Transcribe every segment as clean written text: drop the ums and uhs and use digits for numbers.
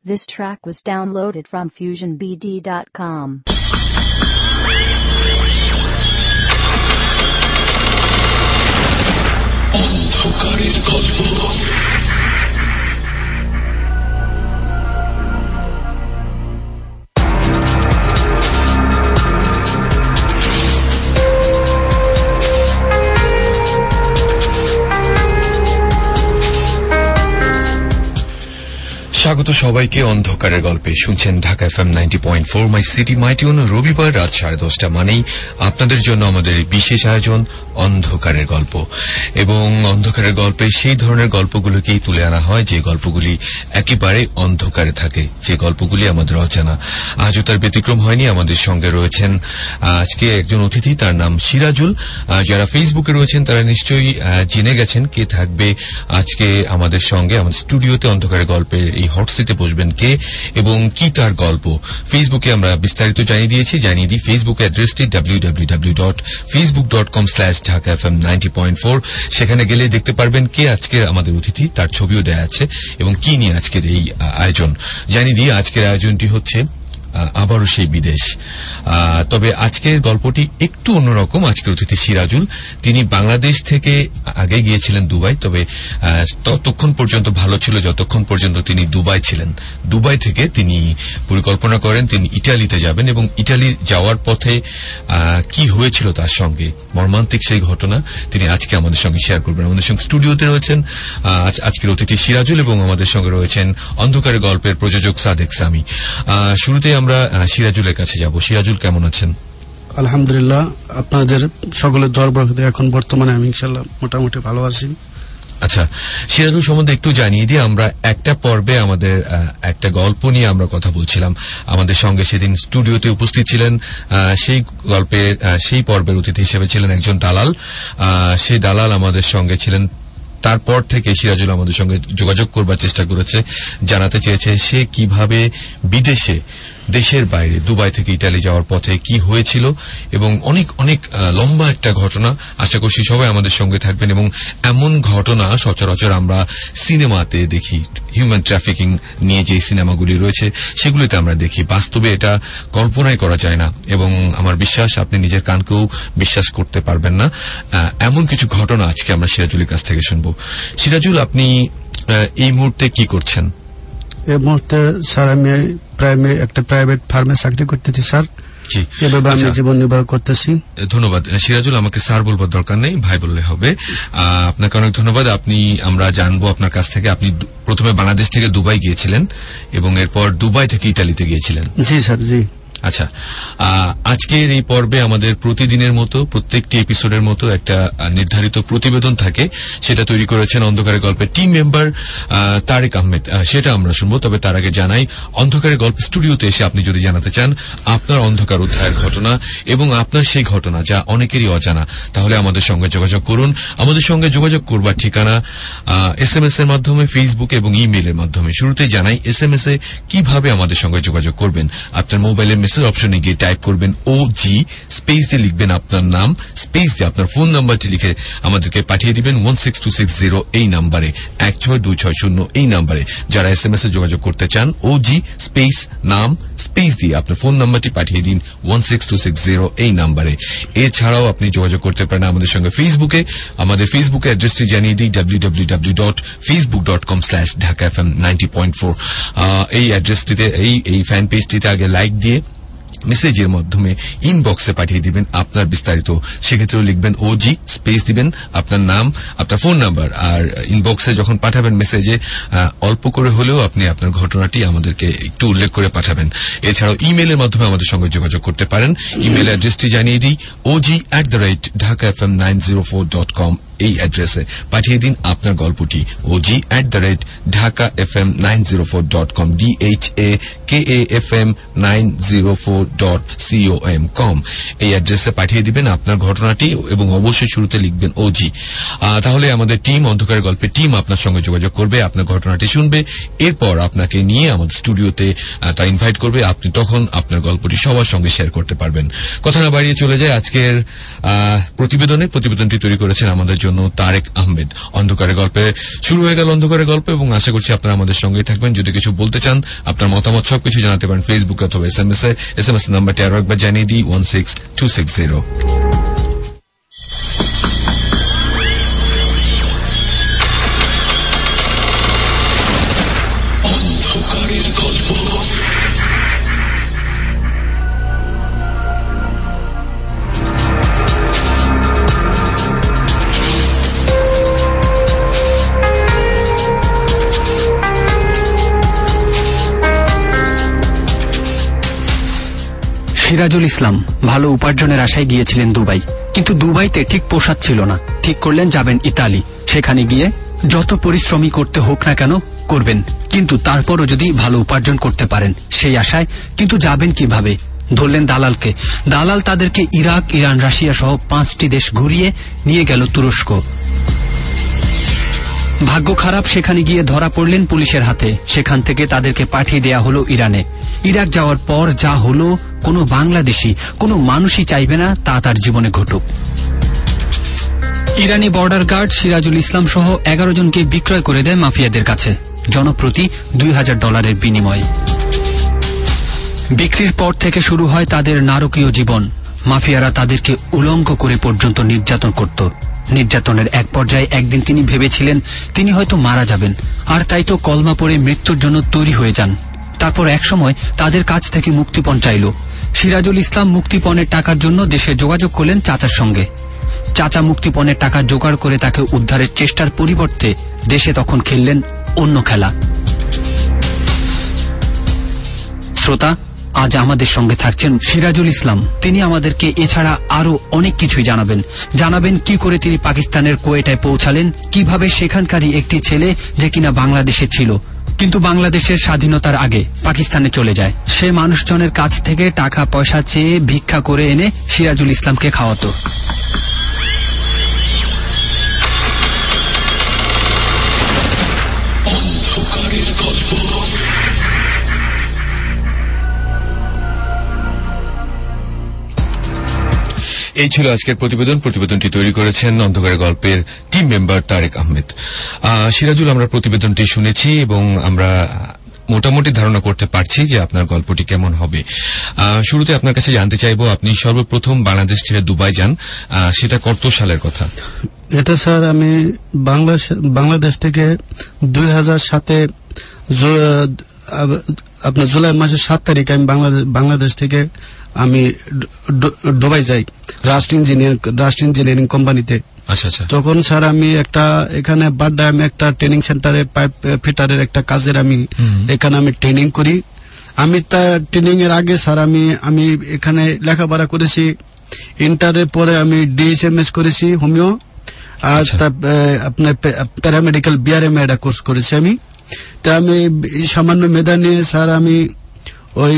This track was downloaded from FusionBD.com. অন্ধকারের গল্প। স্বাগত সবাইকে অন্ধকারের গল্পে। শুনছেন Dhaka FM 90.4 my city my tune. রবিবার রাত 10:30 মানেই আপনাদের জন্য আমাদের এই বিশেষ আয়োজন অন্ধকারের গল্প। এবং অন্ধকারের গল্পে সেই ধরনের গল্পগুলোকেই তুলে আনা হয় যে গল্পগুলি একেবারে অন্ধকারে থাকে, যে গল্পগুলি আমাদের অজানা। আজও তার ব্যতিক্রম হয়নি। আমাদের সঙ্গে রয়েছেন আজকে একজন অতিথি, তার নাম সিরাজুল। যারা ফেসবুকে রয়েছেন তারা নিশ্চয়ই জেনে গেছেন কে থাকবে আজকে আমাদের সঙ্গে। আমাদের স্টুডিওতে অন্ধকারের গল্পের এই হট সিটে বসবেন কে এবং কি তার গল্প। ফেসবুকে আমরা বিস্তারিত জানিয়ে দিই ফেসবুক অ্যাড্রেসটি www.facebook.com/dhakafm90.4। সেখানে গেলে দেখতে পারবেন কে আজকের আমাদের অতিথি, তার ছবিও দেয়া আছে এবং কি নিয়ে আজকের এই আয়োজন। জানিয়ে দিই আজকের আয়োজনটি হচ্ছে আবারও সেই বিদেশ। তবে আজকের গল্পটি একটু অন্যরকম। আজকের অতিথি সিরাজুল, তিনি বাংলাদেশ থেকে আগে গিয়েছিলেন দুবাই, তবে ততক্ষণ পর্যন্ত ভালো ছিল যতক্ষণ পর্যন্ত তিনি দুবাই ছিলেন। দুবাই থেকে তিনি পরিকল্পনা করেন তিনি ইটালিতে যাবেন এবং ইটালি যাওয়ার পথে কি হয়েছিল তার সঙ্গে, মর্মান্তিক সেই ঘটনা তিনি আজকে আমাদের সঙ্গে শেয়ার করবেন। আমাদের সঙ্গে স্টুডিওতে রয়েছেন আজকের অতিথি সিরাজুল এবং আমাদের সঙ্গে রয়েছেন অন্ধকারের গল্পের প্রযোজক সাদেক সামি। শুরুতে আমরা সিরাজুলের কাছে যাব। সিরাজুল, কেমন আছেন? আলহামদুলিল্লাহ, আপনাদের সকলের দরবারে এখন বর্তমানে আমি ইনশাআল্লাহ মোটামুটি ভালো আছি। আচ্ছা, সিরাজুল সম্বন্ধে একটু জানিয়ে দিই। আমরা একটা পর্বে আমাদের একটা গল্প নিয়ে আমরা কথা বলছিলাম। আমাদের সঙ্গে সেদিন স্টুডিওতে উপস্থিত ছিলেন সেই গল্পের সেই পর্বের অতিথি হিসেবে ছিলেন একজন দালাল। সেই দালাল আমাদের সঙ্গে ছিলেন। তারপর থেকে সিরাজুল আমাদের সঙ্গে যোগাযোগ করবার চেষ্টা করেছে, জানাতে চেয়েছে সে কিভাবে বিদেশে, দেশের বাইরে দুবাই থেকে ইটালি যাওয়ার পথে কি হয়েছিল এবং অনেক অনেক লম্বা একটা ঘটনা। আশা করছি সবাই আমাদের সঙ্গে থাকবেন এবং এমন ঘটনা সচরাচর আমরা সিনেমাতে দেখি। হিউম্যান ট্রাফিকিং নিয়ে যে সিনেমাগুলি রয়েছে সেগুলিতে আমরা দেখি, বাস্তবে এটা কল্পনাই করা যায় না এবং আমার বিশ্বাস আপনি নিজের কানকেও বিশ্বাস করতে পারবেন না। এমন কিছু ঘটনা আজকে আমরা সিরাজুলের কাছ থেকে শুনবো। সিরাজুল, আপনি এই মুহূর্তে কি করছেন? এই মুহূর্তে স্যার আমি একটা প্রাইভেট ফার্মে চাকরি করতেছি স্যার। এভাবে আমি জীবন নির্বাহ করতেছি। ধন্যবাদ সিরাজুল, আমাকে স্যার বলবার দরকার নেই, ভাই বললে হবে। আপনাকে অনেক ধন্যবাদ। আমরা জানবো আপনার কাছ থেকে, আপনি প্রথমে বাংলাদেশ থেকে দুবাই গিয়েছিলেন এবং এরপর দুবাই থেকে ইটালিতে গিয়েছিলেন। জি স্যার, জি। আচ্ছা, আজকের এই পর্বে আমাদের প্রতিদিনের মতো প্রত্যেকটি এপিসোডের মতো একটা নির্ধারিত প্রতিবেদন থাকে, সেটা তৈরি করেছেন অন্ধকারের গল্পের টিম মেম্বার তারেক আহমেদ। সেটা আমরা শুনবো। তবে তার আগে জানাই, অন্ধকারের গল্প স্টুডিওতে এসে আপনি যদি জানাতে চান আপনার অন্ধকার উদ্ধারের ঘটনা এবং আপনার সেই ঘটনা যা অনেকেরই অজানা, তাহলে আমাদের সঙ্গে যোগাযোগ করুন। আমাদের সঙ্গে যোগাযোগ করবার ঠিকানা SMS এর মাধ্যমে, ফেসবুক এবং ইমেইলের মাধ্যমে। শুরুতেই জানাই SMS এ কিভাবে আমাদের সঙ্গে যোগাযোগ করবেন। আপনার মোবাইলের মেসেজ অপশনে গিয়ে টাইপ করবেন OG, স্পেস দিয়ে লিখবেন আপনার নাম, স্পেস দিয়ে আপনার ফোন নাম্বারটি লিখে আমাদেরকে পাঠিয়ে দিবেন 16260 এই নাম্বারে, 16260 এই নাম্বারে। যারা SMS এ যোগাযোগ করতে চান OG স্পেস নাম স্পেস দিয়ে আপনার ফোন নাম্বারটি পাঠিয়ে দিন 16260 এই নাম্বারে। এছাড়াও আপনি যোগাযোগ করতে পারেন আমাদের সঙ্গে ফেসবুকে। আমাদের ফেসবুকে অ্যাড্রেসটি জানিয়ে দিই www.facebook.com/dhakafm90.4। এই অ্যাড্রেসটিতে, এই ফ্যান পেজটিতে আগে লাইক দিয়ে মেসেজের মাধ্যমে ইনবক্সে পাঠিয়ে দিবেন আপনার বিস্তারিত। সেক্ষেত্রেও লিখবেন OG, স্পেস দিবেন আপনার নাম, আপনার ফোন নাম্বার। আর ইনবক্সে যখন পাঠাবেন মেসেজে অল্প করে হলেও আপনি আপনার ঘটনাটি আমাদেরকে একটু উল্লেখ করে পাঠাবেন। এছাড়াও ইমেইলের মাধ্যমে আমাদের সঙ্গে যোগাযোগ করতে পারেন। ইমেইল অ্যাড্রেসটি জানিয়ে দিই OG@dhakafm904.com। এই অ্যাড্রেসে পাঠিয়ে দিন আপনার গল্পটি OG@dhakafm904.com, DHAKAFM904.com। এই অ্যাড্রেসে পাঠিয়ে দিবেন আপনার ঘটনাটি এবং অবশ্যই শুরুতে লিখবেন OG। তাহলে আমাদের টিম, অন্ধকারের গল্পের টিম আপনার সঙ্গে যোগাযোগ করবে, আপনার ঘটনাটি শুনবে, এরপর আপনাকে নিয়ে আমাদের স্টুডিওতে তা ইনভাইট করবে। আপনি তখন আপনার গল্পটি সবার সঙ্গে শেয়ার করতে পারবেন। কথা না বাড়িয়ে চলে যায় আজকের প্রতিবেদনটি তৈরি করেছেন আমাদের জন্য তারেক আহমেদ। অন্ধকারের গল্পে শুরু হয়ে গেল অন্ধকারের গল্প, এবং আশা করছি আপনারা আমাদের সঙ্গেই থাকবেন। যদি কিছু বলতে চান, আপনার মতামত সবকিছু জানাতে পারেন ফেসবুক অথবা এসএমএস নাম্বারটি আরো একবার জানিয়ে দিই 16260। অন্ধকারের গল্প। সিরাজুল ইসলাম ভালো উপার্জনের আশায় গিয়েছিলেন দুবাই, কিন্তু দুবাইতে ঠিক পোষাচ্ছিল না। ঠিক করলেন যাবেন ইতালি। সেখানে গিয়ে যত পরিশ্রমী করতে হোক না কেন করবেন, কিন্তু তারপরও যদি ভালো উপার্জন করতে পারেন সেই আশায়। কিন্তু যাবেন কিভাবে? ধরলেন দালালকে। দালাল তাদেরকে ইরাক, ইরান, রাশিয়া সহ 5টি দেশ ঘুরিয়ে নিয়ে গেল তুরস্ক। ভাগ্য খারাপ, সেখানে গিয়ে ধরা পড়লেন পুলিশের হাতে। সেখান থেকে তাদেরকে পাঠিয়ে দেয়া হলো ইরানে। ইরাক যাওয়ার পর যা হলো, কোনো বাংলাদেশি, কোনো মানুষই চাইবে না তা তার জীবনে ঘটুক। ইরানি বর্ডার গার্ড সিরাজুল ইসলাম সহ 11 জনকে বিক্রয় করে দেয় মাফিয়াদের কাছে, জনপ্রতি $2000 বিনিময়ে। বিক্রির পর থেকে শুরু হয় তাদের নারকীয় জীবন। মাফিয়ারা তাদেরকে উলঙ্গ করে পর্যন্ত নির্যাতন করত। নির্যাতনের এক পর্যায়ে একদিন তিনি ভেবেছিলেন তিনি হয়তো মারা যাবেন, আর তাই তো কলমা পড়ে মৃত্যুর জন্য তৈরি হয়ে যান। তারপর এক সময় তাদের কাছ থেকে মুক্তিপণ চাইল। সিরাজুল ইসলাম মুক্তিপণের টাকার জন্য দেশে যোগাযোগ করলেন চাচার সঙ্গে। চাচা মুক্তিপণের টাকা জোগাড় করে তাকে উদ্ধারের চেষ্টার পরিবর্তে দেশে তখন খেললেন অন্য খেলা। শ্রোতা, আজ আমাদের সঙ্গে থাকছেন সিরাজুল ইসলাম। তিনি আমাদেরকে এছাড়া আরো অনেক কিছুই জানাবেন কি করে তিনি পাকিস্তানের কোয়েটায় পৌঁছালেন, কিভাবে সেখানকারই একটি ছেলে যে কিনা বাংলাদেশে ছিল কিন্তু বাংলাদেশের স্বাধীনতার আগে পাকিস্তানে চলে যায়, সে মানুষজনের কাছ থেকে টাকা পয়সা চেয়ে ভিক্ষা করে এনে সিরাজুল ইসলামকে খাওয়াতো। অন্ধকারের গল্প। এই ছিল আজকের প্রতিবেদনটি তৈরি করেছেন অন্ধকারের গল্পের টিম মেম্বার তারেক আহমেদ। সিরাজুল, আমরা প্রতিবেদনটি শুনেছি এবং আমরা মোটামুটি ধারণা করতে পারছি যে আপনার গল্পটি কেমন হবে। শুরুতে আপনার কাছে জানতে চাইব, আপনি সর্বপ্রথম বাংলাদেশ ছেড়ে দুবাই যান, সেটা কত সালের কথা? এটা স্যার আমি বাংলাদেশ থেকে 2007 আপনার জুলাই মাসের 7 তারিখ আমি বাংলাদেশ থেকে আমি দুবাই যাই রাষ্ট্র ইঞ্জিনিয়ারিং কোম্পানিতে। আচ্ছা আচ্ছা। তখন স্যার আমি এখানে বাড্ডায় আমি একটা ট্রেনিং সেন্টারে পাইপ ফিটারের একটা কাজের এখানে আমি ট্রেনিং করি। আমি তার ট্রেনিং এর আগে স্যার আমি এখানে লেখাপড়া করেছি। ইন্টারের পরে আমি ডিএসএমএস করেছি হোমিও, আর আপনার প্যারামেডিক্যাল বিআরএম একটা কোর্স করেছি আমি। তা আমি সামান্য মেধা নিয়ে স্যার আমি ওই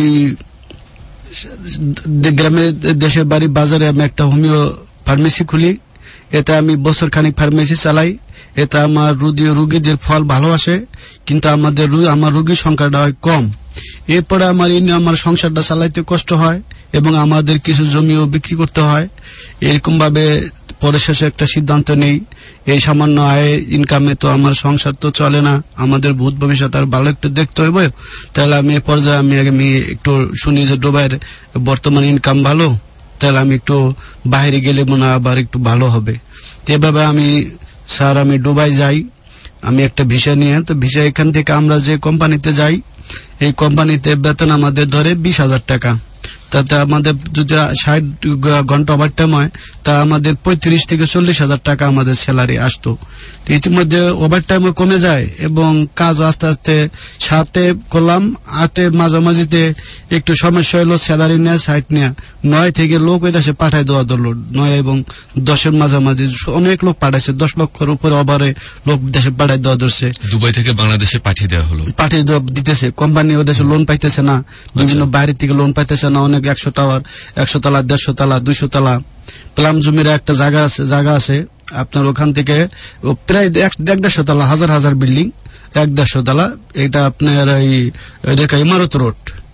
গ্রামে দেশের বাড়ি বাজারে আমি একটা হোমিও ফার্মেসি খুলি। এতে আমি বছর খানিক ফার্মেসি চালাই। এতে আমার রুগীদের ফল ভালো আসে, কিন্তু আমার রুগীর সংখ্যাটা হয় কম। এরপরে আমার সংসারটা চালাইতে কষ্ট হয় এবং আমাদের কিছু জমিও বিক্রি করতে হয়। এরকম ভাবে পরে শেষে একটা সিদ্ধান্ত নেই, এই সামান্য আয় ইনকামে তো আমার সংসার তো চলে না, আমাদের ভূত ভবিষ্যৎ আর ভালো একটু দেখতে হইব। তাহলে আমি এ পর্যায়ে আমি একটু শুনি যে দুবাইয়ের বর্তমান ইনকাম ভালো, তাহলে আমি একটু বাইরে গেলে মনে আবার একটু ভালো হবে। এভাবে আমি দুবাই যাই, আমি একটা ভিসা নিয়ে। তো ভিসা এখান থেকে আমরা যে কোম্পানিতে যাই, এই কোম্পানিতে বেতন আমাদের ধরে 20,000 টাকা। তাতে আমাদের যদি 60 ঘন্টা ওভারটাইম হয়, তা আমাদের 35 থেকে 40,000 টাকা আমাদের স্যালারি আসতো। ইতিমধ্যে ওভারটাইমও কমে যায় এবং কাজ আস্তে আস্তে 7 করলাম, 8 মাঝামাঝিতে একটু সমস্যা হলো, স্যালারি নেয় 60 নেয়। 9 থেকে লোক ওই দেশে পাঠায় দেওয়া ধরলো। 9 এবং 10-এর মাঝামাঝি অনেক লোক পাঠাইছে, 10 লক্ষের উপরে ওভারে লোক দেশে পাঠায় দেওয়া ধরছে। দুবাই থেকে বাংলাদেশে পাঠিয়ে দেওয়া হলো, পাঠিয়ে দেওয়া দিতেছে। কোম্পানি ও দেশে লোন পাইতেছে না, বিভিন্ন বাইরে থেকে লোন পাইতেছে না। অনেক 100 টাওয়ার, 100 তলা, 150 তলা, 200 তলা প্লাম জমির একটা জায়গা আছে আপনার, ওখান থেকে প্রায় 150 তলা, হাজার বিল্ডিং, 150 তলা। এটা আপনার এই ইমারত রোড,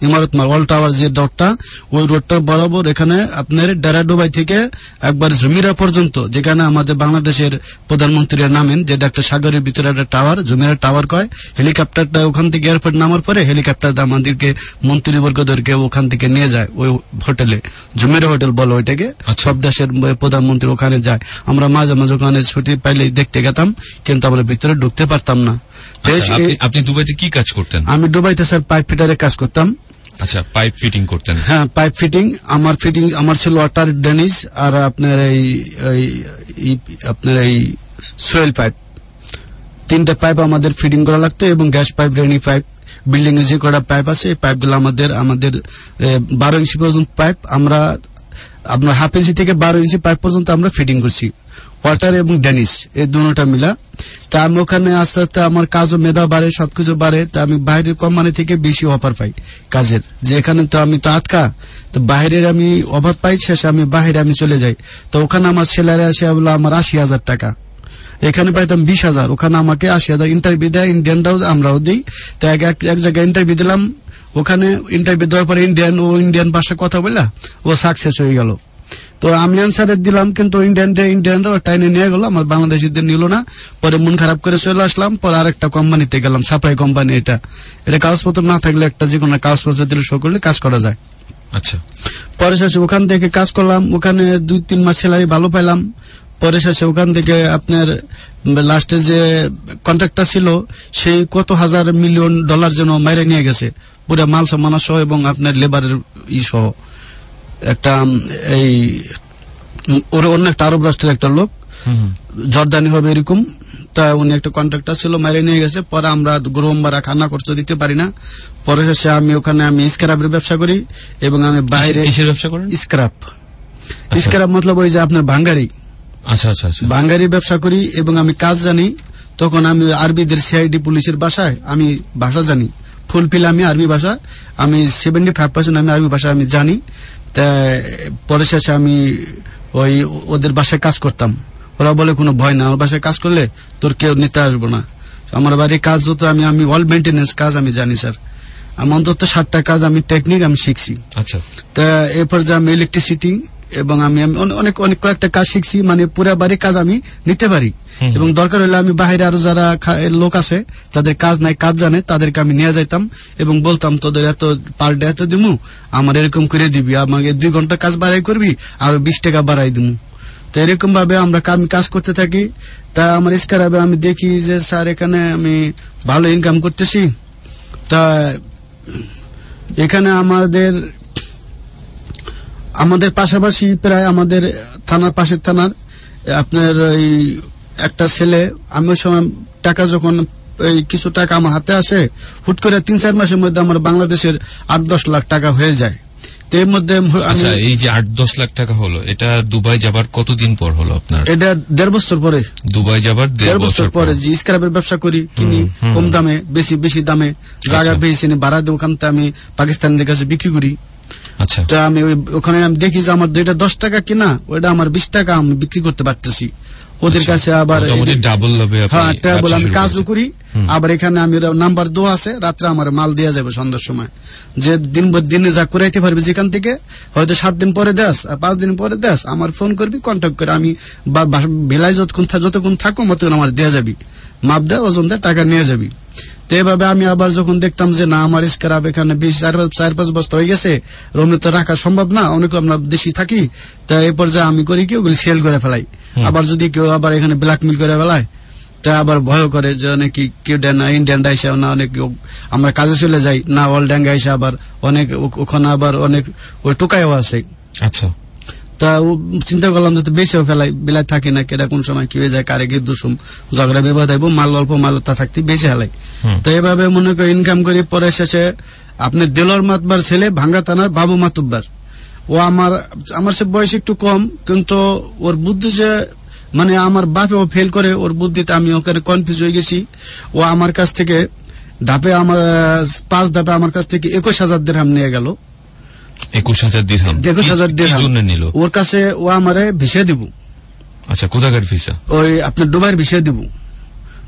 ইমারত মাল ওয়াল টাওয়ার যে রোডটা, ওই রোডটা বরাবর এখানে আপনার ডেরাডুবাই থেকে একবার জুমিরা পর্যন্ত, যেখানে আমাদের বাংলাদেশের প্রধানমন্ত্রীরা নামেন, যে একটা সাগরের ভিতরে একটা টাওয়ার, জুমিরা টাওয়ার কয়। হেলিকপ্টারটা ওখান থেকে এয়ারপোর্ট নামার পরে হেলিকপ্টার আমাদেরকে মন্ত্রীবর্গদেরকে ওখান থেকে নিয়ে যায় ওই হোটেলে, জুমিরা হোটেল বলো ওইটাকে। সব দেশের প্রধানমন্ত্রী ওখানে যায়। আমরা মাঝে মাঝে ওখানে ছুটি পাইলে দেখতে গেতাম, কিন্তু আমরা ভিতরে ঢুকতে পারতাম না। আপনি দুবাইতে কি কাজ করতেন? আমি দুবাইতে স্যার পাইপ ফিটারে কাজ করতাম। আচ্ছা, পাইপ ফিটিং করতেন? হ্যাঁ, পাইপ ফিটিং। আমার ছিল ওয়াটার ডেনিস আর আপনার এই সোয়েল পাইপ, 3টা পাইপ আমাদের ফিটিং করা লাগতো, এবং gas pipe, rainy pipe, building এর যে কটা পাইপ আছে এই পাইপগুলো আমাদের 12 ইঞ্চি পর্যন্ত পাইপ, আমরা আপনার 1/2 ইঞ্চি থেকে 12 ইঞ্চি পাইপ পর্যন্ত আমরা ফিটিং করছি, ওয়াটার এবং ডেনিস এই দুটোটা মিলা। তা আমি ওখানে আস্তে আস্তে আমার কাজও মেধা বাড়ে, সবকিছু বাড়ে। তা আমি বাইরের কোম্পানি থেকে বেশি অফার পাই কাজের, যে এখানে তো আমি তো আটকা, তো বাইরের আমি অফার পাই, শেষে আমি বাইরে আমি চলে যাই। তো ওখানে আমার স্যালারি আসে বলে আমার 80,000 টাকা, এখানে পাইতাম 20,000, ওখানে আমাকে 80,000 ইন্টারভিউ দেয়, ইন্ডিয়ানরাও আমরাও দিই। তো এক জায়গায় ইন্টারভিউ দিলাম, ওখানে ইন্টারভিউ দেওয়ার পরে ইন্ডিয়ান ভাষায় কথা বললা ও সাকসেস হয়ে গেল। তো আমি অ্যান্সারে দিলাম, কিন্তু ইন্ডিয়ানরা টাইনে নিয়ে গেল, আমার বাংলাদেশিদের নিল না। পরে মন খারাপ করে চলে আসলাম, পরে আরেকটা কোম্পানিতে গেলাম, সাপ্লাই কোম্পানি। এটা কাগজপত্র না থাকলে একটা যে কোনো কাগজপত্র দিলে শো করলে কাজ করা যায়। আচ্ছা, পরে শেষে ওখান থেকে কাজ করলাম, ওখানে 2-3 মাস স্যালারি ভালো পাইলাম। পরে শেষে ওখান থেকে আপনার লাস্টে যে কন্ট্রাক্টর ছিল সেই কত হাজার মিলিয়ন ডলার যেন মাইরে নিয়ে গেছে, পুরো মাল সামানা সহ এবং আপনার লেবারের সহ। একটা এই অন্য একটা আরব রাষ্ট্রের একটা লোক, জর্দানি হবে এরকম, তা উনি একটা কন্ট্রাক্টর ছিল, মাইরে নিয়ে গেছে। পরে আমরা গরমবারা খানা খরচ দিতে পারি না। পরে শেষে আমি ওখানে স্ক্র্যাপের ব্যবসা করি, এবং আমি বাইরে ব্যবসা করেন? স্ক্র্যাপ মতলব ওই যে আপনার ভাঙ্গারি। আচ্ছা আচ্ছা আচ্ছা, ভাঙ্গারি ব্যবসা করি, এবং আমি কাজ জানি। তখন আমি আরবিদের সিআইডি পুলিশের ভাষায় আমি ভাষা জানি, ফুলফিল আমি আরবি ভাষা, আমি 75% আমি আরবি ভাষা আমি জানি। তা পরে শেষে আমি ওদের বাসায় কাজ করতাম। ওরা বলে কোনো ভয় না, আমার বাসায় কাজ করলে তোর কেউ নিতে আসবো না। আমার বাড়ির কাজ যত আমি ওয়াল মেনটেন্যান্স কাজ আমি জানি স্যার। আমার অন্তত 7টা কাজ আমি টেকনিক আমি শিখছি। আচ্ছা, তা এরপর যে আমি ইলেকট্রিসিটি এবং আমি অনেক কয়েকটা কাজ শিখছি, মানে পুরো বাড়ির কাজ আমি নিতে পারি। এবং দরকার হলে আমি বাইরে আরো যারা লোক আছে যাদের কাজ নাই, কাজ জানে, তাদেরকে আমি নিয়ে যাইতাম এবং বলতাম তোদের এত পার ডে এত দিমু, আমার এরকম করে দিবি, আমাকে 2 ঘন্টা কাজ বাড়াই করবি, আরো 20 টাকা বাড়াই দিমু। তো এরকম ভাবে আমরা কাজ করতে থাকি। তা আমার স্ক্র্যাপে আমি দেখি যে স্যার এখানে আমি ভালো ইনকাম করতেছি। তা এখানে আমাদের পাশাপাশি প্রায় আমাদের থানার পাশের থানার আপনার ওই একটা ছেলে, আমি ওই সময় টাকা যখন কিছু টাকা আমার হাতে আসে, হুট করে 3-4 মাসের মধ্যে আমার বাংলাদেশের 8-10 লাখ টাকা হয়ে যায়। তো এর মধ্যে এই যে 8-10 লাখ টাকা হলো, এটা দুবাই যাবার কতদিন পর হলো আপনার? এটা 1.5 বছর পরে। দুবাই যাবার 1.5 বছর পরে যে স্ক্র্যাপের ব্যবসা করি, কিনি কম দামে, বেশি দামে জায়গা পেয়েছি, ভাড়া দিয়ে ওখান থেকে আমি পাকিস্তানদের কাছে বিক্রি করি। আচ্ছা, তো আমি ওখানে আমি দেখি যে আমার যেটা 10 টাকা কিনা ওইটা আমার 20 টাকা আমি বিক্রি করতে পারতেছি ওদের কাছে। আবার ডাবল হবে। হ্যাঁ, ডাবল আমি কাজও করি। আবার এখানে আমি নাম্বার 2 আছে, রাত্রে আমার মাল দেওয়া যাবে সন্ধ্যার সময়, যে দিনে যা করাইতে পারবি যেখান থেকে, হয়তো 7 দিন পরে দেস, 5 দিন পরে দেস, আমার ফোন করবি, কন্ট্যাক্ট করে আমি ভেলায় যতক্ষণ থাকো মতক্ষণ আমার দেওয়া যাবি, মাপ দেয়, ওজন দেয়, টাকা নিয়ে যাবি। তো এভাবে আমি আবার যখন দেখতাম যে না আমার স্ক্র্যাপ এখানে 4-5 বস্তা হয়ে গেছে, রমে তো রাখা সম্ভব না, অনেক আমরা দেশি থাকি, তা এই পর্যায়ে আমি করি কি ওগুলি সেল করে ফেলাই। আবার যদি কেউ আবার এখানে ব্ল্যাকমেল করে ফেলায়, তা আবার ভয় করে যে অনেকে কেউ না ইন্ডিয়ান আইসা না, অনেক আমরা কাজে চলে যাই না, ওয়াল ড্যাঙ্গে আইসা আবার অনেক ওখানে আবার অনেক ওই টোকাইও আছে। আচ্ছা, তা চিন্তা করলাম যে বেশিও ফেলাই, বেলায় থাকি না, কেটা কোন সময় কি হয়ে যায়, কারে গিয়ে দুসুম ঝগড়া বিবাদ হইব, মাল অল্প মাল তা থাকতে বেশি হেলাই। তো এভাবে মনে করি ইনকাম করি। পরে শেষে আপনার দেলোয়ার মাতবার ছেলে, ভাঙ্গা থানার বাবু মাতুব্বার, ও আমার সে বয়স একটু কম, কিন্তু ওর বুদ্ধি যে মানে আমার বাপেও ফেল করে, ওর বুদ্ধিতে আমি ওখানে কনফিউজ হয়ে গেছি। ও আমার কাছ থেকে ধাপে আমার 5 ধাপে আমার কাছ থেকে 21,000 দিরহাম নিয়ে গেল। 21,000 দিরহাম? 21,000 দিরহাম নিল ওর কাছে। ও আমারে ভিসা দিব। আচ্ছা, কোথাকার ভিসা? ওই আপনার দুবাইয়ের ভিসা দিব।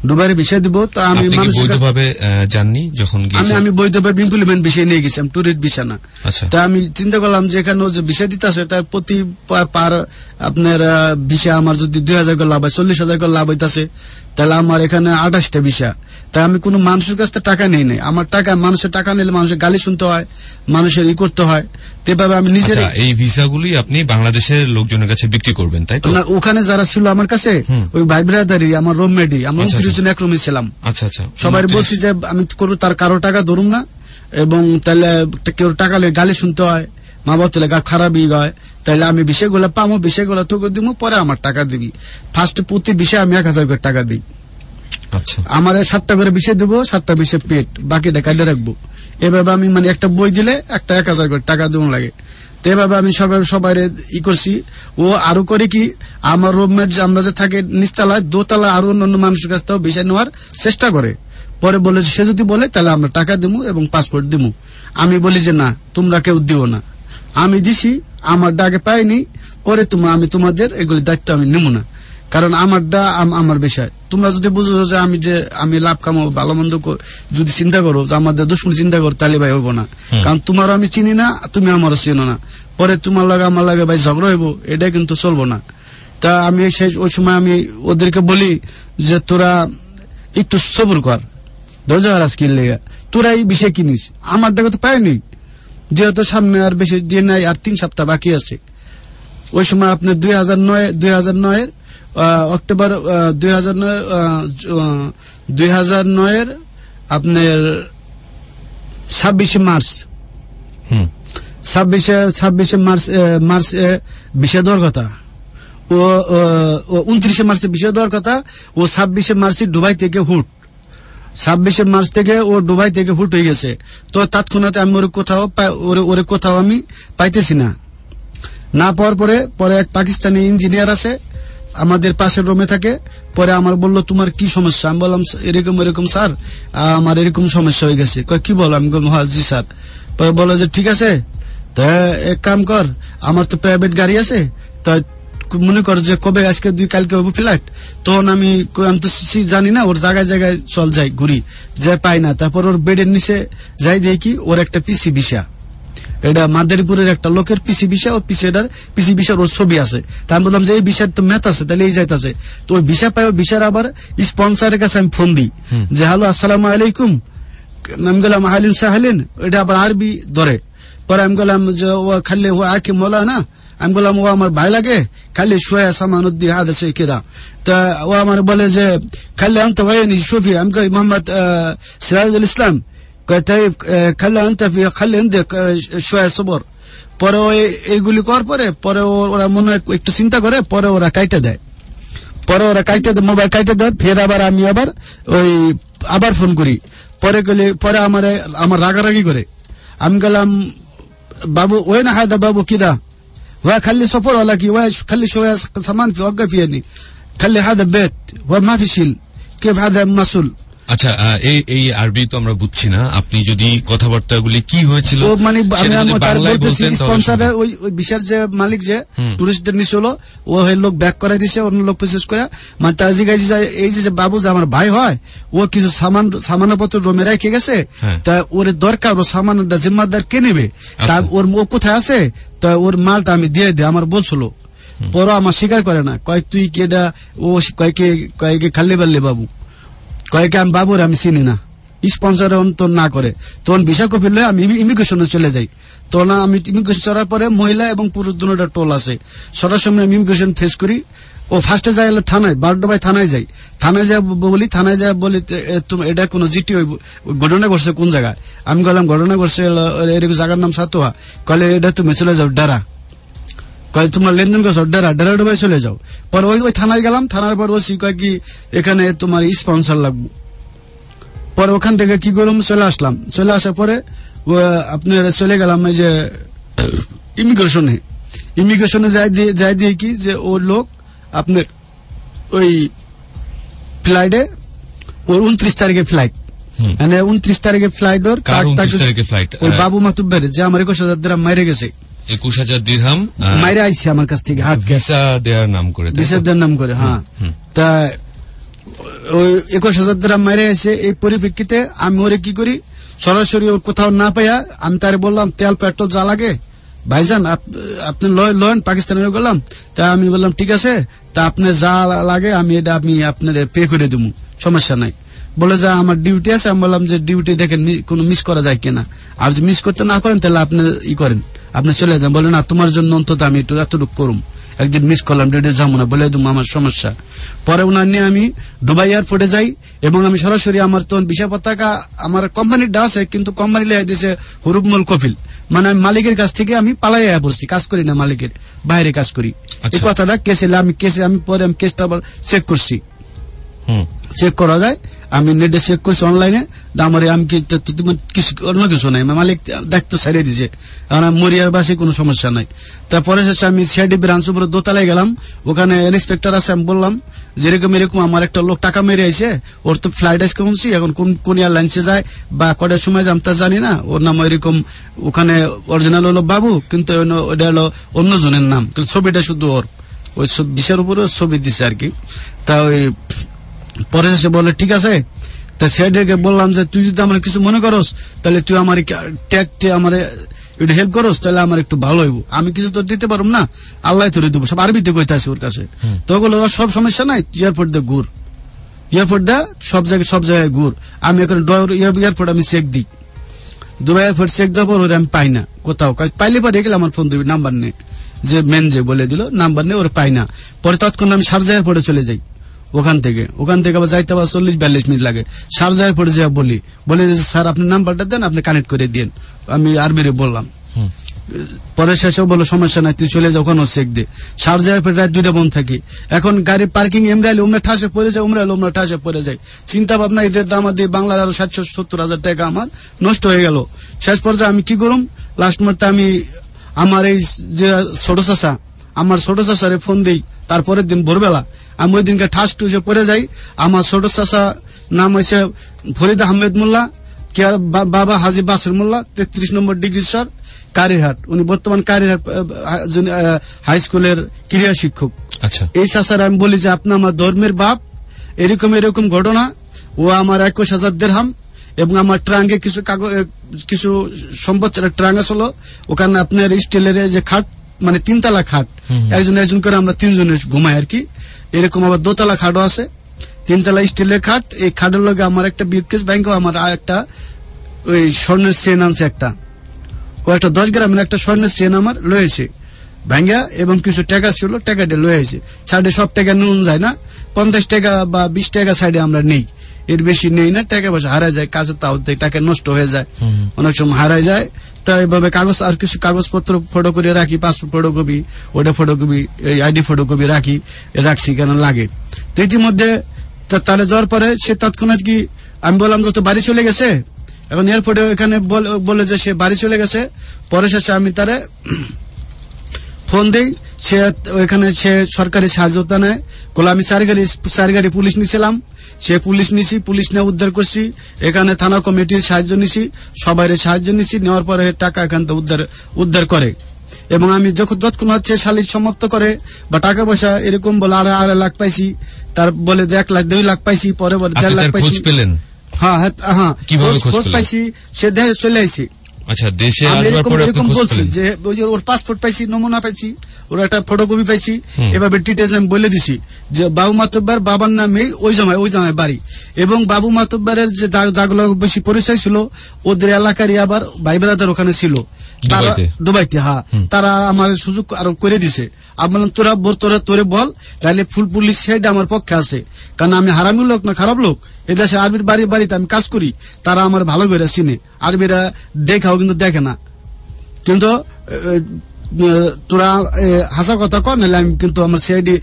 দুবারে ভিসা দিব। তা আমি বৈধভাবে জাননি যখন আমি বৈধভাবে ইমপ্লিমেন্ট ভিসা নিয়ে গেছিলাম, টুরিস্ট ভিসা না। তা আমি চিন্তা করলাম যে এখানে যে ভিসা দিতে আছে তার প্রতি পার আপনার ভিসা আমার যদি 2000 করে লাভ হয়, 40,000 করে লাভ হইতেছে, তাহলে আমার এখানে 28টা ভিসা। তাই আমি কোন মানুষের কাছ থেকে টাকা নেই নাই। আমার টাকা, মানুষের টাকা নিলে মানুষের গালি শুনতে হয়, মানুষের করতে হয়। তেভাবে আমি নিজের এই ভিসাগুলি আপনি বাংলাদেশের লোকজনের কাছে বিক্রি করবেন, তাই তো? ওখানে যারা ছিল আমার কাছে, ওই ভাই ব্রাদারি, আমার রুমমেটই, আমরা 29 জন এক রুমে ছিলাম। আচ্ছা আচ্ছা। সবাই বলছি যে আমি তার কারো টাকা ধরুন না, এবং তাহলে কেউ টাকা গালি শুনতে হয়, মা বাবা তাহলে খারাপই হয়। তাহলে আমি বিষয়গুলো পাবো, বিষয়গুলো তোকে দিব, পরে আমার টাকা দিবি। ফার্স্ট প্রতি বিষয় আমি 1000 করে টাকা দিই। আমার 7টা করে বিষয় দেবো, 7টা বিষয় পেট, বাকিটা কাটে রাখবো। এভাবে আমি মানে একটা বই দিলে একটা 1000 করে টাকা দেবো লাগে। তো এভাবে আমি সবাই করছি। ও আরো করে কি, আমার রুমমেট আমরা যে থাকে নিচতলায়, দোতলা আরো অন্য মানুষের কাছ থেকে বিষয় নেওয়ার চেষ্টা করে। পরে বলে সে যদি বলে তাহলে আমরা টাকা দিব এবং পাসপোর্ট দিব। আমি বলি যে না, তোমরা কেউ দিও না। আমি দিছি, আমার ডাকে পাইনি, পরে আমি তোমাদের এগুলি দায়িত্ব আমি নেব না, কারণ আমারটা আমার বিষয়। তোমরা যদি বুঝো যে আমি লাভ কামাবো, ভালো মন্দ যদি চিন্তা করো যে আমাদের দুশ্মনী চিন্তা করো, তাহলে ভাই হইব না। কারণ তোমারও আমি চিনি না, তুমি আমারও চিনো না, পরে তোমার লাগে আমার লাগে ভাই ঝগড়া হইব, এটা কিন্তু চলবো না। তা আমি ওই সময় আমি ওদেরকে বলি যে তোরা একটু সবুর কর, ধৈর্য হারাস কিনলে, তোরা এই বিষয় কিনিস, আমার দেখো তো পাইনি, যেহেতু সামনে আর বেশি দিন নাই, আর 3 সপ্তাহ বাকি আছে। ওই সময় আপনার 2009 অক্টোবর 2009 আপনার 26 মার্চ 26 মার্চ বিষয় দেওয়ার কথা, ও 29 মার্চে বিষয় দেওয়ার কথা। ও 26 মার্চে দুবাই থেকে হুট, 26 মার্চ থেকে ও দুবাই থেকে হুট হয়ে গেছে। তো তৎক্ষণাৎ আমি ওরে কোথাও আমি পাইতেছি না পাওয়ার পরে এক পাকিস্তানি ইঞ্জিনিয়ার আছে, আমাদের পাশের রুমে থাকে। পরে আমার বললো তোমার কি সমস্যা? আমি বললাম এরকম স্যার, আমার এরকম সমস্যা হয়ে গেছে। কি বলো? আমি বললাম হ্যাঁ জি স্যার। পরে বলো যে ঠিক আছে, তা এক কাম কর, আমার তো প্রাইভেট গাড়ি আছে, তা মনে কর যে কবে আজকে কালকে হবো ফ্লাইট, তখন আমি তো জানি না, ওর জায়গায় জায়গায় চল যাই, ঘুরি, যাই পাই না। তারপর ওর বেডের নিচে যাই দেখি ওর একটা পিসি ভিসা, এটা মাদারীপুরের একটা লোকের পিসি ভিসা, ও পিসি ভিসার ওর ছবি আছে। তা আমি বললাম যে এই ভিসার তো ম্যাথ আছে, তাহলে এই যাইতেছে। তো ওই ভিসা পাই, ওই ভিসার আবার স্পন্সরের কাছে আমি ফোন দিই যে হ্যালো আসসালামু আলাইকুম, আমি বললাম আহলিন সাহলিন, এটা আবার আরবি ধরে। পরে আমি বললাম যে ও খালি ও আকে মোলা না, আমি বললাম ও আমার ভাই লাগে, খালি শোয়া সামানুদ্দি হাদা সে কেদা। তা ও আমার বলে যে খালি আনতে ভাইনি শফি, আমি কই মোহাম্মদ সিরাজুল ইসলাম, খালি আনতে খালি শোয়া সবর। পরে ওই এইগুলি করার পরে ওরা মনে হয় একটু চিন্তা করে, পরে ওরা কাইটা দেয়, মোবাইল কাইটা দেয়। ফের আবার আমি আবার ফোন করি, পরে আমার রাগারাগি করে। আমি গেলাম বাবু ওই না হায়দা বাবু কিদা ওয়া খালি সফর ওলা কি ওয়া খালি শোয়া সামান ফি ওয়াকা ফিয়ানি খালি হাদা বেত ওয়া মা ফি শিল কিফ হাদা মাসুল। আচ্ছা, এই আরবি তো আমরা বুঝছি না, আপনি যদি কথাবার্তাগুলি কি হয়েছিল মানে ওই বিশাল যে মালিক যে টুরিস্টদের নিছিল, ও লোক ব্যাক করাই দিছে, অন্য লোক প্রসেস করে, মানে তার জিজ্ঞাসা এই যে বাবু যে আমার ভাই হয়, ও কিছু সামানপত্র রোমে রেখে গেছে, তা ওর দরকার, ও সামানটা জিম্মাদার কে নেবে, তা ওর ও কোথায় আছে, তা ওর মালটা আমি দিয়ে দে, আমার বলছিল। পরে আমার স্বীকার করে না, কয়েক তুই কেডা, ও কয়েকে খাল্লি বাল্লি বাবু, কয়েকে আমি বাবুর আমি চিনি না, স্পন্সর তো না করে। তখন ভিসা কপি লয়ে আমি ইমিগ্রেশনে চলে যাই। তখন আমি ইমিগ্রেশন চলার পরে মহিলা এবং পুরুষ দুটোটা টোল আছে, সরাসরি আমি ইমিগ্রেশন ফেস করি। ও ফার্স্টে যাই হলো থানায়, 12 থানায় যাই। থানায় যায় বলি এটা কোন জিটি ঘটনা ঘটছে কোন জায়গায়? আমি বললাম ঘটনা ঘটছে এরকম জায়গার নাম সাতোয়া। কলে এটা তুমি চলে যাও ডারা, কয় তোমার লেনদেন করছো ডারা ডুবাই চলে যাও। পরে ওই থানায় গেলাম, থানার পর ওসি কয় কি এখানে তোমার স্পন্সর লাগবে। পরে ওখান থেকে কি করলাম, চলে আসলাম। চলে আসার পরে আপনার চলে গেলাম এই যে ইমিগ্রেশনে যাই দিয়ে কি যে ওর লোক আপনার ওই ফ্লাইটে ওর 29 তারিখে ফ্লাইট, মানে 29 তারিখে ফ্লাইট, ওর ওই বাবু মাতুব্বের যে আমার 21,000 দিরহাম মাইরে গেছে, 21,000 দিরহাম মাইরে আইছে আমার কাছ থেকে, হাট ভিসা দেওয়ার নাম করে, হ্যাঁ। তা ওই 21,000 দিরহাম মেরে এসে এই পরিপ্রেক্ষিতে আমি ওরে কি করি, সরাসরি ওর কোথাও না পাইয়া আমি তারে বললাম তেল পেট্রোল যা লাগে ভাইজান আপনি লয়েন পাকিস্তানের করলাম। তা আমি বললাম ঠিক আছে, তা আপনি যা লাগে আমি এটা আমি আপনার পে করে দেবো, সমস্যা নাই। বলে যে আমার ডিউটি আছে। আমি বললাম যে ডিউটি দেখেন কোনো মিস করা যায় কিনা, আর যদি মিস করতে না পারেন তাহলে আপনি করেন, আপনি চলে যান। বলে না তোমার জন্য অন্তত আমি একটু এতটুকু করুম, একদিন মিস করলাম ডিউটি যাবো না, বলে দেবো আমার সমস্যা। পরে ওনার নিয়ে আমি দুবাই এয়ারপোর্টে যাই এবং আমি সরাসরি আমার তখন ভিসা পতাকা আমার কোম্পানিটা আছে, কিন্তু কোম্পানি লেগে দিয়েছে হুরুবমল কফিল, মানে আমি মালিকের কাছ থেকে আমি পালাই পড়ছি, কাজ করি না মালিকের বাইরে কাজ করি। এই কথাটা কেসে আমি পরে কেসটা আবার চেক করছি, চেক করা যায়, আমি নেটে চেক করছি অনলাইনে। আমার আমি অন্য কিছু নাই, মালিক দায়িত্ব ছাড়িয়ে দিছে, মরিয়ার বাসে কোনো সমস্যা নাই। তারপরে শেষে আমি সিআইডি ব্রাঞ্চ উপরে দোতলায় গেলাম, ওখানে ইন্সপেক্টর আছে। আমি বললাম যে এরকম আমার একটা লোক টাকা মেরে আইছে, ওর তো ফ্লাইট আজকে কমছি, এখন কোন এয়ারলাইন্সে যায় বা কটার সময় আমি তা জানি না, ওর নাম এরকম, ওখানে অরিজিনাল হলো বাবু, কিন্তু ওটা হলো অন্য জনের নাম, কিন্তু ছবিটা শুধু ওর, ওই বিষয়ের উপরে ছবি দিছে আর কি। তা ওই পরে সে বলে ঠিক আছে। তা সেটাকে বললাম যে তুই যদি আমার কিছু মনে করস তাহলে তুই আমার আমার একটু হেল্প করস, তাহলে আমার একটু ভালো হইব। আমি কিছু তো দিতে পারব না, আল্লাহ তোরে দেবো, সব আরবিতে কইতে আছে ওর কাছে। তো বললো সব সমস্যা নাই, এয়ারপোর্ট দিয়ে ঘুর, এয়ারপোর্ট দা সব জায়গায় ঘুর। আমি এখন এয়ারপোর্ট আমি চেক দিই, দুবাই এয়ারপোর্ট চেক দেওয়ার পর ওরা আমি পাই না কোথাও, পাইলে পরে গেলে আমার ফোন দিবি, নাম্বার নেই, যে মেন যে বলে দিল নাম্বার নেই, ওরা পাই না। পরে তৎক্ষণ আমি শারজা এয়ারপোর্টে চলে যাই, ওখান থেকে আবার যাইতে আবার 40-42 মিনিট লাগে। শারজা এয়ারপোর্টে যা বলি স্যার আপনি নাম্বারটা দেন, আপনি কানেক্ট করে দিন, আমি আরবিরে বললাম। পরে শেষেও বলো সমস্যা নাই, তুই চলে যা, ওখানেও চেক দে। শারজা এয়ারপোর্ট রাত 2টা বন্ধ থাকি, এখন গাড়ি পার্কিং এমরাইলে উমরা ঠাসে পড়ে যায়, উমরা ঠাসে পড়ে যায়। চিন্তা ভাবনা এদের দাম দিয়ে বাংলার আরো 60-70 টাকা আমার নষ্ট হয়ে গেল। শেষ পর্যায়ে আমি কি করুম, লাস্ট মুহূর্তে আমি আমার এই যে ছোট চাষা, আমার ছোট চাষারে ফোন দিই। তারপরের দিন ভোরবেলা আমি ওই দিনকে ঠাস টুসে পড়ে যাই। আমার ছোট চাষা নাম হয়েছে ফরিদ আহমেদ মোল্লা, বাবা হাজি বাসির মোল্লা, 33 নম্বর ডিগ্রি স্যার, কারিরহাট। উনি বর্তমান কারিরহাট হাই স্কুলের ক্রীড়া শিক্ষক। আচ্ছা, এই চাষার আমি বলি যে আপনি আমার ধর্মের বাপ, এরকম ঘটনা। ও আমার 21,000 দিরহাম এবং আমার ট্রাঙ্কে কিছু সম্পদ ট্রাঙ্ক আসলো, ওখানে আপনার স্টিলের যে খাট, মানে 3তলা খাট, একজন করে আমরা 3 জনের ঘুমাই আর কি। এরকম আবার 2তলা খাটও আছে, 3তলা স্টিলের খাট। এই খাটের লগে আমার একটা ব্রিফকেস ব্যাংক, আমার একটা ওই স্বর্ণের চেন আনছে, একটা 10 গ্রামের একটা স্বর্ণের চেন আমার লয়েছে ভাঙ্গা, এবং কিছু টাকা ছিল, টাকাটা লয়েছে। সাইডে সব টাকা নুন যায় না, 50 টাকা বা 20 টাকা সাইডে আমরা নেই, এর বেশি নেই না। টাকা পয়সা হারায় যায় কাজে, তাও টাকা নষ্ট হয়ে যায়, অনেক সময় হারায় যায়। তা এইভাবে কাগজ, আর কিছু কাগজপত্র ফটো করে রাখি, পাসপোর্ট ফটোকপি, ওটা ফটোকপি, আইডি ফটোকপি রাখছি কেন লাগে। তো ইতিমধ্যে তাহলে যাওয়ার পরে সে তৎক্ষণাৎ কি আমি বললাম যে তো বাড়ি চলে গেছে, এখন এয়ারপোর্টে এখানে বলে যে সে বাড়ি চলে গেছে। পরে শেষে আমি তারে ফোন দেই, সে ওইখানে সে সরকারি সাহায্যতা নেয়। বলে আমি 4 গাড়ি পুলিশ নিয়েছিলাম, সে পুলিশ নিয়ে উদ্ধার করছি, এখানে থানা কমিটির সাহায্য নিছি, সবাই সাহায্য নিছি, নেওয়ার পরে টাকা এখান থেকে উদ্ধার করে। এবং আমি যতক্ষণ হচ্ছে সালিশ সমাপ্ত করে বা টাকা পয়সা এরকম বলে 2.5 লাখ পাইছি, তার বলে 1 লাখ 2 লাখ পাইছি, পরে বলে 1.5 লাখ পাইছি। হ্যাঁ খোঁজ পাইছি, সে দেশে চলে আইছি। আচ্ছা, দেশে আসবার পরে আপনি খোঁজ পেলেন যে ওর পাসপোর্ট পাইছি, নমুনা পাইছি, ওর একটা ফটোকপি পাইছি, এভাবে ডিটেইলস আমি বলে দিছি যে বাবু মাতব্বার বাবার নামে ওই জামায় বাড়ি, এবং বাবু মাতব্বারের যে যাগুলো বেশি পরিচয় ছিল ওদের এলাকারই আবার ভাই ব্রাদার ওখানে ছিল দুবাইতে। হ্যাঁ, তারা আমার সুযোগ আরো করে দিছে। আমি বললাম তোরে বল, তাহলে ফুল পুলিশ সাইড আমার পক্ষে আছে, কারণ আমি হারামি লোক না খারাপ লোক। এদেশে আরবির বাড়িতে আমি কাজ করি, তারা আমার ভালো করে চিনে। আরবিরা দেখাও কিন্তু দেখে না, কিন্তু তোরা হাসা কথা কর, নাহলে আমি কিন্তু আমার সিআইডি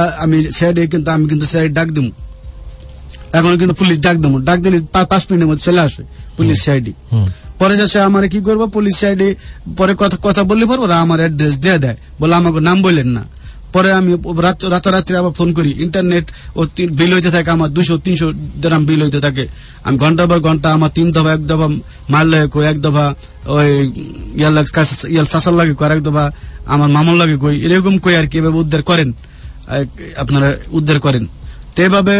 ডাক দিব। এখন কিন্তু পুলিশ ডাক দিলে 5 মিনিটের মধ্যে চলে আসে পুলিশ সিআইডি। পরে যাচ্ছে আমার কি করবো, পুলিশ সিআইডি পরে কথা বললে পর ওরা আমার অ্যাড্রেস দিয়ে দেয়, বলে আমাকে নাম বললেন না। পরে আমি রাতারাত্রি আবার ফোন করি, ইন্টারনেট ও বিল হইতে থাকে, আমার 200-300 দিরহাম বিল হইতে থাকে। আমি ঘন্টা পর ঘন্টা আমার 3 দফা, 1 দফা মারলে কই, 1 দফা ওই চাষার লাগে কই, 1 দফা আমার মামার লাগে কই, এরকম কই আর কি। এভাবে আপনারা উদ্ধার করেন। তো এভাবে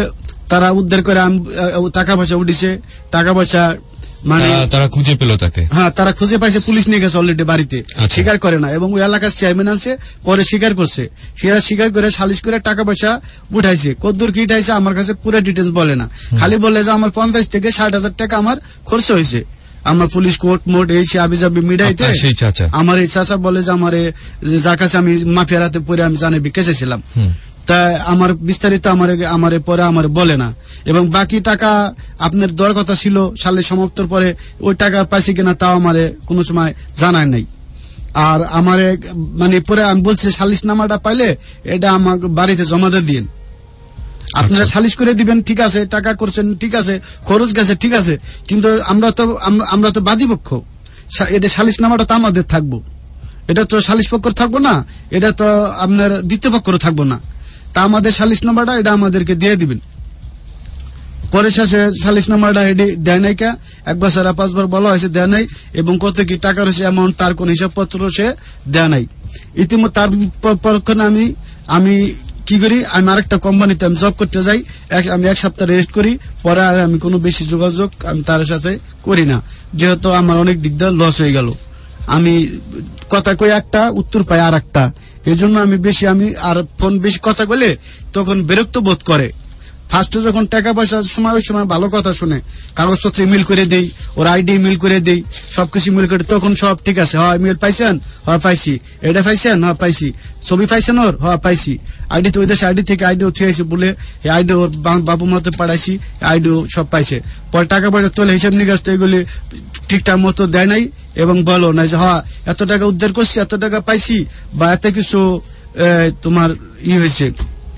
তারা উদ্ধার করে টাকা পয়সা উঠিছে, টাকা পয়সা মানে তারা খুঁজে পেল তাকে। হ্যাঁ, তারা খুঁজে পাইছে, পুলিশ নিয়ে গেছে অলরেডি বাড়িতে, স্বীকার করে না। এবং ওই এলাকার চেয়ারম্যান আছে, পরে স্বীকার করছে, স্বীকার করে সালিশ করে টাকা পয়সা উঠাইছে। কদ্দুর কি উঠাইছে আমার কাছে পুরো ডিটেলস বলে না, খালি বলে যে আমার 50 থেকে 60,000 টাকা আমার খরচ হয়েছে। আমার পুলিশ কোর্ট মোট এই আবি যাবি মিডাইতে আমার এই চাচা বলে যে আমার যার কাছে আমি মাফিয়ার হাতে পরে আমি জানে বিকেছেছিলাম, তা আমার বিস্তারিত আমার পরে আমার বলে না। এবং বাকি টাকা আপনার দেওয়ার কথা ছিল সালে সমাপ্তর পরে, ওই টাকা পাইছি কিনা তাও আমারে কোনো সময় জানায় নাই। আর আমার মানে পরে আমি বলছি সালিশ নামাটা পাইলে এটা আমাকে বাড়িতে জমা দিয়ে দিন, আপনারা সালিশ করে দিবেন, ঠিক আছে, টাকা করছেন ঠিক আছে, খরচ গেছে ঠিক আছে, কিন্তু আমরা তো বাদীপক্ষ, এটা সালিশ নামাটা তো আমাদের থাকবো, এটা তো সালিশ পক্ষ থাকবো না, এটা তো আপনার দ্বিতীয় পক্ষ থাকবো না, তা আমাদের সালিশ নাম্বারটা এটা আমাদেরকে দিয়ে দিবেন। পরে শেষে সালিশ নাম্বারটা এটি দেয় নাই, কে 1 বার 5 বার বলা হয়েছে দেয় নাই, এবং কত কি টাকা রয়েছে অ্যামাউন্ট তার কোন হিসাবপত্র সে দেয় নাই। ইতিমধ্যে তার পরক্ষণে আমি কি করি, আমি আরেকটা কোম্পানিতে আমি জব করতে যাই, আমি 1 সপ্তাহ রেস্ট করি, পরে আর আমি কোনো বেশি যোগাযোগ আমি তার সাথে করি না, যেহেতু আমার অনেক দিক দিয়ে লস হয়ে গেল। আমি কথা কই একটা, উত্তর পাই আর একটা, এই জন্য আমি আর ফোন বেশি কথা বলে তখন বিরক্ত বোধ করে। ফার্স্টে যখন টাকা পয়সার সময় ওই সময় ভালো কথা শুনে, কাগজপত্রে মিল করে দেই, ওর আইডি মিল করে দেই, সবকিছু মিল করে, তখন সব ঠিক আছে, হয় মিল পাইছেন, হয় পাইছি, এটা পাইছেন, হয় পাইছি, ছবি পাইছেন ওর, হয় পাইছি, আইডি তো ওই দেশে আইডি থেকে আইডিও থুয়েছি বলে এই আইডি ওর বাবু মতো পাঠাইছি, আইডিও সব পাইছে। পরে টাকা পয়সা তোলে হিসাব নিকাশ তো এগুলি ঠিকঠাক মতো দেয় নাই, এবং বলো না যে হ্যাঁ এত টাকা উদ্ধার করছি, এত টাকা পাইছি, বা এত কিছু তোমার হয়েছে।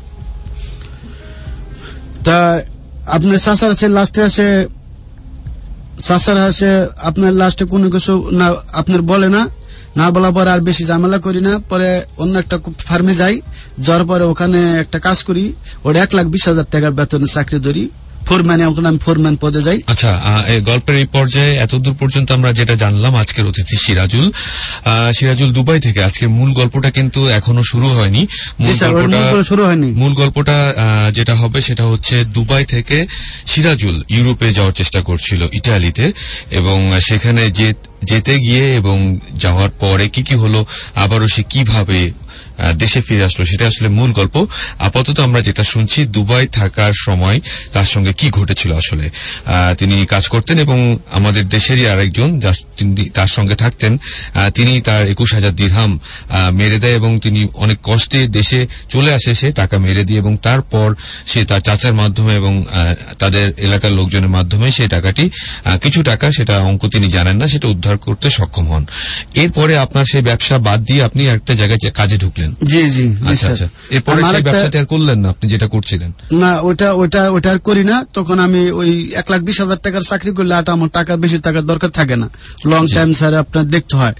তা আপনার চাচার আছে লাস্টে আপনার লাস্টে কোনো কিছু না আপনার বলে না বলা পরে আর বেশি ঝামেলা করি না। পরে অন্য একটা ফার্মে যাওয়ার পরে ওখানে একটা কাজ করি, ওটা 1,20,000 টাকার বেতনে চাকরি ধরি, ফোরম্যানে, ওখানে আমি ফোরম্যান পদে যাই। আচ্ছা, গল্পের এই পর্যায়ে এতদূর পর্যন্ত আমরা যেটা জানলাম, আজকের অতিথি সিরাজুল দুবাই থেকে। আজকের মূল গল্পটা কিন্তু এখনো শুরু হয়নি। মূল গল্পটা যেটা হবে সেটা হচ্ছে দুবাই থেকে সিরাজুল ইউরোপে যাওয়ার চেষ্টা করছিল, ইটালিতে, এবং সেখানে যেতে গিয়ে এবং যাওয়ার পরে কি হলো, আবারও সে কিভাবে দেশে ফিরে আসলো, সেটা আসলে মূল গল্প। আপাতত আমরা যেটা শুনছি, দুবাই থাকার সময় তার সঙ্গে কি ঘটেছিল। আসলে তিনি কাজ করতেন এবং আমাদের দেশেরই আরেকজন তার সঙ্গে থাকতেন, তিনি তার 21,000 দিরহাম মেরে দেয় এবং তিনি অনেক কষ্টে দেশে চলে আসে, সে টাকা মেরে দিয়ে, এবং তারপর সে তার চাচার মাধ্যমে এবং তাদের এলাকার লোকজনের মাধ্যমে সেই টাকাটি, কিছু টাকা, সেটা অঙ্ক তিনি জানেন না, সেটা উদ্ধার করতে সক্ষম হন। এরপরে আপনার সেই ব্যবসা বাদ দিয়ে আপনি একটা জায়গায় কাজে ঢুকলেন। জি জি, আচ্ছা, এরপরে সেই ব্যবসাটা আর করলেন না আপনি যেটা করছিলেন? না, ওটা আর করি না। তখন আমি ওই 1,20,000 টাকার চাকরি করলে আমার টাকা বেশি টাকার দরকার থাকে না, লং টাইম স্যার আপনার দেখতে হয়,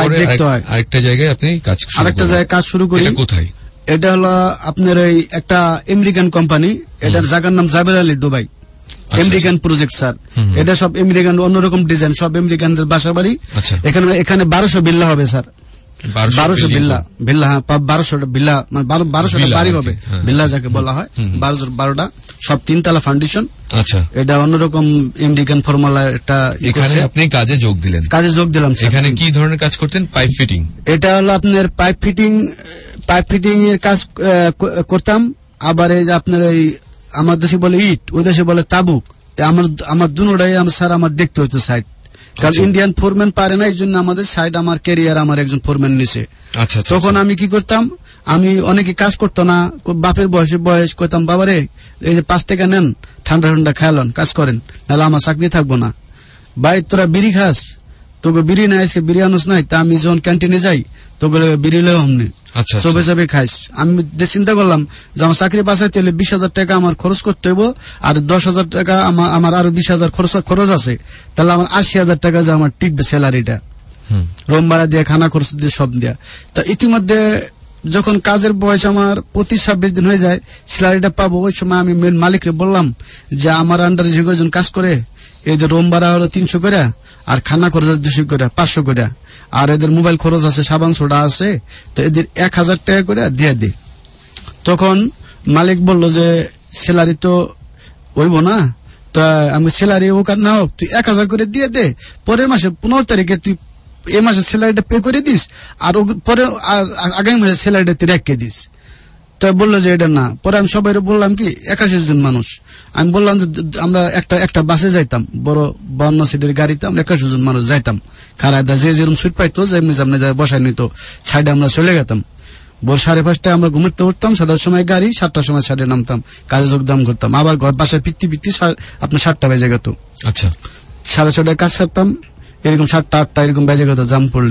আরেকটা জায়গায় আপনি আরেকটা জায়গায় কাজ শুরু করি। কোথায়? এটা হলো আপনার ওই একটা আমেরিকান কোম্পানি, এটার জায়গার নাম Jebel Ali Dubai, American project sir. এটা সব আমেরিকান, অন্যরকম ডিজাইন, সব আমেরিকানদের বাসা বাড়ি। এখানে 1200 বিল্লা হবে স্যার, 1200 বিল্লা, হ্যাঁ 1200 বিল্লা, মানে 1200টা বাড়ি হবে, বিল্লা যাকে বলা হয়, 12টা, সব 3 তলা ফাউন্ডেশন। আচ্ছা, এটা অন্যরকম আমেরিকান ফর্মুলা একটা। এখানে আপনি কাজে যোগ দিলাম। এখানে কি ধরনের কাজ করতেন? Pipe fitting. এটা হলো আপনার পাইপ ফিটিং এর কাজ করতাম। আবার এই যে আপনার ওই আমার দেশে বলে ইট, ওই দেশে বলে তাবুক, আমার দুটোটাই স্যার আমার দেখতে হইতো সাইড, কারণ ইন্ডিয়ান ফোরম্যান পারে না, এই জন্য আমাদের সাইড আমার ক্যারিয়ার আমার একজন ফোরম্যান নিছে। তখন আমি কি করতাম, আমি অনেকে কাজ করতো না, বাপের বয়স করতাম, বাবারে এই যে 5 টাকা নেন, ঠান্ডা খাইলন, কাজ করেন, নাহলে আমার চাকরি থাকবো না। ভাই তোরা বিড়ি খাস, তোকে বিড়ি নাই, আজকে বিড়ি আনুস নাই, তা আমি যখন ক্যান্টিনে যাই তোকে বিড়ি লেও হমনি, চবে খাইস। আমি চিন্তা করলাম যে আমার চাকরি বাঁচাইতে হলে 20,000 টাকা আমার খরচ করতে হইব, আর 10,000 টাকা আমার আরো 20,000 খরচ আছে, তাহলে আমার 80,000 টাকা যে আমার টিকবে স্যালারিটা, রুম ভাড়া দিয়ে, খানা খরচ দিয়ে, সব দিয়া। তা ইতিমধ্যে যখন কাজের বয়স আমার 25-26 দিন হয়ে যায়, স্যালারিটা পাবো, ওই সময় আমি মেন মালিকরে বললাম যে আমার আন্ডারে যে কয়জন কাজ করে, এদের রুম ভাড়া হলো 300 করে, আর খানা খরচ 200 করে, 500 করে, আর এদের মোবাইল খরচ আছে, সাবান সোডা আছে, তো এদের 1,000 টাকা করে দিয়ে দিই। তখন মালিক বলল যে স্যালারি তো হইব না, তা আমি স্যালারি ও না হোক তুই 1000 করে দিয়ে দে, পরের মাসে 15 তারিখে তুই এই মাসের স্যালারিটা পে করে দিস, আর পরে আগামী মাসের স্যালারিটা তুই রেখে দিস। তা বললো যে এটা না। পরে আমি সবাই বললাম কি 81 জন মানুষ, আমি বললাম যে আমরা একটা বাসে যাইতাম, বড় 52 সিটের গাড়িতে আমরা 81 জন মানুষ যাইতাম, খারাদা যে যেরকম সিট পাইতো যেমনি সামনে যায় বসাই নিত, সাইডে আমরা চলে গেতাম। ভোর 5:30টায় আমরা ঘুমোতে উঠতাম, 7টার সময় গাড়ি, 7টার সময় সাইডে নামতাম, কাজে যোগদান করতাম, আবার বাসায় ফিরতে আপনার 7টা বেজে গেত। আচ্ছা, 6:30টায় কাজ সারতাম, এরকম 7টা 8টা এরকম বেজে গেত জাম পড়লে,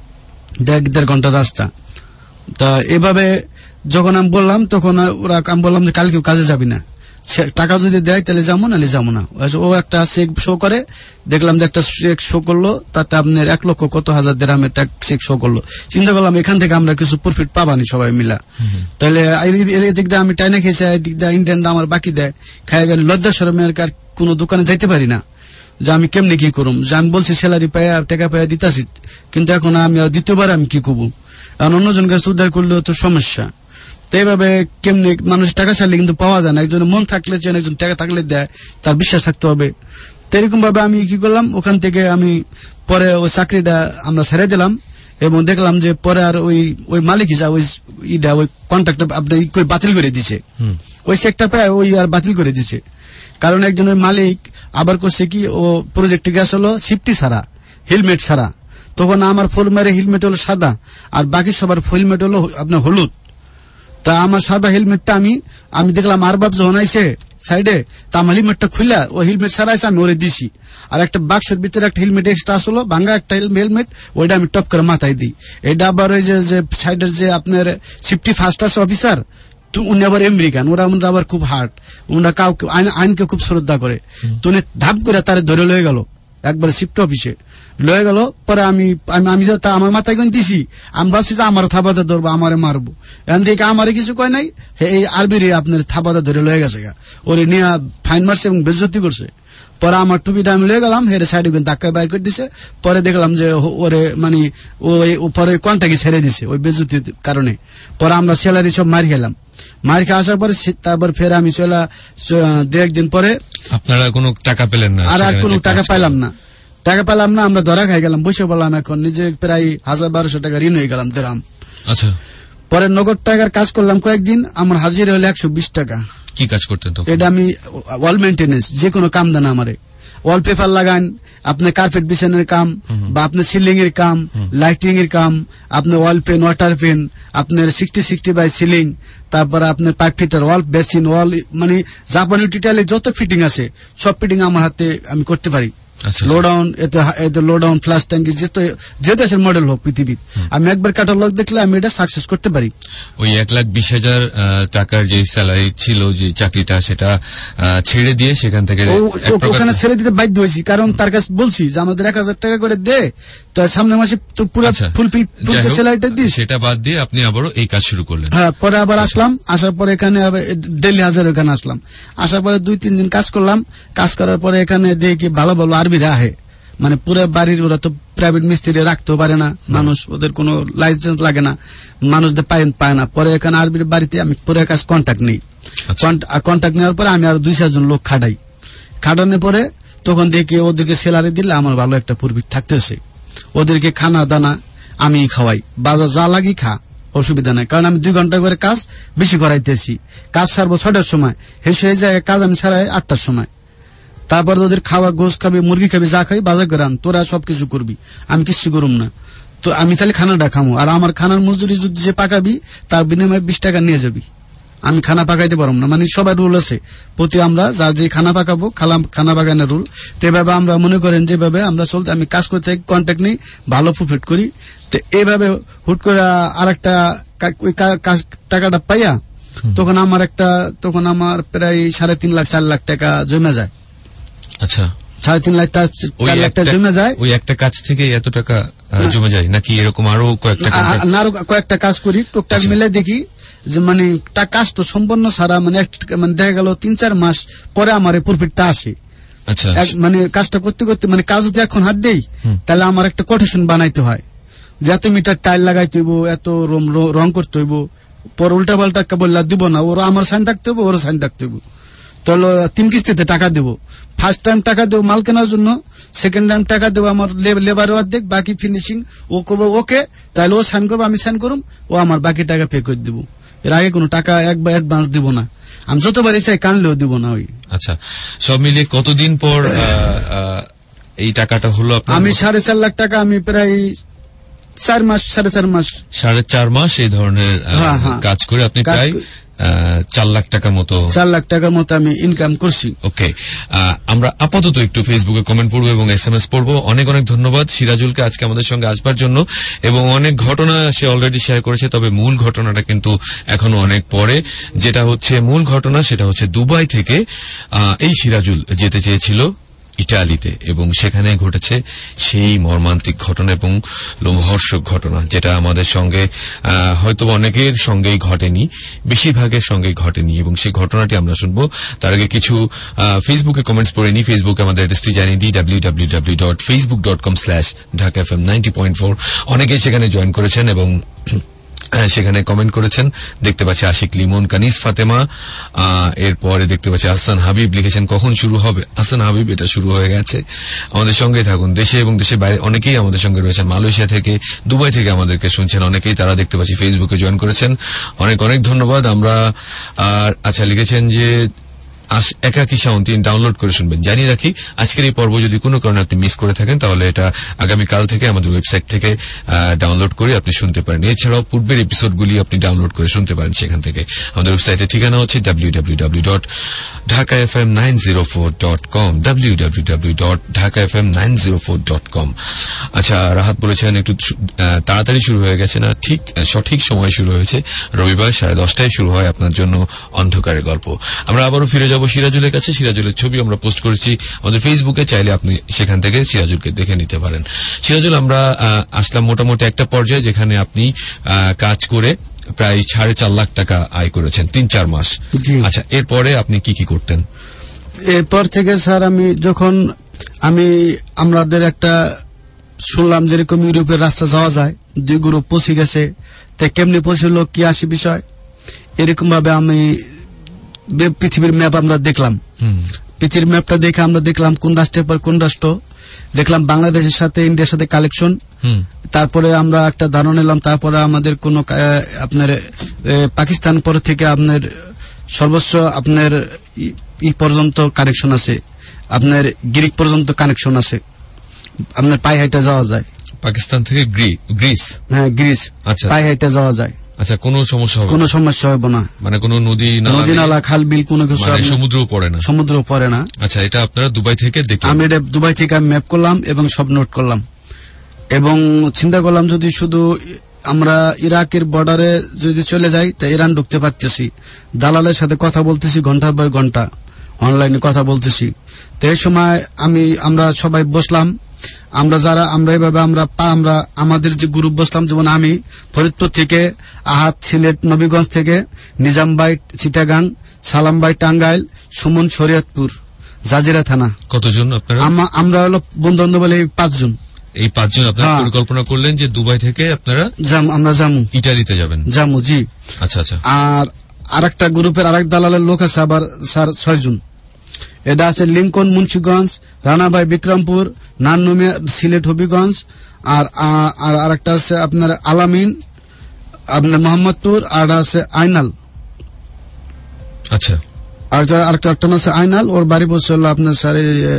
1.5 ঘন্টা রাস্তা। তা এভাবে যখন আমি বললাম তখন আমি বললাম যে কালকেও কাজে যাবি না, টাকা যদি দেয় তাহলে যাবো, নাহলে যাবো না। ও একটা চেক শো করে, দেখলাম যে একটা চেক শো করলো, তাতে আপনার 1 লক্ষ কত হাজার দিরহামের চেক শো করলো। চিন্তা করলাম এখান থেকে আমরা কিছু প্রফিট পাবানি সবাই মিলা, তাহলে এদিক দিয়ে আমি টাইনা খেয়েছি, এদিক দিয়ে ইন্ডিয়ানরা আমার বাকি দেয়, খাই গেলে লজ্জা শরমের আর কোনো দোকানে যাইতে পারি না, যে আমি কেমনি কি করুম। যে আমি বলছি স্যালারি পাইয়া টাকা পাইয়া দিতাছি, কিন্তু এখন আমি দ্বিতীয়বার আমি কি করবো, কারণ অন্যজন কাছে উদ্ধার করলেও তো সমস্যা। তো এইভাবে কেমনি মানুষ টাকা ছাড়লে কিন্তু পাওয়া যায় না, একজনের মন থাকলে যেন একজন টাকা থাকলে দেয়, তার বিশ্বাস থাকতে হবে। তো এরকম ভাবে আমি কি করলাম, ওখান থেকে আমি পরে ওই চাকরিটা আমরা ছেড়ে দিলাম, এবং দেখলাম যে পরে আর ওই মালিকই যা ওই কন্ট্রাক্টটা আপনার বাতিল করে দিছে, ওই চেকটা পায় ওই আর বাতিল করে দিছে। কারণ একজন ওই মালিক আবার করছে কি, ও প্রজেক্টে গেছে হলো সেফটি ছাড়া, হেলমেট ছাড়া। তখন আমার ফোরম্যানের হেলমেট হলো সাদা, আর বাকি সবার হেলমেট হলো আপনার হলুদ। তা আমার সাদা হেলমেটটা আমি দেখলাম আর বাপ যখন আইসে সাইডে, তা আমার হেলমেটটা খুলে ও হেলমেট ছাড়াইছে, আমি ওরে দিছি। আর একটা বাক্সের ভিতরে একটা হেলমেট এক্সট্রা আসলো, ভাঙ্গা একটা হেলমেট, ওইটা আমি টপ করে মাথায় দিই। এটা আবার ওই যে সাইডের যে আপনার সেফটি ফার্স্ট আছে অফিসার, তো উনি আবার আমেরিকান, ওরা আবার খুব হার্ড, ওনারা কাউকে আইনকে খুব শ্রদ্ধা করে। তো উনি ধাপ করে তারে ধরে লয়ে গেল একবার শিফট অফিসে লয়ে গেল। পরে আমি আমার মাথায় কোন দিছি, আমি ভাবছি যে আমার থাবাতে ধরবো, আমারে মারবো। এখান থেকে আমারে কিছু কয় নাই, এই আরবির আপনার থাবাতে ধরে লয়ে গেছে গা, ওরে নিয়ে ফাইন মারছে এবং বেজ্জতি করছে। পরে আমার টুপিটা আমি লয়ে গেলাম, হেরে সাইডে ধাক্কায় বাইর করে দিছে। পরে দেখলাম যে ওরে মানে পরে কন্টাকে ছেড়ে দিছে ওই বেজ্জতির কারণে। পরে আমরা স্যালারি সব মারি খেলাম, মার খেয়ে আসার পরে তারপর ফের আমি চলা 2-1 দিন পরে। আপনারা কোনো টাকা পেলেন না? আর কোনো টাকা পাইলাম না, আমরা ধরা খাই গেলাম, বসে বললাম এখন নিজে প্রায় 1000-1200 টাকা ঋণ হয়ে গেলাম দিরহাম। আচ্ছা, পরে নগদ টাকার কাজ করলাম কয়েকদিন, আমার হাজিরা হলো 120 টাকা। কি কাজ করতেন তখন? এটা আমি ওয়াল মেইনটেনেন্স, যে কোনো কাম দেন আমারে, ওয়াল পেপার লাগান, আপনার কার্পেট বিছানোর কাম, বা আপনার সিলিং এর কাম, লাইটিং এর কাম, আপনার ওয়াল পেন, ওয়াটার পেন, আপনার 60 বাই সিলিং, তারপরে আপনার pipe fitter, wall basin, wall মানে জাপানি টিটালে যত ফিটিং আছে সব ফিটিং আমার হাতে আমি করতে পারি। লোডাউন, এতে লোডাউন, ফ্লাশ ট্যাঙ্কি, যে দেশের মডেল হোক পৃথিবীর, আমি একবার ক্যাটালগ দেখলে আমি এটা সাকসেস করতে পারি। ওই 1,20,000 টাকার যে স্যালারি ছিল, যে চাকরিটা, সেটা ছেড়ে দিয়ে সেখান থেকে ওখানে ছেড়ে দিতে বাধ্য হয়েছি, কারণ তার কাছে বলছি যে আমাদের 1000 টাকা করে দে, তো সামনে মাসে তো পুরো ফুলফিল স্যালারিটা দিস। সেটা বাদ দিয়ে আপনি আবারও এই কাজ শুরু করলেন? হ্যাঁ, পরে আবার আসলাম, আসার পরে এখানে ডেলি হাজার ওখানে আসলাম, আসার পরে 2-3 দিন কাজ করলাম। কাজ করার পরে এখানে দেখি ভালো ভালো আরবিরা আহে, মানে পুরো বাড়ির, ওরা তো প্রাইভেট মিস্ত্রি রাখতেও পারে না মানুষ, ওদের কোনো লাইসেন্স লাগে না, মানুষদের পায় না। পরে এখানে আরবির বাড়িতে আমি পুরো কাজ কন্ট্যাক্ট নেই, কন্ট্যাক্ট নেওয়ার পরে আমি আরো 2-4 জন লোক খাটানোর পরে তখন দেখি ওদেরকে স্যালারি দিলে আমার ভালো একটা প্রফিট থাকতেছে। ওদেরকে খানা দানা আমি খাওয়াই, বাজার যা লাগি খা, অসুবিধা নাই, কারণ আমি 2 ঘন্টা করে কাজ বেশি করাইতেছি। কাজ সারবো 6টার সময়, হেসে হয়ে যায় কাজ আমি সারাই 8টার সময়। তারপর ওদের খাওয়া, গোস খাবি, মুরগি খাবি, যা খাবি বাজার করে আন, তোরা সবকিছু করবি, আমি কিছু করুম না। তো আমি খালি খানাটা খামো, আর আমার খানার মজুরি যদি যে পাকাবি তার বিনিময়ে 20 টাকা নিয়ে যাবি। আমি খানা পাকাইতে পারবো না, মানে সবার রুল আছে, প্রতি আমরা যার যে খানা পাকাবো খানা পাকানোর রুল। তো এভাবে আমরা মনে করেন যেভাবে আমরা চলতে, আমি কাজ করতে কন্ট্যাক্ট নেই, ভালো প্রফিট করি। তো এইভাবে হুট করে আর একটা টাকাটা পাইয়া তখন আমার প্রায় 3.5 লাখ 4 লাখ টাকা জমে যায়। আচ্ছা, 3.5 লাখ 4 লাখ টাকা জমে যায়। ওই একটা কাজ থেকে এত টাকা জমে যায় নাকি এরকম আরো কয়েকটা কাজ করি, টুকটাক মিলে দেখি যে মানে কাজ তো সম্পন্ন সারা, মানে দেখা গেল 3-4 মাস পরে আমার প্রফিটটা আসে। আচ্ছা, মানে কাজটা করতে করতে, মানে কাজ যদি এখন হাত দেই তাহলে আমার একটা কোটেশন বানাইতে হয়, যে এত মিটার টাইল লাগাইতে হইব, এত রং করতে হইব, পর উল্টা পাল্টা বললা দিব না, ওরা আমার সাইন থাকতে হইব, ওরা সাইন থাকতে হইব। তো তাহলে 3 কিস্তিতে টাকা দেবো। ফার্স্ট টাইম টাকা দেবো মাল কেনার জন্য, সেকেন্ড টাইম টাকা দেবো আমার লেবারের অর্ধেক, বাকি ফিনিশিং ও করবো ওকে, তাহলে ও সাইন করবো, আমি সাইন করুম, ও আমার বাকি টাকা পে করে দিব। এর আগে কোনো টাকা একবার অ্যাডভান্স দিব না, আমি যতবার চাই কানলেও দিব না। ওই আচ্ছা, সব মিলিয়ে কতদিন পর এই টাকাটা হলো আপনার? আমি 4.5 লাখ টাকা আমি প্রায় 4 মাস 4.5 মাস 4.5 মাস এই ধরনের কাজ করে আপনি প্রায় 4 লাখ টাকা মতো 4 লাখ টাকার মতো আমি ইনকাম করছি। ওকে, আমরা আপাতত একটু ফেসবুকে কমেন্ট পড়বো এবং SMS পড়বো। অনেক অনেক ধন্যবাদ সিরাজুলকে আজকে আমাদের সঙ্গে আসবার জন্য, এবং অনেক ঘটনা সে অলরেডি শেয়ার করেছে, তবে মূল ঘটনাটা কিন্তু এখনো অনেক পরে। যেটা হচ্ছে মূল ঘটনা সেটা হচ্ছে দুবাই থেকে এই সিরাজুল যেতে চেয়েছিল ইটালিতে, এবং সেখানে ঘটেছে সেই মর্মান্তিক ঘটনা এবং লোমহর্ষক ঘটনা, যেটা আমাদের সঙ্গে হয়তো অনেকের সঙ্গেই ঘটেনি, বেশিরভাগের সঙ্গেই ঘটেনি, এবং সেই ঘটনাটি আমরা শুনবো। তার আগে কিছু ফেসবুকে কমেন্টস পড়ে নি। ফেসবুকে আমাদের অ্যাড্রেসটি জানিয়ে দিই, www.facebook.com/dhakafm90.4। অনেকেই সেখানে জয়েন করেছেন এবং সেখানে কমেন্ট করেছেন। দেখতে পাচ্ছি আশিক লিমন, কানিস ফাতেমা, এরপরে দেখতে পাচ্ছি আহসান হাবিব লিখেছেন কখন শুরু হবে। আহসান হাবিব, এটা শুরু হয়ে গেছে, আমাদের সঙ্গে থাকুন। দেশে এবং দেশের বাইরে অনেকেই আমাদের সঙ্গে রয়েছেন, মালয়েশিয়া থেকে, দুবাই থেকে আমাদেরকে শুনছেন অনেকেই, তারা দেখতে পাচ্ছি ফেসবুকে জয়েন করেছেন। অনেক অনেক ধন্যবাদ। আমরা আচ্ছা লিখেছেন যে একাকী সাউন্ড ডাউনলোড করে শুনবেন। জানিয়ে রাখি, আজকের এই পর্ব যদি কোনো কারণে আপনি মিস করে থাকেন, তাহলে এটা আগামীকাল থেকে আমাদের ওয়েবসাইট থেকে ডাউনলোড করে আপনি শুনতে পারেন। এছাড়াও পূর্বের এপিসোডগুলি আপনি ডাউনলোড করে শুনতে পারেন সেখান থেকে। আমাদের ওয়েবসাইটের ঠিকানা হচ্ছে www.dhakafm904.com, www.dhakafm904.com। আচ্ছা, রাহাত বলেছেন একটু তাড়াতাড়ি শুরু হয়ে গেছে না, ঠিক সঠিক সময় শুরু হয়েছে। রবিবার 10:30টায় শুরু হয় আপনার জন্য অন্ধকারের গল্প। আমরা আবারও ফিরে যাব সিরাজুলের কাছে। সিরাজুলের ছবি আমরা পোস্ট করেছি আমাদের ফেসবুকে, চাইলে আপনি সেখান থেকে সিরাজুলকে দেখে নিতে পারেন। সিরাজুল, আমরা আসলাম মোটামুটি একটা পর্যায়ে যেখানে আপনি কাজ করে প্রায় 4.5 লাখ টাকা আয় করেছেন 3-4 মাস। আচ্ছা, এরপরে আপনি কি কি করতেন? এরপর থেকে স্যার আমাদের একটা শুনলাম যেরকম ইউরোপের রাস্তা যাওয়া যায়, 2 গ্রুপ পৌঁছে গেছে, তাই কেমনি পৌঁছল কি আসি বিষয়, এরকম ভাবে আমি পৃথিবীর ম্যাপ আমরা দেখলাম। পৃথিবীর ম্যাপটা দেখে আমরা দেখলাম কোন রাষ্ট্রের পর কোন রাষ্ট্র, দেখলাম বাংলাদেশের সাথে ইন্ডিয়ার সাথে কালেকশন। তারপরে আমরা একটা ধারণা নিলাম, তারপরে আমাদের কোন আপনার পাকিস্তান পর থেকে আপনার সর্বোচ্চ আপনার ই পর্যন্ত কানেকশন আছে, আপনার গ্রিক পর্যন্ত কানেকশন আছে, আপনার পায়ে হাইটা যাওয়া যায়। পাকিস্তান থেকে গ্রিস? হ্যাঁ, গ্রিস। আচ্ছা, পায়ে হাইটা যাওয়া যায়। আচ্ছা, কোনো সমস্যা হবে না? মানে কোনো নদী নালা খাল বিল কোনো কিছু, সমুদ্রও পড়ে না? আচ্ছা, এটা আপনারা দুবাই থেকে দেখলেন? আমি এটা দুবাই থেকে ম্যাপ করলাম এবং সব নোট করলাম, এবং চিন্তা করলাম যদি শুধু আমরা ইরাকের বর্ডারে যদি চলে যাই তা ইরান ঢুকতে পারতেছি, দালালের সাথে কথা বলতেছি ঘন্টার পর ঘন্টা, অনলাইনে কথা বলতেছি। তো এই সময় আমরা সবাই বসলাম, আমরা এইভাবে আমরা আমাদের যে গ্রুপ বসলাম, যেমন আমি ফরিদপুর থেকে, আহাত সিলেট নবীগঞ্জ থেকে, নিজাম ভাই চিটাগাং, সালাম ভাই টাঙ্গাইল, সুমন শরীয়তপুর, জাজিরা থানা। কতজন আপনারা? আমরা হলো বন্ধু বান্ধব বলে 5 জন। এই 5 জন আপনারা পরিকল্পনা করলেন যে দুবাই থেকে আপনারা আমরা যাবো ইটালিতে যাবেন? যাবো, জি। আচ্ছা আচ্ছা। আর আরেকটা গ্রুপের আরেক দালালের লোক আছে আবার স্যার 6 জন। এটা আছে লিঙ্কন মুন্সিগঞ্জ, রানাভাই বিক্রমপুর, নান্নুমিয়া সিলেট হবিগঞ্জ, আর আরেকটা আছে আপনার আলামিন আপনার মোহাম্মদপুর, আর আছে আইনাল। আচ্ছা। আর আরেকটা আছে আইনাল, ওর বাড়ি বসে হলো আপনার স্যার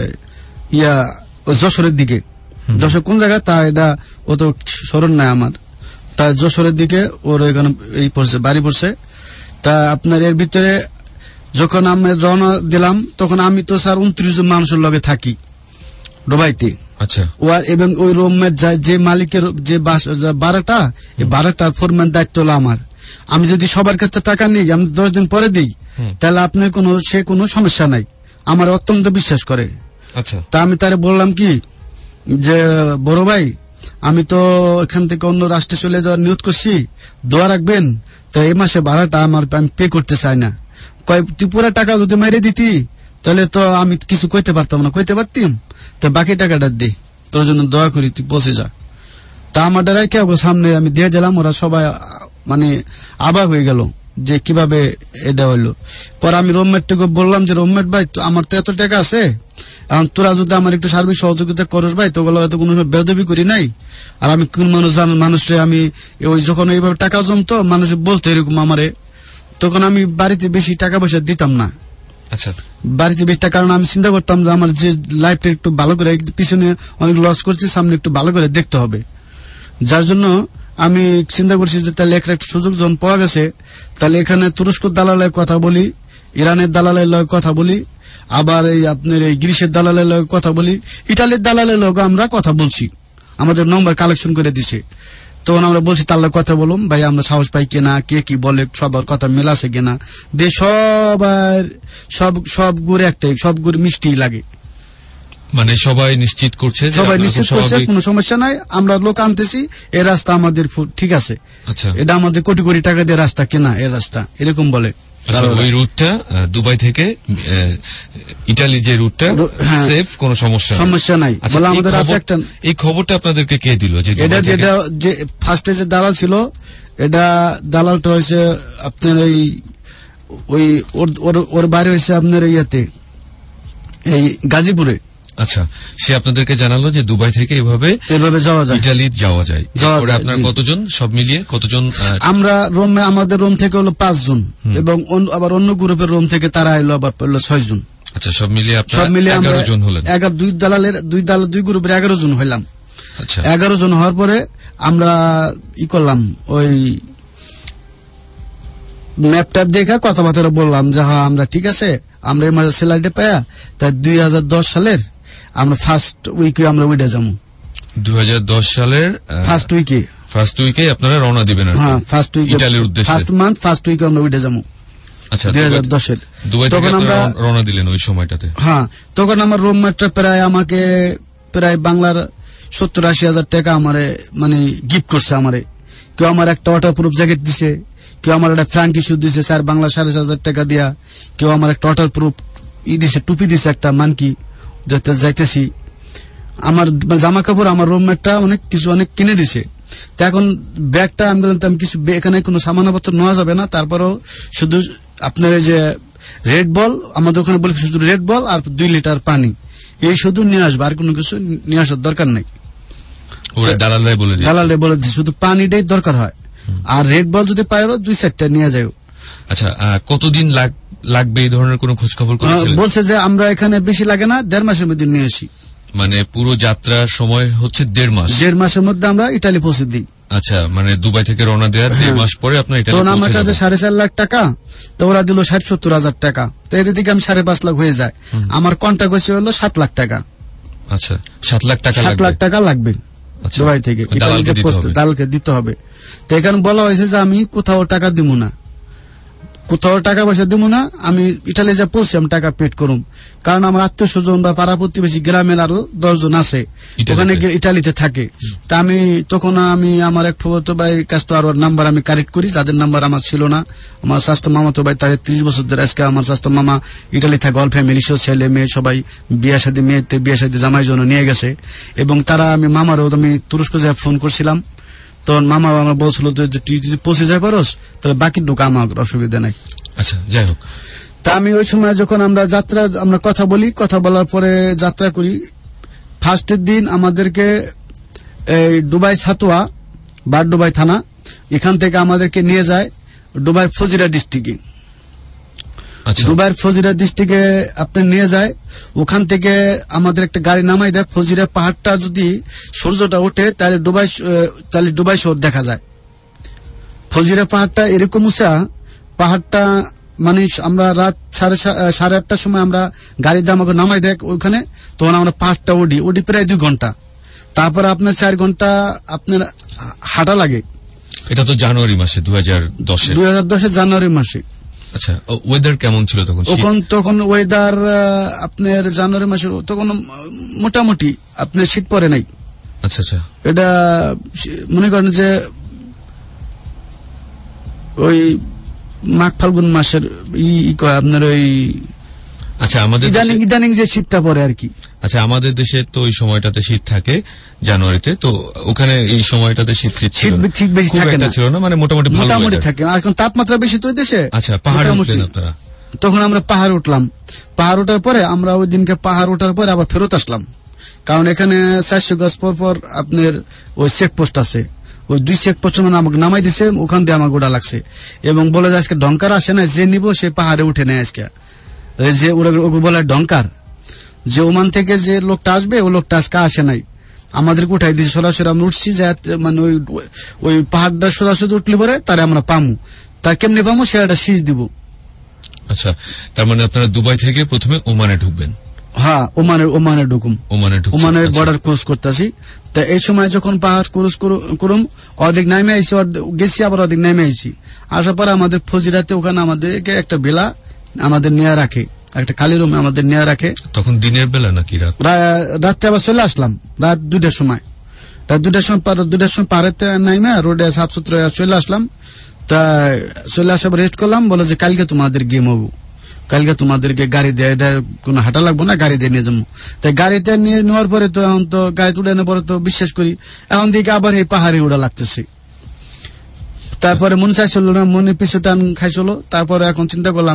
যশোরের দিকে। যশোর কোন জায়গায় তা এটা ও তো স্মরণ নাই আমার, তা যশোরের দিকে ওর এখানে বাড়ি পড়ছে। তা আপনার এর ভিতরে যখন আমি রওনা দিলাম, তখন আমি তো স্যার 29 জন মানুষের লগে থাকি দুবাইতে। আচ্ছা। এবং ওই রুমের যে মালিকের যে বারাটা, এই বারাটার ফোরম্যান দায়িত্ব হলো আমার। আমি যদি সবার কাছে টাকা নিই, আমি 10 দিন পরে দিই, তাহলে আপনার সে কোনো সমস্যা নাই, আমার অত্যন্ত বিশ্বাস করে। আচ্ছা। তা আমি তারে বললাম কি যে বড় ভাই, আমি তো এখান থেকে অন্য রাষ্ট্রে চলে যাওয়ার নিয়ত করছি, দোয়া রাখবেন। তো এই মাসে ভাড়াটা আমি পে করতে চাই না। তুই পুরো টাকা যদি মেরে দিতি তাহলে তো আমি কিছু কইতে পারতাম না, কইতে পারতাম তো বাকি টাকাটা দে, তোর জন্য দোয়া করি, তুই পৌঁছে যা। তা আমার দ্বারাই কেউ সামনে আমি দিয়ে দিলাম, ওরা সবাই মানে আবাক হয়ে গেল যে কিভাবে এটা হইলো। পরে আমি রুমমেটকে বললাম যে রুমমেট ভাই আমার তো এত টাকা আছে, এখন তোরা যদি আমার একটু সার্বিক সহযোগিতা করস ভাই, তো হয়তো কোনো বেদবি করি নাই। আর আমি কোন মানুষে আমি ওই যখন এইভাবে টাকা জমতো মানুষ বলতো এরকম আমারে, তখন আমি বাড়িতে বেশি টাকা পয়সা দিতাম না। আচ্ছা, বাড়িতে বেশি, কারণ আমি চিন্তা করতাম যে আমার যে লাইফটা একটু ভালো করে, পিছনে অনেক লস করছি, সামনে একটু ভালো করে দেখতে হবে। যার জন্য আমি চিন্তা করছি যে তাহলে একটা সুযোগ যখন পাওয়া গেছে, তাহলে এখানে তুরস্ক দালালের কথা বলি, ইরানের দালালের কথা বলি, আবার এই আপনার এই গ্রিসের দালালের কথা বলি, ইটালির দালালের লোক আমরা কথা বলছি, আমাদের নম্বর কালেকশন করে দিছে। তখন আমরা বলছি তার কথা বলুন ভাই, আমরা সাহস পাই কিনা, কে কি বলে, সবার কথা মেলাছে কিনা, দিয়ে সব গুড়ে একটাই, সব গুড় মিষ্টি লাগে, মানে সবাই নিশ্চিত করছে, সবাই নিশ্চিত করছে কোনো সমস্যা নাই, আমরা লোক আনতেছি, এই রাস্তা আমাদের ঠিক আছে। আচ্ছা, এটা আমাদের কোটি কোটি টাকা দিয়ে রাস্তা কেনা, এই রাস্তা এরকম বলে। ওই রুটটা দুবাই থেকে ইটালি যে রুটটা সেফ, কোনো সমস্যা নাই। বলে আমাদের আছে একটা। এই খবরটা আপনাদেরকে কে দিল? এটা যেটা যে ফার্স্টে যে দালাল ছিল, এটা দালালটা হয়েছে আপনার ওই ওর বাড়ি হয়েছে আপনার ইয়াতে, এই গাজীপুরে। আচ্ছা, সে আপনাদেরকে জানালো যে দুবাই থেকে এভাবে যাওয়া যায়, ইটালি যাওয়া যায়। আপনার কতজন, সব মিলিয়ে কতজন? আমরা রুমে, আমাদের রুম থেকে হলো 5 জন, এবং আবার অন্য গ্রুপের রুম থেকে তারা এলো আবার 6 জন। আচ্ছা, সব মিলিয়ে আপনারা 11 জন হলেন। দুই গ্রুপের 11 জন হইলাম। আচ্ছা, 11 জন হওয়ার পরে আমরা করলাম, ওই ম্যাপট্যাপ দেখে কথাবার্তা বললাম যে হ্যাঁ আমরা ঠিক আছে, আমরা এই মাসে স্যালারি পায়া, তাই 2010 সালের আমরা ফার্স্ট উইকে আমরা উইডে যাবো। 2010 সালের ফার্স্ট উইকে আপনারা রওনা দিবেন? হ্যাঁ, ফার্স্ট উইকে, ইতালির উদ্দেশ্যে ফার্স্ট উইকে আমরা উইডে যাবো। আচ্ছা, 2010-এর দুবাই থেকে আপনারা রওনা দিলেন ওই সময়টাতে? হ্যাঁ, তখন আমার রুমমেটটা আমাকে প্রায় বাংলার 70-80 হাজার টাকা আমারে মানে গিফট করছে আমারে। কেউ আমার একটা ওয়াটারপ্রুফ জ্যাকেট দিছে, কেউ আমার একটা ফ্রাঙ্কি স্যুট দিছে 4 বাংলা 4,500 টাকা দিয়া, কেউ আমার একটা ওয়াটারপ্রুফ দিছে, টুপি দিছে একটা মানকি, যাইতেছি। আমার জামা কাপড় আমার রুমমেটটা অনেক কিনে দিছে। তো এখন ব্যাগটা আমি বললাম কিছু এখানে কোনো সামানপত্র নেওয়া যাবে না, তারপরেও শুধু আপনার এই যে রেড বল, আমাদের ওখানে বলে শুধু রেড বল আর 2 লিটার পানি, এই শুধু নিয়ে আসবে, আর কোনো কিছু নিয়ে আসার দরকার নেই। দালালে বলে দিচ্ছে শুধু পানিটাই দরকার হয়, আর রেড বল যদি পায়ও 2-4টা নিয়ে যায়। আচ্ছা, কতদিন লাগবে এই ধরনের কোনো খোঁজ খবর করেছিলেন? বলছে যে আমরা এখানে বেশি লাগে না, 1.5 মাসের মধ্যে নিয়ে আসি। মানে পুরো যাত্রার সময় হচ্ছে 1.5 মাস? 1.5 মাসের মধ্যে আমরা ইটালি পৌঁছে দিই। আচ্ছা, মানে দুবাই থেকে রওনা দেওয়ার 1.5 মাস পরে আপনার ইটালি পৌঁছে যাবেন। আমার কাছে 4.5 লাখ টাকা, তো ওরা দিল 60-70 হাজার টাকা, তো এদের দিকে আমি 5.5 লাখ হয়ে যায়। আমার কন্ট্রাক্ট হয়েছে হলো 7 লাখ টাকা। আচ্ছা, 7 লাখ টাকা লাগবে দুবাই থেকে, দালালকে দিতে হবে। তো এখানে বলা হয়েছে যে আমি কোথাও টাকা দিব না, কোথাও টাকা পয়সা দিব না, আমি ইটালি যা পৌঁছে আমি টাকা পেড করুম। কারণ আমার আত্মীয় স্বজন বা পাড়া প্রতিবেশী গ্রামের আরো 10 জন আছে ওখানে ইটালিতে থাকে। তা তখন আমি আমার এক ফুফাতো ভাইয়ের কাছ থেকে আরো নাম্বার আমি কালেক্ট করি, যাদের নাম্বার আমার ছিল না। আমার স্বাস্থ্য মামাতো ভাই, তাদের 30 বছর ধরে আজকে আমার স্বাস্থ্য মামা ইটালি থাকে, অল ফ্যামিলি সহ ছেলে মেয়ে সবাই বিয়ে শাদী জামাই জন্য নিয়ে গেছে। এবং তারা মামারও আমি তুরস্ক যায় ফোন করছিলাম, তখন মামা আমার বলছিল যে তুই যদি পৌঁছে যাই পারস তাহলে বাকি ঢুকা আমার অসুবিধা নাই। আচ্ছা, যাই হোক, তা আমি ওই সময় যখন আমরা কথা বলি, কথা বলার পরে যাত্রা করি, ফার্স্টের দিন আমাদেরকে এই দুবাই সাতোয়া বা দুবাই থানা, এখান থেকে আমাদেরকে নিয়ে যায় দুবাই ফজিরা ডিস্ট্রিক্টে। দুবাইয়ের ফজিরা ডিস্ট্রিক্টে আপনি নিয়ে যায়, ওখান থেকে আমাদের একটা গাড়ি নামাই দেয়। ফজিরা পাহাড়টা যদি সূর্যটা ওঠে তাহলে দুবাই শহর দেখা যায়। ফজিরা পাহাড়টা এরকম উঁচা, পাহাড়টা মানে আমরা রাত 8:30টার সময় আমরা গাড়ি দিয়ে আমাকে নামাই দেয় ওইখানে, তখন আমরা পাহাড়টা উঠি প্রায় 2 ঘন্টা, তারপরে আপনার 4 ঘন্টা আপনার হাঁটা লাগে। এটা তো জানুয়ারি মাসে 2010 জানুয়ারি মাসে। আচ্ছা, ওয়েদার কেমন ছিল তখন ওয়েদার আপনার জানুয়ারি মাসে তখন মোটামুটি আপনার শীত পড়ে নাই। আচ্ছা আচ্ছা, এটা মনে করেন যে ওই মাঘ ফাল্গুন মাসের আপনার ওই আচ্ছা, আমাদের ইদানিং যে শীতটা পড়ে আর কি। আচ্ছা, আমাদের দেশে তো ওই সময়টাতে শীত থাকে জানুয়ারিতে, তো ওখানে এই সময়টাতে শীত ঠিক বেশি থাকে না, ছিল না, মানে মোটামুটি থাকে। আর এখন তাপমাত্রা বেশি তো দেশে। আচ্ছা, পাহাড়ে উঠলেন আপনারা? তখন আমরা পাহাড় উঠলাম, পাহাড় ওঠার পরে আমরা ওই দিনকে পাহাড় ওঠার পরে আবার ফেরত আসলাম, কারণ এখানে 400 গজ পর আপনার ওই চেকপোস্ট আছে, ওই 2 চেকপোস্ট মানে আমাকে নামাই দিছে, ওখান দিয়ে আমার গোড়া লাগছে এবং বলে যে আজকে ডঙ্কার আসে না, যে নিব সে পাহাড়ে উঠে নেয় আজকে, যে ওরা বলে ডঙ্কার, যে ওমান থেকে যে লোকটা আসবে ও লোকটা আজকে আসে নাই, আমাদেরকে উঠাই দিয়েছে সরাসরি। আমরা উঠছি যে মানে ওই পাহাড়টা সরাসরি উঠলে পরে তারে আমরা পামু, তার কেমনি পামু সে একটা শীষ দিব। আচ্ছা, তার মানে আপনারা দুবাই থেকে প্রথমে ওমানে ঢুকবেন? হ্যাঁ, ওমানে ঢুকুম, ওমানের বর্ডার ক্রস করতেছি। তা এই সময় যখন পাহাড় ক্রস করুম, অধিক নামে আইসি, গেছি আবার অধিক নামে আইসি, আসার পরে আমাদের ফজিরাতে ওখানে আমাদেরকে একটা বেলা আমাদের নিয়ে রাখে, একটা খালি রুমে আমাদের নিয়ে রাখে। তখন দিনের বেলা নাকি রাত্রে আবার চলে আসলাম রাত 2টার সময়, রাত 2টার সময় পাহাড়েতে নাইমে রোডে সাফ সুতরা চলে আসলাম। তা চলে আসার রেস্ট করলাম, বলে যে কালকে তোমাদের গেম হবো, কালকে তোমাদেরকে গাড়ি দিয়ে, এটা কোনো হাঁটা লাগবো না, গাড়ি দিয়ে নিয়ে যাবো। তাই গাড়িতে নিয়ে নেওয়ার পরে তো এখন তো গাড়িতে উঠে নেওয়ার পরে তো বিশ্বাস করি এখন দিকে আবার এই পাহাড়ে উড়া লাগতেছে। তারপরে মন চাইছিল না, মনে পিছু টান খাইছিল। তারপরে এখন চিন্তা করলাম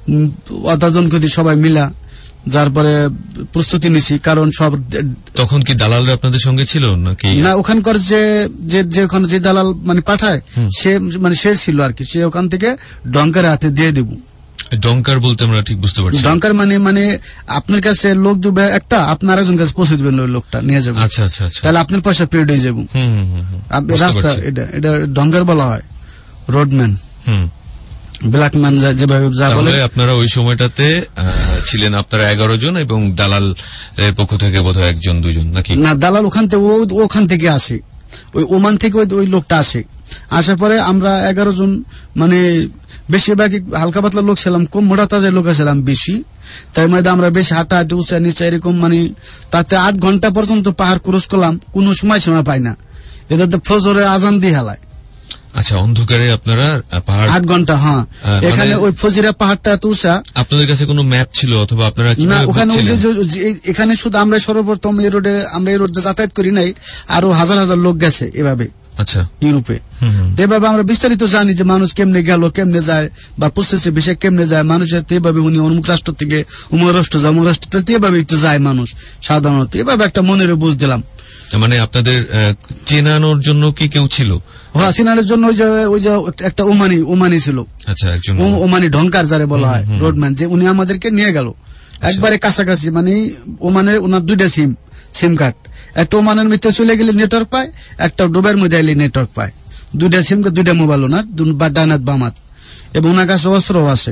10 জন কদি সবাই মিলা, যার পরে প্রস্তুতি নিছি, কারণ সব। তখন কি দালালরা আপনাদের সঙ্গে ছিল নাকি? না, ওখানকার যে ওখানে যে দালাল মানে পাঠায় সে ছিল আর কি, সে ওখান থেকে ডঙ্কার হাতে দিয়ে দেব। ডঙ্কার বলতে আমরা ঠিক বুঝতে পারছি। ডঙ্কার মানে আপনার কাছে লোক দেবে একটা, আপনার একজন কাছে পৌঁছে দেবেন, ওই লোকটা নিয়ে যাবেন। আচ্ছা আচ্ছা আচ্ছা, তাহলে আপনার পয়সা পেড হয়ে যাবো। রাস্তা এটা ডঙ্কার বলা হয়, রোডম্যান, ব্ল্যাকম্যান যেভাবে যা বলে। আপনারা ওই সময়টাতে ছিলেন আপনারা 11 জন এবং দালাল এর পক্ষ থেকে বোধহয় 1-2 জন নাকি? না, দালাল ওখান থেকে আসে, ওই ওমান থেকে ওই লোকটা আসে। আসার পরে আমরা 11 জন, মানে বেশিরভাগই হালকা পাতলা লোক ছিলাম, কম মোটা তাজা লোক ছিলাম বেশি। তাই মধ্যে আমরা বেশি হাঁটাহাঁটি উঁচা নিচা এরকম, মানে তাতে 8 ঘন্টা পর্যন্ত পাহাড় ক্রস করলাম, কোন সময় পাই না। এদের তো ফজরের আজান দিয়ে হেলায়। আচ্ছা, অন্ধকারে আপনারা পাহাড় 8 ঘন্টা। হ্যাঁ, এখানে ওই ফজিরা পাহাড়টা এত উঁচা। আপনাদের কাছে কোনো ম্যাপ ছিল অথবা আপনারা না, ওখানে এখানে শুধু আমরা সর্বপ্রথম এই রোডে যাতায়াত করি নাই, আরো হাজার হাজার লোক গেছে এভাবে। আচ্ছা, ইউরোপে এভাবে আমরা বিস্তারিত জানি যে মানুষ কেমনে গেল, কেমনে যায়, বা প্রসেসে বিষয় কেমনে যায় মানুষের। এভাবে উনি অমুক রাষ্ট্র থেকে অমুক রাষ্ট্র যায়, অমুক রাষ্ট্র থেকে এভাবে একটু যায় মানুষ সাধারণত। এভাবে একটা মনের বুঝ দিলাম। মানে আপনাদের চেনানোর জন্য কি কেউ ছিল? হ্যাঁ, চেনানোর জন্য ওই যে একটা ওমানি ছিল। আচ্ছা, একজন ওমানি ঢঙ্কার যারে বলা হয়, রোডম্যান, যে উনি আমাদেরকে নিয়ে গেল একবারে কাছাকাছি। মানে ওমানের ওনার 2টা সিম কার্ড, একটা ওমানের মধ্যে চলে গেলে নেটওয়ার্ক পায়, একটা ডুবের মধ্যে এলে নেটওয়ার্ক পায়। 2টা সিম কার্ড, 2টা মোবাইল ওনার, ডানাত বামাত, এবং ওনার কাছে অস্ত্র আছে,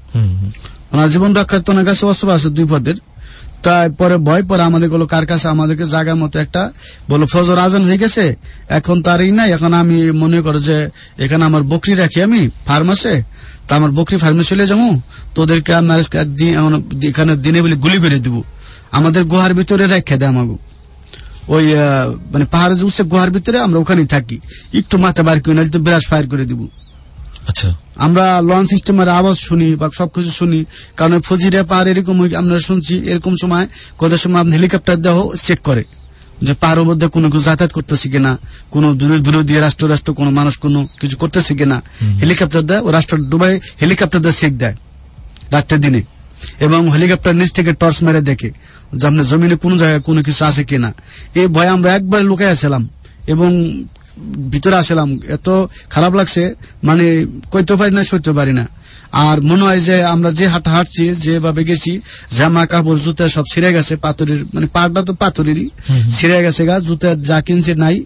ওনার জীবন রক্ষার তো ওনার কাছে অস্ত্র আছে 2 পদের। তারপরে ভয় পরে আমাদের গুলো কার কাছে, আমাদেরকে জায়গার মতো একটা বলো ফজর আজান হয়ে গেছে, এখন তারই নাই। এখন আমি মনে করি যে এখানে আমার বকরি রাখি, আমি ফার্মাসে, তা আমার বকরি ফার্মে চলে যাবো, তোদেরকে আমার এখানে দিনে বলে গুলি করে দিব। আমাদের গুহার ভিতরে রেখে দেয় আমাকে, ওই মানে পাহাড়ে উঠছে গুহার ভিতরে, আমরা ওখানেই থাকি, একটু মাথা বার করি না তো বিরাজ ফায়ার করে দিব। আচ্ছা, আমরা লঞ্চ সিস্টেমের আওয়াজ শুনি বা সবকিছু শুনি, কারণ ফজিরা পাহাড় এরকম আমরা শুনছি। এরকম সময় কত সময় হেলিকপ্টার দেহ চেক করে যে পাহাড়ের মধ্যে কোনো কিছু যাতায়াত করতেছে কিনা, কোন বিরোধী রাষ্ট্র কোনো মানুষ কোনো কিছু করতেছে কিনা, হেলিকপ্টার দেয়। ও রাষ্ট্র দুবাই হেলিকপ্টার দিয়ে চেক দেয় রাত্রের দিনে, এবং হেলিকপ্টার নিচ থেকে টর্চ মেরে দেখে যে আপনার জমিনে কোন জায়গায় কোনো কিছু আছে কিনা। এই ভয়ে আমরা একবার লুকাই আসলাম এবং ভিতরে আসলাম। এত খারাপ লাগছে, মানে কইতে পারি না, সইতে পারি না। আর মনে হয় যে আমরা যে হাঁটছি, যেভাবে গেছি, জামা কাপড় জুতা সব ছিঁড়ে গেছে, পাথরের, মানে পাড়টা তো পাথরেরই, ছিঁড়ে গেছে গা। জুতা যা কিনছে নাই,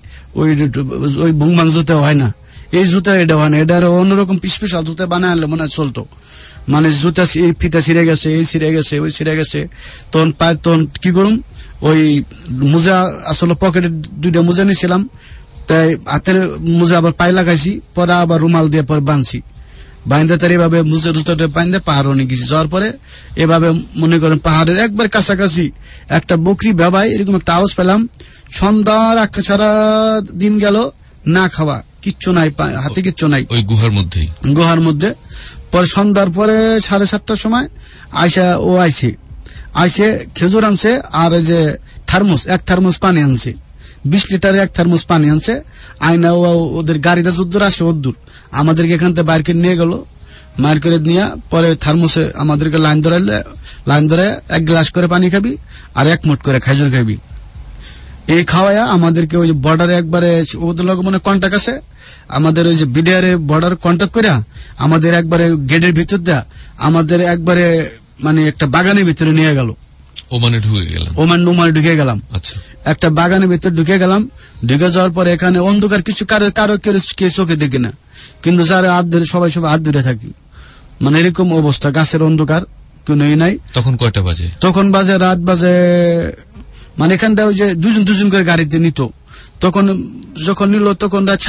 ওই বুংবাং জুতা হয় না, এই জুতা এটা হয় না, এটা অন্যরকম স্পেশাল জুতা বানায় আনলে মনে হয় চলতো। মানে জুতা ফিতা ছিঁড়ে গেছে, এই ছিঁড়ে গেছে, ওই ছিঁড়ে গেছে। তখন কি করুম, ওই মোজা, আসলে পকেটে 2টা মোজা নিয়েছিলাম, তাই হাতের মোজা আবার পায়ে লাগাইছি, পরে আবার রুমাল দিয়ে পরে বাঁধছি, বাইন্দে তার এভাবে মুজা জুতাটা বাইন্দে পাহাড় অনেক গেছি। যাওয়ার পরে এভাবে মনে করেন পাহাড়ের একবার কাছাকাছি একটা বকরি ভেবাই এরকম একটা আওয়াজ পেলাম। সন্ধ্যার সারা দিন গেল না খাওয়া, কিচ্ছু নাই, হাতে কিচ্ছু নাই, ওই গুহার মধ্যে। পরে সন্ধ্যার পরে 7:30টার সময় ও আইসে খেজুর আনছে আর ওই যে এক থার্মোস পানি আনছে, 20 লিটারের এক থার্মোস পানি আনছে। আইনা ওদের গাড়িতে যদ্দূর আসে ওদ্দূর আমাদেরকে এখান থেকে বাইর করে নিয়ে গেল। মার করে নিয়ে পরে থার্মোসে আমাদেরকে লাইন ধরে 1 গ্লাস করে পানি খাবি আর 1 মুঠ করে খেজুর খাবি। এই খাওয়ায়া আমাদেরকে ওই বর্ডারে একবারে ওদের লোক মনে কন্ট্যাক্ট আছে, আমাদের ওই যে বিডিআর এর বর্ডার কন্ট্যাক্ট করে আমাদের একবারে গেটের ভিতর দেয়া আমাদের একবারে মানে একটা বাগানের ভিতরে নিয়ে গেল। ওমানে ঢুকে গেলাম। আচ্ছা, একটা বাগানের ভিতর ঢুকে গেলাম। ঢুকে যাওয়ার পরে এখানে অন্ধকার, কিছু কারো চোখে দেখি না, কিন্তু যারা হাত ধরে সবাই হাত ধরে থাকি, মানে এরকম অবস্থা, গাছের অন্ধকার, কোনো নাই। তখন কয়টা বাজে? তখন রাত বাজে, মানে এখান থেকে যে দুজন করে গাড়িতে নিত, তখন যখন নিল তখন রাত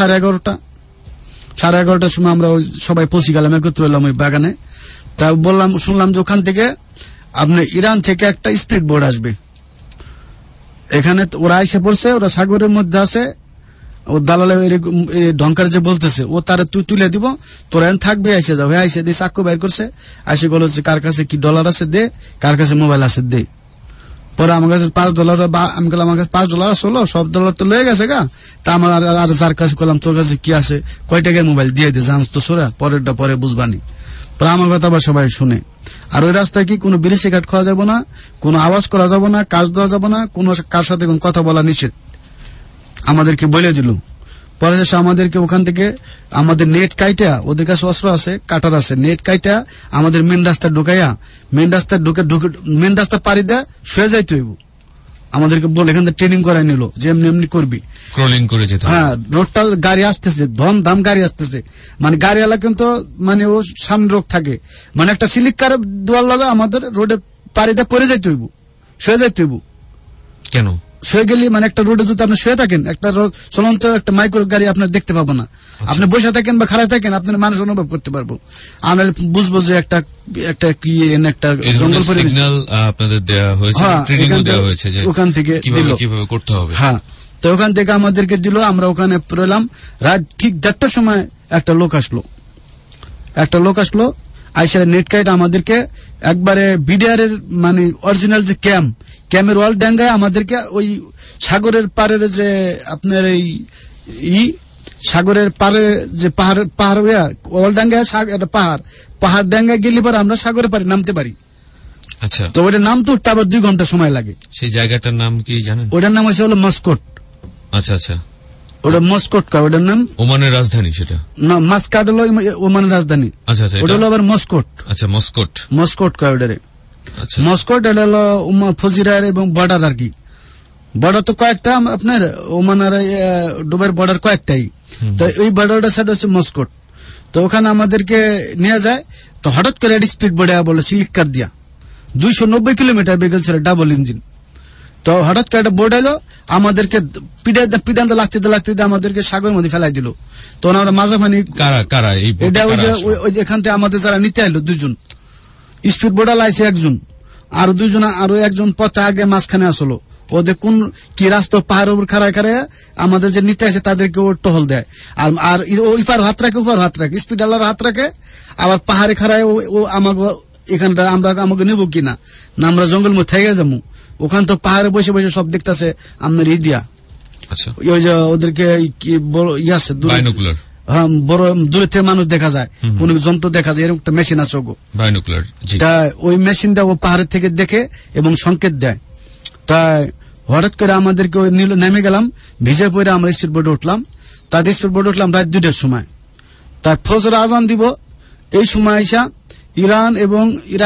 11:30 সময় আমরা সবাই পৌঁছে গেলাম, একত্র হলাম ওই বাগানে। তা শুনলাম যে ওখান থেকে আপনার ইরান থেকে একটা স্পিড বোর্ড আসবে। এখানে ওরা এসে পড়ছে, ওরা সাগরের মধ্যে আছে। ও দালালে ঢঙ্কার যে বলতেছে, ও তারা তুলে দিব, তোরা থাকবে, এসে যাও। হ্যাঁ, এসে দিয়ে চাক্কু বাইর করছে, এসে বলো যে কার কাছে কি ডলার আছে দে, কার কাছে মোবাইল আছে দে। পরে আমার কাছে $5, আমি বললাম আমার কাছে $5 আসলো, সব ডলার তো লয়ে গেছে গা। তা আমার আর যার কাছে করলাম তোর কাছে কি আছে, কয় টাকার মোবাইল দিয়ে দে, জানস তো সোরা, পরেরটা পরে বুঝবানি। পরে আমার কথা আবার সবাই শুনে। আর ওই রাস্তায় কি কোনো বিড়ি সিগারেট খাওয়া যাবে না, কোনো আওয়াজ করা যাবে না, কাজ দেওয়া যাবে না, কোনো কার সাথে কোনো কথা বলা নিষেধ, আমাদেরকে বলে দিল। পরে এসে আমাদেরকে ওখান থেকে আমাদের নেট কাইটা, ওদের কাছে অস্ত্র আছে, কাটার আছে, নেট কাইটা আমাদের মেন রাস্তা ঢুকাইয়া মেন রাস্তা পাড়ি দেয়া শুয়ে যাইতে হইব। আমাদেরকে বলে এখান থেকে ট্রেনিং করাই নিল যে এমনি করবি, ক্রলিং করে যেতে। হ্যাঁ, রোডটা গাড়ি আসতেছে, দাম গাড়ি আসতেছে, মানে গাড়িওয়ালা কিন্তু মানে ও সামনে রোগ থাকে, মানে একটা সিলিক কার দোয়ার লাগে আমাদের রোডে পাড়িতে পড়ে যাইতে হইব, শুয়ে যাইতে হইব। কেন শুয়ে গেলে, মানে একটা রোডে যদি আপনি শুয়ে থাকেন, একটা চলন্ত একটা মাইক্রো গাড়ি আপনার দেখতে পাবো না। আপনি বসে থাকেন বা খাড়া থাকেন, আপনার মানুষ অনুভব করতে পারবো। আমরা বুঝবো যে একটা জঙ্গল পরিবেশ আপনাদের দেওয়া হয়েছে, ট্রেনিং দেওয়া হয়েছে যে ওখান থেকে কিভাবে করতে হবে। হ্যাঁ, তো ওখান থেকে আমাদেরকে দিল, আমরা ওখানে রইলাম। রাত ঠিক 1:30টার সময় একটা লোক আসলো, আইসার নেট কাইট আমাদেরকে একবারে বিডিআর এর মানে অরিজিনাল যে ক্যামের ওয়াল ডাঙ্গায় আমাদেরকে ওই সাগরের পাড়ের যে আপনার এই সাগরের পাড়ে যে পাহাড় ওয়াল ডাঙ্গায় একটা পাহাড় ডাঙ্গায় গেলে পরে আমরা সাগরের পাড়ে নামতে পারি। আচ্ছা, তো ওইটা নামতে উঠতে আবার 2 ঘন্টা সময় লাগে। সেই জায়গাটার নাম কি জানেন? ওইটার নাম হলো মস্কট। আচ্ছা আচ্ছা, ওটা মস্কট কা, ওটার নাম ওমানের রাজধানী, সেটা না, মাস্কাট হলো ওমানের রাজধানী। আচ্ছা আচ্ছা, ওটা হলো আবার মস্কট। আচ্ছা, মস্কট কা ওটারে। মস্কট এটা হলো ফজিরার এবং বর্ডার আর কি, বর্ডার তো কয়েকটা আপনার ওমান আর ডুবের বর্ডার কয়েকটাই, তো এই বর্ডারটা সাইড হচ্ছে মস্কট। তো ওখানে আমাদেরকে নিয়ে যায়, তো হঠাৎ করে স্পিড বোর্ডে বলে সিলিকার দিয়া 290 কিলোমিটার বেগে ছিল, ডাবল ইঞ্জিন। তো হঠাৎ করে একটা বোর্ড এলো, আমাদেরকে পিডানতে লাগতে আমাদেরকে সাগরের মধ্যে ফেলাই দিল। তখন আমরা মাঝামাঝি এটা ওই এখান থেকে আমাদের যারা নিতে এলো 2 জন, স্পিড বোর্ডে লাইছে 1 জন, আরো একজন পথে আগে মাঝখানে আসলো। ওদের কোন কি রাস্তা পাহাড়ের উপর খাড়ায় আমাদের যে নিতে আছে তাদেরকে ও টহল দেয়, আর ওই পার হাত রাখে স্পিড আলার হাত রাখে, আবার পাহাড়ে খাড়ায় ও আমাকে এখানটা আমাকে নেবো কিনা না, আমরা জঙ্গল মধ্যে থেকে যাবো। ওখান তো পাহাড়ে বসে সব দেখতেছে আপনার দিয়া। আচ্ছা, ওই যে ওদেরকে কি বড় আছে বাইনোকুলার, হ্যাঁ, বড় দূরে থেকে মানুষ দেখা যায়, কোন যন্ত্র দেখা যায়, এরকম একটা মেশিন আছে ওগো বাইনোকুলার। ওই মেশিনটা ও পাহাড়ের থেকে দেখে এবং সংকেত দেয়। তাই হঠাৎ করে আমাদেরকে ওই নেমে গেলাম, ভিজে পড়ে আমরা স্পিড বোর্ডে উঠলাম। তাদের স্পিড বোর্ডে উঠলাম রাত 2টার সময়। তার ফজর আজান দিব, এই সময় আইসা ইরান এবং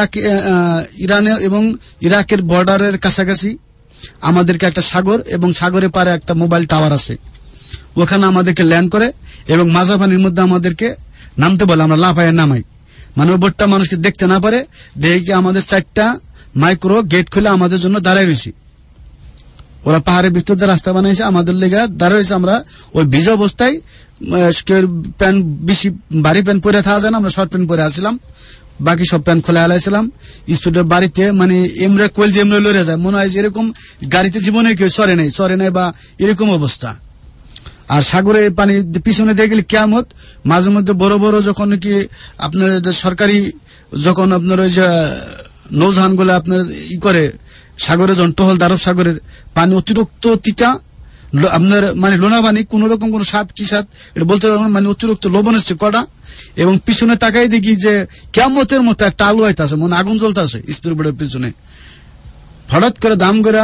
ইরাকের বর্ডারের কাছাকাছি আমাদেরকে একটা সাগর এবং সাগরের পারে একটা মোবাইল টাওয়ার আছে, ওখানে আমাদেরকে ল্যান্ড করে এবং মাজা পানির মধ্যে আমাদেরকে নামতে বলে। আমরা লাফায় নামাই, মানে ওই বোটটা মানুষকে দেখতে না পারে দেখে আমাদের 4টা মাইক্রো গেট খুলে আমাদের জন্য দাঁড়ায় রয়েছি। ওরা পাহাড়ের ভিতর দিয়ে রাস্তা বানাইছে, আমাদের লেগে দাঁড়ায় রয়েছে। আমরা ওই ভিজা অবস্থায় প্যান্ট বেশি ভারী প্যান্ট পরে থাকা যায় না, আমরা শর্ট প্যান্ট পরে আসছিলাম, বাকি সব প্যান্ট খোলা হালাইছিলাম। স্পিডের বাড়িতে মানে এমরা কোয়েল যে এমরা লড়ে যায়, মনে হয় এরকম গাড়িতে জীবনে কেউ সরে নাই বা এরকম অবস্থা। আর সাগরের পানি পিছনে দিয়ে গেলে কিয়ামত। মাঝে মধ্যে বড় বড় যখন কি আপনার সরকারি যখন আপনার ওই যে নৌজাহান গুলো আপনার ই করে সাগরে যখন টহল আরব সাগরের পানি অতিরিক্ত তিতা, আপনার মানে লোনা পানি, কোন রকম কোন স্বাদ কি স্বাদ এটা বলতে পারবেন, মানে অতিরিক্ত লবণ এসছে কড়া, এবং পিছনে তাকাই দেখি যে কিয়ামতের মতো একটা আলু হইতাছে, মনে আগুন জ্বলতেছে স্পিড বোর্ডের পিছনে। হঠাৎ করে দাম করে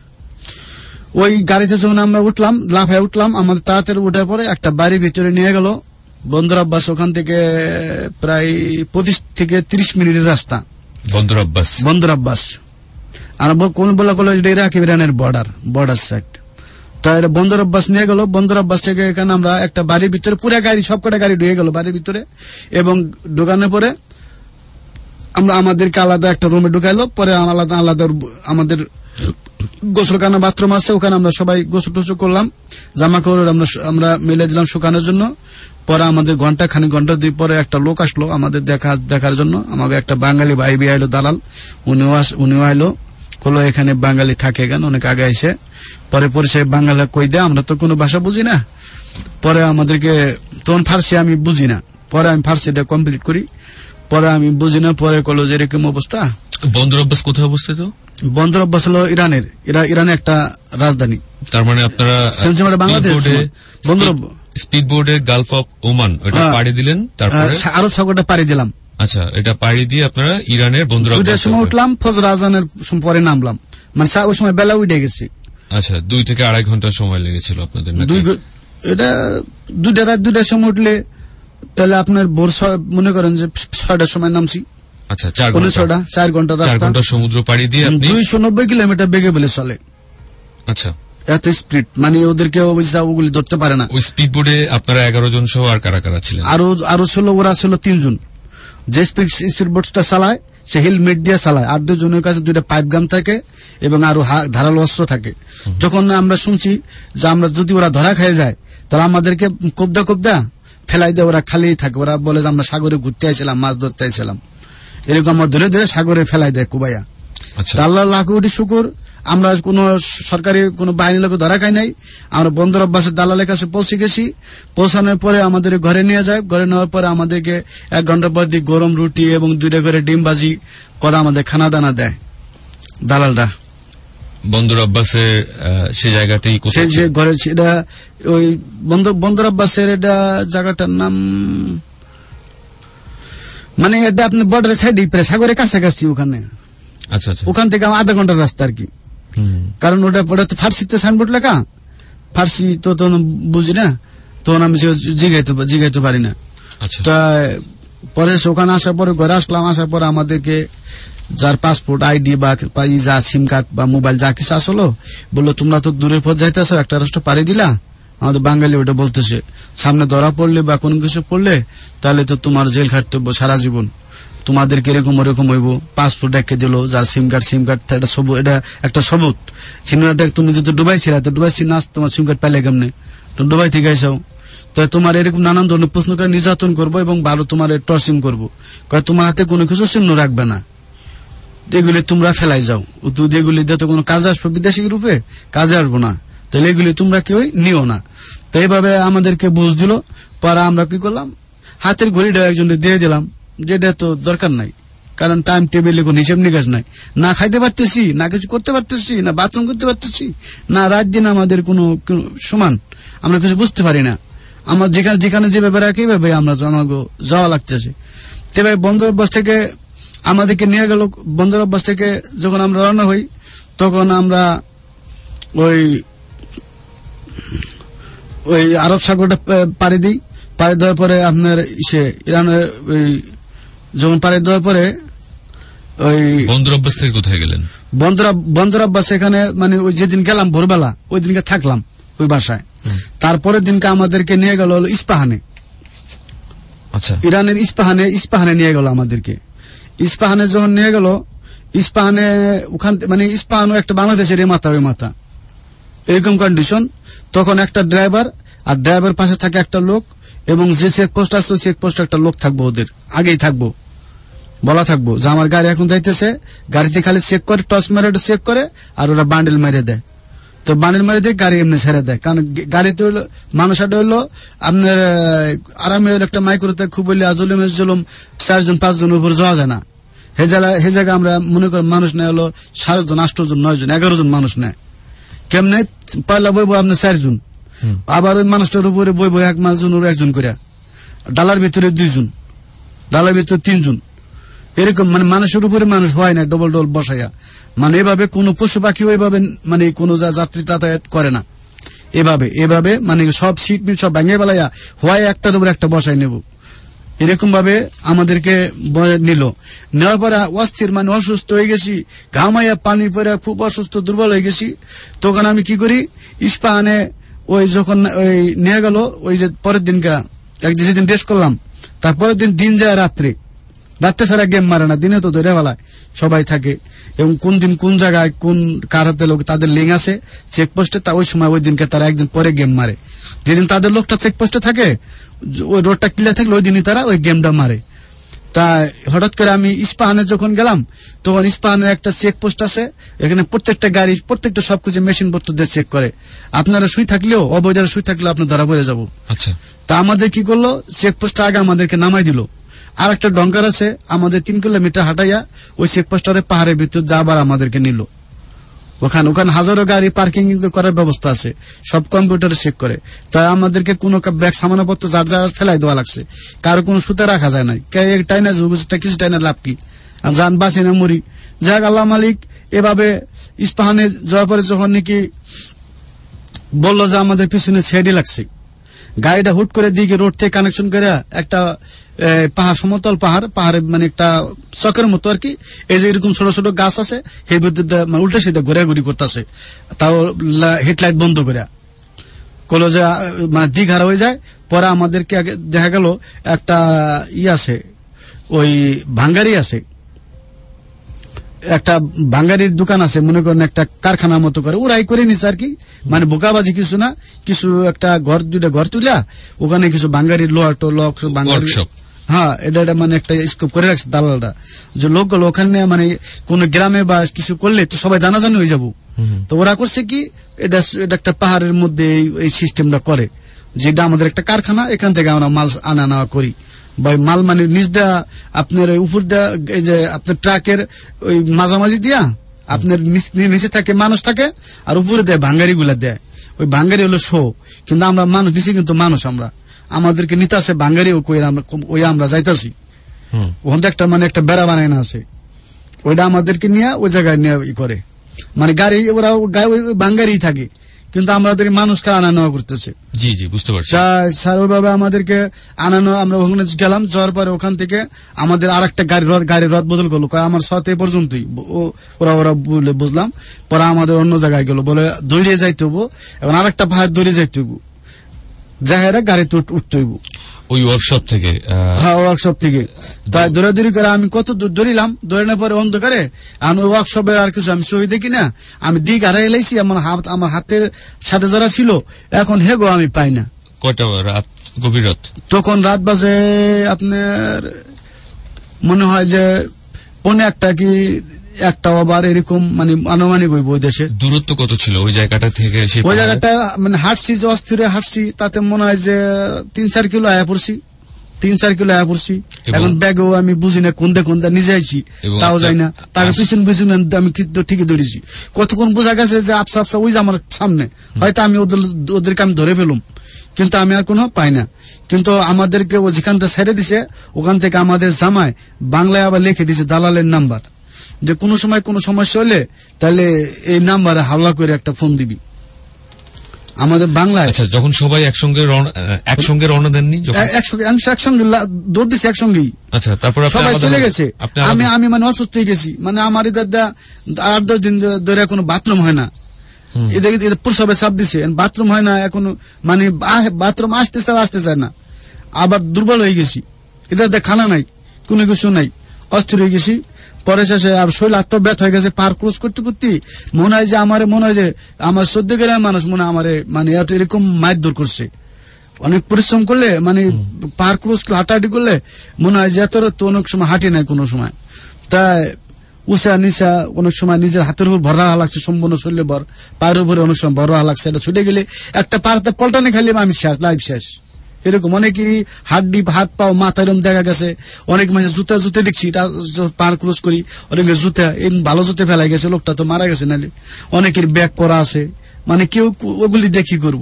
ওই গাড়িতে যখন আমরা উঠলাম, লাফায় উঠলাম, আমাদের তাড়াতাড়ি উঠে পরে একটা বাড়ির ভিতরে নিয়ে গেল বন্দর আব্বাস। ওখান থেকে প্রায় 25 থেকে 30 মিনিটের রাস্তা বন্দর আব্বাস। আর কোন বলা করলো ইরাক ইরানের বর্ডার সাইড। তো এটা বন্দর আব্বাস নিয়ে গেল। বন্দর আব্বাস থেকে এখানে আমরা একটা বাড়ির ভিতরে, পুরো গাড়ি সবকটা গাড়ি ঢুকে গেল বাড়ির ভিতরে, এবং ঢুকানোর পরে আমরা আমাদেরকে আলাদা একটা রুমে ঢুকাইলো। পরে আলাদা আমাদের গোসলখানা বাথরুম আছে, ওখানে আমরা সবাই গোসল টোসল করলাম, জামা কাপড় আমরা মেলে দিলাম শুকানোর জন্য। পরে আমাদের ঘন্টা 2 পরে একটা লোক আসলো আমাদের দেখার জন্য। আমাকে একটা বাঙালি ভাই আইলো, দালাল, উনিও আইলো, কলো এখানে বাঙালি থাকে কেন, অনেক আগে এসে। পরে পরিচয় বাঙালি কই দেয়, আমরা তো কোনো ভাষা বুঝি না। পরে আমাদেরকে তখন ফার্সি আমি বুঝি না, পরে আমি ফার্সিটা কমপ্লিট করি, পরে আমি বুঝি না। পরে কলো যে এরকম অবস্থা। বন্দর আব্বাস কোথায় অবস্থিত? বন্দর আব্বাস হলো ইরানের একটা রাজধানী। তার মানে আপনারা বাংলাদেশ স্পিড বোর্ডে গালফ অফ ওমান ওটা পাড়ি দিলেন, তারপরে আরব সাগরটা পাড়ি দিলাম। আচ্ছা, এটা পাড়ি দিয়ে আপনারা ইরানের বন্দর আব্বাস সময় উঠলাম, ফজর আজানের পরে নামলাম, মানে ওই সময় বেলা উঠে গেছি। আচ্ছা, 2 থেকে 2.5 ঘন্টা সময় লেগেছিল আপনাদের? এটা 2টার সময় উঠলে তাহলে আপনার ভোর মনে করেন যে 6টার সময় নামছি। আচ্ছা, 4 ঘন্টা রাস্তা, 4 ঘন্টা সমুদ্র পাড়ি দিয়ে আপনি 290 কিলোমিটার বেগে বলে চলে। আচ্ছা, এত স্পিড, মানে ওদেরকে ওগুলি ধরতে পারে না। ওই স্পিড বোর্ডে আপনারা 11 জন সহ আর কারা কারা ছিলেন? আরো ছিল, ওরা ছিল 3 জন। যে স্পিড বোটটা চালায় সে হেলমেট দিয়ে চালায়, আর 2 জনের কাছে 2টা পাইপ গান থাকে এবং আরো ধারালো অস্ত্র থাকে। যখন আমরা শুনছি যে আমরা যদি ওরা ধরা খেয়ে যায় তাহলে আমাদেরকে কোবদা ফেলাই দেয়, ওরা খালি থাকে। ওরা বলে যে আমরা সাগরে ঘুরতে আইছিলাম, মাছ ধরতে আইছিলাম, এরকম আমরা ধরে ধরে সাগরে ফেলাই দেয় কুবাইয়া। আল্লাহ লাখ কোটি শুকর, আমরা কোন সরকারি কোন বাহিনীর লোক ধরা খাই নাই। আমরা বন্দর আব্বাসের দালালের কাছে পৌঁছে গেছি। পৌঁছানোর পরে আমাদের ঘরে নিয়ে যায়। ঘরে নেওয়ার পরে আমাদেরকে 1 ঘন্টা পর দিয়ে গরম রুটি এবং 2টা করে ডিম ভাজি করে আমাদের খানা দানা দেয় দালালরা। বন্দর আব্বাসের সে জায়গাটাই কোথায়? যে ঘরে সেটা ওই বন্দর আব্বাসের এটা জায়গাটার নাম, মানে এটা আপনি বর্ডারের সাইডে প্রায় সাগরের কাছাকাছি ওখানে। আচ্ছা, ওখান থেকে 1/2 ঘন্টার রাস্তা আর কি। কারণ ওটা তো ফার্সিতে সাইনবোর্ড লেখা, ফার্সি তো তখন বুঝি না, তখন আমি জিগাইতে পারি না। তা পরে ওখানে আসার পরে ঘরে আসলাম। আসার পরে আমাদেরকে যার পাসপোর্ট, আইডি বা যা সিম কার্ড বা মোবাইল যা কিছু আসলো, বললো তোমরা তো দূরের পথ যাইতেছো, একটা রাষ্ট্র পাড়ি দিলা। আমাদের বাঙালি ওটা বলতেছে, সামনে ধরা পড়লে বা কোনো কিছু পড়লে তাহলে তো তোমার জেল খাটতে সারা জীবন, তোমাদেরকে এরকম ওরকম হইব। পাসপোর্ট রেখে দিল, যার সিম কার্ড এটা একটা সবুত। সিনেমাটা তুমি যদি ডুবাই ছিল, তো ডুবাই ছিল না, তোমার সিম কার্ড পাইলে কেমনে, তুমি ডুবাই থেকে আইসাও, তো তোমার এরকম নানান ধরনের প্রশ্ন করে নির্যাতন করবো এবং ভালো তোমার টর্চিং করবো। তোমার হাতে কোনো কিছু চিহ্ন রাখবে না, এগুলি তোমরা ফেলাই যাও। এগুলি দিয়ে তো কোনো কাজে আসবো, বিদেশি রূপে কাজে আসবো না, তাহলে এগুলি তোমরা কেউ নিও না। তো এইভাবে আমাদেরকে বুঝ দিল। পরে আমরা কি করলাম, হাতের ঘড়িটা একজনকে দিয়ে দিলাম, যেটা তো দরকার নাই, কারণ টাইম টেবিলে কোনো হিসেব নিকাশ নাই। না খাইতে পারতেছি, না কিছু করতে পারতেছি, না বাথরুম করতে পারতেছি, না রাত দিন আমাদের কোনো সমান, আমরা কিছু বুঝতে পারি না। আমার যেখানে যে ব্যাপারে একইভাবে আমরা যাওয়া লাগতেছে। তবে বন্দর আব্বাস থেকে আমাদেরকে নিয়ে গেল। বন্দর আব্বাস থেকে যখন আমরা রওনা হই তখন আমরা ওই আরব সাগরটা পাড়ি দিই। পাড়ি দেওয়ার পরে আপনার ইরানের ওই যখন পাড়ি দেওয়ার পরে ওই বন্দর আব্বাস থেকে কোথায় গেলেন? বন্দর আব্বাস এখানে, মানে ওই যেদিন গেলাম ভোরবেলা ওই দিনকে থাকলাম ওই বাসায়। তারপরের দিনকে আমাদেরকে নিয়ে গেল হলো ইস্পাহানে। আচ্ছা, ইরানের ইস্পাহানে নিয়ে গেল আমাদেরকে। ইস্পাহানে যখন নিয়ে গেল, ইস্পাহানে ওখান মানে ইস্পাহানও একটা বাংলাদেশের ওই মাথা এরকম কন্ডিশন। তখন একটা ড্রাইভার আর ড্রাইভার পাশে থাকে একটা লোক, এবং যে চেকপোস্ট আছে চেক পোস্টে একটা লোক থাকবো, ওদের আগেই থাকবো, বলা থাকবো যে আমার গাড়ি এখন যাইতেছে, গাড়িতে খালি চেক করে, টর্চ মেরে চেক করে, আর ওরা বান্ডেল মেরে দেয়। তো বান্ডেল মেরে দিয়ে গাড়ি এমনি ছেড়ে দেয়, কারণ গাড়িতে হইলো মানুষটা হইলো আপনার আরামে হইলো একটা মাইক্রোতে খুব হইলে জুলুম 4 জন 5 জন উপর যাওয়া যায় না। হে জায়গায় আমরা মনে করি মানুষ নেয় হলো 7 জন 8 জন 9 জন 11 জন মানুষ নেয়। কেমনে পয়লা বইব আপনার 4 জন, আবার ওই মানুষটার উপরে বইব 1 জন 1 জন করে, ডালার ভিতরে 2 জন, ডালার ভিতরে 3 জন, এরকম মানে মানুষের উপরে মানুষ হয় না ডবল বসাইয়া। মানে এভাবে কোনো পশু পাখি ওইভাবে মানে কোনো যাত্রী যাতায়াত করে না। এভাবে মানে সব সিট মিট সব ভেঙে বেলাইয়া হয় একটার উপর একটা বসাই নেব, এরকম ভাবে আমাদেরকে নেওয়ার পরে অস্থির মানে অসুস্থ হয়ে গেছি, ঘামাইয়া পানি পরে খুব অসুস্থ দুর্বল হয়ে গেছি। তখন আমি কি করি, ইস্পাহানে ওই যখন ওই নিয়ে গেল, ওই যে পরের দিনকা একদিন সেদিন টেস্ট করলাম, তারপরের দিন যায় রাত্রে ছাড়া গেম মারে না, দিনে তো ধরে বেলায় সবাই থাকে, এবং কোন দিন কোন জায়গায় কোন কার হাতে লোক তাদের লিঙ্ক আছে চেকপোস্টে, তা ওই সময় ওই দিনকে তারা একদিন পরে গেম মারে। যেদিন তাদের লোকটা চেকপোস্টে থাকে, ওই রোডটা ক্লিয়ার থাকলে ওই দিনই তারা ওই গেমটা মারে। তা হঠাৎ করে আমি ইস্পাহানে যখন গেলাম, তখন ইস্পাহানের একটা চেকপোস্ট আছে, এখানে প্রত্যেকটা গাড়ি প্রত্যেকটা সবকিছু মেশিন পত্র দিয়ে চেক করে। আপনারা শুই থাকলেও অবৈধরা শুই থাকলেও আপনার ধরা পড়ে যাবো। আচ্ছা, তা আমাদের কি করলো, চেকপোস্টটা আগে আমাদেরকে নামাই দিল। আর একটা ডঙ্কার আছে আমাদের 3 কিলোমিটার হাঁটাইয়া ওই চেকপোস্টারে পাহাড়ের ভিতর দিয়ে আবার আমাদেরকে নিল। ওখানে হাজারো গাড়ি পার্কিং করার ব্যবস্থা আছে, সব কম্পিউটারে চেক করে। তাই আমাদেরকে কোনো ব্যাগ সামানপত্র যার যার ফেলাই দেওয়া লাগছে, কারো কোনো সুতে রাখা যায় নাই। টাইনা কিছু টাইনা লাভ কি, যান বাঁচি না মরি। যাক আল্লাহ মালিক। এভাবে ইস্পাহানে যাওয়ার পরে যখন নাকি বললো যে আমাদের পিছনে ছেড়ে লাগছে, গাড়িটা হুট করে দিকে রোড থেকে কানেকশন করে একটা পাহাড়, সমতল পাহাড়ে মানে একটা চকের মতো আর কি, এই যে এরকম ছোট ছোট গাছ আছে, এর ভিতরে মানে উল্টা সিধা ঘোরাঘুরি করতেছে, তাও হেডলাইট বন্ধ করে কলো যে মানে দিক হারা হয়ে যায়। পরে আমাদেরকে দেখা গেল একটা আছে, ওই ভাঙ্গারি আছে, একটা ভাঙ্গারির দোকান আছে, মনে করেন একটা কারখানার মতো করে ওরাই করে নিচ্ছে আর কি, মানে বোকাবাজি কিছু না, কিছু একটা দুটা ঘর তুলিয়া ওখানে কিছু ভাঙ্গারির লোহার হ্যাঁ, এটা মানে একটা স্কোপ করে রাখছে দালালরা, যে লোকগুলো ওখানে মানে কোন গ্রামে বা কিছু করলে তো সবাই জানাজানি হয়ে যাবো। তো ওরা করছে কি, এটা একটা পাহাড়ের মধ্যে এই সিস্টেমটা করে, যেটা আমাদের একটা কারখানা, এখান থেকে আমরা মাল আনা নেওয়া করি। বা মাল মানে নিচ দেয়া আপনার উপর দেয়া, এই যে আপনার ট্রাকের ওই মাঝামাঝি দিয়া আপনার নিচে থাকে মানুষ থাকে, আর উপরে দেয় ভাঙ্গারি গুলা দেয়। ওই ভাঙ্গারি হলো শো, কিন্তু আমরা মানুষ দিচ্ছি, কিন্তু মানুষ আমাদেরকে নিতে আসে ভাঙ্গারি ওই আমরা যাইতাছি। ওখান থেকে একটা মানে একটা বেড়া বানায় না আছে, ওইটা আমাদেরকে নিয়ে ওই জায়গায় নিয়ে করে, মানে গাড়ি ওরা ভাঙ্গারি থাকে, কিন্তু আমাদের মানুষকে আনা নেওয়া করতেছে। জি জি, বুঝতে পারছি স্যার। ওইভাবে আমাদেরকে আনানো, আমরা ওখানে গেলাম, যাওয়ার পরে ওখান থেকে আমাদের আর একটা গাড়ির রথ বদল করলো, আমার সাথে পর্যন্তই ওরা বলে বুঝলাম। পরে আমাদের অন্য জায়গায় গেল, বলে দৌড়িয়ে যাইতে হবো, এখন আর একটা পাহাড় দৌড়িয়ে যাইতে হবো, জায়গাটা গাড়িতে উঠতে হইব ওই ওয়ার্কশপ থেকে। হ্যাঁ, ওয়ার্কশপ থেকে। তাই দৌড়াদৌড়ি করে আমি কত দূর দৌড়িলাম, দৌড়ানোর পরে অন্ধকারে আমি ওয়ার্কশপে আর কিছু আমি সহি দেখি না, আমি দিক হারাই এলাইছি, আমার হাতের সাথে যারা ছিল এখন হেগো আমি পাই না। কয়টা রাত, গভীর রাত, তখন রাত বাজে আপনার মনে হয় যে 1:30 কি 1টা আবার এরকম, মানে আনুমানিক হইব। ওই দেশে দূরত্ব কত ছিল ওই জায়গাটা থেকে? ওই জায়গাটা মানে হাঁটছি, যে অস্থিরে হাঁটছি, তাতে মনে হয় যে 3-4 কিলো আয়া পড়ছি, 3-4 কিলো আয়া পড়ছি। এখন ব্যাগও আমি বুঝি না কোনটা নিজে আইছি, তাও যাই না, তাকে পিছনে আমি ঠিকই দৌড়েছি। কতক্ষণ বোঝা গেছে যে আপসা ওই যে আমার সামনে, হয়তো আমি ওদেরকে আমি ধরে ফেলুম, কিন্তু আমি আর কোনো পাই না। কিন্তু আমাদেরকে ও যেখান থেকে ছেড়ে দিছে, ওখান থেকে আমাদের জামায় বাংলায় আবার লিখে দিছে দালালের নাম্বার, যে কোনো সময় কোনো সমস্যা হলে তাহলে এই নাম্বারে হাওলা করে একটা ফোন দিবি আমাদের বাংলায়। আচ্ছা, যখন সবাই একসঙ্গে রওনা দেননি? একসঙ্গে দৌড় দিচ্ছে একসঙ্গেই। আচ্ছা, তারপর সবাই চলে গেছে, আমি মানে অসুস্থ হয়ে গেছি, মানে আমার এদের 8-10 দিন ধরে কোনো বাথরুম হয় না, এদের প্রসবে চাপ দিছে, বাথরুম হয় না এখন, মানে বাথরুম আসতে চায় না, আবার দুর্বল হয়ে গেছি, এদের খানা নাই, কোনো কিছু নাই, অস্থির হয়ে গেছি। পরে শেষে আর শরীর আত্মব্যথ হয়ে গেছে, পার ক্রস করতে করতে মনে হয় যে আমার 14 গ্রামের মানুষ মনে হয় আমারে মানে এরকম মারধর করছে। অনেক পরিশ্রম করলে মানে পার ক্রস হাঁটাহাঁটি করলে মনে হয় যে তো অনেক সময় হাঁটি নাই কোনো সময়, তাই উষা নিশা অনেক সময় নিজের হাতের উপর ভরা লাগছে, সম্পূর্ণ শরীরে পায়ের উপরে অনেক সময় ভরা লাগছে। এটা ছুটে গেলে একটা পাড়াতে পল্টানে খালি আমি শেষ, লাইফ শেষ, এরকম অনেকেরই হাড্ডি হাত পাও মাথা এরকম দেখা গেছে। অনেক মানে জুতা দেখছি পার ক্রস করি, অনেকের জুতা ভালো জুতে ফেলাই গেছে, লোকটা তো মারা গেছে নালে। অনেকের ব্যাগ পরা আছে, মানে কেউ ওগুলি দেখি করবো।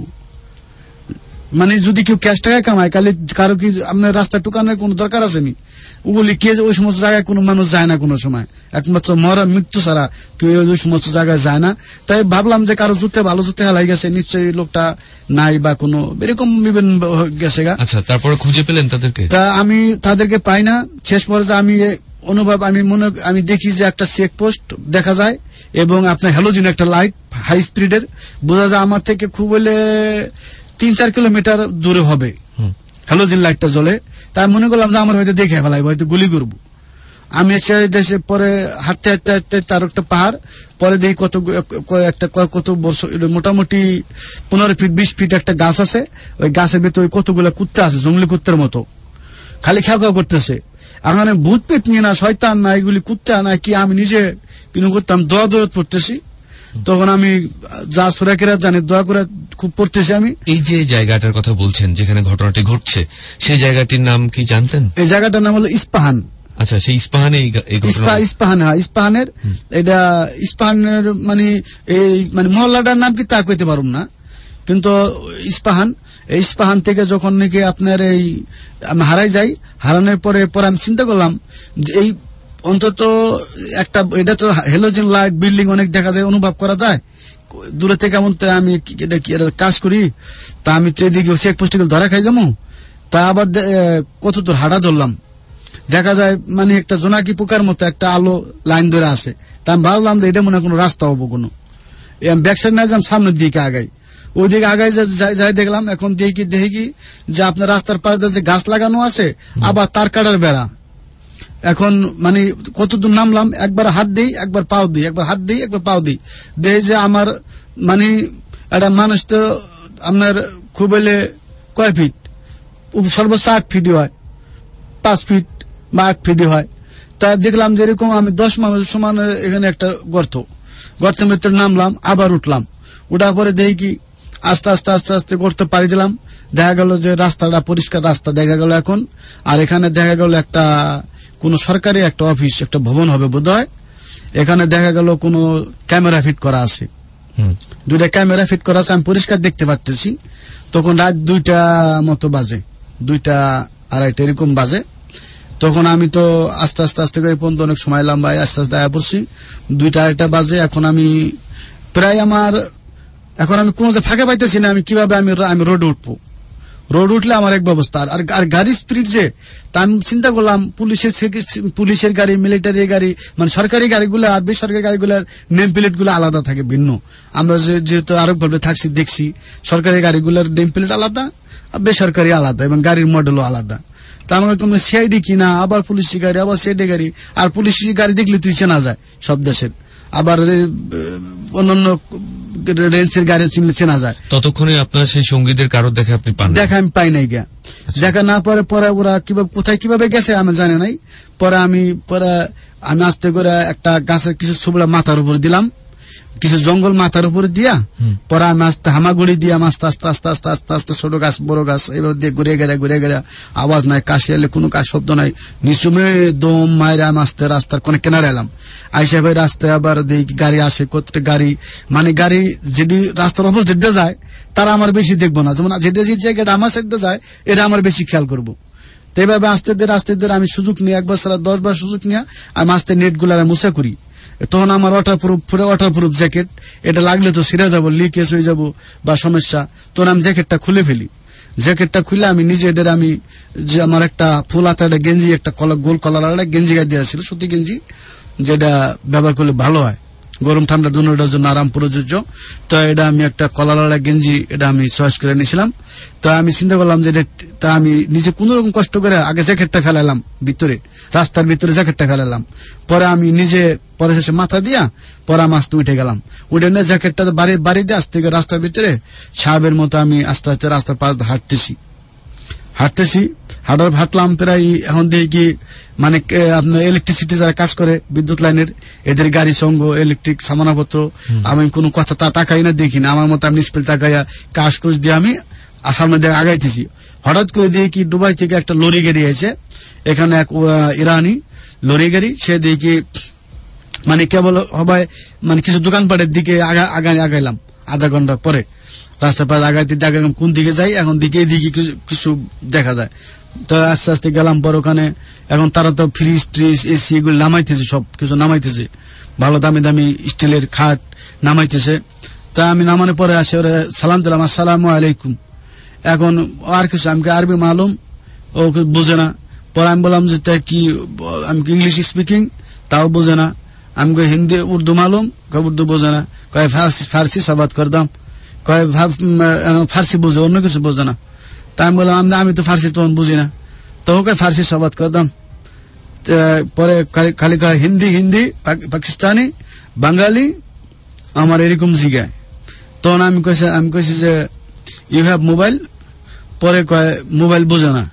মানে যদি কেউ ক্যাশ টাকা কামায় তাহলে কারো কি আপনার রাস্তা টুকানোর কোন দরকার আছে নি? ওগুলি কে ওই সমস্ত জায়গায় কোনো মানুষ যায় না কোনো সময়, একমাত্র মরা মৃত্যু ছাড়া কেউ ওই সমস্ত জায়গায় যায় না। তাই ভাবলাম যে কারো জুতে ভালো জুতে হেলাই গেছে, নিশ্চয়ই লোকটা নাই বা কোনো এরকম বিভিন্ন গেছে গা। আচ্ছা, তারপরে খুঁজে পেলেন তাদেরকে? তা আমি তাদেরকে পাই না। শেষ পর্যায়ে আমি অনুভব আমি দেখি যে একটা চেকপোস্ট দেখা যায় এবং আপনার হ্যালোজিন একটা লাইট হাই স্পিডের, বোঝা যায় আমার থেকে খুব হলে 3-4 কিলোমিটার দূরে হবে হ্যালোজিন লাইটটা জ্বলে। তাই মনে করলাম যে আমার হয়তো দেখে ফেলাই, হয়তো গুলি করবো। আমি দেশে পরে হাঁটতে হাঁটতে হাঁটতে তার একটা পাহাড়, পরে দেখি কত বর্ষ মোটামুটি 15 ফিট 20 ফিট একটা গাছ আছে। ওই গাছের ভেতরে কতগুলো কুত্তা আছে, জঙ্গলি কুত্তার মতো, খালি খেয়াল করতেছে। এখন ভূত পেট নিয়ে না, শয়তান না, এগুলি কুত্তা না কি আমি নিজে কিন্তু করতাম, দোয়া পড়তেছি। তখন আমি যা সুরাকেরা জানি দোয়া করে খুব পড়তেছি আমি। এই যে জায়গাটার কথা বলছেন যেখানে ঘটনাটি ঘটছে, সেই জায়গাটির নাম কি জানতেন? এই জায়গাটার নাম হলো ইস্পাহান। আচ্ছা, সেই ইস্পাহানে ইস্পাহানের এটা ইস্পাহানের মানে এই মানে মহল্লাটার নাম কি তা কইতে পারুম না, কিন্তু ইস্পাহান। এই ইস্পাহান থেকে যখন নাকি আপনার এই আমি হারাই যাই, হারানোর পরে আমি চিন্তা করলাম যে এই অন্তত একটা এটা তো হ্যালোজেন লাইট বিল্ডিং অনেক দেখা যায়, অনুভব করা যায় দূরে থেকে। এমন আমি কাজ করি, তা আমি তো এদিকে চেকপোস্টে ধরা খাই যাবো, তা আবার কত দূর হাঁটা ধরলাম, দেখা যায় মানে একটা জোনাকি পোকার মতো একটা আলো লাইন ধরে আছে। তা আমি ভাবলাম যে এটা মনে হয় কোনো রাস্তা হবো কোনো, ব্যাক সাইড না যাম, সামনের দিকে আগাই। ওইদিকে আগাই যাই দেখলাম, এখন দেখি যে আপনার রাস্তার পাশে যে গাছ লাগানো আছে, আবার তার কাটার বেড়া। এখন মানে কতদূর নামলাম, একবার হাত দিই একবার পাও দিই, একবার হাত দিই একবার পাও দিই, দেখি যে আমার মানে একটা মানুষ তো আপনার খুব হলে কয় ফিট, সর্বোচ্চ 8 ফিটই হয়, 5 ফিট বা 8 ফিটই হয়। তা দেখলাম যে এরকম আমি 10 মানুষ সমান এখানে একটা গর্তের ভিতরে নামলাম, আবার উঠলাম। উঠার পরে দেখি কি আস্তে আস্তে আস্তে আস্তে গর্ত পাড়ি দিলাম, দেখা গেল যে রাস্তাটা পরিষ্কার রাস্তা দেখা গেল এখন। আর এখানে দেখা গেল একটা কোন সরকারি একটা অফিস, একটা ভবন হবে বোধহয়। এখানে দেখা গেল কোন ক্যামেরা ফিট করা আছে, 2টা ক্যামেরা ফিট করা আছে, আমি পরিষ্কার দেখতে পারতেছি। তখন রাত 2টা মতো বাজে, 2টা 2:30 এরকম বাজে। তখন আমি তো আস্তে আস্তে আস্তে করে পর্যন্ত অনেক সময় লম্বাই আস্তে আস্তে আয়া পড়ছি, 2টা 2:30 বাজে। এখন আমি প্রায় এখন আমি কোন ফাঁকে পাইতেছি না, আমি কিভাবে আমি রোডে উঠবো। রোড উঠলে আমার এক ব্যবস্থা, আর গাড়ি স্পিড যে, তা আমি চিন্তা করলাম পুলিশের গাড়ি, মিলিটারি গাড়ি, মানে সরকারি গাড়িগুলো আর বেসরকারি গাড়িগুলোর নেম প্লেট গুলো আলাদা থাকে, ভিন্ন। আমরা যেহেতু আরো ভাবে থাকছি দেখছি, সরকারি গাড়িগুলোর নেম প্লেট আলাদা, বেসরকারি আলাদা, এবং গাড়ির মডেলও আলাদা। তা আমার কোন সিআইডি কিনা, আবার পুলিশি গাড়ি, আবার সিআইডি গাড়ি। আর পুলিশি গাড়ি দেখলে তুই চেনা যায় সব দেশের, আবার অন্যান্য রেঞ্জের গাড়ি চেনা যায়। ততক্ষণে আপনার সেই সঙ্গীদের কারো দেখা আপনি পান? দেখা আমি পাই নাই গিয়া, দেখা না পরে ওরা কোথায় কিভাবে গেছে আমি জানি নাই। পরে আমি আস্তে করে একটা গাছের কিছু ছবলা মাথার উপরে দিলাম, কিছু জঙ্গল মাথার উপরে দিয়া, পরে আমি আস্তে হামাগুড়ি দিয়ে আস্তে আস্তে আস্তে আস্তে আস্তে আস্তে ছোট গাছ বড় গাছ এবার দিয়ে ঘুরে গেড়ে আওয়াজ নাই, কাশি এলে কোনো কাজ শব্দ নাই, নিচুমে দম মায়ের আমি আস্তে রাস্তার কোনে কেনারে এলাম। আইসা ভাই রাস্তায় আবার দেখি গাড়ি আসে, কতটা গাড়ি, মানে গাড়ি যেটি রাস্তার অপোজিট দিয়ে যায় তারা আমার বেশি দেখবো না, যেমন যেটা যে জায়গাটা আমার সাইড দিয়ে যায় এটা আমার বেশি খেয়াল করবো। তো এইভাবে আস্তে দের আমি সুযোগ নিয়ে 1 বার 10 বার সুযোগ নিয়ে আমি আস্তে নেট গুলার মুছা করি। তখন আমার ওয়াটারপ্রুফ জ্যাকেট, এটা লাগলে তো ছিঁড়ে যাবো, লিকেজ হয়ে যাবো বা সমস্যা, তখন আমি জ্যাকেটটা খুলে ফেলি। জ্যাকেটটা খুলে আমি নিজে আমি যে আমার একটা ফুল হাতা গেঞ্জি, একটা গোল কলার গেঞ্জি গায়ে দেওয়া ছিল, সুতি গেঞ্জি, যেটা ব্যবহার করলে ভালো হয়, গরম ঠান্ডা দুটোটার জন্য আরাম প্রযোজ্য। তো এটা আমি একটা কলার গেঞ্জি এটা আমি চয়েস করে নিয়েছিলাম। তা আমি চিন্তা করলাম যে তা আমি নিজে কোন রকম কষ্ট করে আগে জ্যাকেটটা ফেলালাম ভিতরে, রাস্তার ভিতরে জ্যাকেটটা ফেলালাম। পরে আমি নিজে পরে শেষে মাথা দিয়া পরে আমি আস্তে উঠে গেলাম, উঠে নিয়ে জ্যাকেটটা বাড়ি দিয়ে আসতে গিয়ে রাস্তার ভিতরে সাহেবের মতো আমি আস্তে আস্তে রাস্তার পাশ হাঁটতেছি। হাঁটলাম প্রায়, এখন দেখি মানে আপনার ইলেকট্রিসিটি যারা কাজ করে বিদ্যুৎ লাইনের, এদের গাড়ি সঙ্গ ইলেকট্রিক সামানাপত্র, আমি কোনো কথা তাকাই না, দেখি না, আমার মতো আমি স্পেল তাকাইয়া কাজ দিয়ে আমি আসার মধ্যে আগাইতেছি, হঠাৎ করে দিয়ে কি দুবাই থেকে একটা লরি গাড়ি এসে, এখানে এক ইরানি লরি গাড়ি, সে দেখি মানে কেবল হবায় মানে কিছু দোকানপাটের দিকে আগাইলাম, আধা ঘন্টা পরে রাস্তা পাশে আগাইতে আগাইলাম, কোন দিকে যাই, এখন দিকে এদিকে কিছু দেখা যায়। তো আস্তে আস্তে গেলাম পর ওখানে, এখন তারা তো ফ্রিজ ট্রিজ এসি এগুলো নামাইতেছে, সব কিছু নামাইতেছে, ভালো দামি দামি স্টিলের খাট নামাইতেছে। তা আমি নামানোর পরে আসে ওরা সালাম দিলাম, আসসালামু আলাইকুম। এখন আর কিছু আমি আরবি মালুম, ও বুঝে না। পরে আমি বললাম যে তাই কি, আমি ইংলিশ স্পিকিং, তাও বোঝে না। আমি হিন্দি উর্দু মালুম, উর্দু বোঝে না। কয় ফার্সি সবাদ করতাম, কয় ফার্সি বুঝে, অন্য কিছু বোঝে না। তা আমি বললাম আমি তো ফার্সি তখন বুঝি না, তো ওকে ফার্সি সবাদ করতাম। পরে খালি হিন্দি হিন্দি পাকিস্তানি বাঙালি আমার এরকম জিগায়। তখন আমি কইছি যে ইউ হ্যাভ মোবাইল। পরে কয় মোবাইল বোঝে না,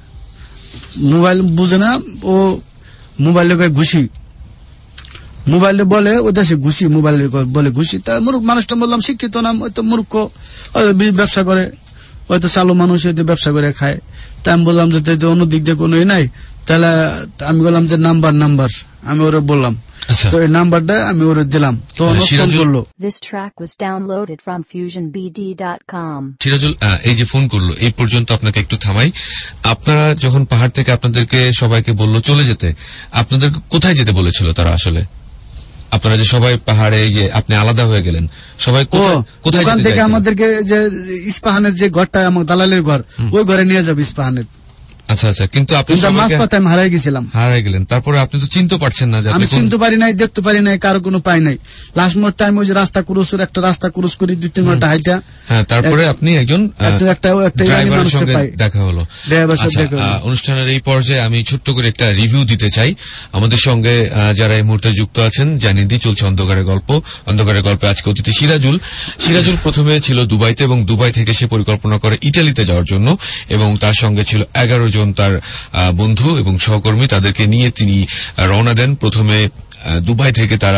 ও মোবাইলে কয় ঘুষি, মোবাইলে বলে ও দেশে ঘুষি, মোবাইলে বলে ঘুষি। তা মূর্খ মানুষটা বললাম শিক্ষিত নাম, ওই তো মূর্খ, ব্যবসা করে, হয়তো চালু মানুষ হয়তো ব্যবসা করে খায়। তা আমি বললাম যে অন্য দিক দিয়ে কোনো নাই, তাহলে আমি বললাম যে নাম্বার আমি ওরা বললাম, তো এই নাম্বারটা আমি ওরা দিলাম, তো ফোন করলো। This track was downloaded from FusionBD.com. Sirajul এই যে ফোন করলো, এই পর্যন্ত আপনাকে একটু থামাই। আপনারা যখন পাহাড় থেকে আপনাদেরকে সবাইকে বললো চলে যেতে, আপনাদের কোথায় যেতে বলেছিল তারা আসলে? আপনারা যে সবাই পাহাড়ে, যে আপনি আলাদা হয়ে গেলেন, সবাই কোথায় থেকে আমাদেরকে যে ইস্পাহানের যে ঘরটা আমার দালালের ঘর, ওই ঘরে নিয়ে যাবে ইস্পাহানের। আচ্ছা আচ্ছা, কিন্তু আপনি মাঝপথে আমি হারাই গেলেন। তারপরে আপনি তো চিনতে পারছেন না? আমি চিনতে পারি নাই, দেখতে পারি নাই, কারো কোনো পাই নাই। লাস্ট মুহূর্তে আমি ওই যে রাস্তা ক্রুশ করি 2-3 ঘন্টা হাইটা। হ্যাঁ, তারপরে আপনি একজন ড্রাইভারের সঙ্গে দেখা হলো। অনুষ্ঠানের এই পর্যায়ে আমি ছোট্ট করে একটা রিভিউ দিতে চাই। আমাদের সঙ্গে যারা এই মুহূর্তে যুক্ত আছেন জানিয়ে দিই, চলছে অন্ধকারের গল্পে আজকে অতিথি সিরাজুল প্রথমে ছিল দুবাইতে, এবং দুবাই থেকে সে পরিকল্পনা করে ইটালিতে যাওয়ার জন্য, এবং তার সঙ্গে ছিল 11 জন তার বন্ধু এবং সহকর্মী। তাদেরকে নিয়ে তিনি রওনা দেন। প্রথমে দুবাই থেকে তারা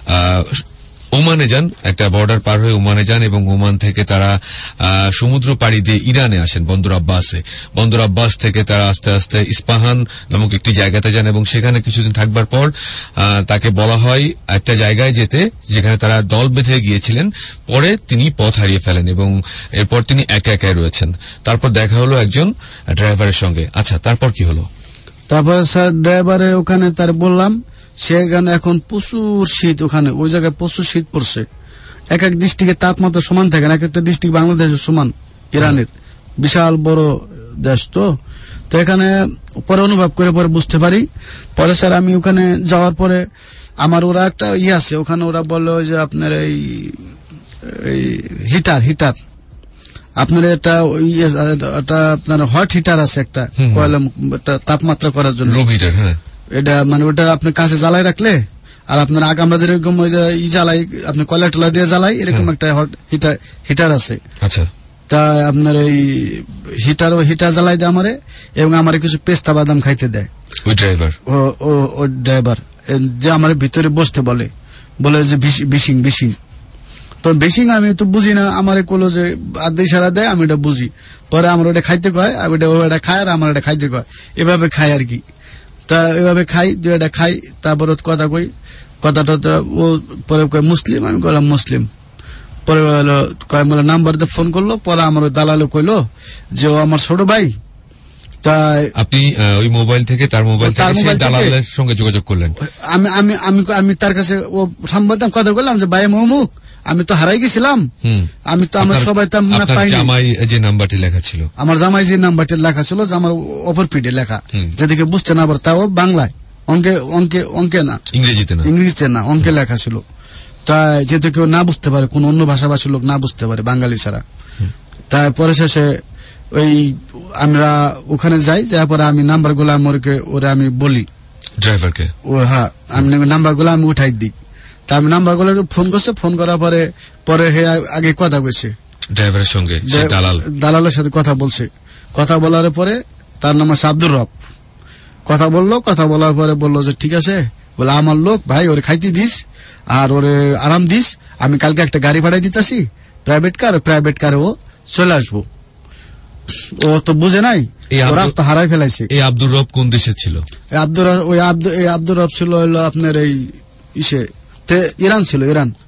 ওমানে যান, একটা বর্ডার পার হয়ে ওমানে যান, এবং ওমান থেকে তারা সমুদ্র পাড়ি দিয়ে ইরানে আসেন বন্দর আব্বাস থেকে তারা আস্তে আস্তে ইস্পাহান নামক একটি জায়গাতে যান, এবং সেখানে কিছুদিন থাকবার পর তাকে বলা হয় একটা জায়গায় যেতে যেখানে তারা দল বেঁধে গিয়েছিলেন। পরে তিনি পথ হারিয়ে ফেলেন, এবং এরপর তিনি একা একাই রয়েছেন। তারপর দেখা হলো একজন ড্রাইভারের সঙ্গে। আচ্ছা, তারপর কি হলো? তারপর স্যার ড্রাইভারের ওখানে তার বললাম, সেখানে এখন প্রচুর শীত, ওখানে ওই জায়গায় প্রচুর শীত পড়ছে। এক এক ডিস্ট্রিক্টের তাপমাত্রা সমান থাকে না, এক একটা ডিস্ট্রিক্ট বাংলাদেশের সমান, ইরানের বিশাল বড় দেশ। তো এখানে পরে অনুভব করে পরে বুঝতে পারি। পরে স্যার আমি ওখানে যাওয়ার পরে আমার ওরা একটা আছে ওখানে, ওরা বললো যে আপনার এই হিটার আপনার এটা আপনার হট হিটার আছে একটা, কয়লা তাপমাত্রা করার জন্য এটা, মানে ওটা আপনি কাছে জ্বালাই রাখলে, আর আপনার আগে আমরা যেরকম ওই যে জ্বালাই, আপনি কয়লা টলা দিয়ে জ্বালাই, এরকম একটা হিটার আছে। আচ্ছা, তা আপনার ওই হিটার জ্বালাই দেয় আমারে, এবং আমার কিছু পেস্তা বাদাম খাইতে দেয় ওই ড্রাইভার, যে আমার ভিতরে বসতে বলে যে বিশিং। তো বেশি আমি তো বুঝি না, আমার কোলো যে আধে ইশারা দেয়, আমি এটা বুঝি। পরে আমার ওটা খাইতে কয়, ওটা খায়, আর আমার এটা খাইতে কয়, এভাবে খাই আর কি। তা এভাবে খাই, এটা খাই, তারপর কথা কই, কথাটা ও পরে কয় মুসলিম, আমি বললাম মুসলিম। পরে কয় বলে নাম্বার দিয়ে ফোন করলো। পরে আমার দালালো কইলো যে ও আমার ছোট ভাই। তাই আপনি ওই মোবাইল থেকে তার মোবাইল থেকে দালালের সঙ্গে যোগাযোগ করলেন? আমি তার কাছে ও সম্বোধন কথা বললাম যে ভাই মহমুক, আমি তো হারাই গেছিলাম, আমি তো আমার সবাই জামাই যে নাম্বারটি লেখা ছিল, আমার জামাই যে নাম্বারটি লেখা ছিল, যে আমার অপর পিঠে লেখা, যেদিকে বুঝতে না পারে, তাও বাংলায়, অঙ্কে না, ইংরেজিতে না, অঙ্কে লেখা ছিল। তাই যেহেতু কেউ না বুঝতে পারে, কোন অন্য ভাষাভাষীর লোক না বুঝতে পারে বাঙালি ছাড়া। তারপরে শেষে ওই আমরা ওখানে যাই, যাওয়ার পরে আমি নাম্বার গুলো ওরা আমি বলি ড্রাইভারকে, হ্যাঁ আমি নাম্বার গুলো আমি উঠাই দিই। তা আমি নাম্বার গুলো ফোন করছে, ফোন করার পরে হে আগে কথা বলছে ড্রাইভারের সঙ্গে, দালালের সাথে কথা বলছে। কথা বলার পরে তার নাম আছে আব্দুর রব। কথা বলার পরে বললো যে ঠিক আছে, বলে আমার লোক ভাই, ওরে খাইতে দিস আর ওরে আরাম দিস, আমি কালকে একটা গাড়ি ভাড়াই দিতেছি প্রাইভেট কার ও চলে আসবো। ও তো বুঝে নাই, এই ও রাস্তা হারাই ফেলাইছে। এই আব্দুর রব কোন দেশের ছিল? আব্দুর রব ছিল হলো আপনার এই ইরান ছিল,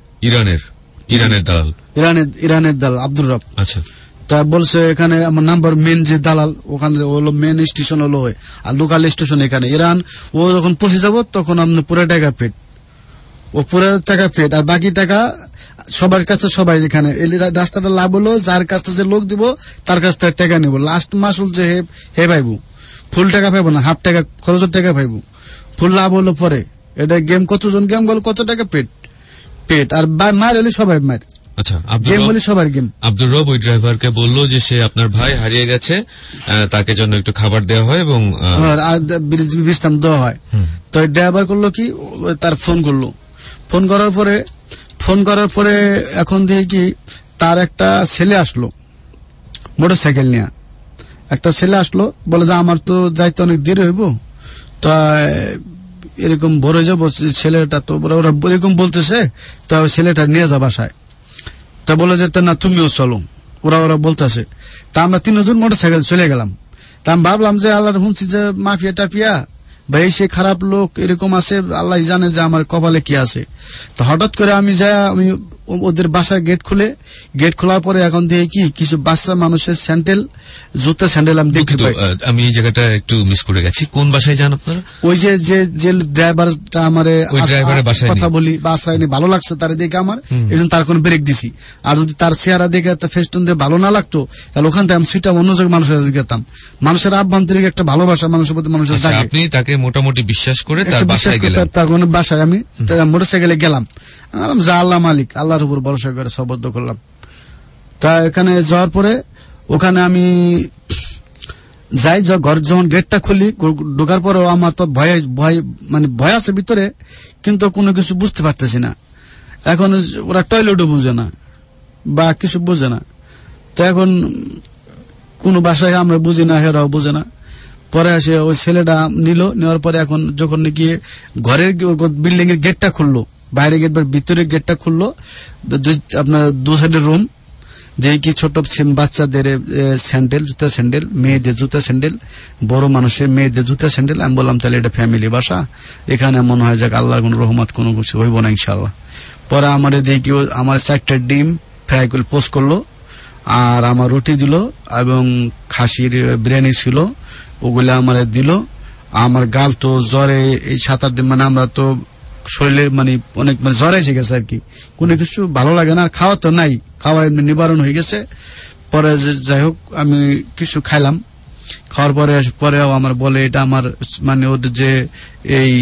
ইরানের দালাল, ইরানের দালাল আব্দুর রব। আচ্ছা। তা বলছে এখানে আমার নাম্বার মেন যে দালাল ওখানে হলো মেন স্টেশন হলো, আর লোকাল স্টেশন এখানে ইরান। ও যখন পৌঁছে যাব তখন আপনি পুরো টাকা পেড, ও পুরো টাকা পেড, আর বাকি টাকা সবার কাছে, সবাই যেখানে রাস্তাটা লাভ হলো, যার কাছ থেকে লোক দিব তার কাছ থেকে টাকা নিব। লাস্ট মাস হচ্ছে হে পাইবো, ফুল টাকা পাইবো না, হাফ টাকা খরচের টাকা পাইবো, ফুল লাভ হলো পরে। এটা গেম কতজন গেম বলো কত টাকা পেড, আর মার হলে সবাই মার। আচ্ছা, গেম বলে সবার গেম। আব্দুর রব ওই ড্রাইভারকে বললো যে সে আপনার ভাই হারিয়ে গেছে, তাকে জন্য একটু খাবার দেওয়া হয় এবং বিশ্রাম দেওয়া হয়। তো ড্রাইভার করলো কি, তার ফোন করলো, ফোন করার পরে এখন দেখি কি তার একটা ছেলে আসলো মোটর সাইকেল নিয়ে, একটা ছেলে আসলো, বলে যে আমার তো যাইতে অনেক দেরি হইব, তা এরকম বড় হয়ে যাবো, ছেলেটা তো ওরা এরকম বলতেছে, তা ছেলেটা নিয়ে যা বাসায়। তা বলে যে না তুমিও চলো, ওরা বলতেছে। তা আমরা 3 জন মোটর সাইকেল চলে গেলাম। তা আমি ভাবলাম যে আল্লাহ শুনছি যে মাফিয়া টাফিয়া ভাই সে খারাপ লোক এরকম আছে, আল্লাহ জানে যে আমার কপালে কি আছে। তো হঠাৎ করে আমি ওদের বাসায় গেট খোলার পরে এখন দিয়ে কি কিছু বাচ্চা মানুষের স্যান্ডেল, জুতা স্যান্ডেল আমি দেখতে পাই। আমি এই জায়গাটা একটু মিস করে গেছি, কোন বাসায় যান আপনারা? ওই যে ড্রাইভারটা আমার কথা বলি বাসায় ভালো লাগছে তার দেখে আমার, এই জন্য তার কোন ব্রেক দিছি। আর যদি তার চেহারা দেখে ফেস্টুন দিয়ে ভালো না লাগতো তাহলে ওখান থেকে আমি সেটা অন্য জায়গায় মানুষের কাছে গেতাম। মানুষের আভ্যন্তরিক একটা ভালোবাসা মানুষের প্রতি মানুষের জাগে। আপনি তাকে মোটামুটি বিশ্বাস করে তার বাসায় গেলেন? তার বাসায় আমি মোটরসাইকেলে গেলাম, যা আল্লাহ মালিক, আল্লাহর উপর ভরসা করে শপথ করলাম। তা এখানে যাওয়ার পরে ওখানে আমি যাই, ঘর যখন গেটটা খুলি, ঢোকার পরেও আমার তো ভয় আছে ভিতরে, কিন্তু কোনো কিছু বুঝতে পারতেছি না। এখন ওরা টয়লেটও বুঝে না বা কিছু বুঝে না। তো এখন কোন বাসায় আমরা বুঝি না, হেরাও বুঝে না। পরে আসে ওই ছেলেটা নেওয়ার পরে এখন যখন নাকি ঘরের বিল্ডিং এর গেটটা খুললো, বাইরে গেট ভিতরে গেটটা খুললো, আপনার 2 সাইডের রুম দেখি ছোট বাচ্চাদের স্যান্ডেল, জুতা স্যান্ডেল, মেয়েদের জুতা স্যান্ডেল, বড় মানুষের মেয়েদের জুতা স্যান্ডেল। আমি বললাম তাহলে এটা ফ্যামিলি বাসা, এখানে মনে হয় যাক আল্লাহর কোন রহমত কোনো কিছু হইব না ইনশাআল্লাহ। পরে আমার দেখি আমার 4টা ডিম ফ্রাই করে পোস্ট করলো, আর আমার রুটি দিল এবং খাসির বিরিয়ানি ছিল, ওগুলা আমার দিল। আমার গাল তো জ্বরে এই 7-8 দিন, আমরা তো শরীরে অনেক জ্বর এসে গেছে আর কি, কোনো কিছু ভালো লাগে না, খাওয়া তো নাই, খাওয়া এমনি নিবারণ হয়ে গেছে। পরে যাই হোক আমি কিছু খাইলাম, খাওয়ার পরেও আমার বলে এটা আমার ওদের যে এই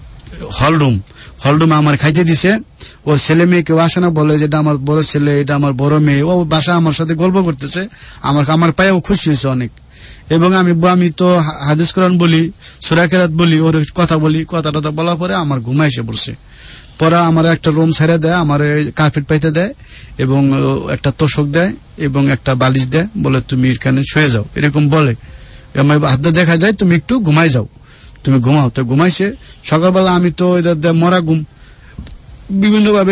হলরুম আমার খাইতে দিছে। ওর ছেলে মেয়ে কেউ আসে না, বলে যেটা আমার বড় ছেলে, এটা আমার বড় মেয়ে, ও বাসা আমার সাথে গল্প করতেছে, আমার পায়েও খুশি হয়েছে অনেক। এবং আমি তো হাদিস কোরআন বলি, সূরা কেরাত বলি, ওর কথা বলার পরে আমার ঘুম এসে পড়ছে। পরে আমার একটা রুম ছেড়ে দেয়, আমার কার্পেট পাইতে দেয় এবং একটা তোষক দেয় এবং একটা বালিশ দেয়, বলে তুমি এখানে শুয়ে যাও, এরকম বলে। আমার হাতে দেখা যায় তুমি একটু ঘুমাই যাও, তুমি ঘুমাও। তো ঘুমাইছে। সকালবেলা আমি তো মরা ঘুম, বিভিন্ন ভাবে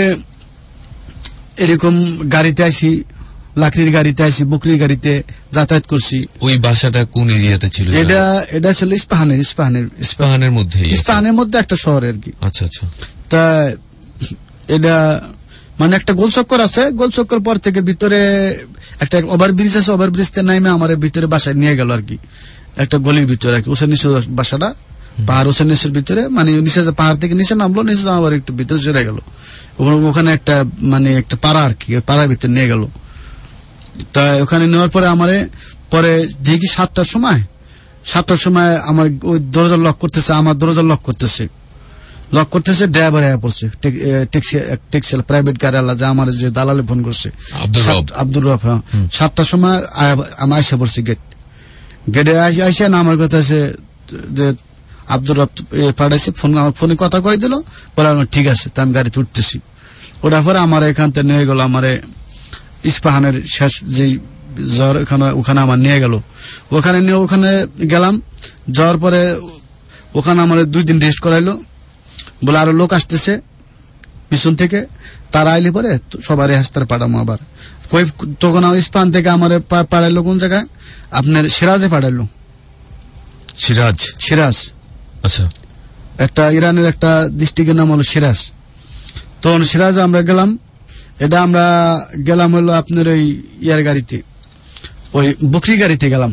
এরকম গাড়িতে আসি, লাকড়ির গাড়িতে আসি, বকরির গাড়িতে যাতায়াত করছি। ওই বাসাটা কোন এরিয়াতে ছিল? এটা ছিল ইস্পাহানের মধ্যে একটা শহর আর কি। আচ্ছা আচ্ছা। তা এটা একটা গোলচক্কর আছে, গোলচক্কর পর থেকে ভিতরে একটা ওভারব্রিজ আছে, ওভারব্রিজতে নামে আমার ভিতরে বাসায় নিয়ে গেল আর কি, একটা গলির ভিতরে আর কি, ওসে নিচে বাসাটা, পাহাড় ওসে নিচের ভিতরে, নিচে পাহাড় থেকে নিচে নামলো, নিচে আবার একটু ভিতরে চলে গেল, ওখানে একটা একটা পাড়া আর কি, পাড়ার ভিতরে নিয়ে গেল। তা ওখানে নেওয়ার পরে পরে দেখি 7টার সময় আমার ওই দরজা লক করতেছে, আমার দরজা লক করতেছে, ড্রাইভার আয়া পড়ছে, ট্যাক্সি প্রাইভেট গাড়ি আল্লাহ, যা আমার যে দালালে ফোন করছে আব্দুর রব। হ্যাঁ, 7টার সময় আমি আইসা পড়ছি গেটে আইসা না, আমার কথা আছে যে আব্দুর রব পাঠাইছে, আমার ফোনে কথা কয়ে দিল, বলে ঠিক আছে। তা আমি গাড়িতে উঠতেছি, ওটার পরে আমার এখান থেকে নিয়ে গেল আমার ইস্পাহানের শেষ যে জ্বর, ওখানে আমার নিয়ে গেল। ওখানে গেলাম, যাওয়ার পরে ওখানে আমার 2 দিন রেস্ট করাইলো, বলে আরো লোক আসতেছে পিছন থেকে, তারা আইলে পরে সবারই হাসতার পাঠামো। আবার তখন ইস্পাহান থেকে আমার পাঠাইলো কোন জায়গায়, আপনার সিরাজে পাঠাইলো। সিরাজ, আচ্ছা, একটা ইরানের একটা ডিস্ট্রিক্টের নাম হলো সিরাজ। তখন সিরাজে আমরা গেলাম। এটা আমরা গেলাম হলো আপনার ওই ইয়ার গাড়িতে, ওই বকরি গাড়িতে গেলাম।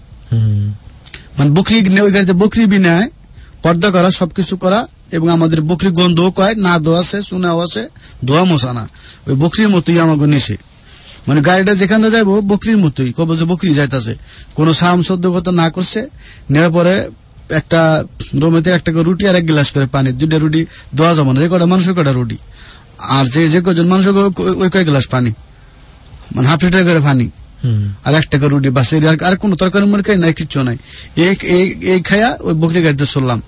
মানে বকরি, ওই গাড়িতে বকরি বিনায় পর্দা করা, সবকিছু করা, এবং আমাদের বকরি গন্ধও কয় না, দোয়া আছে, চুনাও আছে, ধোয়া মশা না, ওই বকরির মতোই আমাকে নিছে। মানে গাড়িটা যেখানে যাইবো বকরির মতোই, কবে যে বকরি যাইতেছে, কোন সাম সদ্য কথা না করছে। নেওয়ার পরে একটা রুমেতে একটা রুটি আর 1 গ্লাস করে পানি, 2টা রুটি দেওয়া যাবো না, যে কটা মানুষের কটা রুটি, আর যে কজন মানুষের ওই কয় গ্লাস পানি, মানে হাফ লিটার করে পানি, আর 1 টাকা রুটি, বাস। আর কোন তরকারি মনে খাই নাই, কিচ্ছু নাই। এই খায়া ওই বকরি গাড়িতে চললাম।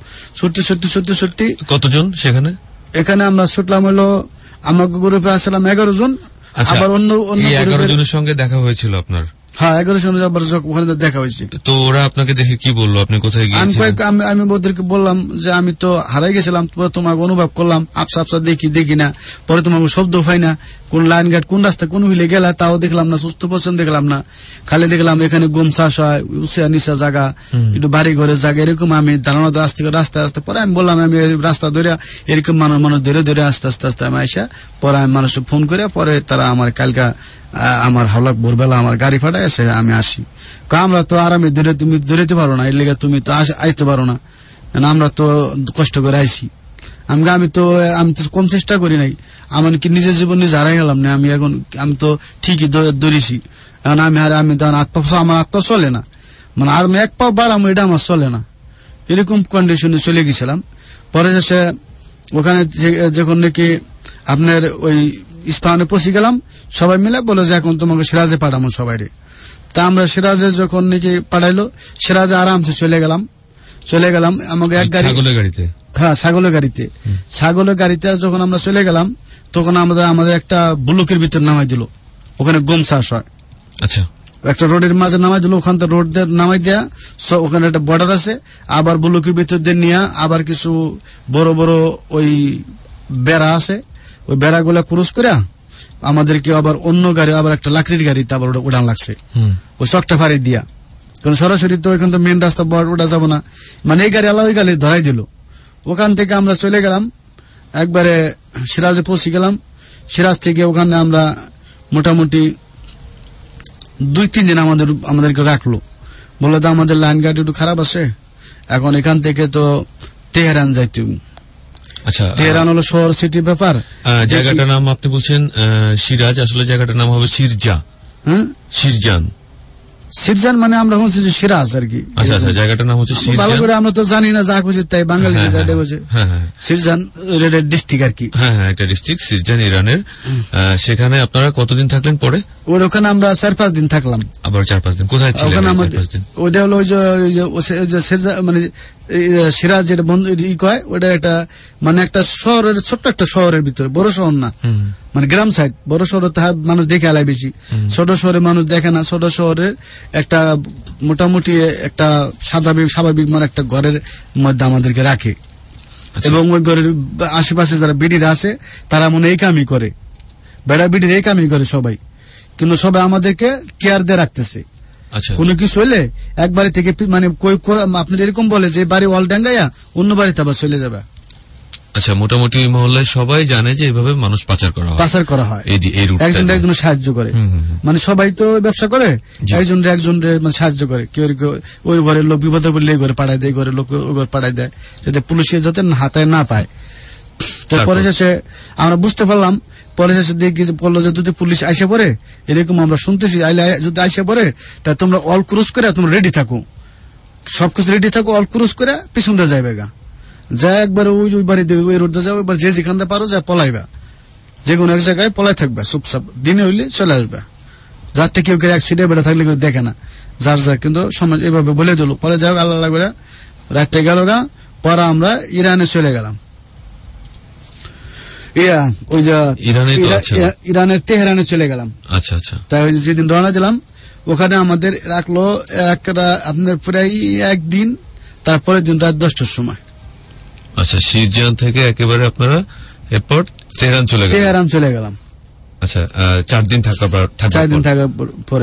সত্যি কতজন সেখানে? এখানে আমরা ছুটলাম হলো, আমাকে গ্রুপে আসলাম 11 জন। আবার অন্য 11 জনের সঙ্গে দেখা হয়েছিল আপনার? হ্যাঁ, 11 জন আবার ওখানে দেখা হয়েছে। তো ওরা আপনাকে দেখে কি বললো, আপনি কোথায় গিয়েছিলেন? আমি ওদেরকে বললাম যে আমি তো হারাই গেছিলাম, তোমাকে অনুভব করলাম, আপসা দেখি না, পরে তোমাকে শব্দ পাই না, কোন লাইন ঘাট কোন রাস্তা কোন হুইলে গেলা তাও দেখলাম না, সুস্থ পছন্দ দেখলাম না, খালি দেখলাম এখানে গম চাষ হয়, উঁচা নিচা জায়গা, একটু বাড়ি ঘরের জায়গা, এরকম আমি ধারণা আস্তে পরে আমি বললাম আমি রাস্তা ধরে এরকম মানুষ ধরে আস্তে আমি আইসা, পরে আমি মানুষকে ফোন করে, পরে তারা আমার কালকা আমার হাওলাক ভোরবেলা আমার গাড়ি ফাটায় এসে আমি আসি। আমরা তো আরামে তুমি ধরেতে পারো না, এর লেগে তুমি তো আইতে পারো না, আমরা তো কষ্ট করে আইসি। আমি তো কম চেষ্টা করি নাই, আমার কি নিজের জীবন নিজে হারাই গেলাম না। আমি তো ঠিকই ধরেছি, এখন আমি আমার আত্মা চলে না, মানে আর 1 পা বাড়াম এটা আমার চলে না, এরকম কন্ডিশনে চলে গেছিলাম। পরে এসে ওখানে যখন নাকি আপনার ওই ইস্পাহানে পৌঁছে গেলাম, সবাই মিলে বলে যে এখন তোমাকে সিরাজে পাঠাবো সবাই রে। তা আমরা সিরাজে যখন নাকি পাঠাইলো, সিরাজে আরামসে চলে গেলাম আমাকে এক গাড়ি, হ্যাঁ ছাগলের গাড়িতে। ছাগলের গাড়িতে যখন আমরা চলে গেলাম, তখন আমাদের একটা বুলুকের ভিতর নামাই দিল, ওখানে গম চাষ হয়। আচ্ছা, একটা রোডের মাঝে নামাই দিল, ওখান থেকে রোড নামাই দেয়া, ওখানে একটা বর্ডার আছে, আবার বুলুকের ভিতর দিয়ে নিয়ে আবার কিছু বড় বড় ওই বেড়া আছে, ওই বেড়াগুলা ক্রস করে আমাদেরকে আবার অন্য গাড়ি, আবার একটা লাকড়ির গাড়িতে আবার উড়ান লাগছে, ওই চকটা ফাড়ি দিয়া, কারণ সরাসরি তো ওইখান তো মেন রাস্তা ওটা যাবো না, মানে এই গাড়ি আলাদা ওই গাড়ি ধরাই দিল। ওখান থেকে আমরা চলে গেলাম, একবারে সিরাজে পৌঁছে গেলাম। সিরাজ থেকে ওখানে আমরা মোটামুটি 2-3 দিন আমাদেরকে রাখলো, বললো তো আমাদের লাইন গাড়ি একটু খারাপ আছে, এখন এখান থেকে তো তেহরান যাইতে। আচ্ছা, তেহরান হলো শহর, সিটির ব্যাপার। জায়গাটার নাম আপনি বলছেন সিরাজ, আসলে জায়গাটার নাম হবে সিরজান, মানে আমরা হচ্ছে যে সিরাজ আর কি। আচ্ছা, জায়গাটার নাম হচ্ছে সিরজান। ভালো করে আমরা তো জানি না, যা খুশি তাই বাঙালি সিরজান ডিস্ট্রিক্ট আর কি। হ্যাঁ, একটা ডিস্ট্রিক্ট সিরজান, ইরানের। সেখানে আপনারা কতদিন থাকলেন পরে? ওখানে আমরা 4-5 দিন থাকলাম। আবার 4-5 দিন কোথায় ছিলেন? ওইটা হলো ওই যে মানে সিরাজ যেটা ই কয়, ওটা একটা মানে একটা শহরের, ছোট্ট একটা শহরের ভিতরে, বড় শহর না, মানে গ্রাম সাইড। বড় শহরে মানুষ দেখে আলাই বেশি, ছোট শহরে মানুষ দেখে না। ছোট শহরের একটা মোটামুটি একটা স্বাভাবিক মানে একটা ঘরের মধ্যে আমাদেরকে রাখে, এবং ওই ঘরের আশেপাশে যারা বিডিরা আছে তারা মনে এই কামই করে, বেড়া বিডির এই কামই করে সবাই, কিন্তু সবাই আমাদেরকে কেয়ার দিয়ে রাখতেছে। কোনো কিছু হইলে এক বাড়ি থেকে মানে আপনার এরকম বলে যে বাড়ি ওয়াল ডাঙ্গাইয়া অন্য বাড়িতে আবার চলে যাবে। আচ্ছা, মোটামুটি ওই মহল্লায় সবাই জানে যে এইভাবে মানুষ পাচার করা হয়, একজন সাহায্য করে, মানে সবাই তো ব্যবসা করে, একজন মানে সাহায্য করে। কেউ ওই ঘরের লোক বিপদে পড়লে এই ঘরে পাঠায় দেয়, ঘরের লোক ওই ঘর পাঠায় দেয়, যাতে পুলিশে যাতে হাতে না পায়। তারপরে শেষে আমরা বুঝতে পারলাম, পরে শেষে দেখি বললো যে যদি পুলিশ আইসে পড়ে, এরকম আমরা শুনতেছি, যদি আইসে পড়ে তা তোমরা অল ক্রস করে তোমরা রেডি থাকো, সবকিছু রেডি থাকো, অল ক্রস করে পিছনটা যাইবে গা, যা একবারে ওই বাড়িতে ওই রোডে যাও, এবার যে যেখান পারো যা পলাইবা, যে কোনো এক জায়গায় পলাই থাকবে চুপচাপ, দিনে হইলে চলে আসবে, যারটা কেউ কেউ অ্যাক্সিডেন্ট বেড়ে থাকলে কেউ দেখে না, যার কিন্তু সমাজ এভাবে বলে দিল। পরে যাও আল্লাহ করে রাতটা গেল গা, পরে আমরা ইরানে চলে গেলাম। ওই যে ইরানের তেহরানে চলে গেলাম। আচ্ছা, তাই যেদিন রওনা দিলাম ওখানে আমাদের রাখলো আপনার প্রায় 1 দিন, তারপরের দিন রাত 10টার সময়। আচ্ছা, সিরজান থেকে একেবারে আপনারা এরপর তেহরান চলে গেলাম। আচ্ছা 4 দিন থাকার 4 দিন থাকার পরে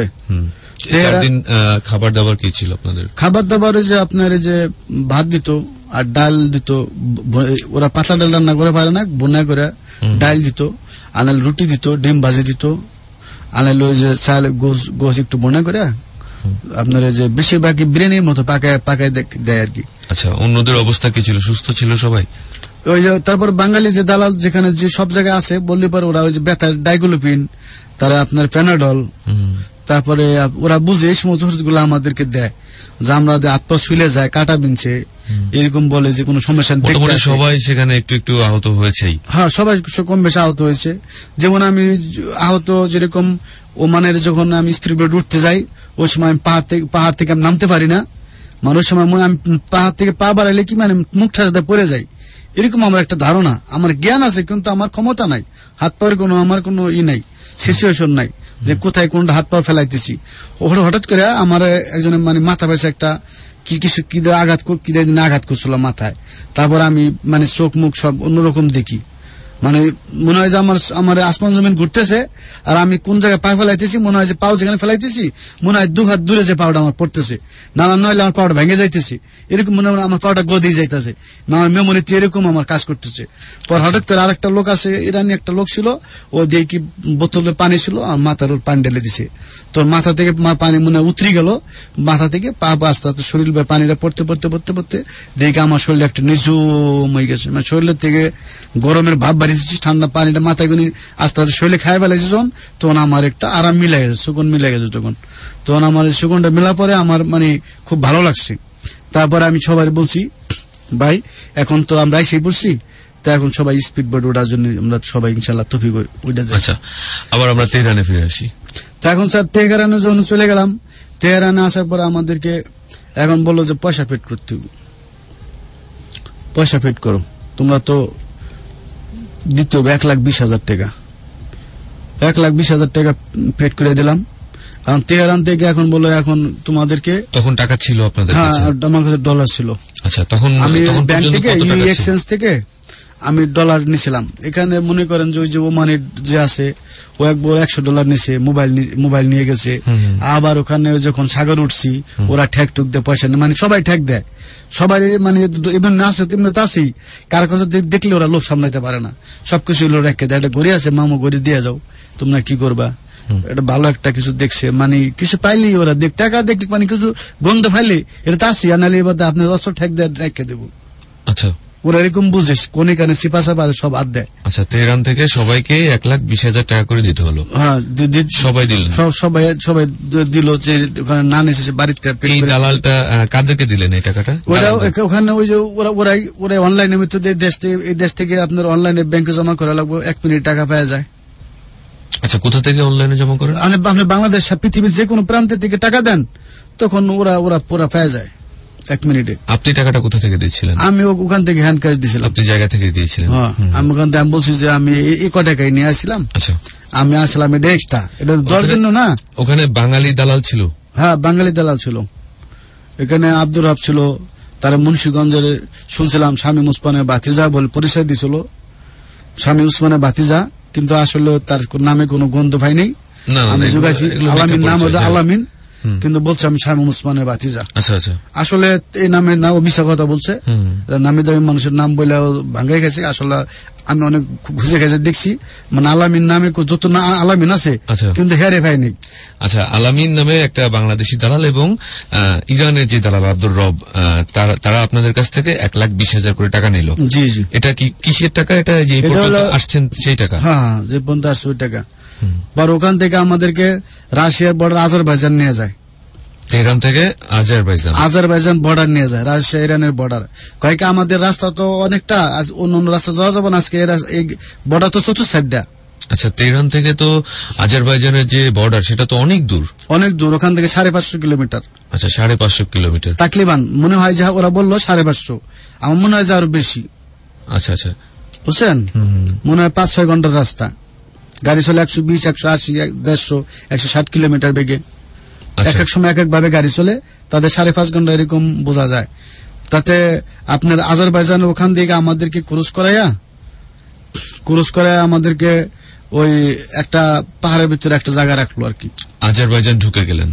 4 দিন খাবার দাবার কি ছিল আপনাদের? খাবার দাবারে যে আপনার যে ভাত দিত আর ডাল দিত, ওরা পাতলা ডাল রান্না করে পারে না, বোনা করে ডাল দিত, আনাল রুটি দিত, ডিম ভাজি দিত, আনাল ওই যে চাল গোস একটু বোনা করে আপনার যে বেশিরভাগই বিরিয়ানির মতো পাকায় দেয় আর কি। আচ্ছা, অন্যদের অবস্থা কি ছিল? সুস্থ ছিল সবাই? ওই যে তারপর বাঙালি যে দালাল যেখানে যে সব জায়গায় আছে বললে পরে ওরা ওই যে ব্যথার ডাইগুলোপিন, তারা আপনার প্যানাডল, তারপরে ওরা বুঝে এই সমস্ত ওষুধগুলো আমাদেরকে দেয় যে আমরা হাত পা শুলে যায়, কাটা বিনছে, এরকম বলে যে কোনো সমস্যা। সবাই সেখানে একটু একটু আহত হয়েছেই। হ্যাঁ, সবাই কম বেশি আহত হয়েছে। যেমন আমি আহত যেরকম ওমানের যখন আমি স্ত্রী বেড উঠতে যাই, ওই সময় আমি পাহাড় থেকে আমি নামতে পারি না, মানে ওই সময় আমি পাহাড় থেকে পা বাড়াইলে কি মানে মুখটা সাথে পড়ে যাই, এরকম আমার একটা ধারণা। আমার জ্ঞান আছে কিন্তু আমার ক্ষমতা নাই, হাত পায়ের আমার কোনো নাই, সিচুয়েশন নাই যে কোথায় কোনটা হাত পা ফেলাইতেছি। হঠাৎ করে আমার একজনের মানে মাথা পাশে একটা কিছু আঘাত করছিল মাথায়। তারপর আমি মানে চোখ মুখ সব অন্যরকম দেখি, মানে মনে হয় যে আমার আসমান জমিন ঘুরতেছে আর আমি কোন জায়গায় পা ফেলাইতেছি, মনে হয় যে পাও যেখানে ফেলাইতেছি মনে হয় 2 হাত দূরে যে পাউডার আমার পড়তেছে, নইলে আমার পাউডার ভেঙে যাইতেছে, এরকম মনে হয় আমার পাউডার গদিয়ে যাইতেছে, আমার মেমোরিতে এরকম আমার কাজ করতেছে। পর হঠাৎ করে আরেকটা লোক আছে, ইরানি একটা লোক ছিল, ও দিয়ে কি বোতলে পানি ছিল আর মাথার ওর পানি ঢেলে দিছে, তোর মাথা থেকে পানি মনে উতরি গেল, মাথা থেকে পা আস্তে আস্তে শরীর পানিটা পড়তে পড়তে পড়তে পড়তে দেখে আমার শরীরে একটা নিজম হয়ে গেছে, মানে শরীরের থেকে গরমের ভাব বাড়িয়েছি, ঠান্ডা পানিটা মাথায় গুনি আস্তে আস্তে শরীরে খাই ফেলেছি যখন, তখন আমার একটা আরাম মিলে গেছে, সুগন মিলে গেছে। তখন আমার সুগনটা মেলা পরে আমার মানে খুব ভালো লাগছে। তারপরে আমি সবাই বলছি, ভাই এখন তো আমরা এসে পড়ছি, তা এখন সবাই স্পিড বোট ওঠার জন্য আমরা সবাই ইনশাল্লাহ তৌফিক উঠে যাই। আচ্ছা, আবার আমরা তেহরানে ফিরে আসি। তা এখন স্যার তেহরানে যখন চলে গেলাম, তেহরানে আসার পরে আমাদেরকে এখন বললো যে পয়সা পেড করতে, পয়সা পেড করো, তোমরা তো দিতে হবে 1,20,000 টাকা। 1,20,000 টাকা পেড করে দিলাম। তেহরান থেকে এখন বলো এখন তোমাদেরকে, তখন টাকা ছিল আপনাদের কাছে? হ্যাঁ, আমার কাছে ডলার ছিল। আচ্ছা, তখন আমি ব্যাংক থেকে ইউ এক্সচেঞ্জ থেকে আমি ডলার নিছিলাম। এখানে মনে করেন যে ওই যে ওমানের যে আছে, ও একবার $100 নিছে, মোবাইল নিয়ে গেছে। আবার ওখানে যখন সাগর উঠছি ওরা ঠেক টুক দেয়, পয়সা নেই, মানে সবাই ঠেক দেয়, সবাই মানে এমনি আছে তেমনি তো আছেই, কারো কাছে দেখলে ওরা লোভ সামলাইতে পারে না, সবকিছু রেখে দেয়। একটা গড়ি আছে, মামু গড়ি দিয়ে যাও, তোমরা কি করবা, এটা ভালো একটা কিছু দেখছে, মানে কিছু পাইলেই ওরা টাকা দেখলে মানে কিছু গন্ধ পাইলে এটা তো আসি, আনালে এবার আপনার অস্ত্র ঠেক দেয় রেখে দেবো। আচ্ছা, ওরা এরকম বুঝিস কোন এখানে সিপাসা বাদে সব হাত দেয়। আচ্ছা, তেহরান থেকে সবাইকে 1,20,000 টাকা করে দিতে হলো? হ্যাঁ, সবাই দিলেন? সবাই দিল, যে ওখানে না নিছে বাড়িতে। এই দালালটা কাদেরকে দিলেন এই টাকাটা? ওখানে ওই যে ওরা অনলাইনের মধ্যে এই দেশ থেকে আপনার অনলাইনে ব্যাংকে জমা করা লাগবে, 1 মিনিট টাকা পাওয়া যায়। আচ্ছা, কোথা থেকে অনলাইনে জমা করেন? আপনি বাংলাদেশ পৃথিবীর যে কোনো প্রান্তের থেকে টাকা দেন, তখন ওরা পুরা পাওয়া যায় 1 মিনিটে। আপনি টাকাটা কোথা থেকে দিয়েছিলেন? আমি ওখান থেকে হ্যান্ড ক্যাশ দিয়েছিলাম। আপনি জায়গা থেকে দিয়েছিলেন? হ্যাঁ, আমি ওখান থেকে আমি বলছি যে আমি এই টাকাই নিয়ে আসছিলাম। আচ্ছা, আমি আসলাম এটা এক্সট্রা, এটা দেওয়ার জন্য না। ওখানে বাঙালি দালাল ছিল? হ্যাঁ, বাঙালি দালাল ছিল। এখানে আব্দুর রব ছিল, তারা মুন্সিগঞ্জের শুনছিলাম শামীম ওসমানের ভাতিজা বলে পরিচয় দিয়েছিল, শামীম ওসমানের ভাতিজা, কিন্তু আসলে তার নামে কোনো গন্ধ পাই নেই। আমি যোগাইছি, আলামিন নাম আলামিন, কিন্তু বলছে আমি শামীম ওসমানের ভাতিজা। আচ্ছা আচ্ছা, আসলে এই নামে না, ও মিশা কথা বলছে, নামি দামি মানুষের নাম বলে ভাঙ্গাই গেছে। আসলে আমি অনেক খুঁজে গেছে দেখছি, মানে আলামিন নামে যত না আলামিন আছে, কিন্তু হেরে ভাই নেই। আচ্ছা, আলামিন নামে একটা বাংলাদেশি দালাল এবং ইরানের যে দালাল আব্দুর রব, তারা আপনাদের কাছ থেকে 1,20,000 করে টাকা নিল। জি জি। এটা কি কিসের টাকা? এটা যে আসছেন সেই টাকা? হ্যাঁ, যে পর্যন্ত আসছে ওই টাকা। পর ওখান থেকে আমাদেরকে রাশিয়ার বর্ডার আজারবাইজান নিয়ে যায়। তেহরান থেকে আজারবাইজান বর্ডার নিয়ে যায়, রাশিয়া ইরানের বর্ডার। কয়েক আমাদের রাস্তা তো অনেকটা, অন্য রাস্তা যাওয়া যাবে না, আজকে এই বর্ডার তো চতুর্থ সাইডটা। আচ্ছা, তেহরান থেকে তো আজারবাইজানের যে বর্ডার সেটা তো অনেক দূর। অনেক দূর, ওখান থেকে 550 কিলোমিটার। আচ্ছা, 550 কিলোমিটার তাকলিবান মনে হয়, যা ওরা বললো 550, আমার মনে হয় যে আরো বেশি। আচ্ছা আচ্ছা, বুঝছেন, মনে হয় 5-6 ঘন্টার রাস্তা। গাড়ি চলে 120, 180, 150, 160 কিলোমিটার বেগে। এক এক সময় এক এক ভাবে গাড়ি চলে, তাদের 5.5 ঘন্টা এরকম বোঝা যায়। তাতে আপনার আজারবাইজান ওখান থেকে আমাদেরকে ক্রুজ করাইয়া আমাদেরকে ওই একটা পাহাড়ের ভিতরে একটা জায়গা রাখলো আর কি। আজারবাইজান ঢুকে গেলাম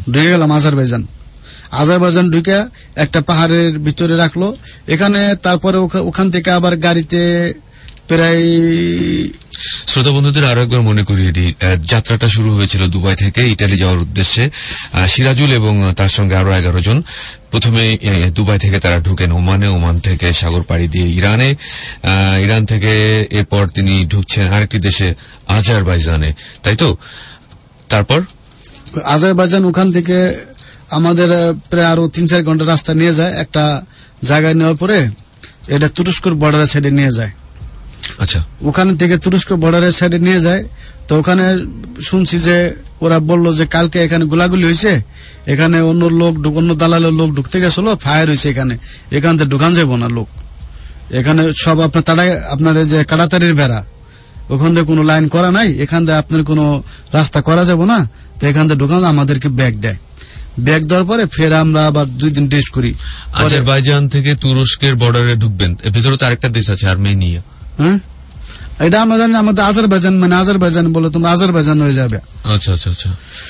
আজারবাইজান ঢুকে একটা পাহাড়ের ভিতরে রাখলো। এখানে তারপরে ওখান থেকে আবার গাড়িতে প্রায়, শ্রোতা বন্ধুদের আরো একবার মনে করিয়ে দিই, যাত্রাটা শুরু হয়েছিল দুবাই থেকে ইটালি যাওয়ার উদ্দেশ্যে। সিরাজুল এবং তার সঙ্গে আরো 11 জন প্রথমে দুবাই থেকে তারা ঢুকেন ওমানে, ওমান থেকে সাগর পাড়ি দিয়ে ইরানে, ইরান থেকে এরপর তিনি ঢুকছেন আরেকটি দেশে আজারবাইজানে, তাই তো? তারপর আজারবাইজান ওখান থেকে আমাদের প্রায় আরো 3-4 ঘন্টা রাস্তা নিয়ে যায়। একটা জায়গায় নেওয়ার পরে এটা তুরস্কর বর্ডারের সাইডে নিয়ে যায়। আচ্ছা, ওখান থেকে তুরস্ক বর্ডারের সাইডে নিয়ে যায়। তো ওখানে শুনছি যে ওরা বলল যে কালকে এখানে গোলাগুলি হয়েছে, এখানে অন্য দালালের লোক ঢুকতে গেছিল, ফায়ার হয়েছে, এখান থেকে ঢুকান যাবো না লোক। এখানে সব আপনার যে কাটাতারির বেড়া, ওখান থেকে কোনো লাইন করা নাই, এখান থেকে আপনার কোনো রাস্তা করা যাবো না, তো এখান থেকে ঢুকান আমাদেরকে ব্যাগ দেয়। ব্যাগ দেওয়ার পরে ফের আমরা আবার 2 দিন টেস্ট করি। আজারবাইজান থেকে তুরস্কের বর্ডারে ঢুকবেন, ভেতরে তো আরেকটা দেশ আছে আর্মেনিয়া। হ্যাঁ, এটা আমরা জানি, আমাদের আজারবাইজান বলে তোমরা আজারবাইজান হয়ে যাবে। আচ্ছা আচ্ছা আচ্ছা।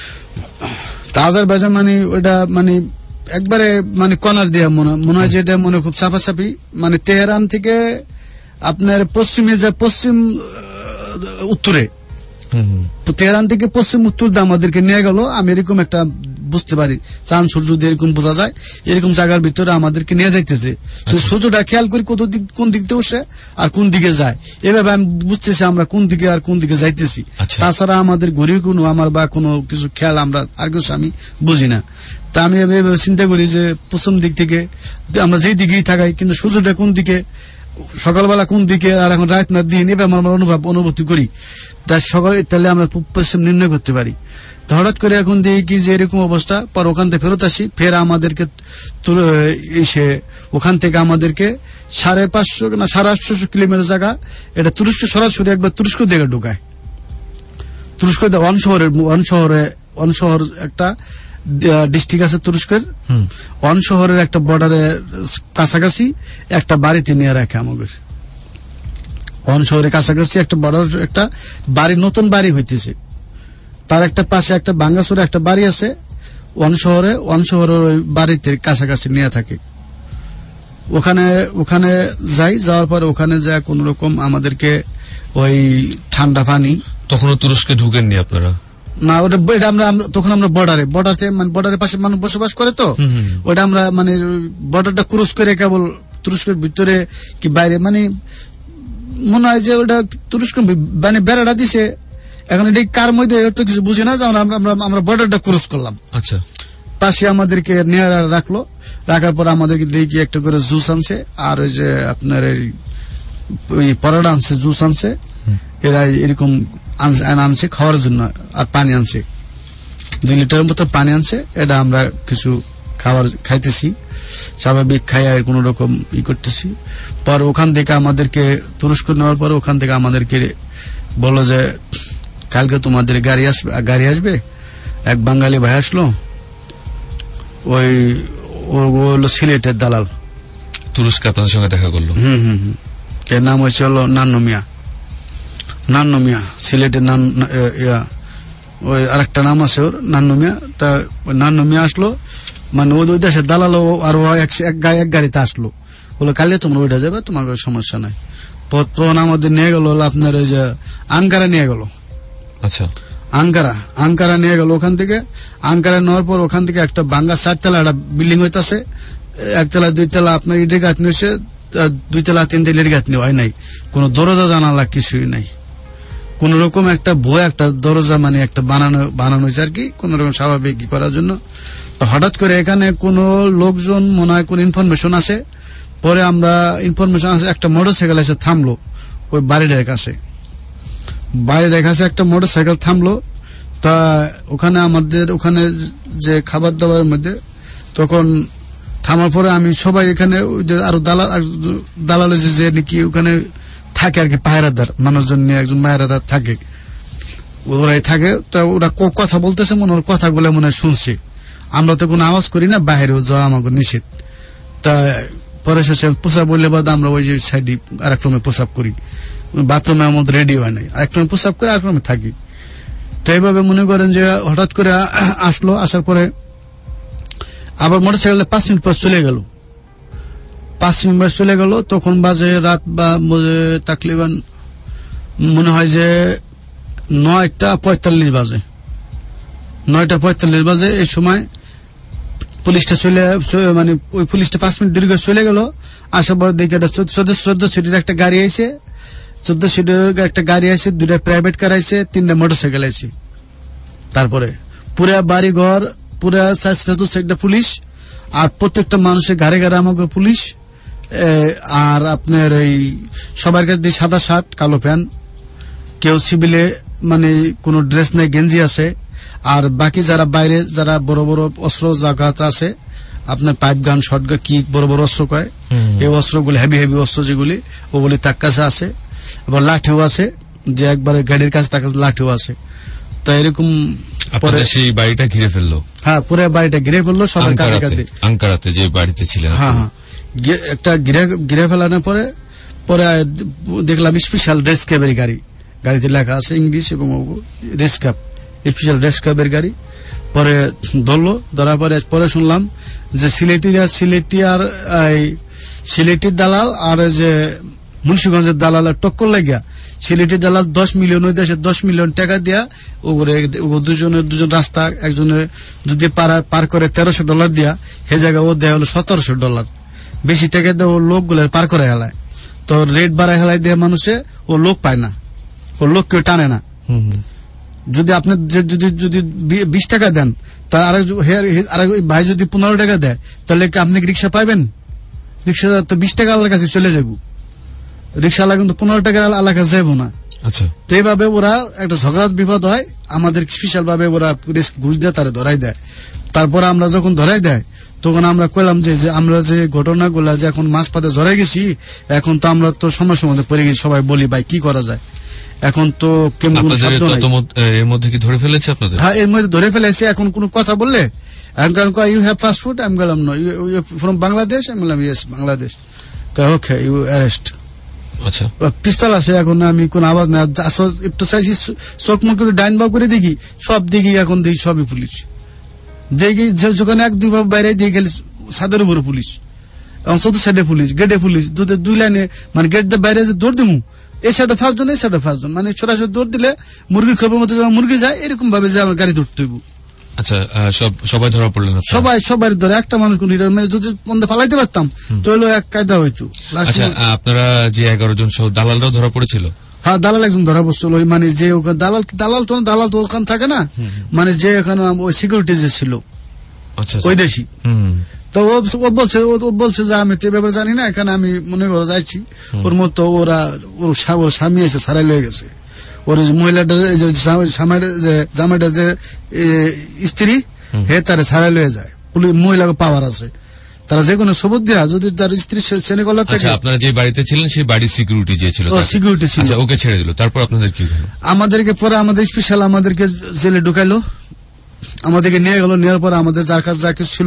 তা আজারবাইজান মানে ওইটা মানে একবারে মানে কর্নার দিয়ে মনে হয় যে এটা মনে খুব চাপাচাপি, মানে তেহরান থেকে আপনার পশ্চিমে যায়, পশ্চিম উত্তরে, তেহরান থেকে পশ্চিম উত্তর দিয়ে আমাদেরকে নিয়ে গেল। আমি এরকম একটা বুঝতে পারি, চাঁদ সূর্য দিয়ে এরকম বোঝা যায়, এরকম জায়গার ভিতরে আমাদেরকে নিয়ে যাইতেছে। সূর্যটা খেয়াল করি কোন দিক দিয়ে উঠছে আর কোন দিকে যায়, এভাবে আমি বুঝতেছি আমরা কোন দিকে আর কোন দিকে যাইতেছি। তাছাড়া আমাদের ঘড়ির কোনো আমার বা কোনো কিছু খেয়াল আমরা আর কিছু আমি বুঝি না। তা আমি এভাবে চিন্তা করি যে পশ্চিম দিক থেকে আমরা যেই দিকেই থাকাই, কিন্তু সূর্যটা কোন দিকে, সকালবেলা কোন দিকে, আর এখন রাত না দিন, এভাবে আমরা অনুভূতি করি। তাই সকালে তাহলে আমরা পশ্চিম নির্ণয় করতে পারি। তো হঠাৎ করে এখন দেখি কি যে এরকম অবস্থা, পর ওখান থেকে ফেরত আসি, ফের আমাদেরকে ওখান থেকে আমাদেরকে 550 না 850 কিলোমিটার জায়গা, এটা তুরস্ক সরাসরি একবার তুরস্ক দিকে ঢুকায়। তুরস্ক ওয়ান শহর একটা ডিস্ট্রিক্ট আছে তুরস্কের, ওয়ান শহরের একটা বর্ডারের কাছাকাছি একটা বাড়িতে নিয়ে রাখে আমাদের। ওয়ান শহরের কাছাকাছি একটা বর্ডার, একটা বাড়ি, নতুন বাড়ি হইতেছে, তার একটা পাশে একটা ভাঙ্গাচোরা একটা বাড়ি আছে ওয়ান শহরের ওই বাড়িতে কাছাকাছি নিয়ে থাকে। ওখানে যাওয়ার পরে ওখানে যা কোন রকম আমাদেরকে ওই ঠান্ডা পানি। তখনও তুরস্কে ঢুকেননি আপনারা? না, ওটা তখন আমরা বর্ডারের পাশে মানুষ বসবাস করে, তো ওটা আমরা মানে বর্ডারটা ক্রস করে কেবল তুরস্কের ভিতরে কি বাইরে, মানে মনে হয় যে ওটা তুরস্ক মানে বেড়াটা দিছে। এখন এটা কার মধ্যে কিছু বুঝি না, যেমন আমরা বর্ডারটা ক্রস করলাম। আচ্ছা, পাশে আমাদেরকে নিয়ে রাখলো, রাখার পর আমাদেরকে দেখি একটা করে জুস আনছে, আর ওই যে আপনার ওই পরাডা আনছে, জুস আনছে, এরা এরকম আনছে খাওয়ার জন্য, আর পানি আনছে 2 লিটারের মতো পানি আনছে। এটা আমরা কিছু খাইতেছি, স্বাভাবিক খাই আর কোন রকম করতেছি। পর ওখান থেকে আমাদেরকে তুরস্ক নেওয়ার পর ওখান থেকে আমাদেরকে বললো যে কালকে তোমাদের গাড়ি আসবে। এক বাঙালি ভাই আসলো, ওই হলো সিলেটের দালাল, তুরস্কে আপনাদের সঙ্গে দেখা করলো। কে নাম হয়েছে হলো নান্নু মিয়া, সিলেটের ওই আরেকটা নাম আছে ওর, নান্নু মিয়া। তা নান্নু মিয়া আসলো, মানে ওই দেশের দালাল, আর এক গাড়িতে আসলো, বলে কালে তোমরা ওইটা যাবে, তোমার সমস্যা নাই। তখন আমাদের নিয়ে গেল আপনার ওই যে আঙ্কারা নিয়ে গেল। আচ্ছা, আঙ্কারা নিয়ে গেল। ওখান থেকে আঙ্কারা নেওয়ার পর ওখান থেকে একটা ভাঙ্গা 4 তলা একটা বিল্ডিং হইতেছে, 1 তলা 2 তলা আপনার ইটের গাছ নিয়েছে, 2 তলা 3 তলা গাছ নেওয়া হয় নাই, কোন দরজা জানালা কিছুই নাই, কোন রকম একটা একটা দরজা মানে একটা বানানো হয়েছে আর কি, কোন রকম স্বাভাবিক করার জন্য। তো হঠাৎ করে এখানে কোন লোকজন মনে হয় কোন ইনফরমেশন আছে, পরে আমরা ইনফরমেশন আছে একটা মোটরসাইকেল এসে থামলো ওই বাড়িটার কাছে, একটা মোটরসাইকেল থামলো। তা ওখানে আমাদের ওখানে যে খাবার দাবারের মধ্যে, তখন থামার পরে আমি সবাই এখানে আরো দালাল যে নাকি ওখানে থাকে আর কি, পাহারাদার মানুষজন নিয়ে একজন পাহারাদার থাকে, ওরাই থাকে। তা ওরা কথা বলতেছে, মনে ওর কথাগুলো মনে হয় শুনছে, আমরা তো কোনো আওয়াজ করি না, বাইরেও যাওয়া আমাকে নিষেধ। তা পরে শেষে প্রসাব বললে বাদ আমরা ওই যে সাইডে আরেক রুমে প্রসাব করি, বাথরুমে আমার রেডি হয় নাই, এক রুমে প্রস্রাব করে আরেক রুমে থাকি। তো এইভাবে মনে করেন যে হঠাৎ করে আসলো, আসার পরে আবার মোটরসাইকেলে 5 মিনিট পর চলে গেল। 5 মিনিট পর চলে গেল, তখন বাজে রাত বা তাকরিবান মনে হয় যে 9:45 বাজে। 9:45 বাজে। এই সময় পুলিশটা মানে ওই পুলিশটা 5 মিনিট দীর্ঘ চলে গেল। আসার পর দেখে একটা 14 সিটের একটা গাড়ি আইছে, 14 সিটের একটা গাড়ি আছে, 2টা প্রাইভেট কার আছে, 3টা মোটরসাইকেল আছে। তারপরে পুরা বাড়ি ঘর, পুরা সাইডটা পুলিশ, আর প্রত্যেকটা মানুষের ঘরে ঘরে আমাকে পুলিশ। আর আপনার এই সবার কাছে সাদা শার্ট, কালো প্যান্ট, কেউ সিভিলে মানে কোনো ড্রেস নেই, গেঞ্জি আছে। আর বাকি যারা বাইরে, যারা বড় বড় অস্ত্র জাগাত আছে, আপনার পাইপ গান, শর্ট গান, কি বড় বড় অস্ত্র কয়, এই অস্ত্রগুলি হেভি হেভি অস্ত্র যেগুলি, ওগুলি তার কাছে আছে। আবার লাঠিও আছে, যে একবারে গাড়ির কাছে তার কাছে লাঠিও আছে। তো এরকম পরে সেই বাড়িটা ঘিরে ফেললো। হ্যাঁ, পুরো বাড়িটা ঘিরে ফেললো সবার কাছে। আঙ্কারাতে যে বাড়িতে ছিলেন, হ্যাঁ হ্যাঁ, একটা ঘিরে ফেলানোর পরে পরে দেখলাম স্পেশাল রেস্ক্যাবের গাড়ি, গাড়িতে লেখা আছে ইংলিশ এবং রেস্ক্যাব, স্পেশাল রেস্ক্যাবের গাড়ি। পরে ধরলো, ধরার পরে শুনলাম যে সিলেটির দালাল আর যে মুন্সিগঞ্জের দালালের টক্কর লাগিয়া সিলেটের দালাল 10 মিলিয়ন, ওই দেশে 10 মিলিয়ন টাকা দিয়া দুজন রাস্তা, একজনের যদি পার করে $1300 দিয়া, সে জায়গায় ও দেয় হলো $1700। বেশি টাকা দিয়ে ও লোকগুলোর পার করে হেলায়। তো রেট বাড়ায় হেলায় দিয়ে মানুষে, ও লোক পায় না, ও লোক কেউ টানে না। যদি আপনি যদি 20 টাকা দেন, তার আরেক ভাই যদি 15 টাকা দেয়, তাহলে আপনি রিক্সা পাইবেন? রিক্সা তো 20 টাকা আল্লাহর কাছে চলে যাবো, রিক্সাওয়ালা কিন্তু 15 টাকা আল্লাহর কাছে যাবো না। আচ্ছা, তো এইভাবে ওরা একটা ঝগড়া বিপদ হয়, আমাদের স্পেশাল ভাবে ওরা ঘুষ দিয়ে তারা ধরাই দেয়। তারপরে আমরা যখন ধরাই দেয়, তখন আমরা কইলাম যে আমরা যে ঘটনাগুলা যে এখন মাছ পাতে ধরাই গেছি, এখন তো আমরা তো সমস্যার মধ্যে পড়ে গেছি। সবাই বলি ভাই কি করা যায়, এখন তো এর মধ্যে কি ধরে ফেলেছে আপনাদের? হ্যাঁ, এর মধ্যে ধরে ফেলেছে। এখন কোন কথা বললে ইউ হ্যাভ পাসপোর্ট, আমি বললাম নো। ইউ ফ্রম বাংলাদেশ, আমি বললাম yes Bangladesh. Okay, you arrest. আচ্ছা, পিস্তল আছে। এখন আমি কোন আওয়াজ না, একটু চাইছি চোখ মুখ করে ডাইন বাউ করে দেখি, সব দিকে এখন দেখি সবই পুলিশ। দেখি যখন 1-2 ভাব বাইরে দিয়ে গেলে ছাদের উপরে পুলিশ, এবং 4 সাইডে পুলিশ, গেটে পুলিশ, 2 লাইনে, মানে গেট দিয়ে বাইরে যে দৌড় দিমু, এই সাইডে 5 জন, এই সাইডে 5 জন, মানে সরাসরি দৌড় দিলে মুরগির খবর মতো যেমন মুরগি যায়, এরকম ভাবে যে আমার গাড়ি ধরতে হইব। আচ্ছা, সবাই ধরা পড়লেন? সবাই ধরে, একটা মানুষ কোন যদি বন্ধে ফালাইতে পারতাম তো হলো এক কায়দা হইতো। আচ্ছা, আপনারা যে 11 জন সহ দালালরাও ধরা পড়েছিল? হ্যাঁ, দালাল একজন ধরা পড়ছিল। ওই মানে যে দালাল তো ওখানে থাকে না, মানে যে ওখানে ওই সিকিউরিটি যে ছিল ওই দেশি। তো ও বলছে যে আমি তো ব্যাপারে জানি না, এখানে আমি মনে করো যাইছি, ওর মতো ওর স্বামী এসে ছাড়াই লয়ে গেছে। ওর মহিলাটা জামাইটা যে স্ত্রী, হে তারা ছাড়াই লয়ে যায়। মহিলাকে পাওয়ার আছে, তারা যে কোনো সবুজ দিয়া যদি তার স্ত্রী শ্রেণী করল। আপনারা যে বাড়িতে ছিলেন সেই বাড়ির সিকিউরিটি যে ছিল, সিকিউরিটি ছিল, ওকে ছেড়ে দিল। তারপর আপনাদের কি হলো? আমাদেরকে পরে আমাদের স্পেশাল আমাদেরকে জেলে ঢুকাইলো, আমাদেরকে নিয়ে গেল। নেওয়ার পরে আমাদের যার কাছে যা কিছু ছিল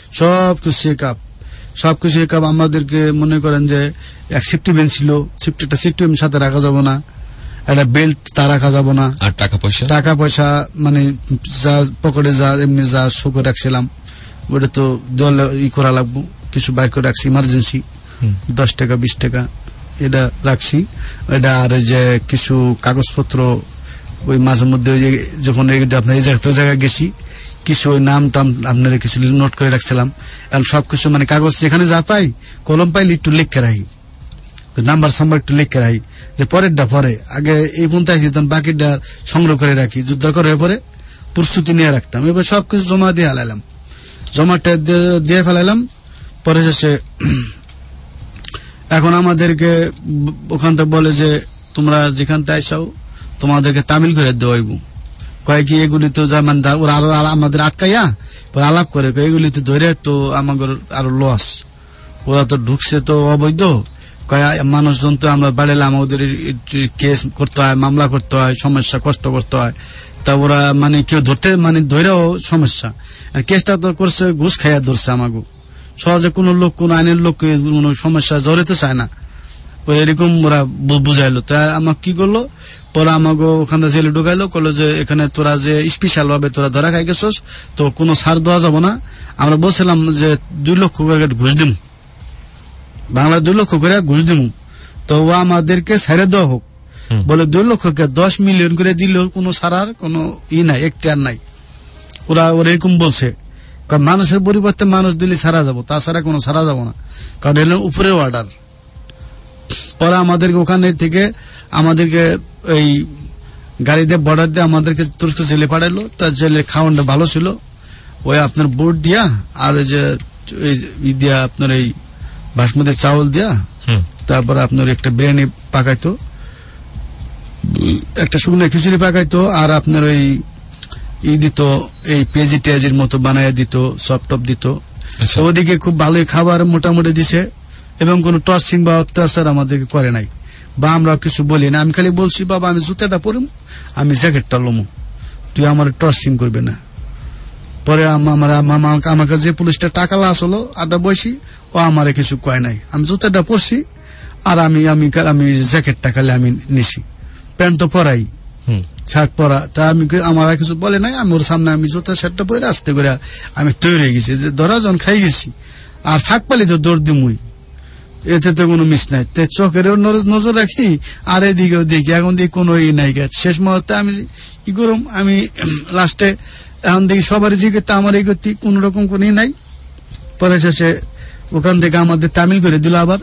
সবকিছু চেকআপ। আমাদেরকে মনে করেন যে এক সেফটি বেল্ট ছিল, সেফটি সাথে রাখা যাবে না, একটা বেল্ট তা রাখা যাবে না। আর টাকা পয়সা মানে যা পকেটে যা এমনি যা শো করে রাখছিলাম, ওটা তো দেওয়ালে করা লাগবো। কিছু বাইর করে রাখছি ইমার্জেন্সি, 10 টাকা 20 টাকা এটা রাখছি। এটা আর যে কিছু কাগজপত্র ওই মাঝে মধ্যে ওই যে যখন আপনার এই জায়গায় গেছি, কিছু ওই নাম টাম আপনারা কিছু নোট করে রাখছিলাম। এখন সবকিছু মানে কাগজ যেখানে যা পাই, কলম পাইলে একটু লিখে রাখি, নাম্বার সাম্বার একটু লিখে রাখি, যে পরেরটা পরে, আগে এই পর্যন্ত আসতাম, বাকিটা সংগ্রহ করে রাখি, যুদ্ধ করে পরে প্রস্তুতি নিয়ে রাখতাম। এবার সবকিছু জমা দিয়ে হালাইলাম, জমাটা দিয়ে ফেলাইলাম। পরে শেষে এখন আমাদেরকে ওখান থেকে বলে যে তোমরা যেখান থেকে আইসাও তোমাদেরকে তামিল করে দেওয়াইব। কয় কি এগুলি তো যেমন ওরা আরো আমাদের আটকাইয়া আলাপ করে, এগুলিতে ধরে তো আমাদের আরো লস, ওরা তো ঢুকছে তো অবৈধ। কয় মানুষজন তো আমরা বাড়াইলে আমাদের কেস করতে হয়, মামলা করতে হয়, সমস্যা কষ্ট করতে হয়। তা ওরা মানে কেউ ধরতে মানে ধরেও সমস্যা। কেসটা তো করছে ঘুষ খাইয়া ধরছে আমাকে। সহজে কোন লোক, কোন আইনের লোক কোন সমস্যা জড়িতে চায় না। ওই এরকম ওরা বুঝাইলো। তা আমাকে কি করলো, পরে আমাকে ওখানে জেলে ঢুকাইলো, করলো যে এখানে তোরা যে স্পেশাল ভাবে তোরা ধরা খাই গেছস, তো কোনো ছাড় দেওয়া যাবো না। আমরা বলছিলাম যে 2 লক্ষ করে ঘুষ দিম, বাংলা 2 লক্ষ করে ঘুষ দিম, তো ও আমাদেরকে ছেড়ে দেওয়া হোক। বলে 2 লক্ষকে 10 মিলিয়ন করে দিলেও কোনো ছাড়ার কোনো নাই, এখতিয়ার নাই। ওরা এরকম বলছে, কারণ মানুষের পরিবর্তে মানুষ দিলে ছাড়া যাবো, তাছাড়া কোনো ছাড়া যাবো না, কারণ এর উপরের অর্ডার। পরে আমাদেরকে ওখানে থেকে আমাদেরকে এই গাড়িতে বর্ডার দিয়ে আমাদেরকে তুরস্ক জেলে পাঠাইলো। তার জেলে খাওয়ানটা ভালো ছিল, ওই আপনার বোট দিয়া আর ওই যে দিয়া আপনার এই বাসমতি চাউল দিয়া, তারপরে আপনার একটা বিরিয়ানি পাকাইতো, একটা শুকনো খিচুড়ি পাকাইতো, আর আপনার ওই দিত এই পেঁয়াজি টেয়াজির মতো বানাইয়া দিত, সব টপ দিত। ওদিকে খুব ভালোই খাবার মোটামুটি দিছে, এবং কোন টর্চিং বা অত্যাচার আমাদেরকে করে নাই, বা আমরা কিছু বলি না। আমি খালি বলছি, বাবা আমি জুতাটা পরিম, আমি জ্যাকেটটা লমু, তুই আমার টর্চিং করবে না। পরে আমার কাছে যে পুলিশটা টাকা লাস হলো আদা বয়সী, ও আমারে কিছু কয় নাই। আমি জুতাটা পরছি, আর আমি জ্যাকেটটা খালি আমি নিছি, প্যান্ট তো পরাই, শার্ট পরা। তা আমার আর কিছু বলে নাই। আমি ওর সামনে আমি জুতা শার্টটা পরে আস্তে করে আমি তৈরি হয়ে গেছি, যে ধরা যখন খাই গেছি আর ফাঁক পালি তো দৌড় দিমুই, এতে তো কোনো মিস নাই। চোখের নজর রাখি, আর এদিকেও দেখি, এখন দেখি কোনো নাই। শেষ মুহূর্তে আমি কি করুম, আমি লাস্টে এখন দেখি সবারই জিজ্ঞেস, আমার এই গতি কোন রকম কোন নাই। পরে শেষে ওখান থেকে আমাদের তামিল করে দিল, আবার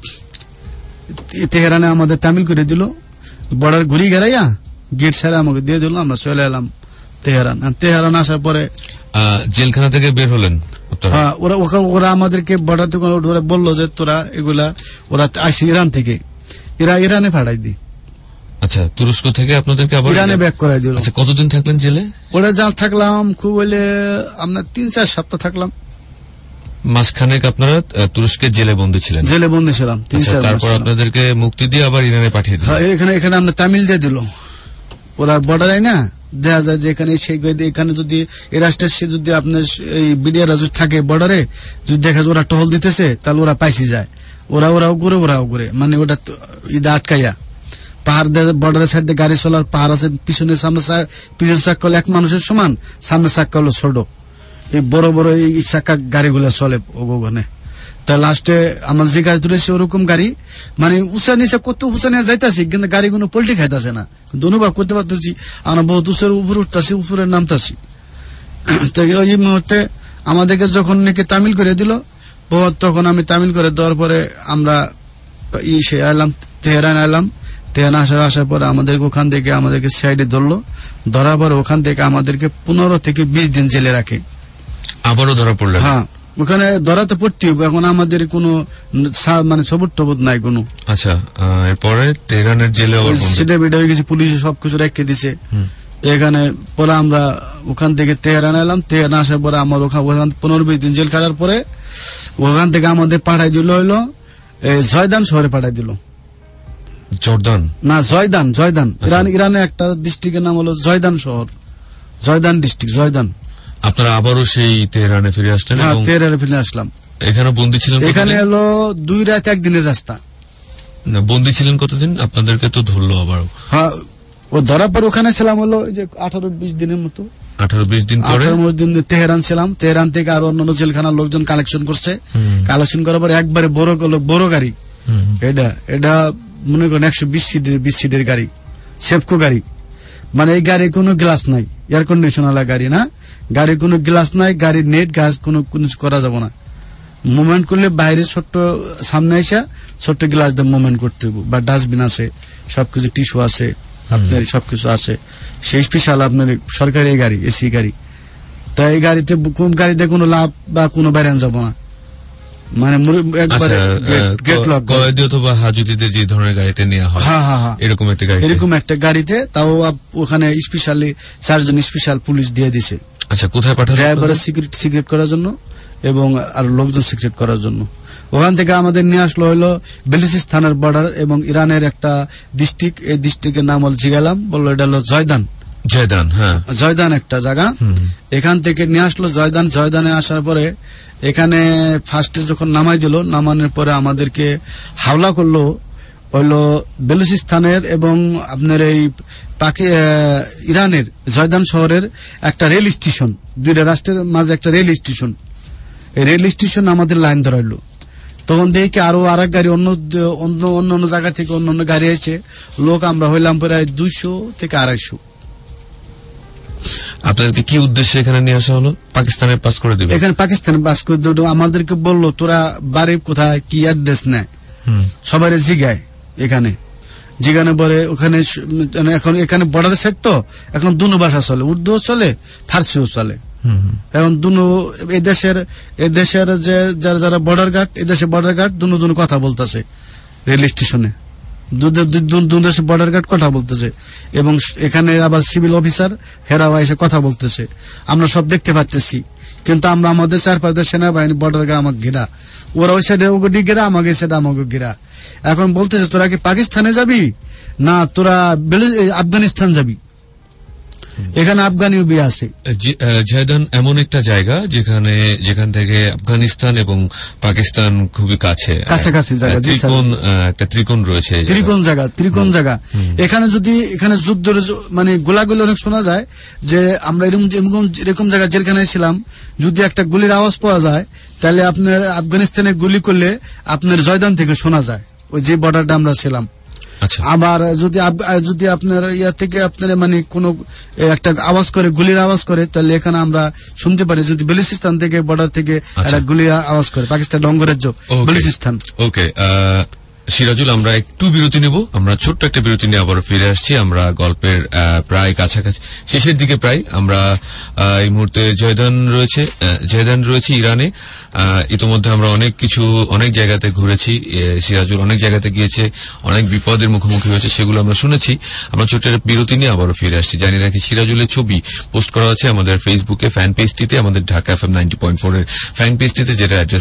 তেহরানে আমাদের তামিল করে দিল, বর্ডার ঘুরি গেরাইয়া গেট ছাড়া আমাকে দিয়ে দিল। আমরা চলে এলাম তেহরান। তেহরান আসার পরে জেলখানা থেকে বের হলেন? হ্যাঁ, ওরা আমাদেরকে বর্ডার থেকে ওরা বললো যে তোরা এগুলা, ওরা আসি ইরান থেকে, ইরানে পাঠাই দি। আচ্ছা, তুরস্ক থেকে আপনাদেরকে আবার ইরানে ব্যাক করাই দিল। আচ্ছা, কতদিন থাকলেন জেলে? ওরা যা থাকলাম খুব হইলে আমরা 3-4 সপ্তাহ থাকলাম। মাসখানেক আপনারা তুরস্কের জেলে বন্দী ছিলেন? জেলে বন্দী ছিলাম 3-4 মাস। তারপর আপনাদেরকে মুক্তি দিয়ে আবার ইরানে পাঠিয়ে দিল? এখানে আমরা তামিল দিয়ে দিল। ওরা বর্ডারে না দেখা যায় যে এখানে যদি এই রাষ্ট্রের সে যদি আপনার এই বিডিআর যদি থাকে বর্ডারে, যদি দেখা যায় ওরা টহল দিতেছে, তাহলে ওরা পাইছি যায়, ওরাও ঘুরে, মানে ওটা ঈদে আটকাইয়া পাহাড় বর্ডারের সাইড দিয়ে গাড়ি চলার পাহাড় আছে, পিছনে সামনে পিছনে চাক্কা হলো 1 মানুষের সমান, সামনে চাক্কা হলো ছোট, এই বড় বড় এই চাক্কা গাড়িগুলা চলে ওখানে। তা লাস্টে আমাদের যে গাড়ি তুলেছে ওরকম গাড়ি, মানে উঁচা নিচে কত উঁচা নিয়ে যাইতেছি, কিন্তু গাড়িগুলো পল্টি খাইতেছে না, কিন্তু অনুভব করতে পারতেছি আমরা বহুত উঁচের উপরে উঠতেছি, উপরে নামতেছি। তো ওই মুহূর্তে আমাদেরকে যখন নাকি তামিল করে দিল, তখন আমি তামিল করে দেওয়ার পরে আমরা এলাম তেহরান। তেহরান আসার পরে আমাদেরকে ওখান থেকে আমাদেরকে সাইডে ধরলো, ধরার পরে ওখান থেকে আমাদেরকে 15 থেকে 20 দিন জেলে রাখে। আবারও ধরা পড়লেন? হ্যাঁ, ওখানে ধরাতে পড়তে হবে, এখন আমাদের কোনো মানে সবুজ টবুজ নাই কোনো। আচ্ছা, এরপরে তেহরানের জেলে সেটা বেড়ে হয়ে গেছে, পুলিশে সবকিছু রেখে দিছে। এখানে পরে আমরা ওখান থেকে তেহরান এলাম। তেহরান আসার পরে আমার ওখান 15-20 দিন জেল কাটার পরে ওখান থেকে আমাদের পাঠাই দিল হইলো জয়দান শহরে পাঠাই দিল। জর্দান না, জয়দান। ইরানে একটা ডিস্ট্রিক্টের নাম হলো জয়দান শহর, জয়দান ডিস্ট্রিক্ট, জয়দান। আপনারা আবারও সেই তেহরানে ফিরে আসলেন? হ্যাঁ, তেহরানে ফিরে আসলাম। এখানে বন্দী ছিলেন? এখানে হলো 2 রাত 1 দিনের রাস্তা। বন্দী ছিলেন কতদিন? আপনাদেরকে তো ধরলো আবার? হ্যাঁ, ও ধরার পর ওখানে ছিলাম হলো যে 18-20 দিনের মতো। 18-20 দিন পরে 18 দিন তেহরান ছিলাম। তেহরান থেকে আরো অন্যান্য জেলখানার লোকজন কালেকশন করছে। কালেকশন করার পর একবারে বড় গাড়ি, এটা মনে করেন 120 সিটের গাড়ি, সেফকো গাড়ি, মানে এই গাড়ি কোনো গ্লাস নাই, এয়ার কন্ডিশনার গাড়ি না, গাড়ি কোনো গ্লাস নাই, গাড়ির নেট গাছ কোনো করা যাবে না। মুভমেন্ট করলে বাইরে ছোট্ট সামনে এসে ছোট্ট গ্লাস দিয়ে মুভমেন্ট করতে হবে, বা ডাস্টবিন আছে, সবকিছু টিস্যু আছে, আপনার সবকিছু আছে। সেই স্পেশাল আপনার সরকারি গাড়ি, এসি গাড়ি। তাই এই গাড়িতে কোন গাড়িতে কোনো লাভ বা কোনো বাইরে যাবো না, মানে কয়েদি অথবা হাজুদিদের যে ধরনের গাড়িতে নেওয়া হয় এরকম একটা গাড়িতে, তাও ওখানে স্পেশালি 4 জন স্পেশাল পুলিশ দিয়ে দিছে। আচ্ছা, কোথায় পাঠানো? ড্রাইভারের সিক্রেট করার জন্য এবং আর লোকজন সিক্রেট করার জন্য। ওখান থেকে আমাদের নিয়ে আসলো হলো বেলুচিস্তানের বর্ডার এবং ইরানের একটা ডিস্ট্রিক্ট, এই ডিস্ট্রিক্টের নাম হল জিগালাম, বললো এটা হলো জয়দান। হ্যাঁ, জয়দান একটা জায়গা। এখান থেকে নিয়ে আসলো জয়দানে আসার পরে এখানে ফার্স্টে যখন নামাই দিল, নামানোর পরে আমাদেরকে হাওলা করলো হলো বেলুচিস্তানের এবং আপনার এই ইরানের জয়দান শহরের একটা রেল স্টেশন, দুইটা রাষ্ট্রের মাঝে একটা রেল স্টেশন। এই রেল স্টেশন আমাদের লাইন ধরাইলো। তখন দেখি আরো আরেক গাড়ি অন্য জায়গা থেকে অন্য গাড়ি এসে লোক আমরা হইলাম প্রায় 200 থেকে 250। আপনাদেরকে কি উদ্দেশ্যে এখানে নিয়ে আসা হলো? পাকিস্তানে পাস করে দিবে। এখানে পাকিস্তানে পাস করে দিল। আমাদেরকে বললো তোরা বাড়ি কোথায়, কি অ্যাড্রেস নেয়, সবাই জিগায়। এখানে জিগানে পরে ওখানে এখন এখানে বর্ডার সাইড তো এখন দুনো ভাষা চলে, উর্দুও চলে, ফার্সিও চলে। এখন দুনো এদেশের যে যারা বর্ডার গার্ড, এদেশে বর্ডার গার্ড দুনো কথা বলতেছে রেল স্টেশনে, দুদেশে বর্ডার গার্ড কথা বলতেছে, এবং এখানে আবার সিভিল অফিসার হেরাও এসে কথা বলতেছে। আমরা সব দেখতে পাচ্ছি, কিন্তু আমরা আমাদের চারপাশে সেনাবাহিনী বর্ডার গার্ড আমাকে ঘেরা, ওরা ওই সাইডে ওগুলি ঘেরা, আমাকে সেটা আমাকে ঘেরা। এখন বলতেছে তোরা কি পাকিস্তানে যাবি না তোরা আফগানিস্তান যাবি? এখানে আফগানিও বিয়ে আছে। জয়দান এমন একটা জায়গা যেখান থেকে আফগানিস্তান এবং পাকিস্তান খুবই কাছাকাছি জায়গা, একটা ত্রিকোণ রয়েছে, ত্রিকোণ জায়গা। এখানে যুদ্ধের মানে গোলাগুলি অনেক শোনা যায়, যে আমরা এরকম জায়গা যেখানে ছিলাম, যদি একটা গুলির আওয়াজ পাওয়া যায় তাহলে আপনার আফগানিস্তানে গুলি করলে আপনার জয়দান থেকে শোনা যায়, ওই যে বর্ডারটা আমরা ছিলাম। আবার যদি আপনার ইয়া থেকে আপনার মানে কোন একটা আওয়াজ করে, গুলির আওয়াজ করে, তাহলে এখানে আমরা শুনতে পারি। যদি বেলুচিস্তান থেকে বর্ডার থেকে একটা গুলির আওয়াজ করে, পাকিস্তান অঙ্গরাজ্য বেলুচিস্তান। ওকে সিরাজুল, আমরা একটু বিরতি নেব। আমরা ছোট্ট একটা বিরতি নিয়ে আবার ফিরে আসছি। আমরা গল্পের প্রায় কাছাকাছি শেষের দিকে প্রায়। আমরা এই মুহূর্তে জয়দান রয়েছে ইরানে। ইতিমধ্যে আমরা অনেক জায়গাতে ঘুরেছি। সিরাজুল অনেক জায়গাতে গিয়েছে, অনেক বিপদের মুখোমুখি হয়েছে, সেগুলো আমরা শুনেছি। আমরা ছোট্ট একটা বিরতি নিয়ে আবারও ফিরে আসছি। জানিয়ে রাখি সিরাজুলের ছবি পোস্ট করা আছে আমাদের ফেসবুকে ফ্যান পেজটিতে, আমাদের ঢাকা FM 90.4 এর ফ্যান পেজটিতে, যেটা অ্যাড্রেস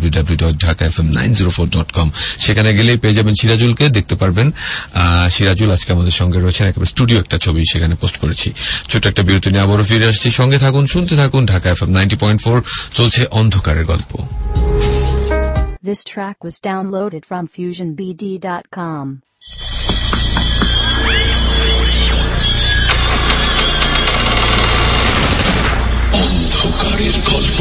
www.dhakafm904.com। সেখানে গেলে পেয়ে যাবেন সিরাজুলকে, দেখতে পারবেন। সিরাজুল আজকে আমাদের সঙ্গে রয়েছেন, একেবারে স্টুডিও একটা ছবি সেখানে পোস্ট করেছি। ছোট একটা বিরতি নিয়ে আবারও ফিরে আসছি। সঙ্গে থাকুন, শুনতে থাকুন ঢাকা FM 90.4। চলছে অন্ধকারের গল্প। This track was downloaded from FusionBD.com. অন্ধকারের গল্প।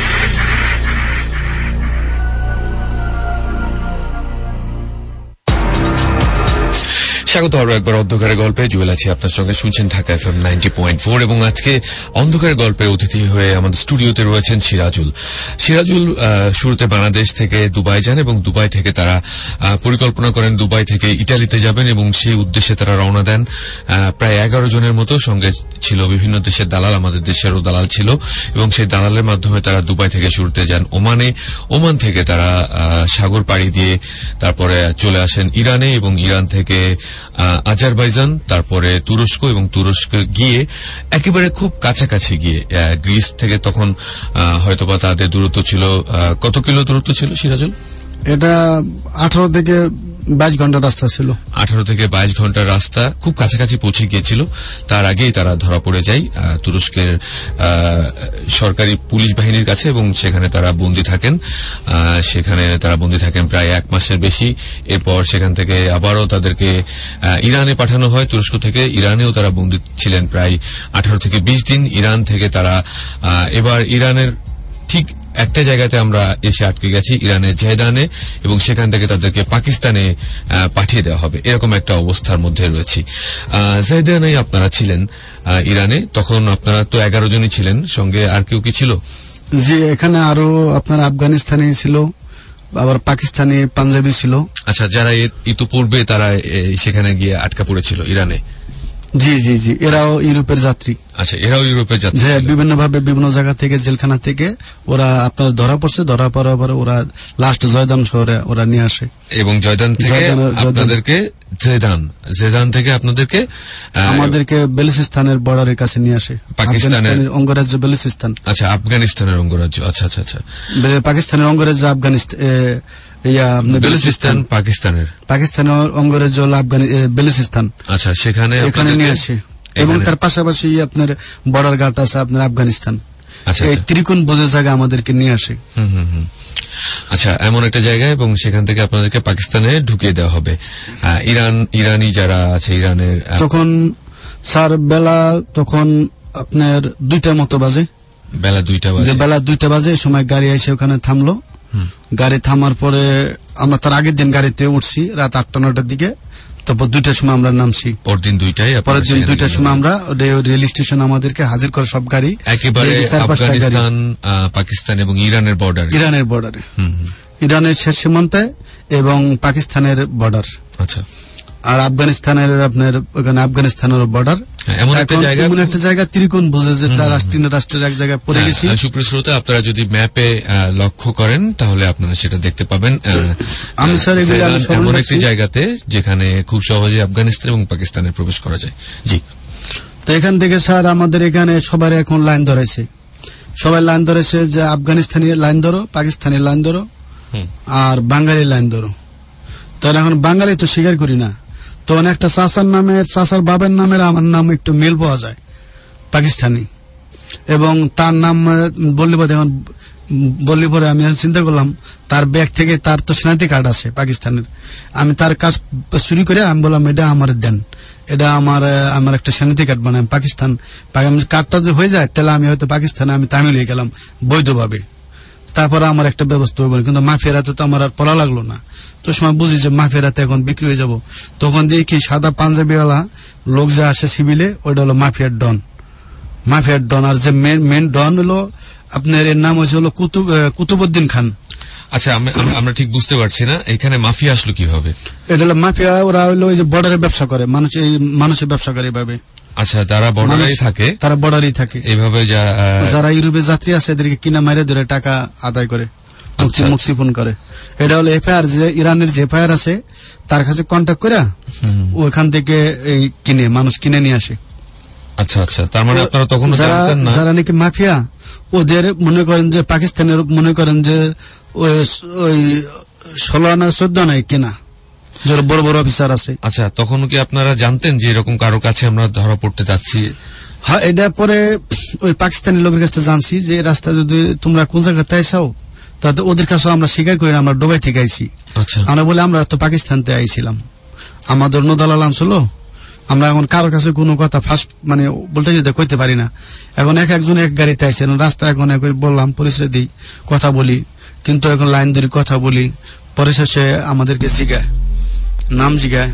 স্বাগত আরো একবার অন্ধকারের গল্পে। জুয়েল আছি আপনার সঙ্গে, শুনছেন ঢাকা FM 90.4। এবং আজকে অন্ধকারের গল্পের অতিথি হয়ে আমাদের স্টুডিওতে রয়েছেন সিরাজুল। শুরুতে বাংলাদেশ থেকে দুবাই যান, এবং দুবাই থেকে তারা পরিকল্পনা করেন দুবাই থেকে ইটালিতে যাবেন, এবং সেই উদ্দেশ্যে তারা রওনা দেন। প্রায় 11 জনের মতো, সঙ্গে ছিল বিভিন্ন দেশের দালাল, আমাদের দেশেরও দালাল ছিল, এবং সেই দালালের মাধ্যমে তারা দুবাই থেকে শুরুতে যান ওমানে। ওমান থেকে তারা সাগর পাড়ি দিয়ে তারপরে চলে আসেন ইরানে, এবং ইরান থেকে আজারবাইজান, তারপরে তুরস্ক, এবং তুরস্ক গিয়ে একেবারে খুব কাছাকাছি গিয়ে গ্রিস থেকে তখন হয়তোবা তাদের দূরত্ব ছিল কত কিলো দূরত্ব ছিল সিরাজুল? এটা 18 থেকে 22 ঘন্টার রাস্তা ছিল। 18 থেকে 22 ঘন্টার রাস্তা, খুব কাছাকাছি পৌঁছে গিয়েছিল। তার আগেই তারা ধরা পড়ে যায় তুরস্কের সরকারি পুলিশ বাহিনীর কাছে, এবং সেখানে তারা বন্দী থাকেন প্রায় 1 মাসের বেশি। এরপর সেখান থেকে আবারও তাদেরকে ইরানে পাঠানো হয় তুরস্ক থেকে। ইরানেও তারা বন্দী ছিলেন প্রায় 18 থেকে 20 দিন। ইরান থেকে তারা এবার ইরানের ঠিক একটা জায়গাতে আমরা এসে আটকে গেছি, ইরানের জয়দানে, এবং সেখান থেকে তাদেরকে পাকিস্তানে পাঠিয়ে দেওয়া হবে, এরকম একটা অবস্থার মধ্যে রয়েছি। জয়দানে আপনারা ছিলেন ইরানে, তখন আপনারা তো 11 জনই ছিলেন, সঙ্গে আর কেউ কি ছিল? জি, এখানে আরো আপনার আফগানিস্তানি ছিল, আবার পাকিস্তানি, পাঞ্জাবি ছিল। আচ্ছা, যারা ইতিপূর্বে তারা সেখানে গিয়ে আটকা পড়েছিল ইরানে? জি জি জি, এরাও ইউরোপের যাত্রী। আচ্ছা, এরাও ইউরোপের যাত্রী, বিভিন্ন ভাবে বিভিন্ন জায়গা থেকে, জেলখানা থেকে ওরা আপনার ধরা পড়ছে। ধরা পড়ার পরে ওরা লাস্ট জয়দান শহরে ওরা নিয়ে আসে, এবং জয়দান থেকে আপনাদেরকে আমাদেরকে বেলুচিস্তানের বর্ডারের কাছে নিয়ে আসে, পাকিস্তানের অঙ্গরাজ্য বেলুচিস্তান। আচ্ছা, আফগানিস্তানের অঙ্গরাজ্য। আচ্ছা আচ্ছা আচ্ছা, পাকিস্তানের অঙ্গরাজ্য আফগানিস্তান, পাকিস্তানের অঙ্গরাজ্য বেলুচিস্তান। আচ্ছা, সেখানে নিয়ে আসে, এবং তার পাশাপাশি আপনার বর্ডার গার্ড আছে আপনার আফগানিস্তান। আচ্ছা, এই আচ্ছা। ত্রিকোণ বোঝের জায়গা আমাদেরকে নিয়ে আসে। আচ্ছা, এমন একটা জায়গা, এবং সেখান থেকে আপনাদেরকে পাকিস্তানে ঢুকিয়ে দেওয়া হবে। ইরানি যারা আছে, ইরানের তখন স্যার বেলা তখন আপনার 2টার মতো বাজে, বেলা 2টা বাজে। বেলা 2টা বাজে। এই সময় গাড়ি এসে ওখানে থামলো। গাড়ি থামার পরে আমরা তার আগের দিন গাড়িতে উঠছি রাত 8টা-9টার দিকে। তারপর 2টার সময় আমরা নামছি। পরদিন 2টায়, পরের দিন 2টার সময় আমরা রেল স্টেশন আমাদেরকে হাজির করে সব গাড়ি একেবারে আফগানিস্তান, পাকিস্তান এবং ইরানের বর্ডারে। ইরানের শেষ সীমান্তে এবং পাকিস্তানের বর্ডার। আচ্ছা। আর আফগানিস্তানের আপনার ওখানে আফগানিস্তানের বর্ডার। এমন একটা জায়গা ত্রিকোণ বোঝে যে রাষ্ট্রের এক জায়গায় পড়ে গেছি। সুপ্রিয় শ্রোতা, আপনারা যদি ম্যাপে লক্ষ্য করেন তাহলে আপনারা সেটা দেখতে পাবেন। আমি স্যার এমন একটি জায়গাতে যেখানে খুব সহজে আফগানিস্তান এবং পাকিস্তানে প্রবেশ করা যায়। জি। তো এখান থেকে স্যার আমাদের এখানে সবার এখন লাইন ধরেছে, সবাই লাইন ধরেছে যে আফগানিস্তানি লাইন ধরো, পাকিস্তানি লাইন ধরো, আর বাঙালি লাইন ধরো। তো এখন বাঙালি তো স্বীকার করি না, তো একটা চাচার বাবার নামের আমার নাম একটু মিল পাওয়া যায় পাকিস্তানি, এবং তার নাম বললি পরে আমি চিন্তা করলাম তার ব্যাগ থেকে তার তো শনাক্তি কার্ড আছে পাকিস্তানের। আমি তার কাজ চুরি করে আমি বললাম এটা আমার দেন, এটা আমার একটা শনাক্তি কার্ড বানাই পাকিস্তান। কার্ডটা যদি হয়ে যায় তাহলে আমি হয়তো পাকিস্তানে আমি তামিল হয়ে গেলাম বৈধভাবে। তারপরে আমার একটা ব্যবস্থা হবে, কিন্তু মাফিয়ারাতে তো আমার আর পড়া লাগলো না। তো সময় বুঝি যে মাফিয়ারাতে এখন বিক্রি হয়ে যাব। তখন দেখি সাদা পাঞ্জাবিওয়ালা লোক যে আসে সিভিলে, ওইটা হলো মাফিয়ার ডন। মাফিয়ার ডন। আর যে মেন ডন হলো আপনার, এর নাম হয়েছে হলো কুতুবউদ্দিন খান। আচ্ছা, আমরা ঠিক বুঝতে পারছি না এখানে মাফিয়া আসলো কিভাবে। এটা হলো মাফিয়া, ওরা হলো ওই যে বর্ডারে ব্যবসা করে, মানুষের ব্যবসা করে এইভাবে। আচ্ছা, যারা বর্ডারেই থাকে, তারা বর্ডারেই থাকে এইভাবে। যারা ইউরোপের যাত্রী আছে এদেরকে কিনা মাইরে ধরে টাকা আদায় করে, মুক্তিপণ করে। এটা হলো এফআইআর, যে ইরানের যে এফআইআর আছে তার কাছে কন্ট্যাক্ট করে ওখান থেকে এই মানুষ কিনে নিয়ে আসে। আচ্ছা আচ্ছা, তার মানে আপনারা তখন যারা নাকি মাফিয়া, ওদের মনে করেন যে পাকিস্তানের মনে করেন যে ওই 16 আনা 14 আনায় কেনা, যারা বড় বড় অফিসার আছে। আচ্ছা, তখন কি আপনারা জানতেন যে এরকম কারো কাছে আমরা ধরা পড়তে যাচ্ছি? হ্যাঁ, এটা পরে ওই পাকিস্তানি লোকের কাছে জানছি যে রাস্তা যদি তোমরা কোন জায়গাতে আইসাও, তাতে ওদের কাছে আমরা স্বীকার করি না আমরা দুবাই থেকে আইছি। আচ্ছা। আমরা বলে আমরা তো পাকিস্তান থেকে আইছিলাম, আমাদের নদালাল ছিল। আমরা এখন কারোর কাছে কোনো কথা ফার্স্ট বলতে যেতে কইতে পারি না। এখন একজন এক গাড়িতে আইছে, রাস্তা এখন বললাম পরিচয় দিই, কথা বলি, কিন্তু এখন লাইন ধরে কথা বলি। পরে শেষে আমাদেরকে জিগায়, नाम जिगाए,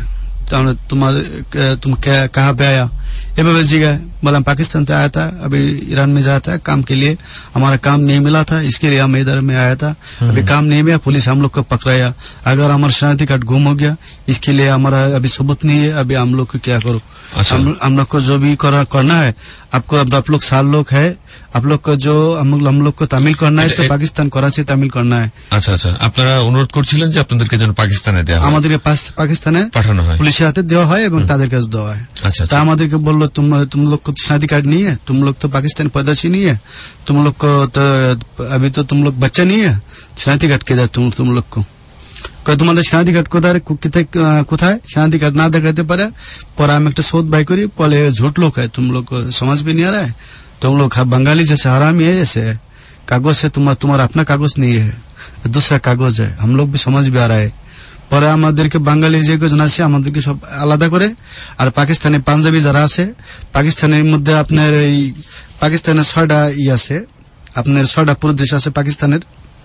तुम कहाँ पे आया, एवं जिगाए। बोला पाकिस्तान से आया था, अभी ईरान में जाता है काम के लिए, हमारा काम नहीं मिला था, इसके लिए हम इधर में आया था, अभी काम नहीं मिला, पुलिस हम लोग को पकड़ाया, अगर हमारा शनाख्ती कार्ड गुम हो गया, इसके लिए हमारा अभी सबूत नहीं है, अभी हम लोग को क्या करो। हम लोग को जो भी करना है, आपको आप लोग 7 लोग है, आप लोग को जो हम लोग को तामिल करना है, तो पाकिस्तान कराची तामिल करना है। আচ্ছা আচ্ছা, আপনারা অনুরোধ করছিলেন যে আপনাদেরকে যেন পাকিস্তানে দেওয়া হয়, আমাদেরকে পাকিস্তানে পাঠানো হয়, পুলিশের হাতে দেওয়া হয় এবং তাদের কাছে দেওয়া হয়। আচ্ছা, তা আমাদেরকে বললো तुम लोग को शनाख्ती कार्ड नहीं है, तुम लोग तो पाकिस्तान पैदाशी नहीं है, तुम लोग को तो अभी तो तुम लोग बच्चा नहीं है, शनाख्ती कार्ड किधर तुम लोग को, তোমাদের শনাখ্তি কার্ড কোথায়, শনাখ্তি কার্ড না দেখাতে পারে। পরে আমি একটা সৌদ বাই করি, বলে झूठ लोग है, तुम लोग को समझ भी नहीं आ रहा है, तुम लोग बंगाली जैसे हरामी है, जैसे कागज से तुम्हारा अपना कागज नहीं है, दूसरा कागज है, हम लोग भी समझ भी आ रहा है। পরে আমাদেরকে বাঙালি যে কজন আছে আমাদেরকে সব আলাদা করে, আর পাকিস্তানি পাঞ্জাবি যারা আছে, পাকিস্তানের মধ্যে আপনার এই পাকিস্তানের 6টা আছে, আপনার 6টা প্রদেশ আছে পাকিস্তানের,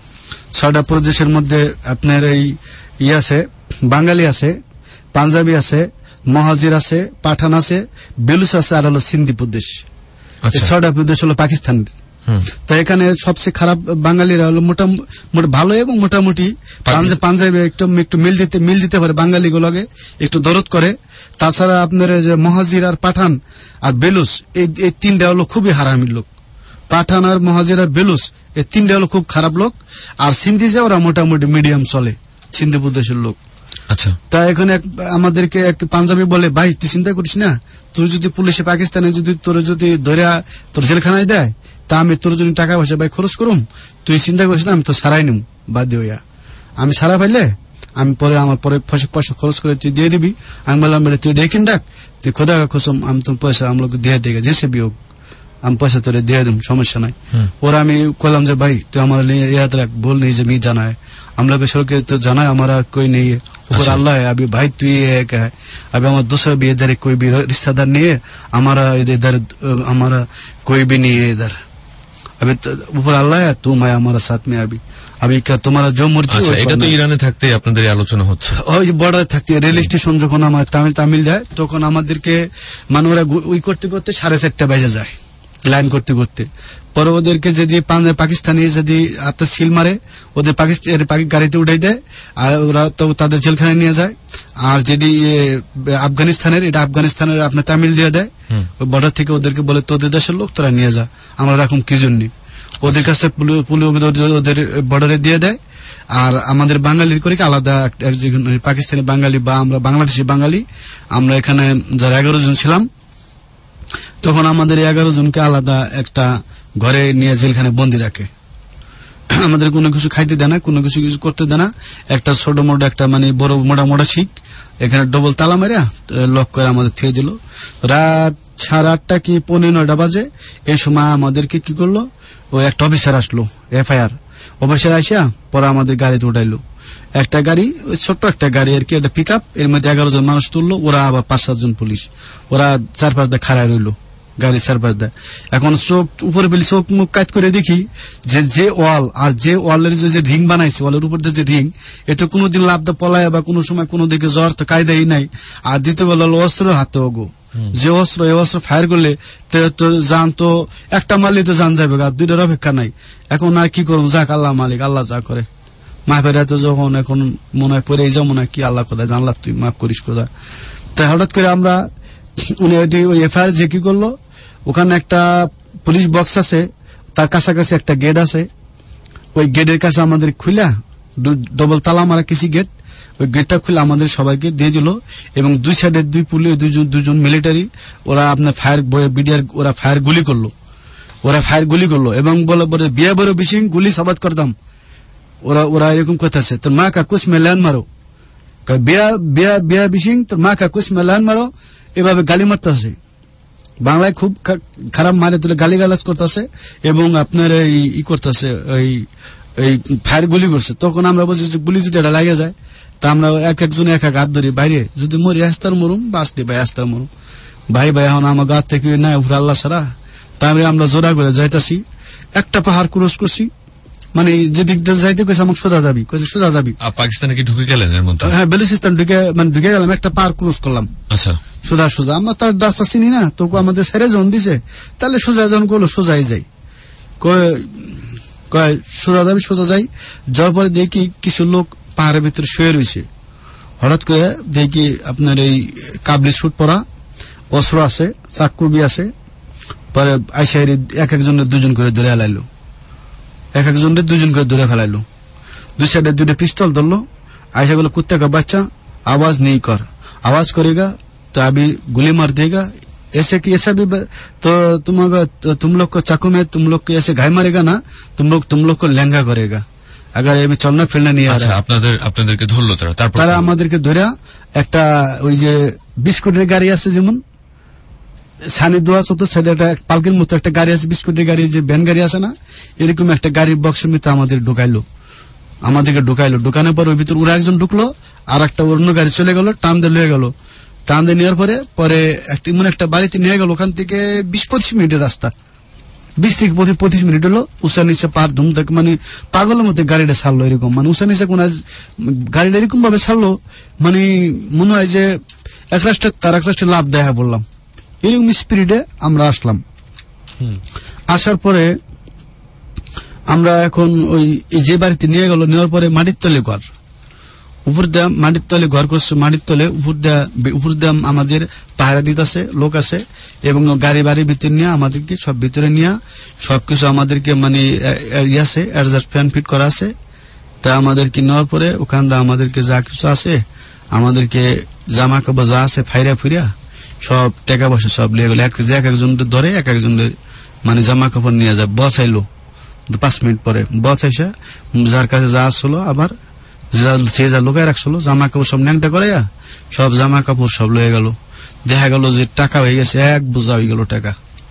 6টা প্রদেশের মধ্যে আপনার এই আছে, বাঙালি আছে, পাঞ্জাবি আছে, মহাজির আছে, পাঠান আছে, বেলুচ আছে, আর হলো সিন্ধি প্রদেশ। 6টা প্রদেশ হলো পাকিস্তানের। তো এখানে সবচেয়ে খারাপ বাঙালিরা হলো মোটামুটি ভালো এবং মোটামুটি পাঞ্জাবি একটু মিল দিতে পারে, বাঙালি গুলোকে একটু দরদ করে। তাছাড়া আপনার যে মহাজির আর পাঠান আর বেলুচ, এই 3টা হলো খুবই হারামির লোক। পাঠান আর মহাজির আর বেলুচ এই 3টা হলো খুব খারাপ লোক। আর সিন্ধি যে ওরা মোটামুটি মিডিয়াম চলে, সিন্ধি প্রদেশের লোক। আচ্ছা, তা এখানে আমাদেরকে এক পাঞ্জাবি বলে, ভাই তুই চিন্তা করিস না, তুই যদি পুলিশে পাকিস্তানে যদি তোর ধরে তোর জেলখানায় দেয়, তা আমি তোর জন্য টাকা পয়সা ভাই খরচ করুম, তুই চিন্তা করিস না, আমি তো সারাই নিম বাদ হইয়া, আমি সারা পাইলে আমি পরে আমার পয়সা খরচ করে তুই দিয়ে দিবি। আমি বললাম তুই ডেকিন ডাক, তুই খোদা কসম আমি তো পয়সা हम लोग दिया देगा जैसे भी हो। আমি পয়সা তোরে দিয়ে দিম, সমস্যা নাই। ওরা আমি কইলাম যে ভাই তুই আমার याद रख, बोल नहीं जे मी जाना है, हम लोग के तो जाना है, हमारा कोई नहीं है, ऊपर अल्लाह है। अभी भाई तू ये है क्या है, अभी हमारा दूसरा भी इधर कोई भी रिश्तेदार नहीं है, हमारा इधर हमारा कोई भी नहीं है इधर, अभी ऊपर अल्लाह है, तू मैं हमारा साथ में अभी क्या तुम्हारा जो मर्जी। এটা তো ইরানে থাকতে আপনাদের আলোচনা হচ্ছে, ওই যে বর্ডারে থাকতে রেল স্টেশন যখন আমার তামিল যায় তখন আমাদেরকে মানে ওরা ওই করতে করতে 4:30 বেজে যায় লাইন করতে করতে। পরে ওদেরকে যদি পাকিস্তানি যদি আপনার সিল মারে ওদের পাকিস্তান গাড়িতে উঠাই দেয় আর ওরা তো তাদের জেলখানায় নিয়ে যায়। আর যেটি আফগানিস্তানের, এটা আফগানিস্তানের আপনার তামিল দিয়ে দেয়, ওই বর্ডার থেকে ওদেরকে বলে তোদের দেশের লোক তোরা নিয়ে যা, আমরা রাখুন কি জন্য। ওদের কাছে ওদের বর্ডারে দিয়ে দেয়। আর আমাদের বাঙালির করে আলাদা পাকিস্তানি বাঙালি বা আমরা বাংলাদেশি বাঙালি, আমরা এখানে যারা 11 জন ছিলাম তখন আমাদের 11 জনকে আলাদা একটা ঘরে নিয়ে জেলখানে বন্দি রাখে। আমাদের কোনো কিছু খাইতে দেয় না, কোনো কিছু করতে দেয় না। একটা ছোট মোটা একটা মানে বড় মোটা শিখ এখানে ডবল তালা মেরে লক করে আমাদের থিয়ে দিল। রাত 8:30 কি 9:15 বাজে এই সময় আমাদেরকে কি করলো, ওই একটা অফিসার আসলো, FIR অফিসার আসিয়া পরে আমাদের গাড়িতে উঠাইলো। একটা গাড়ি, ওই ছোট্ট একটা গাড়ি আর কি, একটা পিক আপ, এর মধ্যে 11 জন মানুষ তুললো। ওরা আবার 5-7 জন পুলিশ, ওরা 4-5 দা খাড়ায় রইলো গাড়ি 4-5 দা। এখন চোখ উপরে পেলে চোখ মুখ কাজ করে দেখি যে ওয়াল আর যে ওয়ালের যে রিং বানাইছে, ওয়ালের উপর যে রিং, এতে কোনোদিন লাভদা পলায় বা কোনো সময় কোনো দিকে জ্বর তো কায়দাই নাই। আর দ্বিতীয় গেল অস্ত্র হাতে ওগো, যে অস্ত্র এই অস্ত্র ফায়ার করলে তো জান তো একটা মারলে তো জান যাবে, আর 2টার অপেক্ষা নাই। এখন আর কি করবো, যাক আল্লাহ মালিক, আল্লাহ যা করে। মাফেরা তো যখন এখন মনে হয় পরে যাও, মনে হয় কি আল্লাহ কোথায় জানলা তুই মাফ করিস কোথায়। তাই হঠাৎ করে আমরা উনি ওই FIR যে কি করলো, ওখানে একটা পুলিশ বক্স আছে, তার কাছাকাছি একটা গেট আছে, ওই গেটের কাছে আমাদের খুলা ডবল তালা মারা কিছু গেট, ওই গেটটা খুলে আমাদের সবাইকে দিয়ে দিল। এবং দুই সাইডে দুজন মিলিটারি, ওরা আপনার ফায়ার বিডিআর, ওরা ফায়ার গুলি করলো এবং বলে বিয়া বড় বেশি গুলি সাবাদ করতাম। ওরা এরকম কথা আছে, তোর মা কা কুছ মেলান মারো, বিয়া বেশি তোর মা কা কুছ মেলান মারো, এভাবে গালি মারতেছে। বাংলায় খুব খারাপ মারে তুলে গালি গালাজ করতেছে এবং আপনার এই করতেছে, এই ফায়ার গুলি করছে। তখন আমরা বলছি যে গুলি যদি এটা লাগে যায় তা আমরা একজন এক হাত ধরি, বাইরে যদি মরি আস্তার মরুম, বাঁচতে ভাই আস্তার মরুম ভাই এখন আমার গা থেকে নাই উপরে আল্লাহ সারা। তারপরে আমরা জোড়া করে যাইতাছি, একটা পাহাড় ক্রস করছি, মানে যেদিক যাইতে কইছে আমাকে সোজা যাবি। পাকিস্তানে কি ঢুকে গেলেন এর মধ্যে? হ্যাঁ, বেলুচিস্তান ঢুকে গেলাম, একটা পাহাড় ক্রস করলাম। আচ্ছা, সোজা আমরা তার রাস্তা চিনি না, তোকে আমাদের ছেড়ে জন দিছে, তাহলে সোজা জন করলো, সোজাই যাই কয় সোজা যাই। যাওয়ার পরে দেখি কিছু লোক পাহাড়ের ভিতরে শুয়ে রয়েছে। হঠাৎ করে দেখি আপনার এই কাবলি স্যুট পরা, অস্ত্র আছে, চাকুবি আছে। পরে আইসাইরি একজনের 2জন করে ধরে ফেলাইলো, একজনের 2জন করে ধরে ফেলাইলো। দুই সাইডে 2টা পিস্তল ধরলো। आयशा बोले कुत्ते का बच्चा आवाज नहीं कर, आवाज करेगा तो अभी गोली मार देगा, ऐसे कि ऐसा भी तो तुम लोग को चाकू में तुम लोग को ऐसे घाय मारेगा ना, तुम लोग को लहंगा करेगा अगर এমনি চলনা ফিরনা নিয়ে আসে। আপনাদেরকে ধরলো তারা আমাদেরকে ধরে একটা ওই যে বিস্কুটের গাড়ি আছে, যেমন সানি দোয়া চতুর সাইডে একটা পালকির মতো একটা গাড়ি আছে, বিস্কুটের গাড়ি, যে ভ্যান গাড়ি আছে না, এরকম একটা গাড়ির বক্সের মধ্যে আমাদেরকে ঢুকাইলো। ঢুকানোর পর ওই ভিতর ওরা একজন ঢুকলো, আর একটা অন্য গাড়ি চলে গেল, টান দিয়ে লয়ে গেল। টান দিয়ে নেওয়ার পরে একটা বাড়িতে নিয়ে গেল। ওখান থেকে 20-25 মিনিটের রাস্তা, 20 থেকে 25 মিনিট হলো। উষা নিচে পার ধুম থেকে মানে পাগলের মধ্যে গাড়িটা ছাড়লো, এরকম মানে উষা নিচে কোন গাড়িটা এরকম ভাবে ছাড়লো, মানে মনে হয় যে এক রাষ্ট্রে তার এক রাষ্ট্রে লাভ দেখা বললাম, এরকম স্পিরিটে আমরা আসলাম। আসার পরে আমরা এখন ওই যে বাড়িতে নিয়ে গেল, নেওয়ার পরে মাটির তলে ঘর, উপর দিয়ে মাটির তলে ঘর করছে, মাটির তলে উপর দিয়ে আমাদের পাহারা দিতেছে লোক আছে, এবং গাড়ি বাড়ির ভিতরে নিয়ে আমাদেরকে সব ভিতরে নিয়ে সবকিছু আমাদেরকে মানে আছে অ্যাডজাস্ট ফ্যান ফিট করা আছে। তা আমাদেরকে নেওয়ার পরে ওখান দিয়ে আমাদেরকে যা কিছু আছে, আমাদেরকে জামা কাপড় যা আছে ফাইরা ফুরিয়া সব টাকা পয়সা সব লিয়ে গেল। এক একজনের ধরে এক একজনের মানে জামা কাপড় নিয়ে যায়। বস আইলো 5 মিনিট পরে, বস আইসা যার কাছে যা আসলো আবার সে যা লোকায় রাখছিল জামা কাপড় সব ন্যাংটা করে সব জামা কাপড় সব লয়ে গেল। দেখা গেল যে টাকা হয়ে গেছে, 1 বোঝা হয়ে গেল টাকা,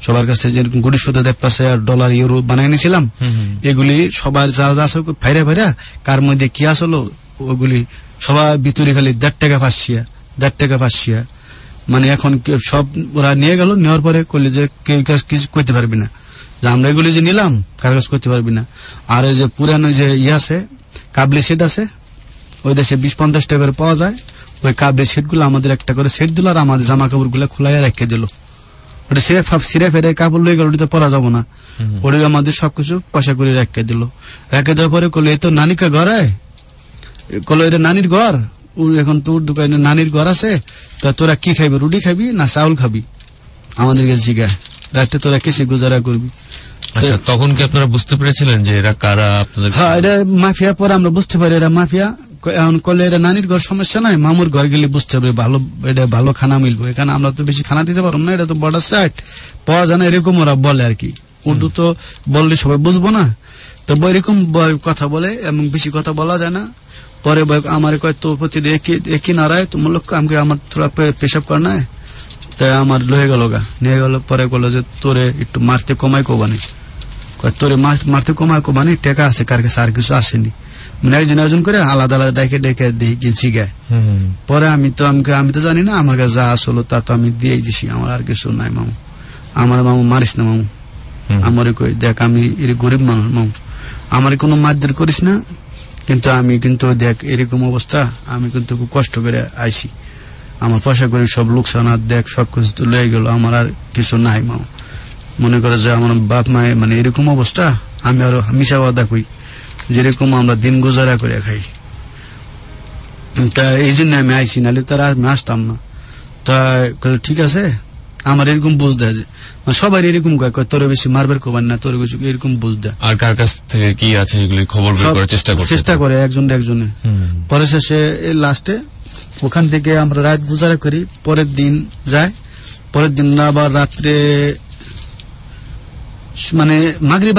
সবার কাছে যেরকম গুড়ি সুদে $1 আর ডলার ইউরো বানিয়ে নিয়েছিলাম, এগুলি সবার যারা যা আছে ফাইরা ফাইরা কার মধ্যে কি আসলো ওগুলি সবার ভিতরে খালি $1.50 মানে এখন সব ওরা নিয়ে গেল। নেওয়ার পরে করলে যে কেউ কাজ কিছু করতে পারবি না, যে আমরা এগুলি যে নিলাম কার কাজ করতে পারবি না। আর ওই যে পুরানো যে আছে কাবলি সেট আছে, ওই দেশে 20-50 টাকা করে পাওয়া যায়। ওই কাবলি সেট গুলো আমাদের একটা করে সেট দিল, আর আমাদের জামা কাপড় গুলা খোলাই রেখে দিল। ওটা সিরে ফেরে কাপড় লয়ে গেল, ওটা তো পরা যাবো না, ওটা আমাদের সবকিছু পয়সা করে রেখে দিল। রেখে দেওয়ার পরে করলো এই তো নানিকা ঘর হয়, করলো এটা নানির ঘর, এখন তোর দোকানে নানির ঘর আছে, তা তোরা কি খাবি, রুটি খাবি না চাউল খাবি, আমাদেরকে জিজ্ঞাসা, রাত্রে তোরা কিসে গুজারা করবি। আচ্ছা, তখন কি আপনারা বুঝতে পেরেছিলেন যে এরা কারা আপনাদের? হ্যাঁ, এটা মাফিয়া। পরে আমরা বুঝতে পারি এরা মাফিয়া। এখন করলে এটা নানির ঘর সমস্যা নাই, মামুর ঘর গেলে বুঝতে হবে ভালো, এটা ভালো খানা মিলবো। এখানে আমরা তো বেশি খানা দিতে পারবো না, এটা তো বর্ডার সাইড, পাওয়া যায় না, এরকম ওরা বলে আর কি। উর্দু তো বললে সবাই বুঝবো না, তো এরকম কথা বলে, এবং বেশি কথা বলা যায় না। পরে আমার কয় তো প্রতি একই নাড়ায় তোমার লোক আমাকে আমার থোড়া পেশাব কর নাই, তাই আমার লয়ে গেল গা, নিয়ে গেল। পরে বললো যে তোরে একটু মারতে কমাই কোবানি, তোরে মারতে কমাই কোবানি, টেকা আছে কার কাছে, আর কিছু আসেনি। মানে একজন করে আলাদা আলাদা ডেকে ডেকে দিয়েছি গায়ে। পরে আমি তো জানি না, আমার কাছে যা আসলো তা তো আমি দিয়ে দিছি, আমার আর কিছু নাই। মামু আমার, মামু মারিস না মামু, আমার কই দেখ আমি গরিব মানুষ মামু, আমার কোনো মারধর করিস না, কিন্তু আমি কিন্তু দেখ এরকম অবস্থা, আমি কিন্তু খুব কষ্ট করে আইছি, আমার পয়সা করে সব লোকসান, আর দেখ সবকিছু তো লয়ে গেল, আমার আর কিছু নাই মামু। মনে করে যে আমার বাপ মায়ে মানে এরকম অবস্থা, আমি আরো মিশা বাদা কই, যেরকম আমরা দিন গুজারা করে খাই, তা এই জন্য আমি আইসি, নাহলে তারা আমি আসতাম না। তা ঠিক আছে, আমার এরকম বুঝ দেয় যে সবাই এরকম কয়, তোরে বেশি মারবার কোবান না, তোর বেশি এরকম বুঝ দেয়। আর কার কাছ থেকে কি আছে এগুলি খবর বের করার চেষ্টা করে একজনে। পরে শেষে লাস্টে ওখান থেকে আমরা রাত গুজারা করি, পরের দিন যায়, পরের দিন আবার রাত্রে মানে মাগরিব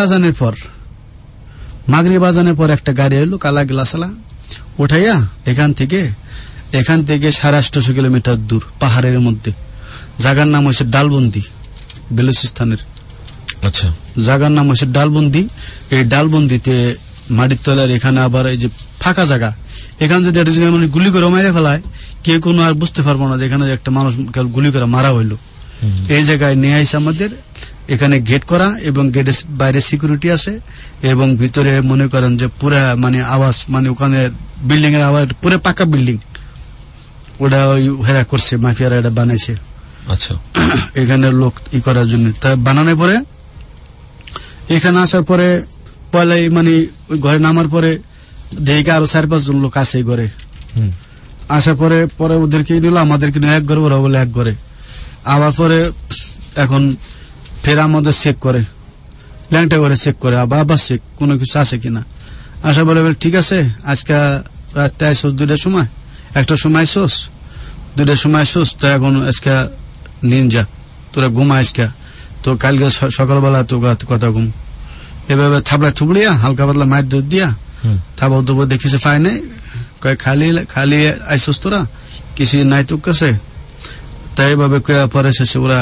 আজানের পর একটা গাড়ি এলো কালা গ্লাসালা, উঠাইয়া এখান থেকে 850 কিলোমিটার দূর পাহাড়ের মধ্যে, জায়গার নাম হচ্ছে ডালবন্দি, বেলুচিস্তানের। আচ্ছা, জায়গার নাম হচ্ছে ডালবন্দি। এই ডালবন্দিতে মাটির তলার এখানে আবার এই যে ফাঁকা জায়গা, এখানে যদি একটা যদি গুলি করে মেরে ফেলায়, কেউ কোনো আর বুঝতে পারবো না যে এখানে একটা মানুষ গুলি করে মারা হইলো। এই জায়গায় নিয়ে আইসে আমাদের, এখানে গেট করা, এবং গেটের বাইরে সিকিউরিটি আছে, এবং ভিতরে মনে করেন যে পুরা মানে আওয়াজ, মানে ওখানে বিল্ডিং এর আওয়াজ, পুরো পাকা বিল্ডিং, ওটা ওই হেরা করছে, মাফিয়ারা এটা বানাইছে। আচ্ছা, এখানে লোক ই করার জন্য। তা বানানোর পরে এখানে আসার পরে পয়লাই মানে ওই ঘরে নামার পরে দেখে আরো 4-5 জন লোক আছে ঘরে। আসার পরে ওদেরকে নিল, আমাদেরকে নিয়ে এক ঘরে, ওরা বলে এক ঘরে। আবার পরে এখন ফের আমাদের চেক করে, ল্যাংটা করে চেক করে, আবার চেক কোনো কিছু আছে কিনা। আসার পরে ঠিক আছে, আজকে রাত্রে আইসোস 2টার সময়, 1টার সময় আইসোস, 2টার সময় আইসোস, তো এখন আজকে নিন যা, তোরা ঘুমা আজকে, তো কালকে সকালবেলা তো কথা ঘুম। এভাবে থাবড়া থুবড়িয়া হালকা পাতলা মায়ের দুধ দিয়া থাবা দুবো দেখিছে পাই নাই, খালি আইসোস তোরা, কিছু নাই তোর কাছে। তাই এইভাবে পরে শেষে ওরা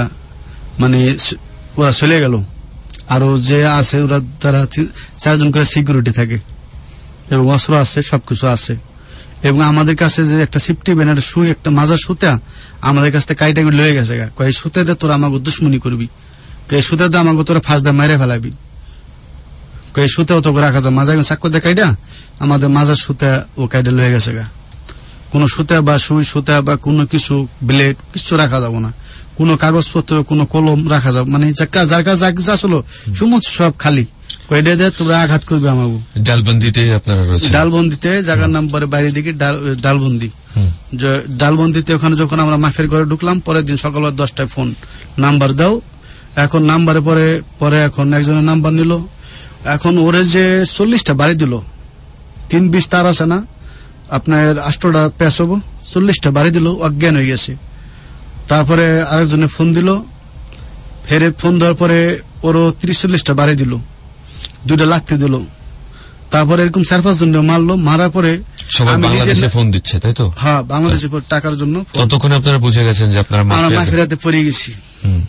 চলে গেল। আরো যে আছে ওরা, তারা 4 জন করে সিকিউরিটি থাকে, এবং অস্ত্র আছে, সবকিছু আছে। এবং আমাদের কাছে যে একটা সেফটি ব্যানার শুই, একটা মাজার সুতা আমাদের কাছ থেকে কাইটা লয়ে গেছে, এই সুতাতে তোরা আমাকে দুশ্মনী করবি, এই সুতাতে আমাকে তোরা ফাঁস দিয়ে মেরে ফেলাবি, এই সুতাও তো রাখা যায়, মাঝে চাক্কু দিয়ে কাইটা আমাদের মাজার সুতা ও কাইটা লয়ে গেছে। কোনো সুতা বা সুই সুতা বা কোনো কিছু ব্লেড কিছু রাখা যাবো না, কোনো কাগজপত্র, কোনো কলম রাখা যাবে, মানে যার কাছে যা কিছু আসলো সমস্ত সব খালি, কয়টা দিয়ে তোমরা আঘাত করবে আমাকে। ডালবন্দিতে জায়গার নাম পরে বাইরে দিকে ডালবন্দি। ডালবন্দিতে ওখানে যখন আমরা মাফের ঘরে ঢুকলাম, পরের দিন সকাল 10টায় ফোন নাম্বার দাও। এখন নাম্বারে পরে এখন একজনের নাম্বার নিল, এখন ওরে যে 40টা বাড়ি দিল, 3-20 তার আছে না আপনার 8টা প্যাচ হবো, 40টা বাড়ি দিল, অজ্ঞান হয়ে গেছে। তারপরে আরেকজনে ফোন দিল, ফেরে ফোন দেওয়ার পরে ওরও 30-40টা বাড়ি দিল, 2টা লাগতে দিল। তারপরে এরকম 4-5 জন মারলো, মারার পরে সবাই বাংলাদেশে ফোন দিচ্ছে, তাই তো? হ্যাঁ, বাংলাদেশে টাকার জন্য। ততক্ষণে আপনারা বুঝে গেছেন যে আপনারা মাফিয়াতে পড়ে গেছি।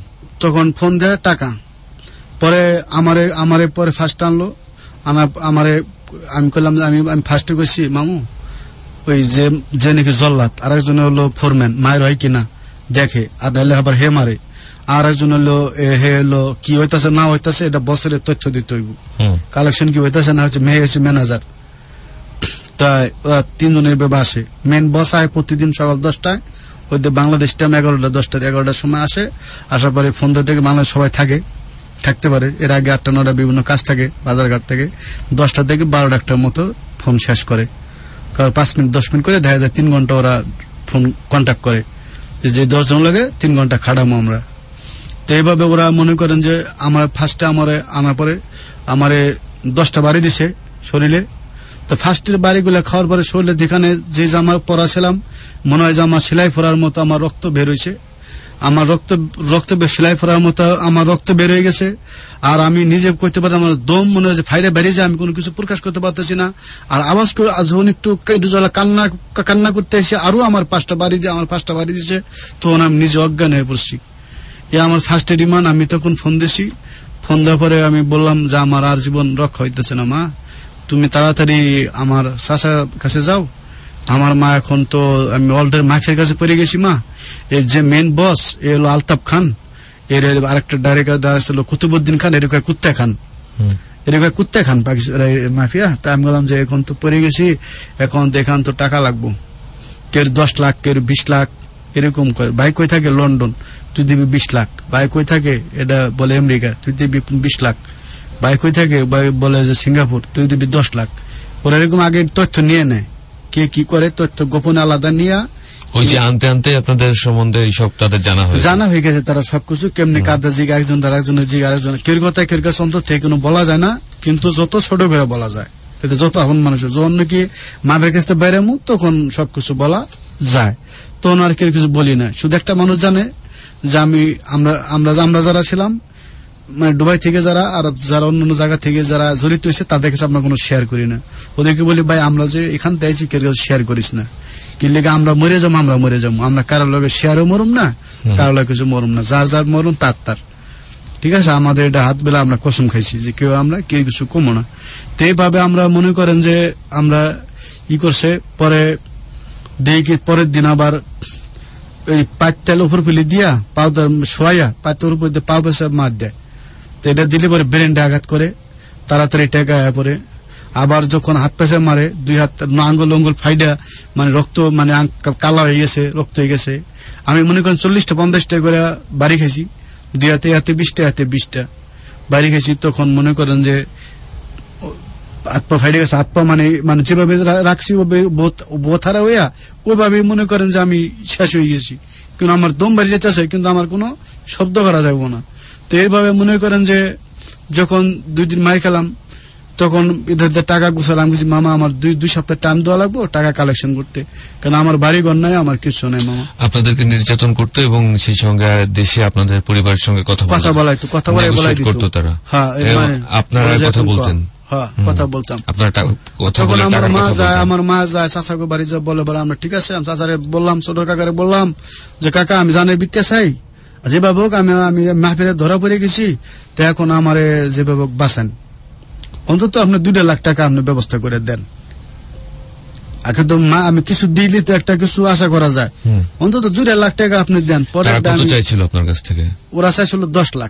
তখন ফোন দেয় টাকা, পরে আমারে পরে ফার্স্ট আনলো, আমারে আমি করলাম আমি ফার্স্টে করছি মামু ওই যে নাকি জল্লাদ, আর একজন হলো ফোরম্যান, মায়ের হয় কিনা দেখে, আর নাহলে আবার হে মারে, আর একজন হলো হে হলো কি হইতাছে না হইতাছে এটা বছরের তথ্য দিতে হইব, কালেকশন কি হইতাছে না হচ্ছে, মেয়ে হচ্ছে ম্যানেজার। তাই ওরা তিনজনের ব্যাপার আসে, মেন বস আয় প্রতিদিন সকাল 10টায়, ওইদের বাংলাদেশ টাইম 11টার সময় আসে, আসার পরে ফোন থেকে বাংলাদেশ সবাই থাকতে পারে, এর আগে 8টা-9টা বিভিন্ন কাজ থাকে বাজারঘাট থেকে, 10টা থেকে 12টার মতো ফোন শেষ করে, কারণ 5 মিনিট 10 মিনিট করে দেখা যায় 3 ঘন্টা ওরা ফোন কন্ট্যাক্ট করে, যে 10 জন লাগে 3 ঘন্টা খাটামো আমরা। তো এইভাবে ওরা মনে করেন যে আমার ফার্স্টে আমারে আনার পরে আমারে 10টা বাড়ি দিছে শরীরে। তো ফার্স্টের বাড়িগুলা খাওয়ার পরে শরীরে যেখানে যে জামা পরা ছিলাম মনে হয় যে আমার সেলাই পরার মতো আমার রক্ত বের হয়েছে, আমার রক্ত সেলাই পরার মতো আমার রক্ত বের হয়ে গেছে। আর আমি নিজে করতে পারি, আমার দম মনে হয় যে ফাইরে বেরিয়ে যায়, আমি কোনো কিছু প্রকাশ করতে পারতেছি না। আর আওয়াজ করে যখন একটু কান্না করতে এসে আরো আমার 5টা বাড়ি দিয়েছে, তখন আমি নিজে অজ্ঞান হয়ে পড়ছি। এ আমার ফার্স্ট রিমান্ড। আমি তখন ফোন দিছি, ফোন দেওয়ার পরে আমি বললাম যে আমার আর জীবন রক্ষা হইতেছে না মা, তুমি তাড়াতাড়ি আমার চাচার কাছে যাও। আমার মা এখন তো আমি অলরেডি মাফিয়ার কাছে পড়ে গেছি মা। এর যে মেন বস এ হলো আলতাফ খান, এর আরেকটা ডাইরেক্টর ছিল কুতুবুদ্দিন খান, এর কুত্তা খান মাফিয়া। তা আমি বললাম যে এখন তো পড়ে গেছি, এখন দেখান তো টাকা লাগবো, কেউ 10 লাখ কেউ 20 লাখ এরকম করে। ভাই কই থাকে লন্ডন, তুই দিবি 20 লাখ। ভাই কই থাকে এটা বলে আমেরিকা, তুই দিবি 20 লাখ। ভাই কই থাকে বলে যে সিঙ্গাপুর, তুই দিবি 10 লাখ। ওরা এরকম আগে তথ্য নিয়ে নেয়, কে কি করে তথ্য গোপনে আলাদা নিয়ে ওই যে আনতে আপনাদের সম্বন্ধে এইসব তাদের জানা হয়ে গেছে। তারা সবকিছু কেমনি কাদের জিগা একজন তার একজনের জিগা আরেকজন, কেউ কথা কেউ কাছে অন্তর থেকে কোনো বলা যায় না, কিন্তু যত ছোট করে বলা যায়, এতে যত এখন মানুষের যখন নাকি মাপের কাছে বাইরে মুখ তখন সবকিছু বলা যায়, তখন আর কেউ কিছু বলি না। শুধু একটা মানুষ জানে যে আমরা যারা ছিলাম মানে দুবাই থেকে যারা আর যারা অন্য জায়গা থেকে যারা জড়িত হয়েছে তাদের কাছে আমরা কোনো শেয়ার করি না। ওদেরকে বলি ভাই আমরা যে এখান থেকে কেউ শেয়ার করিস না, কি লেগে আমরা মরে যাবো, আমরা কারোর লগে শেয়ারও মরুম না, কারোর লগে কিছু মরুম না, যার মরুম তার। ঠিক আছে, আমাদের এটা হাত বেলা আমরা কসম খাইছি যে কেউ কিছু কমো না। তো এইভাবে আমরা মনে করেন যে আমরা করছে। পরে দেখি পরের দিন আবার ওই পাঁচটাল উপর ফেলে দিয়া শোয়া পাঁচটার উপর দিয়ে পাও পেশা মার দেয়। তো এটা দিলে পরে ব্রেনটা আঘাত করে, তাড়াতাড়ি টেকা পরে। আবার যখন হাত পেশা মারে 2 হাত আঙ্গুল ফাইডা মানে রক্ত মানে কালা হয়ে গেছে, রক্ত হয়ে গেছে। আমি মনে করেন 40টা-50টা করে বাড়ি খাইছি, 2 হাতে 20টা হাতে 20টা বাড়ি খাইছি। তখন মনে করেন যে হাত পা ফাইডে গেছে, হাত পা মানে যেভাবে রাখছি বোথারা হইয়া ওইভাবে মনে করেন যে আমি শেষ হয়ে গেছি, কিন্তু আমার দম বাড়ি যেতেছে কিন্তু আমার কোনো শব্দ করা যাবে না। তো এইভাবে মনে করেন যে যখন 2 দিন মার খেলাম তখন এদের টাকা গুছালাম, কিছু মামা আমার 2 সপ্তাহ টাইম দেওয়া লাগবো টাকা কালেকশন করতে, কারণ আমার বাড়ি ঘর নাই, আমার কিছু নাই মামা। আপনাদেরকে নির্যাতন করতো এবং সেই সঙ্গে দেশে আপনাদের পরিবারের সঙ্গে কথা বলাইতো, কথা বলাই করতো তারা। হ্যাঁ, আপনারা কথা বলতেন? কথা বলতাম। তখন আমার মা যায় চাচাকে বাড়ি যা বলে আমরা ঠিক আছে। আমি চাচারে বললাম, ছোট কাকারে বললাম যে কাকা আমি জানের ভিক্ষা চাই, যেভাবে হোক আমি মাহফিলে ধরা পড়ে গেছি, তো এখন আমার যেভাবে হোক বাঁচান, অন্তত আপনি 2 লাখ টাকা আপনি ব্যবস্থা করে দেন। আগে তো মা আমি কিছু দিলে তো একটা কিছু আশা করা যায়, অন্তত 2 লাখ টাকা আপনি দেন। পরে চাইছিল আপনার কাছ থেকে? ওরা চাইছিল 10 লাখ।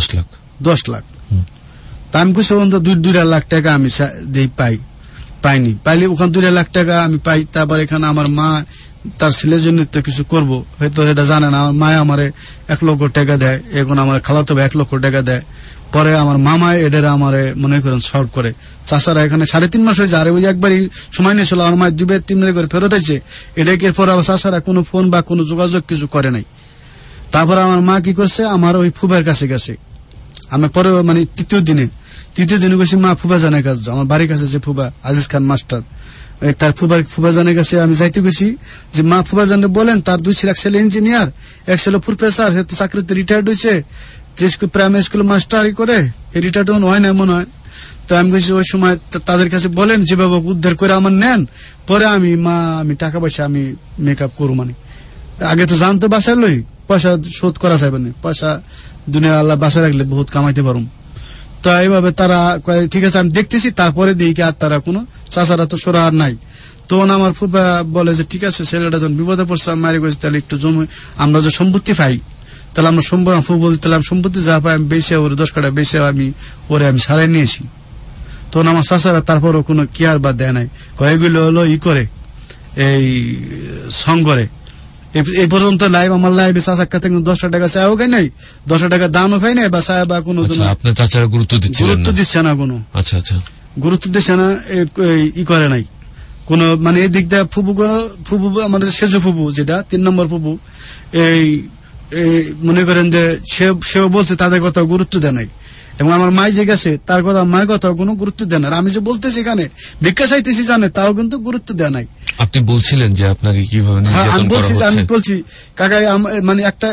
তা আমি কিছু অন্তত 2 লাখ টাকা আমি পাইনি। পাইলে ওখানে 2 লাখ টাকা আমি পাই। তারপর এখানে আমার মা তার ছেলের জন্য তো কিছু করবো, হয়তো এটা জানে না। আমার মা আমারে 1 লক্ষ টাকা দেয়, এখন আমার খালাতো ভাই 1 লক্ষ টাকা দেয়। পরে আমার মামা এদের আমারে মনে করেন শর্ট করে। চাচারা এখানে 3.5 মাস হয়েছে, আর ওই একবারই সময় নিয়েছিল আমার মা 2-3 দিন করে ফেরত হয়েছে। এটাকে এরপর আবার চাচারা কোনো ফোন বা কোনো যোগাযোগ কিছু করে নাই। তারপর আমার মা কি করছে, আমার ওই ফুবার কাছে গেছে। আমি পরে মানে তৃতীয় দিনে গেছি, মা ফুবা জানের কাছে যাও। আমার বাড়ির কাছে যে ফুবা আজিজ খান মাস্টার, তার ফুবা জানের কাছে আমি যাইতে গেছি যে মা ফুবা জানে বলেন তার 2 ছেলে ইঞ্জিনিয়ার, 1 ছেলে প্রফেসর, সে তো চাকরিতে রিটায়ার্ড হয়েছে, যে প্রাইমারি স্কুল মাস্টারি করে, রিটায়ার্ড হয় না মনে হয়। তো আমি গেছি ওই সময় তাদের কাছে বলেন যেভাবে উদ্ধার করে আমার নেন, পরে আমি টাকা পয়সা আমি মেকআপ করবো। মানে আগে তো জানতো বাসায় লই পয়সা শোধ করা যাবে না, পয়সা দুনিয়া আল্লাহ বাঁচা রাখলে বহুত কামাইতে পারুম। তো এইভাবে তারা ঠিক আছে আমি দেখতেছি, তারপরে দেখি আর তারা কোনো চাচারা তো সরা আর নাই। তখন আমার ফুফা বলে যে ঠিক আছে ছেলেটা যখন বিপদে পড়ছে আমি মারি গেছি, তাহলে একটু জমি আমরা যে সম্পত্তি পাই তাহলে আমরা ফুফু বলতে তাহলে আমি সম্পত্তি যা পাই আমি বেশি ওর 10 কাটা বেশি আমি সারাই নিয়েছি। তখন আমার চাচারা তারপরও কোনো কেয়ার বা দেয় নাই, কয়েকগুলো হলো করে এই সং করে। এই পর্যন্ত লাইভ আমার লাইভে চাচার কাছে 10 টাকা চাও খাই নাই, 10 টাকা দানও খাই নাই বা চায় বা কোনো আপনার চাচারা গুরুত্ব দিচ্ছে না কোনো। আচ্ছা আচ্ছা, গুরুত্ব দিচ্ছে না, করে নাই কোন, মানে এই দিক দিয়ে ফুপু আমাদের সেজু ফুপু যেটা 3 নম্বর ফুপু, এই মনে করেন যে সেও বলছে তাদের কথা গুরুত্ব দেয় নাই। এবং আমার মাই যে গেছে তার কথা মায়ের কথা কোনো গুরুত্ব দেয় না। আমি যে বলতেছি এখানে ভিক্ষা চাইতেছি জানে, তাও কিন্তু গুরুত্ব দেয় নাই। আপনি বলছিলেন যে আপনাকে কিভাবে আমি বলছি কাকা, মানে একটা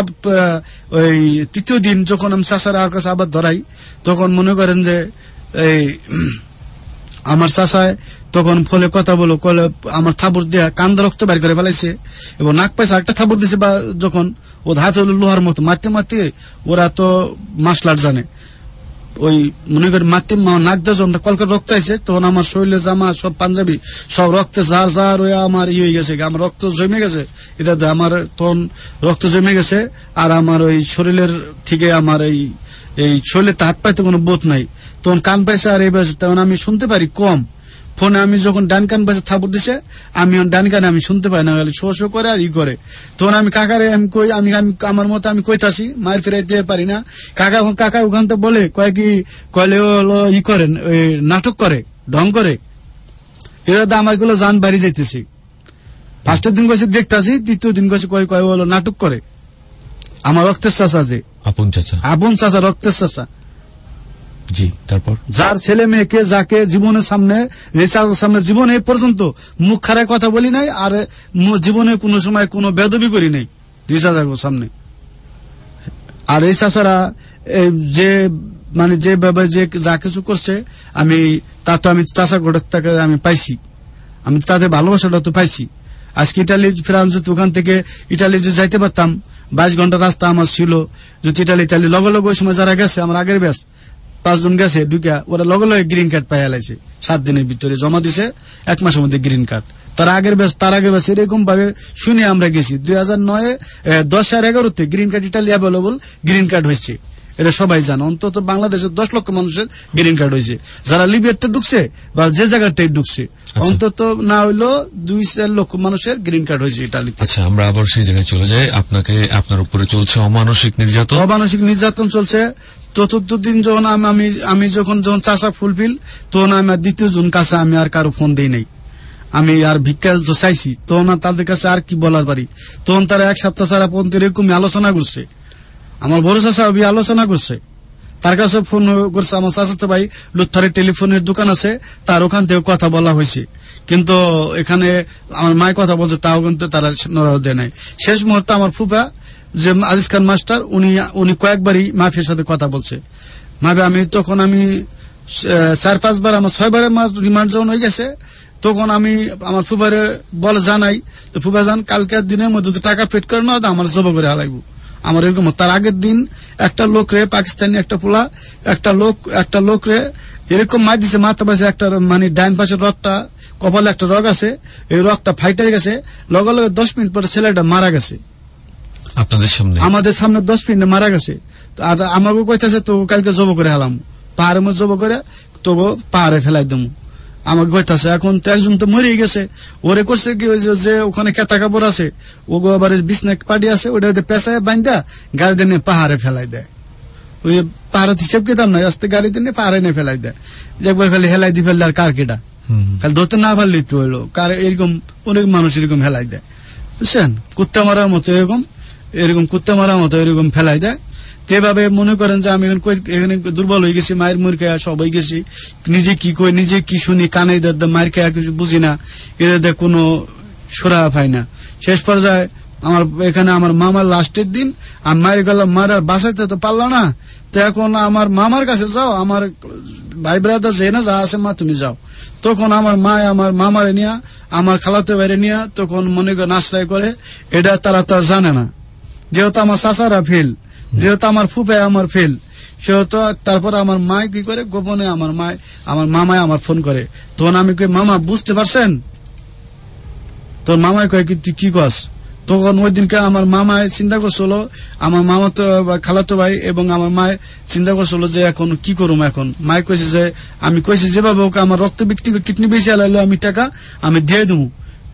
ওই 3য় দিন যখন আমি চাচার কাছে আবার ধরাই, তখন মনে করেন যে এই আমার চাচায় তখন ফলে কথা বলো কলে আমার থাবড় দিয়া কান্দা রক্ত বের করে ফেলাইছে এবং নাক পাইছে একটা থাবড় দিছে, বা যখন ও হাত হলো লোহার মতো মারতে মারতে, ওরা তো মাসলার জানে, ওই মনে করি মারতে নাক দিয়ে যখন কলকার রক্ত আছে, তখন আমার শরীরে জামা সব পাঞ্জাবি সব রক্তে যার ওই আমার হয়ে গেছে, আমার রক্ত জমে গেছে, এটা আমার তখন রক্ত জমে গেছে। আর আমার ওই শরীরের থেকে আমার এই শরীরে হাত পাইতে কোনো বোধ নাই, তখন কান পাইছে আর এই পাইছে, তখন আমি শুনতে পারি কম। ফোনে আমি যখন ডান কান পাশে থাপড় দিছে, আমি ডান কানে আমি শুনতে পাই না, শো করে আর করে। তখন আমি কাকারে আমি কই, আমি আমার মতো আমি কইতাছি, মায়ের ফেরাইতে পারি না। কাকা ওখান থেকে বলে কয়লে করেন, ওই নাটক করে, ঢং করে, এরা আমার গুলো জান বাড়ি যাইতেছি। ফার্স্টের দিন কয়েছে দেখতেছি, 3য় দিন কয়েছে কয় হলো নাটক করে। আমার রক্তের চাচা যে আপন চাচা রক্তের চাচা, জি, তারপর যার ছেলে মেয়েকে যাকে জীবনের সামনে জীবনে পর্যন্ত মুখ খারাপ কথা বলি নাই, আর জীবনে কোনো সময় কোনো বেদবি করি নাই সামনে। আর এই চাচারা যে মানে যে ভাবে যে যা কিছু করছে, আমি তা তো আমি চাচা গোটার থেকে আমি পাইছি, আমি তাদের ভালোবাসাটা তো পাইছি। আজকে ইটালি ফ্রান্স ওখান থেকে ইটালি যে যাইতে পারতাম, 22 ঘন্টা রাস্তা আমার ছিল, যদি ইটালি লগে ওই সময় যারা গেছে আমার আগের ব্যাচ 5 জন গেছে ঢুকা, ওরা লগে গ্রিন কার্ড পাইয়া লাইছে, 7 দিনের ভিতরে জমা দিছে, 1 মাসের মধ্যে গ্রিন কার্ড। তার আগের ব্যাচ এরকম ভাবে শুনে আমরা গেছি। 2009 10 আর 11-তে green card Italy available green card হয়েছে, এটা সবাই জানে। অন্তত বাংলাদেশের 10 লক্ষ মানুষের গ্রিন কার্ড হয়েছে, যারা লিবিয়াতে ঢুকছে বা যে জায়গাটাই ঢুকছে, অন্তত না হইলো 2-4 লক্ষ মানুষের গ্রিন কার্ড হয়েছে ইটালিতে। আচ্ছা, আমরা আবার সেই জায়গায় চলে যাই। আপনার উপরে চলছে অমানসিক নির্যাতন চলছে। 4র্থ দিন যখন আমি যখন চাষা ফুলফিল, তখন আমার 2য় জন কাছে আমি আর কারো ফোন দিই নাই, আমি আর ভিক্ষা চাইছি, তখন তাদের কাছে আর কি বলার পারি। তখন তারা 1 সপ্তাহ ছাড়া পর্যন্ত এরকম আলোচনা করছে, আমার বড় চাষা আলোচনা করছে, তার কাছে ফোন করছে। আমার চাচাতো ভাই লুথারের টেলিফোনের দোকান আছে, তার ওখান থেকে কথা বলা হয়েছে, কিন্তু এখানে আমার মায়ের কথা বলছে, তাও কিন্তু তারা নড়াও দেয় নাই। শেষ মুহূর্তে আমার ফুফা যে আজিজ খান মাস্টার, উনি কয়েকবারই মাফিয়ার সাথে কথা বলছে। আমি 4-5 বার, আমার 6 বারের রিমান্ড যখন হয়ে গেছে, তখন আমি আমার ফুফারে বলে জানাই, ফুফা যান কালকের দিনের মধ্যে টাকা পেড করে না, আমার জব করে হালাইব। আমার এরকম তার আগের দিন একটা লোক রে, পাকিস্তানি একটা পোলা, একটা লোক রে এরকম মার দিছে, মাথা পাশে একটা মানে ডাইন পাশের রগটা, কপালে একটা রগ আছে, এই রগটা ফাইটে গেছে, লগে 10 মিনিট পরে ছেলেটা মারা গেছে আমাদের সামনে 10 মিনিটে মারা গেছে। আর আমাকে কইতেছে তো কালকে জব করে হেলাম, পাহাড়ের মধ্যে জব করে তো পাহাড়ে ফেলাই দেবো, আমাকে কইতেছে। এখন তো একজন তো মরেই গেছে, ওরে করছে কি হয়েছে যে ওখানে কেতা কাপড় আছে, ওগো আবার বিছনা পাটি আছে, ওটা পেঁচায় বান্ধা গাড়ি দিয়ে পাহাড়ে ফেলাই দেয়। ওই পাহাড়ে হিসেব কিতাম নাই, আস্তে গাড়ি দিয়ে পাহাড়ে নিয়ে ফেলাই দেয়, একবার খালি হেলাই দিয়ে ফেললে আর কার কেটা, খালি ধরতে না পারলে একটু হইলো কার, এরকম অনেক মানুষ এরকম হেলাই দেয়, বুঝছেন, কুত্তা মারার মতো এরকম কুত্তা মারার মতো এরকম ফেলাই দেয়। এভাবে মনে করেন যে আমি এখানে দুর্বল হয়ে গেছি, মায়ের মুর খেয়া সব হয়ে গেছি, নিজে কি কই নিজে কি শুনি, কানে মায়ের খেয়া কিছু বুঝি না, এদের কোনো সোরা পাই না। শেষ পর্যায়ে আমার এখানে আমার মামার লাস্টের দিন আমি মায়ের গেলাম, মার আর বাঁচাইতে তো পারলো না, তো এখন আমার মামার কাছে যাও, আমার ভাই ব্রাদার যে না যা আছে, মা তুমি যাও। তখন আমার মা আমার মামারে নিয়া, আমার খালাতে বাইরে নিয়া তখন মনে করেন আশ্রয় করে, এটা তারা তো জানে না, যেহেতু আমার চাচারা ফেল যেহেতু আমার ফুফে আমার ফেল, সেহেতু তারপর আমার মা কি করে গোপনে আমার মামায় আমার ফোন করে। তখন আমি কই মামা বুঝতে পারছেন? তোর মামায় কয় তুই কি কস? তখন ওই দিনকে আমার মামায় চিন্তা করছিল, আমার মামা তো খালাতো ভাই এবং আমার মায় চিন্তা করছিল যে এখন কি করুম। এখন মায় কইছে যে আমি কইছি যেভাবে ওকে আমার রক্ত বিক্রি করে কিডনি বেশি আলাইলো আমি টাকা আমি দিয়ে দেবো,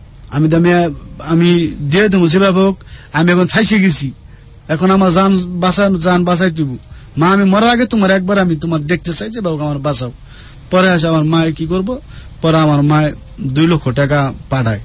আমি দিয়ে দেবো যেভাবে হোক। আমি এখন ফাইসে গেছি, এখন আমার জান বাঁচাই দিব। মা আমি মরার আগে তোমার একবার আমি তোমার দেখতে চাই যে বাবু আমার বাঁচাও। পরে আসে আমার মায় কি করব, পরে আমার মায় 2 লক্ষ টাকা পাঠায়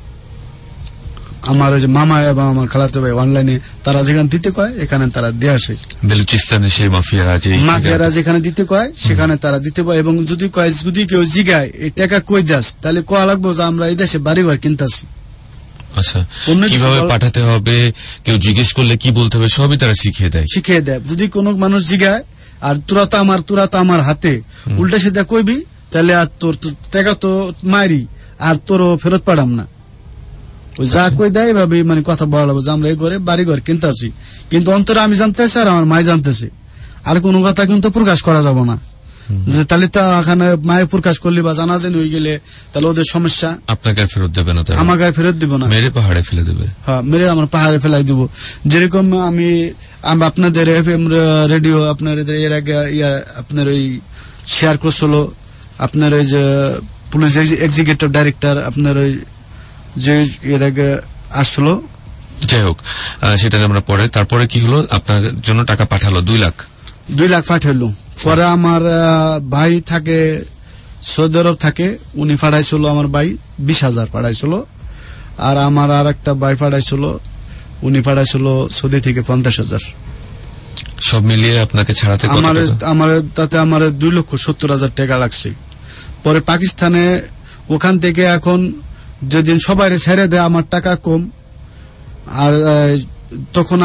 আমার ওই যে মামা এবং আমার খালাতো ভাই অনলাইনে, তারা যেখানে দিতে কয় এখানে তারা দিয়ে আসে। বেলুচিস্তানে সেই মাফিয়ারা যেখানে দিতে কয় সেখানে তারা দিতে কয়। এবং যদি কেউ জিগায় এই টাকা কই দাস, তাহলে কোয়া লাগবো যে আমরা এই দেশে বাড়িঘর কিনতেছি। আচ্ছা, কিভাবে পাঠাতে হবে, কেউ জিজ্ঞেস করলে কি বলতে হবে সবই তারা শিখিয়ে দেয়। যদি কোনো মানুষ জিগায় আর তোরা তো আমার হাতে উল্টা সিধা কইবি, তাহলে আর তোর টাকা তো মারি আর তোরও ফেরত পাঠাম না। ওই যা কই দেয় এভাবে মানে কথা বলা লাগবে যে আমরা এই ঘরে বাড়িঘর কিনতেছি, কিন্তু অন্তরে আমি জানতেছি আর আমার মাই জানতেছে। আর কোনো কথা কিন্তু প্রকাশ করা যাব না, যে তাহলে তো এখানে মায়ে প্রকাশ করলে বা জানা জানি হয়ে গেলে তাহলে ওদের সমস্যা। আপনাকে আর ফেরত দেবে না, আমাকে আর ফেরত দিব না, মেরে পাহাড়ে ফেলে দেবে। হ্যাঁ, মেরে আমার পাহাড়ে ফেলাই দিব। যেরকম আমি আপনাদের FM রেডিও আপনার এর আগে আপনার ওই শেয়ার করছিল, আপনার ওই যে পুলিশ এক্সিকিউটিভ ডাইরেক্টর আপনার ওই যে এর আগে আসলো। যাই হোক, সেটা আমরা পরে। তারপরে কি হলো? আপনার জন্য টাকা পাঠালো 2 লাখ পাঠালো। পরে আমার ভাই থাকে সৌদি আরব থাকে, উনি পাঠাইছিল আমার ভাই 20,000 পাঠাইছিল। আর আমার আর একটা ভাই পাঠাইছিল, উনি পাঠাইছিল সৌদি থেকে 50,000। সব মিলিয়ে আপনাকে ছাড়াতে আমার 2,70,000 টাকা লাগছে। পরে পাকিস্তানে ওখান থেকে এখন যেদিন সবাই ছেড়ে দেয় আমার টাকা কম। আর তখন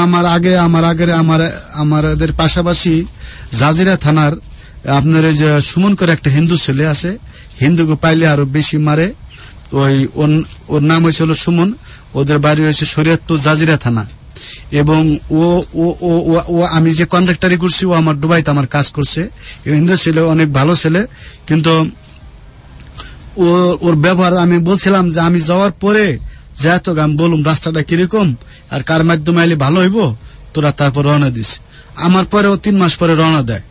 আমাদের পাশাপাশি জাজিরা থানার আপনার ওই যে সুমন করে একটা হিন্দু ছেলে আছে, হিন্দুকে পাইলে আরো বেশি মারে। ওর নাম হয়েছিল সুমন, ওদের বাড়ি হয়েছে শরীয়তপুর জাজিরা থানা। এবং ও আমি যে কন্ট্রাক্টারি করছি ও আমার দুবাইতে আমার কাজ করছে। হিন্দু ছেলে, অনেক ভালো ছেলে, কিন্তু ওর ব্যবহার আমি বলছিলাম যে আমি যাওয়ার পরে যেহেতু আমি বলুম রাস্তাটা কিরকম আর কার মাধ্যমে আইলে ভালো হইব, তোরা তারপর রওনা দিস। আমার পরে ও 3 মাস পরে রওনা দেয়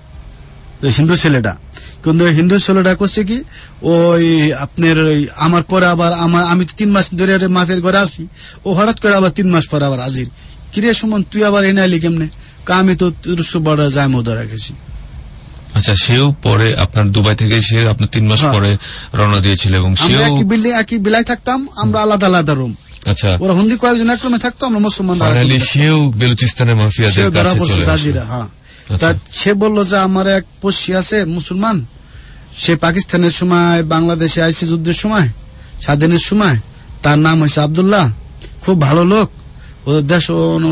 ওই হিন্দু ছেলেটা। কিন্তু ওই হিন্দু ছেলেটা করছে কি, ওই আপনার আমার পরে আবার আমি 3 মাস ধরে মাফের ঘরে আসি, ও হঠাৎ করে আবার 3 মাস পরে আবার হাজির। কিরে সুমন তুই আবার এনে আইলি কেমনে? আমি তো তুরস্ক বর্ডার যাই মোদা রাখেছি। আচ্ছা, সেও পরে আপনার দুবাই থেকে সে আপনার 3 মাস পরে রওনা দিয়েছিল এবং সেও একই বিলাই থাকতাম, আমরা আলাদা আলাদা রুম। আচ্ছা, ওরা হিন্দি কয়েকজন এক রুমে থাকতো, আমরা মুসলমান। সেও বেলুচিস্তানের মাফিয়াদের কাছে চলে আসে। হ্যাঁ, সে বলল যে আমার এক পড়শি আছে মুসলমান, সে পাকিস্তানের সময় বাংলাদেশে আইসি যুদ্ধের সময়, স্বাধীনের সময়, তার নাম হয়েছে আব্দুল্লাহ, খুব ভালো লোক, ওদের দেশ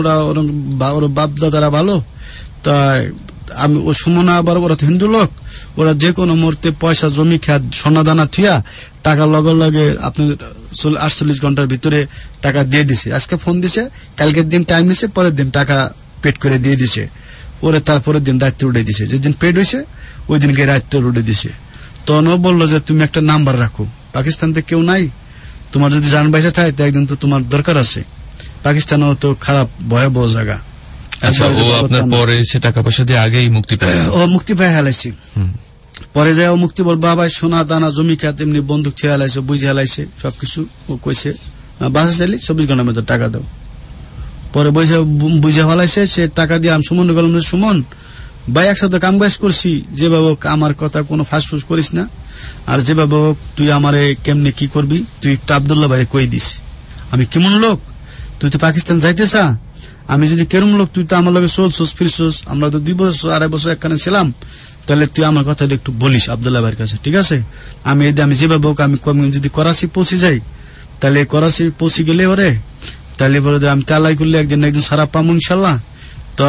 ওরা বাপ দাদারা ভালো। তাই আমি ও সুমনা আবার ওরা হিন্দু লোক, ওরা যে কোনো মুহূর্তে পয়সা জমি খেত সোনা দানা থুয়া টাকা লগে আপনি 48 ঘন্টার ভিতরে টাকা দিয়ে দিছে। আজকে ফোন দিছে, কালকের দিন টাইম নিছে, পরের দিন টাকা পেড করে দিয়ে দিছে। ওরে তারপরের দিন রাত্রে উঠে দিছে, যেদিন পেড হয়েছে ওই দিনকে রাত্রে উঠে দিছে। তখন ও বললো যে তুমি একটা নাম্বার রাখো, পাকিস্তান থেকে কেউ নাই, তোমার যদি জান বাইসে থাকে তো একদিন তো তোমার দরকার আছে। পাকিস্তানও তো খারাপ ভয়াবহ জায়গা। আচ্ছা, ও আপনার পরে সে টাকা পয়সা দিয়ে আগেই মুক্তি পায়? ও মুক্তি পায় হেলাইছে। পরে যায় ও মুক্তি বল বাবা সোনা দানা জমি খাত এমনি বন্দুক ছেড়ে হেলাইছে, বুঝে হেলাইছে সবকিছু। ও কইছে বাসা চাইলে 24 ঘন্টার মধ্যে টাকা দাও। পরে বুঝে হেলাইছে, সে টাকা দিয়ে আমি সুমন গেলাম, সুমন ভাই একসাথে কাম কাজ করছি, যেভাবে আমার কথা কোনো ফাঁসফুস করিস না, আর যেভাবে তুই আমারে কেমনে কি করবি তুই একটু আব্দুল্লাহ ভাই কই দিস। আমি কেমন লোক, তুই তো পাকিস্তান যাইতে চা, আমি যদি কেরম লোক, তুই তো আমার লগে চলছোস ফিরছোস, আমরা তো 2 বছর 2.5 বছর একখানে ছিলাম, তাহলে তুই আমার কথা একটু বলিস আব্দুল্লাহ ভাইয়ের কাছে, ঠিক আছে? আমি যেভাবে আমি যদি করাচি পৌঁছে যাই, তাহলে করাচি পৌঁছে গেলে ওরে তাহলে পরে আমি তালাই করলে একদিন সারা পাবো ইনশাল্লাহ। তো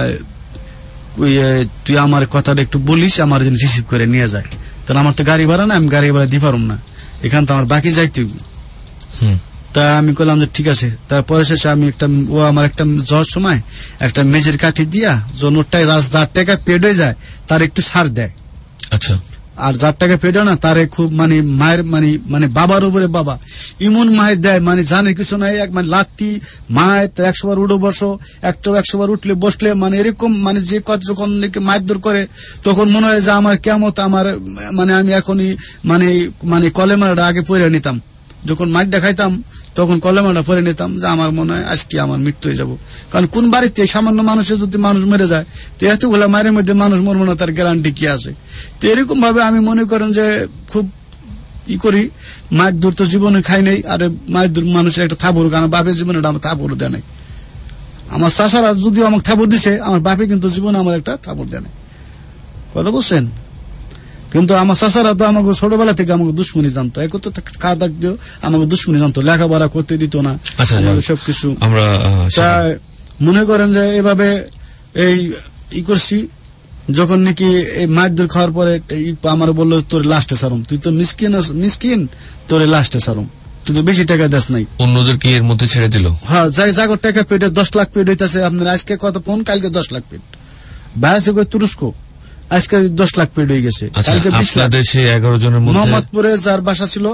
তুই আমার কথাটা একটু বলিস, আমার যেন রিসিভ করে নিয়ে যায়। তাহলে আমার তো গাড়ি ভাড়া না, আমি গাড়ি ভাড়া দিতে পারব না, এখান তো আমার বাকি যাইতে। তা আমি বললাম যে ঠিক আছে। তারপরে শেষে আমি ও আমার একটা যাওয়ার সময় একটা মেজের কাঠি দিয়া নোটটায় যার টাকা পেড হয়ে যায় তার একটু ছাড় দেয়। আচ্ছা। আর যার টাকা পেড না তারে খুব মায়ের মানে বাবার উপরে বাবা ইমন মায়ের দেয়, জানের কিছু নাই, লাত্তি মায়ের 100 বার উঠে বসো, 100 বার উঠলে বসলে এরকম যে যখন মায়ের দূর করে তখন মনে হয় যে আমার কেমত আমার আমি এখনই কলেমাটা আগে পড়ে নিতাম। যখন মাইট দেখাইতাম তখন কলেমাটা পরে নিতাম যে আমার মনে হয় আজকে আমার মৃত্যু হয়ে যাবো। কারণ কোন বাড়িতে সামান্য মানুষের যদি মানুষ মেরে যায় তো এতগুলা মায়ের মধ্যে মানুষ মরবো না তার গ্যারান্টি কি আছে? তো এরকম ভাবে আমি মনে করেন যে খুব করি। মায়ের দূর তো জীবনে খাই নাই, আর মায়ের দূর মানুষের একটা থাবর, কারণ বাপের জীবনে আমার থাবরও দেয় নাই। আমার চাষারা যদিও আমাকে থাবর দিছে, আমার বাপে কিন্তু জীবনে আমার একটা থাবর দেয় নাই। কথা বলছেন? কিন্তু আমার চাষারা তো আমাকে ছোটবেলা থেকে আমাকে দুশ্মনী জানতো, এক তো খাওয়া দাক দিও আমাকে দুশ্মনী জানতো, লেখাপড়া করতে দিত না, সবকিছু। মনে করেন যে এভাবে করছি। যখন নাকি এই মায়ের দূর খাওয়ার পরে আমার বললো তোর লাস্টে সারুম, তুই তো মিসকিন তোর লাস্টে সারুম, তুই তো বেশি টাকা দেস নাই। অন্যদের কি এর মধ্যে ছেড়ে দিল? হ্যাঁ, জাগর টাকা পেটে 10 লাখ পেট হইতেছে আপনার। আজকে কত ফোন, কালকে 10 লাখ পেট। বাইরে কই তুরস্ক, আজকে 10 লাখ পেট হয়ে গেছে। কালকে 20 লাখ। সেই 11 জনের মধ্যে মোহাম্মদপুরে যার বাসা ছিল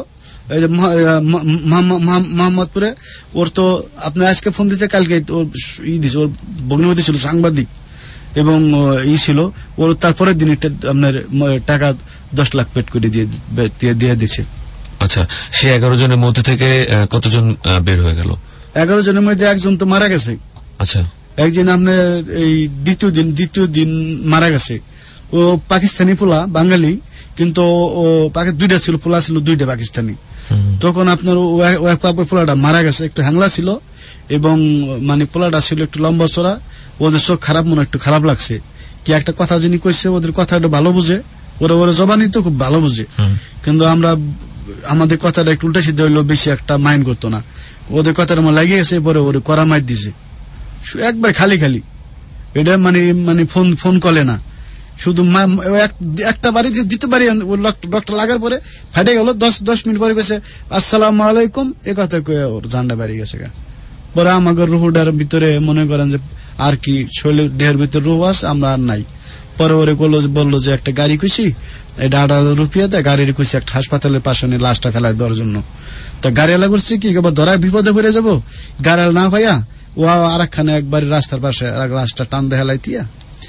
মোহাম্মদপুরে, ওর তো আপনার আজকে ফোন দিচ্ছে, কালকে ওর দিছে, ওর ভগ্নিপতি ছিল সাংবাদিক এবং ছিল ওর, তারপরের দিন আপনার টাকা 10 লাখ পেট করে দিয়ে দিচ্ছে। আচ্ছা, সে 11 জনের মধ্যে থেকে কতজন বের হয়ে গেল? 11 জনের মধ্যে একজন তো মারা গেছে। আচ্ছা, একজন আপনার এই দ্বিতীয় দিন মারা গেছে। ও পাকিস্তানি পোলা, বাঙালি, কিন্তু ও দুইটা ছিল পোলা, ছিল দুইটা পাকিস্তানি। তখন আপনার পোলাটা মারা গেছে, একটু হ্যাংলা ছিল এবং পোলাটা ছিল একটু লম্বা চড়া। ওদের চোখ খারাপ, মনে একটু খারাপ লাগছে। কি একটা কথা যিনি কইছে, ওদের কথা একটু ভালো বুঝে, ওরা জবানি তো খুব ভালো বুঝে, কিন্তু আমাদের কথাটা একটু উল্টা সিদ্ধ হইলো, বেশি একটা মাইন্ড করতো না। ওদের কথাটা আমার লাগিয়ে গেছে, পরে ওরে করা মাইর দিছে একবার খালি। এটা ফোন কলে না, শুধু একটা বাড়ি দ্বিতীয় বাড়ি ডক্টর লাগার পরে ফাটে গেল। 10 মিনিট পরে গেছে আসসালামু আলাইকুম, এ কথা কয়ে ওর জান্ডা বাড়ি গেছে। পরে আমাকে রুহুডার ভিতরে মনে করেন যে আর কি শরীরের দেহের ভিতরে রুহ আছে, আমরা আর নাই। পরে ওরে বললো যে একটা গাড়ি খুশি, এটা 8,000 রুপিয়া দেয়, গাড়ির খুশি একটা হাসপাতালের পাশে নিয়ে লাশটা ফেলায় দেওয়ার জন্য। তা গাড়িওয়ালা করছে কি, ধরায় বিপদে পড়ে যাবো, গাড়িওয়ালা না পাইয়া ও আর একখানে একবার রাস্তার পাশে রাস্তা টান দিয়ে হেলাই দিয়া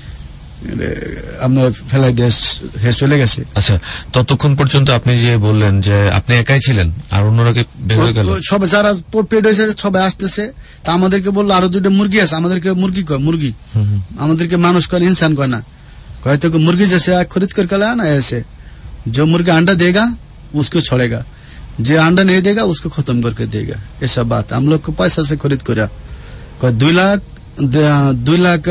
আপনার ফেলাই দিয়ে চলে গেছে। আচ্ছা, ততক্ষণ পর্যন্ত আপনি যে বললেন যে আপনি একাই ছিলেন আর অন্যরা বের হয়ে গেল? সবাই যারা পেট হয়েছে সবাই আসতেছে। তা আমাদেরকে বললো আরো 2টা মুরগি আছে, আমাদেরকে মুরগি কয়, মুরগি আমাদেরকে মানুষ কয়, ইনসান কয় না। कहे तो मुर्गी जैसे खरीद करके लाया ना, ऐसे जो मुर्गा अंडा देगा उसको छोड़ेगा, जो अंडा नहीं देगा उसको खत्म करके देगा। ऐसा बात हम लोग को पैसा से खरीद कर 2 लाख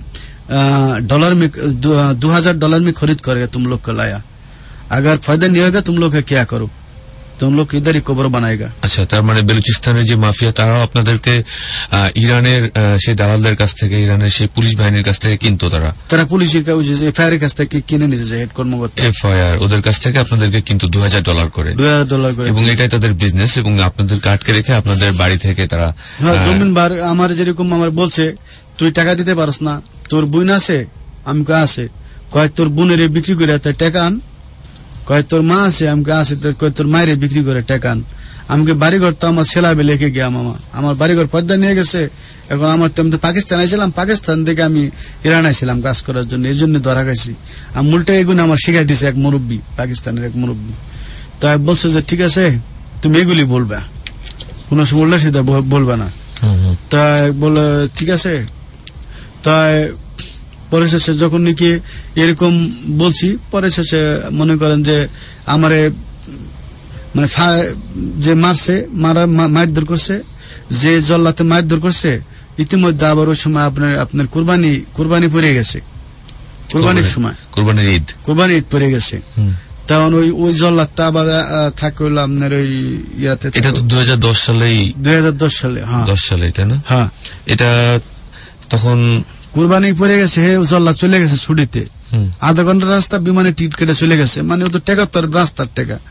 डॉलर में $2,000 में खरीद करके तुम लोग को लाया। अगर फायदा नहीं होगा तुम लोग क्या करो, तुम लोग इधर ही कब्र बनाएगा। আচ্ছা, তার মানে বেলুচিস্তানের যে মাফিয়া তারাও আপনাদেরকে ইরানের সেই দালালদের কাছ থেকে, ইরানের সেই পুলিশ বাহিনীর কাছ থেকে কিনতো। তারা পুলিশের এফআইআর কাছ থেকে কিনে নিয়েছে, হেড কর্মকর্তা এফআইআর ওদের কাছ থেকে আপনাদেরকে কিন্তু $2,000 করে, $2,000 করে, এবং এটাই তাদের বিজনেস। এবং আপনাদের আটকে রেখে আপনাদের বাড়ি থেকে তারা জমিন বার আমার যেরকম আমার বলছে তুই টাকা দিতে পারস না, তোর বোন আছে, আমি আছে, কয় তোর বোনের বিক্রি করে টাকা আন, কয় তোর মা আছে, আমাকে আছে, কয় তোর মায়ের বিক্রি করে টাকা আন। আমাকে বাড়িঘর তো আমার ছেলাবে লেখে গিয়া মামা, আমার বাড়িঘর পর্দা নিয়ে গেছে। এখন আমার তো পাকিস্তান আইছিলাম, পাকিস্তান থেকে আমি ইরান আইছিলাম কাজ করার জন্য, এই জন্য ধরা গেছি। আমি উল্টা এগুলো আমার শিখাই দিছে এক মুরব্বী, পাকিস্তানের এক মুরব্বী। তাই বলছে যে ঠিক আছে তুমি এগুলি বলবা, কোন উল্টা সিধা বলবা না। তাই বলে ঠিক আছে। তাই পরে শেষে যখন নাকি এরকম বলছি, পরে শেষে মনে করেন যে আমারে মানে যে মারছে, মারধর করছে, যে জল্লাতে মারধর করছে, ইতিমধ্যে আবার ওই সময় আপনার কুরবানি পড়ে গেছে, কুরবানির সময়, কুরবানির ঈদ পড়ে গেছে। তখন ওই জল্লাদটা আবার থাকে হইলো আপনার ওই ইয়াতে। এটা তো 2010 সালে, হ্যাঁ 10 সালে, তাই না? হ্যাঁ, এটা তখন কুরবানি পড়ে গেছে, জল্লাদ চলে গেছে ছুটিতে, আধা ঘন্টা রাস্তা বিমানে টিকিট কেটে চলে গেছে। মানে ও তো টেকা, তোর রাস্তার টেকা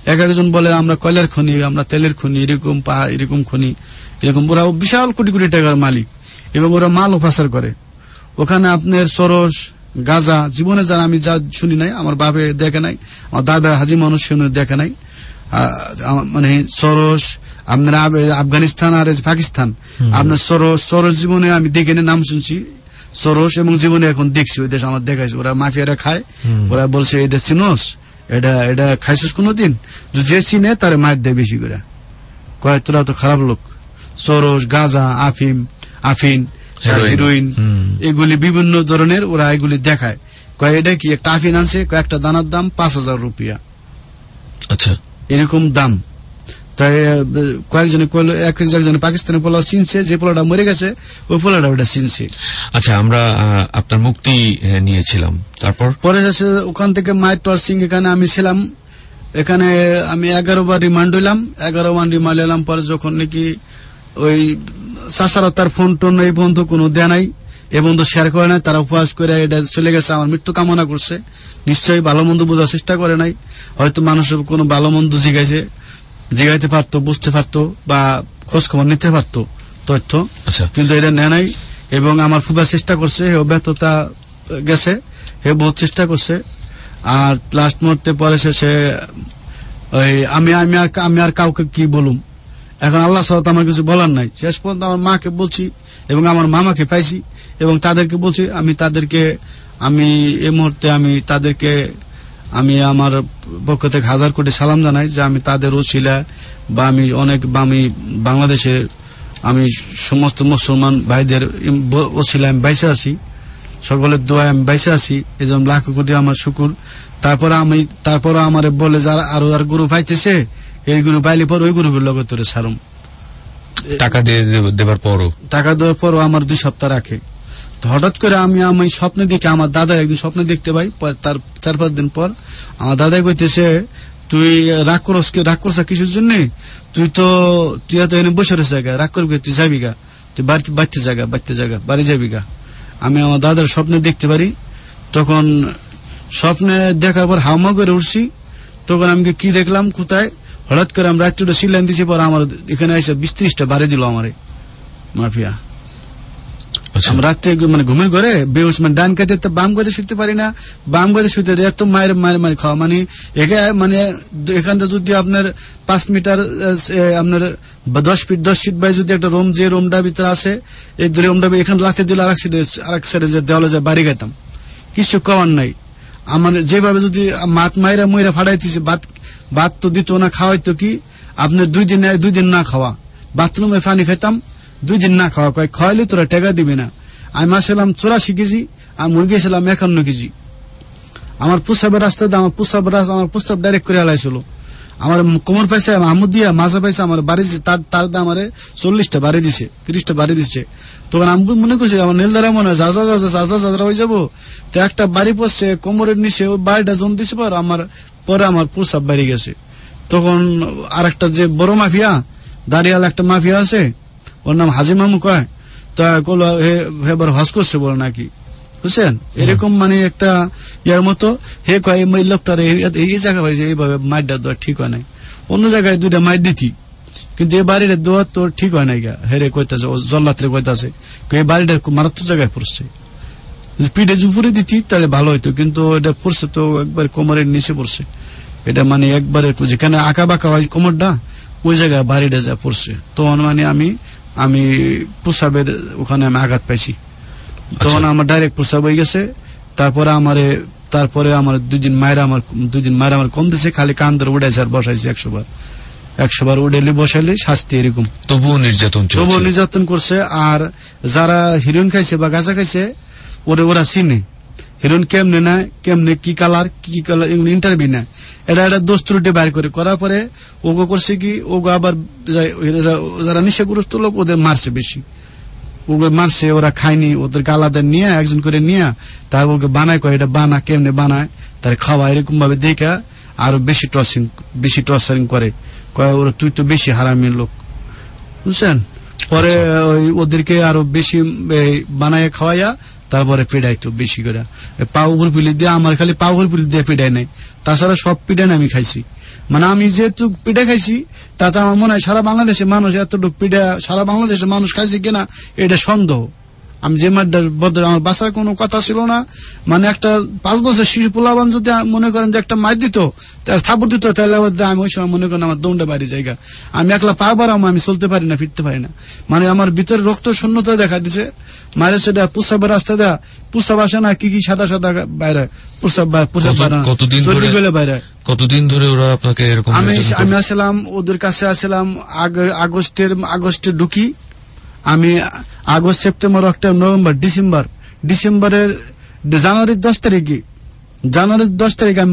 এক একজন বলে আমরা কয়লার খনি, আমরা তেলের খনি, এরকম খনি, এরকম। ওরা বিশাল কোটি কোটি টাকার মালিক এবং ওরা মালও পাচার করে। ওখানে আপনার চরস, গাঁজা জীবনে যারা আমি যা শুনি নাই, আমার বাপে দেখে নাই, আমার দাদা হাজি মানুষ শুনে দেখে নাই। মানে চরস আপনার আফগানিস্তান আর পাকিস্তান, আপনার চরস জীবনে আমি দেখে নাম শুনছি, চরস, এবং জীবনে এখন দেখছি ওই দেশ আমার দেখাইছে। ওরা মাফিয়ারা খায়, ওরা বলছে এটা চিনোস, এটা খাইছিস কোনোদিন, যে চিনে তার মার দেয় বেশি করে, কয় তোরা তো খারাপ লোক। চরস, গাঁজা, আফিন, হিরোইন, এগুলি বিভিন্ন ধরনের ওরা এগুলি দেখায়। কয় এটা কি একটা আফিন আনছে, কয়েকটা দানার দাম 5,000 রুপিয়া, আচ্ছা এরকম দাম। তাই কয়েকজনে একজনে পাকিস্তানের পোলাও চিনছে, যে পোলাটা মরে গেছে ওই পোলাটা ওটা চিনছে। আচ্ছা, আমরা আপনার মুক্তি নিয়েছিলাম, তারপর পরে ওখান থেকে মায়ের টর্চিং, এখানে আমি ছিলাম, এখানে আমি 11 বার রিমান্ড হইলাম। 11 বার রিমান্ড হইলাম পরে যখন নাকি ওই চাচারা তার ফোন টোন এই বন্ধু কোনো দেয় নাই, এ বন্ধু শেয়ার করে নাই, তারা উপহাস করে এটা চলে গেছে, আমার মৃত্যু কামনা করছে। নিশ্চয়ই ভালো মন্দ বোঝার চেষ্টা করে নাই, হয়তো মানুষের কোনো ভালো মন্দ জিগাইতে পারতো, বুঝতে পারতো, বা খোঁজ খবর নিতে পারতো তথ্য, কিন্তু এটা নেয় নাই। এবং আমার ফুবার চেষ্টা করছে, হে ব্যর্থতা গেছে, হে বহুত চেষ্টা করছে। আর লাস্ট মুহূর্তে পরে শেষে ওই আমি আর কাউকে কি বলুম, এখন আল্লাহ ছাড়া আমার কিছু বলার নাই। শেষ পর্যন্ত আমার মাকে বলছি এবং আমার মামাকে পাইছি এবং তাদেরকে বলছি, আমি এই মুহূর্তে আমি আমার পক্ষ থেকে 1000 কোটি সালাম জানাই যে আমি তাদের ওসিলা বা আমি বাংলাদেশের আমি সমস্ত মুসলমান ভাইদের ওসিলা আমি বাইসে আছি, সকলের দোয়ায় আমি বাইসে আছি, এই জন্য লাখ কোটি আমার শুকুর। তারপরে আমার বলে যারা আরো আর গুরু পাইতেছে, এই গুরু পাইলে পর ওই গুরুর লগে তোরে সারম, টাকা দেওয়ার পরও আমার 2 সপ্তাহ রাখে। তো হঠাৎ করে আমি স্বপ্নে দেখে, আমার দাদার একদিন স্বপ্নে দেখতে পাই, তার 4-5 দিন পর আমার দাদা কইতেছে, তুই রাগ করছ কিছুর জন্য, তুই তো এনে বসে রয়েছে, রাগ করবি, তুই যাবি গা, তুই বাড়তে জায়গা বাড়ি যাবি গা। আমি আমার দাদার স্বপ্নে দেখতে পারি, তখন স্বপ্নে দেখার পর হাওমা করে উঠছি। তখন আমি কি দেখলাম, কোথায় হঠাৎ করে আমি রাত্রিটা সিলাইন দিছি, পর আমার এখানে এসে 20-30টা বাড়ি দিল আমারে মাফিয়া। আমি রাত্রে মানে ঘুমের ঘরে বেউস, মানে ডান কাতে বাম কাতে শুতে পারি না, বাম কাতে শুতে এত মায়ের খাওয়া, মানে এখান থেকে যদি আপনার 5 মিটার আপনার 10 ফিট বাই যদি একটা রুম, যে রুমটা ভিতরে আছে, এই রুমটা এখানে লাথে দিলে আরেক সাইডে দেওয়ালে যায় বাড়ি গেতাম, কিছু কমার নাই। আমার যেভাবে যদি মায়েরা ময়রা ফাটাইতেছে, ভাত তো দিত না, খাওয়াইতো কি আপনার 2 দিন না খাওয়া, বাথরুমে পানি খাইতাম, 2 দিন না খাওয়া, খাওয়াইলে তোরা টাকা দিবি না। আমি আসলাম 84 কেজি, আমি মুরগি ছিলাম 51 কেজি। আমার প্রস্রাবের রাস্তাতে আমার প্রস্রাব ডাইরেক্ট করে হালাইছিল। আমার কোমর পাইছে মাহমুদ দিয়া, মাজা পাইছে আমার বাড়ি, তার দাম আমার 40টা বাড়ি দিছে, 30টা বাড়ি দিচ্ছে। তখন আমি মনে করছি আমার নীলদারা মনে হয় যা হয়ে যাবো, তো একটা বাড়ি পড়ছে কোমরের নিচে, ওই বাড়িটা জন দিছে, পরে আমার প্রস্রাব বাড়ি গেছে। তখন আর একটা যে বড় মাফিয়া, দাঁড়িয়াল একটা মাফিয়া আছে, ওর নাম হাজি মামু কয়, তা এবার হজ করছে বলে নাকি, বুঝছেন, এরকম মানে একটা ইয়ার মতো। হে কয় এই লোকটার এই জায়গা হয়েছে, এইভাবে মাইরটা দেওয়া ঠিক হয় নাই, অন্য জায়গায় 2টা মাইর দিতি, কিন্তু এই বাড়িটা দেওয়া তো ঠিক হয় নাই গা। হেরে কইতাছে, জল্লাত্রে কইতাছে, এই বাড়িটা মারাত্মক জায়গায় পড়ছে, পিঠে উপরে দিতি তাহলে ভালো হইতো, কিন্তু এটা পড়ছে তো একবার কোমরের নিচে পড়ছে, এটা মানে একবারে যেখানে আঁকা বাঁকা হয় কোমরটা, ওই জায়গায় বাড়িটা যা পড়ছে। তখন মানে আমি প্রসাবের ওখানে আমি আঘাত পাইছি, তখন আমার ডাইরেক্ট প্রসাব হয়ে গেছে। তারপরে আমার 2 দিন মায়ের আমার কম দিছে, খালি কান ধরে উড়াইছে আর বসাইছে 100 বার উড়াইলে বসাইলে শাস্তি এরকম। তবুও নির্যাতন করছে। আর যারা হিরোইন খাইছে বা গাঁজা খাইছে ওরা চিনে হিরোইন কেমনে কি কালার এগুলো ইন্টারভিউ নেয়, এটা দোষ ত্রুটি বাইর করার পরে ওগো করছে কি, ওগো আবার যারা নেশাগ্রস্ত লোক ওদের মারছে বেশি, ওকে মারছে, ওরা খায়নি, ওদেরকে আলাদা নিয়ে একজন করে নিয়ে তার ওকে বানায়, কয় এটা কেমনে বানায়, তার খাওয়া এরকম ভাবে দেখা আরো বেশি টর্চারিং করে, কয় ওরা তুই তো বেশি হারামির লোক, বুঝছেন। পরে ওদেরকে আরো বেশি বানায় খাওয়াইয়া তারপরে পিড়াইতো বেশি করে, পা উপর পিলি দিয়ে, আমার খালি পা উপর পিলি দিয়ে পিড়াই নাই, তাছাড়া সব পিড়াই আমি খাইছি। মানে আমি যেহেতু পিঠা খাইছি তাতে আমার মনে হয় সারা বাংলাদেশের মানুষ এতটুকু পিঠা সারা বাংলাদেশের মানুষ খাইছে কিনা এটা সন্দেহ। আমি যে মাঠটার বদলে আমার বাঁচার কোনো কথা ছিল না। মানে একটা 5 বছর শিশু পোলাবান যদি মনে করেন যে একটা মার দিত তার থাপড় দিত, তাহলে আমি ওই সময় মনে করেন আমার দৌড়ে বাড়ি জায়গা, আমি একলা পারবার আমি চলতে পারি না, ফিরতে পারি না। মানে আমার ভিতরে রক্ত শূন্যতা দেখা দিছে। মায়ের সেটা প্রস্রাবের রাস্তা দেয়া প্রস্রাব আসে না, কি কি সাদা সাদা বাইরে প্রস্রাব বাইরে। কতদিন ধরে ওরা আপনাকে এরকম? আমি আসলাম ওদের কাছে, আসলাম আগস্টের ঢুকি আমি, আগস্ট, সেপ্টেম্বর, অক্টোবর, নভেম্বর, ডিসেম্বরের জানুয়ারির 10 তারিখে আমি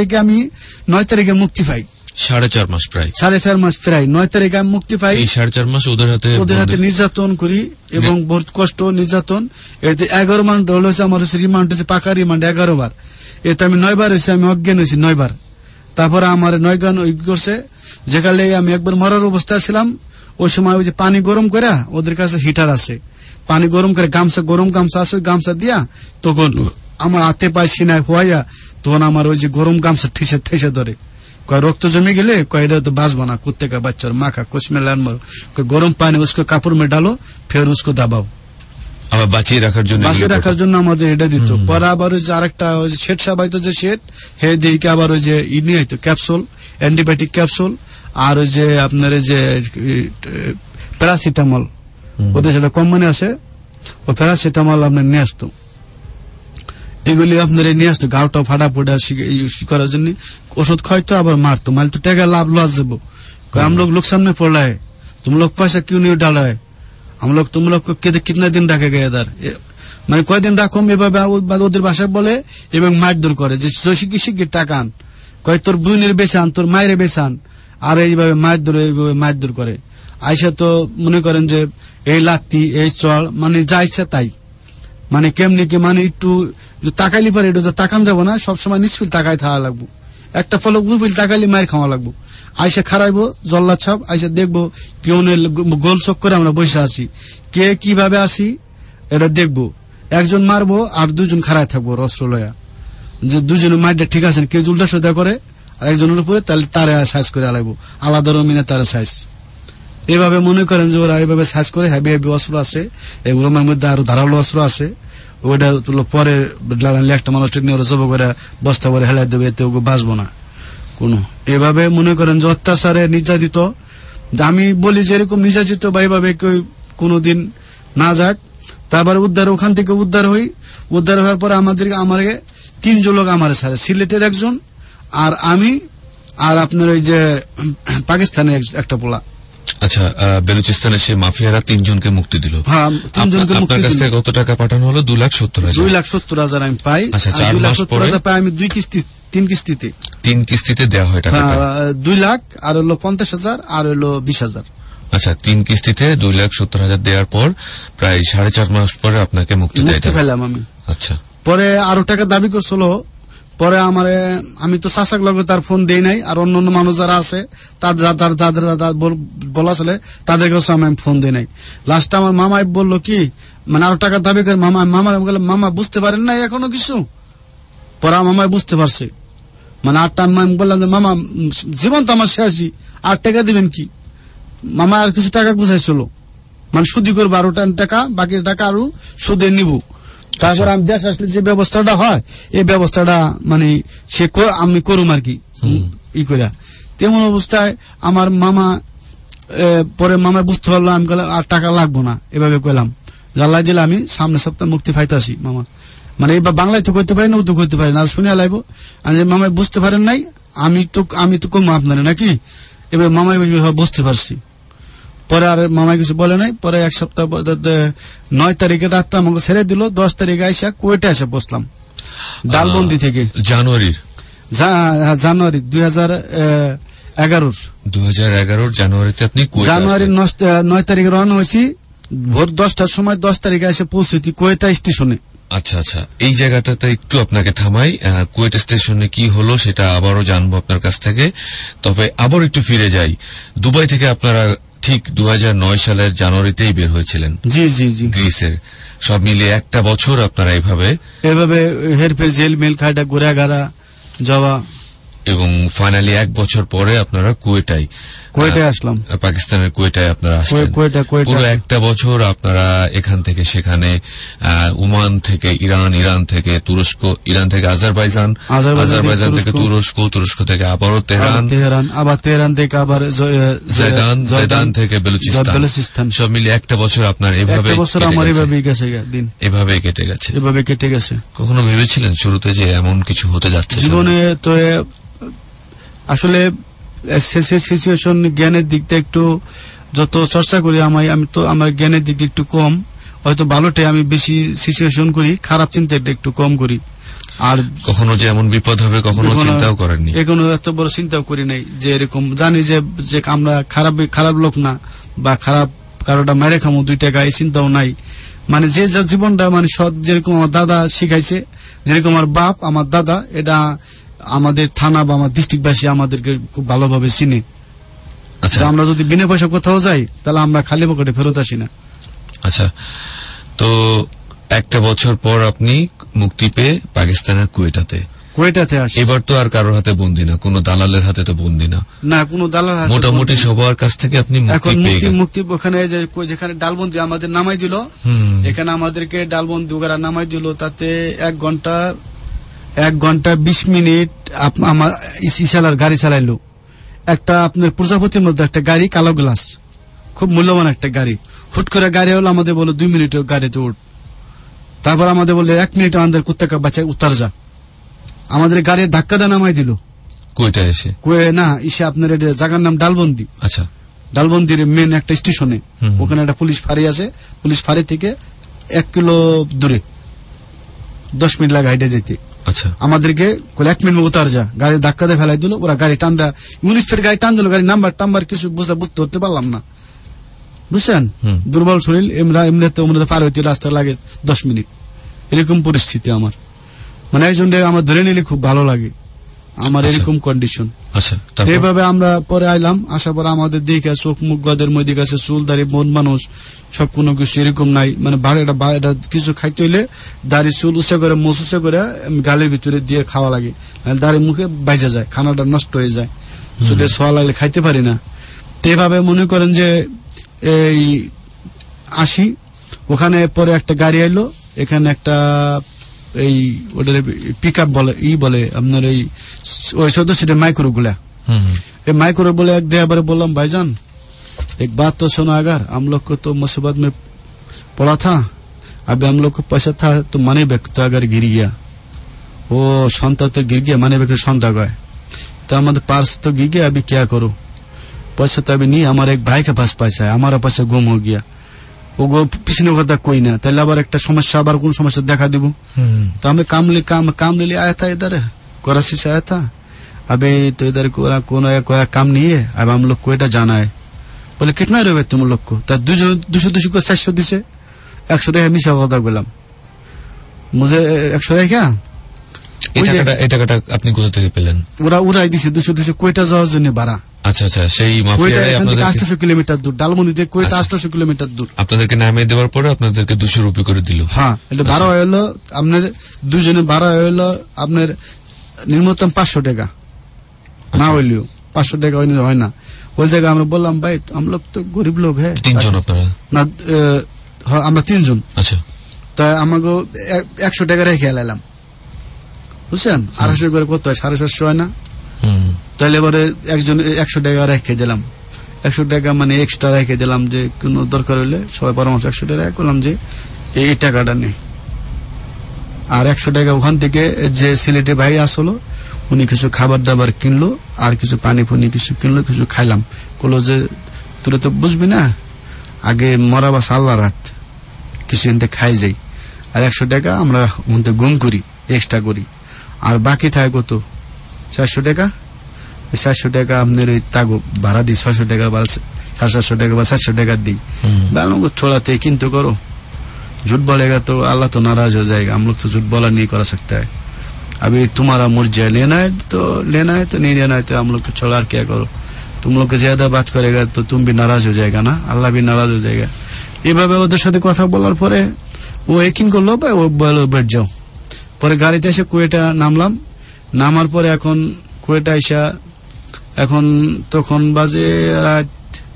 9 তারিখে মুক্তি পাই। 4.5 মাস প্রায় 4.5 মাস প্রায় 9 তারিখে আমি মুক্তি পাই। এই 4.5 মাস ওদের হাতে নির্যাতন করি এবং বহুত কষ্ট নির্যাতন। এতে 11 মান হয়েছে আমার, রিমান্ড হয়েছে পাকা রিমান্ড 11 বার। এতে আমি 9 বার হয়েছে, আমি অজ্ঞান হয়েছি 9 বার। তারপরে আমার 9 গান করছে, যেখানে আমি একবার মরার অবস্থায় ছিলাম। ওই সময় ওই যে পানি গরম করে, ওদের কাছে হিটার আছে, পানি গরম করে গরম গামছা আছে, গামছা দিয়া তখন আমার হাতে পায়ে সিনায় হওয়াইয়া তখন আমার ওই যে গরম গামছা ঠেসে ধরে, কয় রক্ত জমে গেলে কয় এটা তো বাঁচবো না, কুত্তে का बच्चा माखा कुछ में लान मारो, गरम पानी उसको कापड़ में डालो फिर उसको दबाओ। আবার বাঁচিয়ে রাখার জন্য আমাদের এটা দিত। পরে আবার ওই যে আরেকটা ওই যে শেট সাহেব হয়তো যে শেট হে দিকে আবার ওই যে নিয়ে হইতো ক্যাপসুল, অ্যান্টিবায়োটিক ক্যাপসুল, আর ওই যে আপনার এই যে প্যারাসিটামল, ওদের সেটা কোম্পানি আছে, ও প্যারাসিটামল আপনার নিয়ে আসতো। এগুলি আপনার নিয়ে আসতো গাওটা ফাটা ফোটা করার জন্য। ওষুধ খাইতো আবার মারতো, মারলে তো টাকা লাভ লস যাবো। हम लोग नुकसान में पड़ रहा है, तुम लोग पैसा क्यों नहीं डाल रहा है, तुम लोग को कितना दिन रखेगा इधर, মানে কয়দিন রাখুম এভাবে ওদের ভাষায় বলে এবং মারধর করে যে শিক্ষির টাকা আন, কয় তোর বোনের বেচান, তোর মায়ের বেচান, আর এইভাবে মারধর করে। আইসা তো মনে করেন যে এই লাত্তি এই চল মানে যা ইচ্ছা তাই, মানে কেমনি কি মানে একটু তাকাইলি পারে, এটা তাকান যাবো না, সবসময় নিষ্ফিল তাকাই থাকা লাগবো, একটা ফলক গুফিল তাকাইলি মায়ের খাওয়া লাগবো। আইসা খারাইবো জল্লাদ সাহেব, আইসা দেখবো কেউ গোল চোখ করে আমরা বসে আছি, কে কিভাবে আসি এটা দেখবো। একজন মারবো আর 2 জন খাড়ায় থাকবো অস্ত্র লয়া, যে 2 জনের মারটা ঠিক আছে, কেউ উল্টা সোজা করে আর একজনের উপরে, তাহলে তারে সাইজ করে আলাইবো, আলাদা রমিনে তারা সাইজ। এভাবে মনে করেন যে ওরা এইভাবে সাইজ করে, হেভি হেভি অস্ত্র আছে, এগুলোর মধ্যে আরো ধারালো অস্ত্র আছে। ওইটা পরে একটা মানুষটা নিয়ে ওরা জব করে বস্তা করে হেলাই দেবে, এতে ওকে বাঁচবো না কোনো। এভাবে মনে করেন যে অত্যাচারে নির্যাতিত, আমি বলি যে এরকম নির্যাতিত বা এইভাবে কেউ কোনোদিন না যাক। তারপরে ওখান থেকে উদ্ধার হওয়ার পরে আমাকে 3 লোক আমার সাথে, সিলেটের একজন আর আমি আর আপনার ওই যে পাকিস্তানের একটা পোলা। আচ্ছা, বেলুচিস্তানের সে মাফিয়ারা 3 জনকে মুক্তি দিল। হ্যাঁ, 3 জনকে মুক্তি দিল। আপনার কাছ থেকে কত টাকা পাঠানো হলো? 2,70,000 আমি পাই। আচ্ছা, 4 মাস পরে পাই আমি 3 কিস্তিতে দেওয়া হয় টাকা। 2 লাখ আর হলো 50,000 আর হলো 20,000। আচ্ছা, 3 কিস্তিতে 2,70,000 দেওয়ার পর প্রায় 4.5 মাস পরে আপনাকে মুক্তি পেলাম আমি। আচ্ছা, পরে আরো টাকা দাবি করছিল। পরে আমি তো চাচাক লগে তার ফোন দেই নাই, আর অন্য মানুষ যারা আছে তাদের বলা ছিল তাদের কাছে আমি ফোন দিই নাই। লাস্টে আমার মামাই বললো কি, মানে আরো টাকা দাবি করে মামা বুঝতে পারেন না এখনো কিছু। পরে মামাই বুঝতে পারছে, মানে আটটা আমি বললাম যে মামা জীবন তো আমার শেষই, আর টাকা দিবেন কি। মামা আর কিছু টাকা গুছাইছিল, মানে সুদি করবো আরো টাকা, বাকি টাকা আরো সুদে নিব। তারপর আমি দেশ আসলে যে ব্যবস্থাটা হয় এই ব্যবস্থাটা মানে আমি করুম আর কি ই করে। তেমন অবস্থায় আমার মামা পরে মামা বুঝতে পারলো, আমি আর টাকা লাগবো না, এভাবে কইলাম জ্বালাই দিলে আমি সামনের সপ্তাহে মুক্তি পাইতাছি। মামা মানে এবার বাংলায় তো করতে পারি না, তো করতে পারি না, আর শুনে লাগবো। মামাই বুঝতে পারেন নাই, আমি তো কম আপনার নাকি। এবার মামাই বুঝতে পারছি। পরে আর মামাই কিছু বলে নাই। পরে 1 সপ্তাহ 9 তারিখে রাতটা আমাকে ছেড়ে দিল। 10 তারিখে আইসা কুয়েটে এসে বসলাম ডালবন্দি থেকে। জানুয়ারি 2011 জানুয়ারিতে আপনি জানুয়ারি 9 তারিখে রওনা হয়েছি। ভোর 10টার সময় 10 তারিখে এসে পৌঁছেছি কুয়েটা স্টেশনে। আচ্ছা আচ্ছা, এই জায়গাটাতে একটু আপনাকে থামাই। কুয়েট স্টেশনে কি হলো সেটা আবারও জানবো আপনার কাছ থেকে। তবে আবার একটু ফিরে যাই, দুবাই থেকে আপনারা ঠিক 2009 সালের জানুয়ারিতেই বের হয়েছিলেন। জি জি জি, গ্রিসের। সব মিলিয়ে 1টা বছর আপনারা এভাবে হেরফের জেল মেল খাইটা ঘুরে গাড়া যাওয়া এবং ফাইনালি 1 বছর পরে আপনারা কুয়েটায় আসলাম, পাকিস্তানের কুয়েটায় আপনারা আসলেন। পুরো একটা বছর আপনারা এখান থেকে সেখানে, ওমান থেকে ইরান, ইরান থেকে তুরস্ক, ইরান থেকে আজারবাইজান, আজারবাইজান থেকে তুরস্ক, তুরস্ক থেকে আবারও তেহরান, আবার তেহরান থেকে আবার জয়দান থেকে বেলুচিস্তান, সব মিলিয়ে একটা বছর আপনার এভাবে এভাবেই কেটে গেছে। কখনো ভেবেছিলেন শুরুতে যে এমন কিছু হতে যাচ্ছে জীবনে? তো আসলে সিচুয়েশন জ্ঞানের দিকটা একটু যত চর্চা করি আমি তো আমার জ্ঞানের দিক একটু কম, হয়তো ভালোটাই আমি বেশি সিচুয়েশন করি, খারাপ চিন্তাটা একটু কম করি। আর কখনো যে এমন বিপদ হবে কখনো চিন্তাও করেননি? এখনো এত বড় চিন্তাও করি নাই, যে এরকম জানি যে আমরা খারাপ লোক না বা খারাপ কারোটা মেরে খামো 2 টাকা, এই চিন্তাও নাই। মানে যে জীবনটা মানে সৎ, যেরকম আমার দাদা শিখাইছে, যেরকম আমার বাপ আমার দাদা, এটা আমাদের থানা বা আমার ডিস্ট্রিক্টবাসী আমাদেরকে খুব ভালোভাবে চিনে। আচ্ছা, আমরা যদি বিনা পয়সা কোথাও যাই তাহলে আমরা খালি পকেটে ফেরত আসি না। আচ্ছা, তো একটা বছর পর আপনি মুক্তি পেয়ে পাকিস্তানের কুয়েটাতে আসি। এবার তো আর কারোর হাতে বন্দী না, কোনো দালালের হাতে তো বন্দী না, কোনো দালাল হাতে, মোটামুটি সবার কাছ থেকে আপনি মুক্তি। ওখানে যেখানে ডালবন্দি আমাদের নামাই দিল, এখানে আমাদেরকে ডালবন্দি ওরা নামাই দিল, তাতে 1 ঘন্টা 20 মিনিট আমার ইশালার গাড়ি চালাইলো। একটা আপনার প্রজাপতির মধ্যে একটা গাড়ি, কালো গ্লাস, খুব মূল্যবান একটা গাড়ি। হুট করে গাড়ি হলো, আমাদের বলো 2 মিনিটে গাড়িতে উঠ। তারপর আমাদের বললে 1 মিনিট আমাদের কুত্তাকা বাচ্চা উত্তর যা। আমাদের গাড়ি ধাক্কা দিয়ে নামাই দিল কুয়েটা এসে। এসে আপনার জায়গার নাম ডালবন্দি। আচ্ছা, ডালবন্দির মেন একটা স্টেশনে, ওখানে একটা পুলিশ ফাঁড়ি আছে। পুলিশ ফাঁড়ি থেকে 1 কিলো দূরে, 10 মিনিট লাগে হাইটে যেতে। আচ্ছা, আমাদেরকে 1 মিনিট উতার যা, গাড়ি ধাক্কা দিয়ে ফেলাই দিল। ওরা গাড়ি টান দেয়, 19 ফিট গাড়ি টান দিল। গাড়ি নাম্বার কিছু বুঝতে পারলাম না, বুঝছেন? দুর্বল শরীর, এমনিতে পার হইতে রাস্তা লাগে 10 মিনিট। এরকম পরিস্থিতি আমার, মানে একজন আমার ধরে নিলে খুব ভালো লাগে আমার। এরকম কন্ডিশন। এইভাবে আমরা পরে আইলাম। আসার পর আমাদের দেখে চোখ মুখ গদের মধ্যে গেছে, চুল দাড়ি, মন মানুষ সব কোনো কিছু এরকম নাই। মানে এটা কিছু খাইতে হইলে দাড়ি চুল উঁচা করে, মোচ উঁচা করে গালের ভিতরে দিয়ে খাওয়া লাগে, দাড়ি মুখে বাইজা যায়, খানাটা নষ্ট হয়ে যায়, চুলে ছোঁয়া লাগলে খাইতে পারি না। তো এইভাবে মনে করেন যে এই আসি। ওখানে পরে একটা গাড়ি আইলো, এখানে একটা এই ওটার পিক আপ বলে আপনার ওই 14 সিটের মাইক্রো গুলা। এই माइक्रो बोले एक ड्राइवर बोला भाईजान एक बात तो सुनो, अगर हम लोग को तो मुसीबत में पड़ा था, अभी हम लोग को पैसा था तो मनी बैग तो अगर गिर गया, वो संता तो गिर गया, मनी बैग संता गए तो हमारे पास तो गिर गया, अभी क्या करो? पैसा तो अभी नहीं, हमारे एक भाई के पास पैसा है, हमारा पैसा गुम हो गया। वो पिछले কথা कोई ना, তাহলে আবার একটা সমস্যা, আবার কোন সমস্যা দেখা দিব। तो हमें काम ले आया था इधर, कराची से आया था। अबे तो इधर कोई काम नहीं है, अब हम लोग कोयटा जाना है। बोले कितना रहे तुम लोग को? 200 को 700 দিছে, 100 টাকা মিছা কথা বললাম। मुझे 100 টাকা क्या? এই টাকাটা আপনি কোথা থেকে পেলেন? ওরাই দিছে 200 কোয়টা যাওয়ার জন্য ভাড়া। আচ্ছা আচ্ছা, সেই মাফিয়ারাই আপনাদের 800 কিলোমিটার দূর, ডালমন্দি থেকে কোয়টা 800 কিলোমিটার দূর। আপনাদেরকে নামিয়ে দেওয়ার পরে আপনাদেরকে 200 রুপি করে দিল। হ্যাঁ, এটা ভাড়া হলো আপনার দুজনে ভাড়া হলো আপনার নিম্নতম 500 টাকা, না হইলেও 500 টাকা হয় না। ওই জায়গায় আমরা বললাম ভাই हम लोग तो गरीब लोग है। 3 জন আপনারা? না, আমরা 3 জন। আচ্ছা, তাই আমাকে 100 টাকা রেখে এলাম, বুঝছেন? 250 করে কত হয়? 750 হয় না? তাহলে এবারে একজন 100 টাকা রেখে দিলাম। 100 টাকা মানে এক্সট্রা রেখে দিলাম, যে কোনো দরকার হলে সবাই পরামর্শ 100 টাকা করলাম যে এই টাকাটা নেই। আর 100 টাকা ওখান থেকে যে সিলেটে ভাই আসলো, উনি কিছু খাবার দাবার কিনলো, আর কিছু পানি ফুনি কিছু কিনলো, কিছু খাইলাম। বললো যে তোরা তো বুঝবি না, আগে মরা বা সাল্লা রাত কিছু এনতে খাই যাই। আর 100 টাকা আমরা গুম করি, এক্সট্রা করি। আর বাকি থাকে কত? 400 টাকা। 400 টাকা আপনার ওই তাগো ভাড়া দিই, 600 টাকা বা 700 টাকা বা 700 টাকা দিই। थोड़ा ते किंतु करो, झूठ बोलेगा तो अल्लाह तो नाराज हो जाएगा। हम लोग तो झूठ बोला नहीं कर सकता है। अभी तुम्हारा मर्जी है, लेना है तो लेना है, तो नहीं लेना है तो हम लोग को छोड़ा क्या करो। तुम लोग को ज्यादा बात करेगा तो तुम भी नाराज हो जाएगा ना, अल्लाह भी नाराज हो जाएगा। এইভাবে ওদের সাথে কথা বলার পরে ও একিং করলো, ও বললো বেড যাও। পরে গাড়িতে এসে কুয়েটা নামলাম। নামার পরে এখন কোয়েটা আইসা এখন তখন বাজে রাত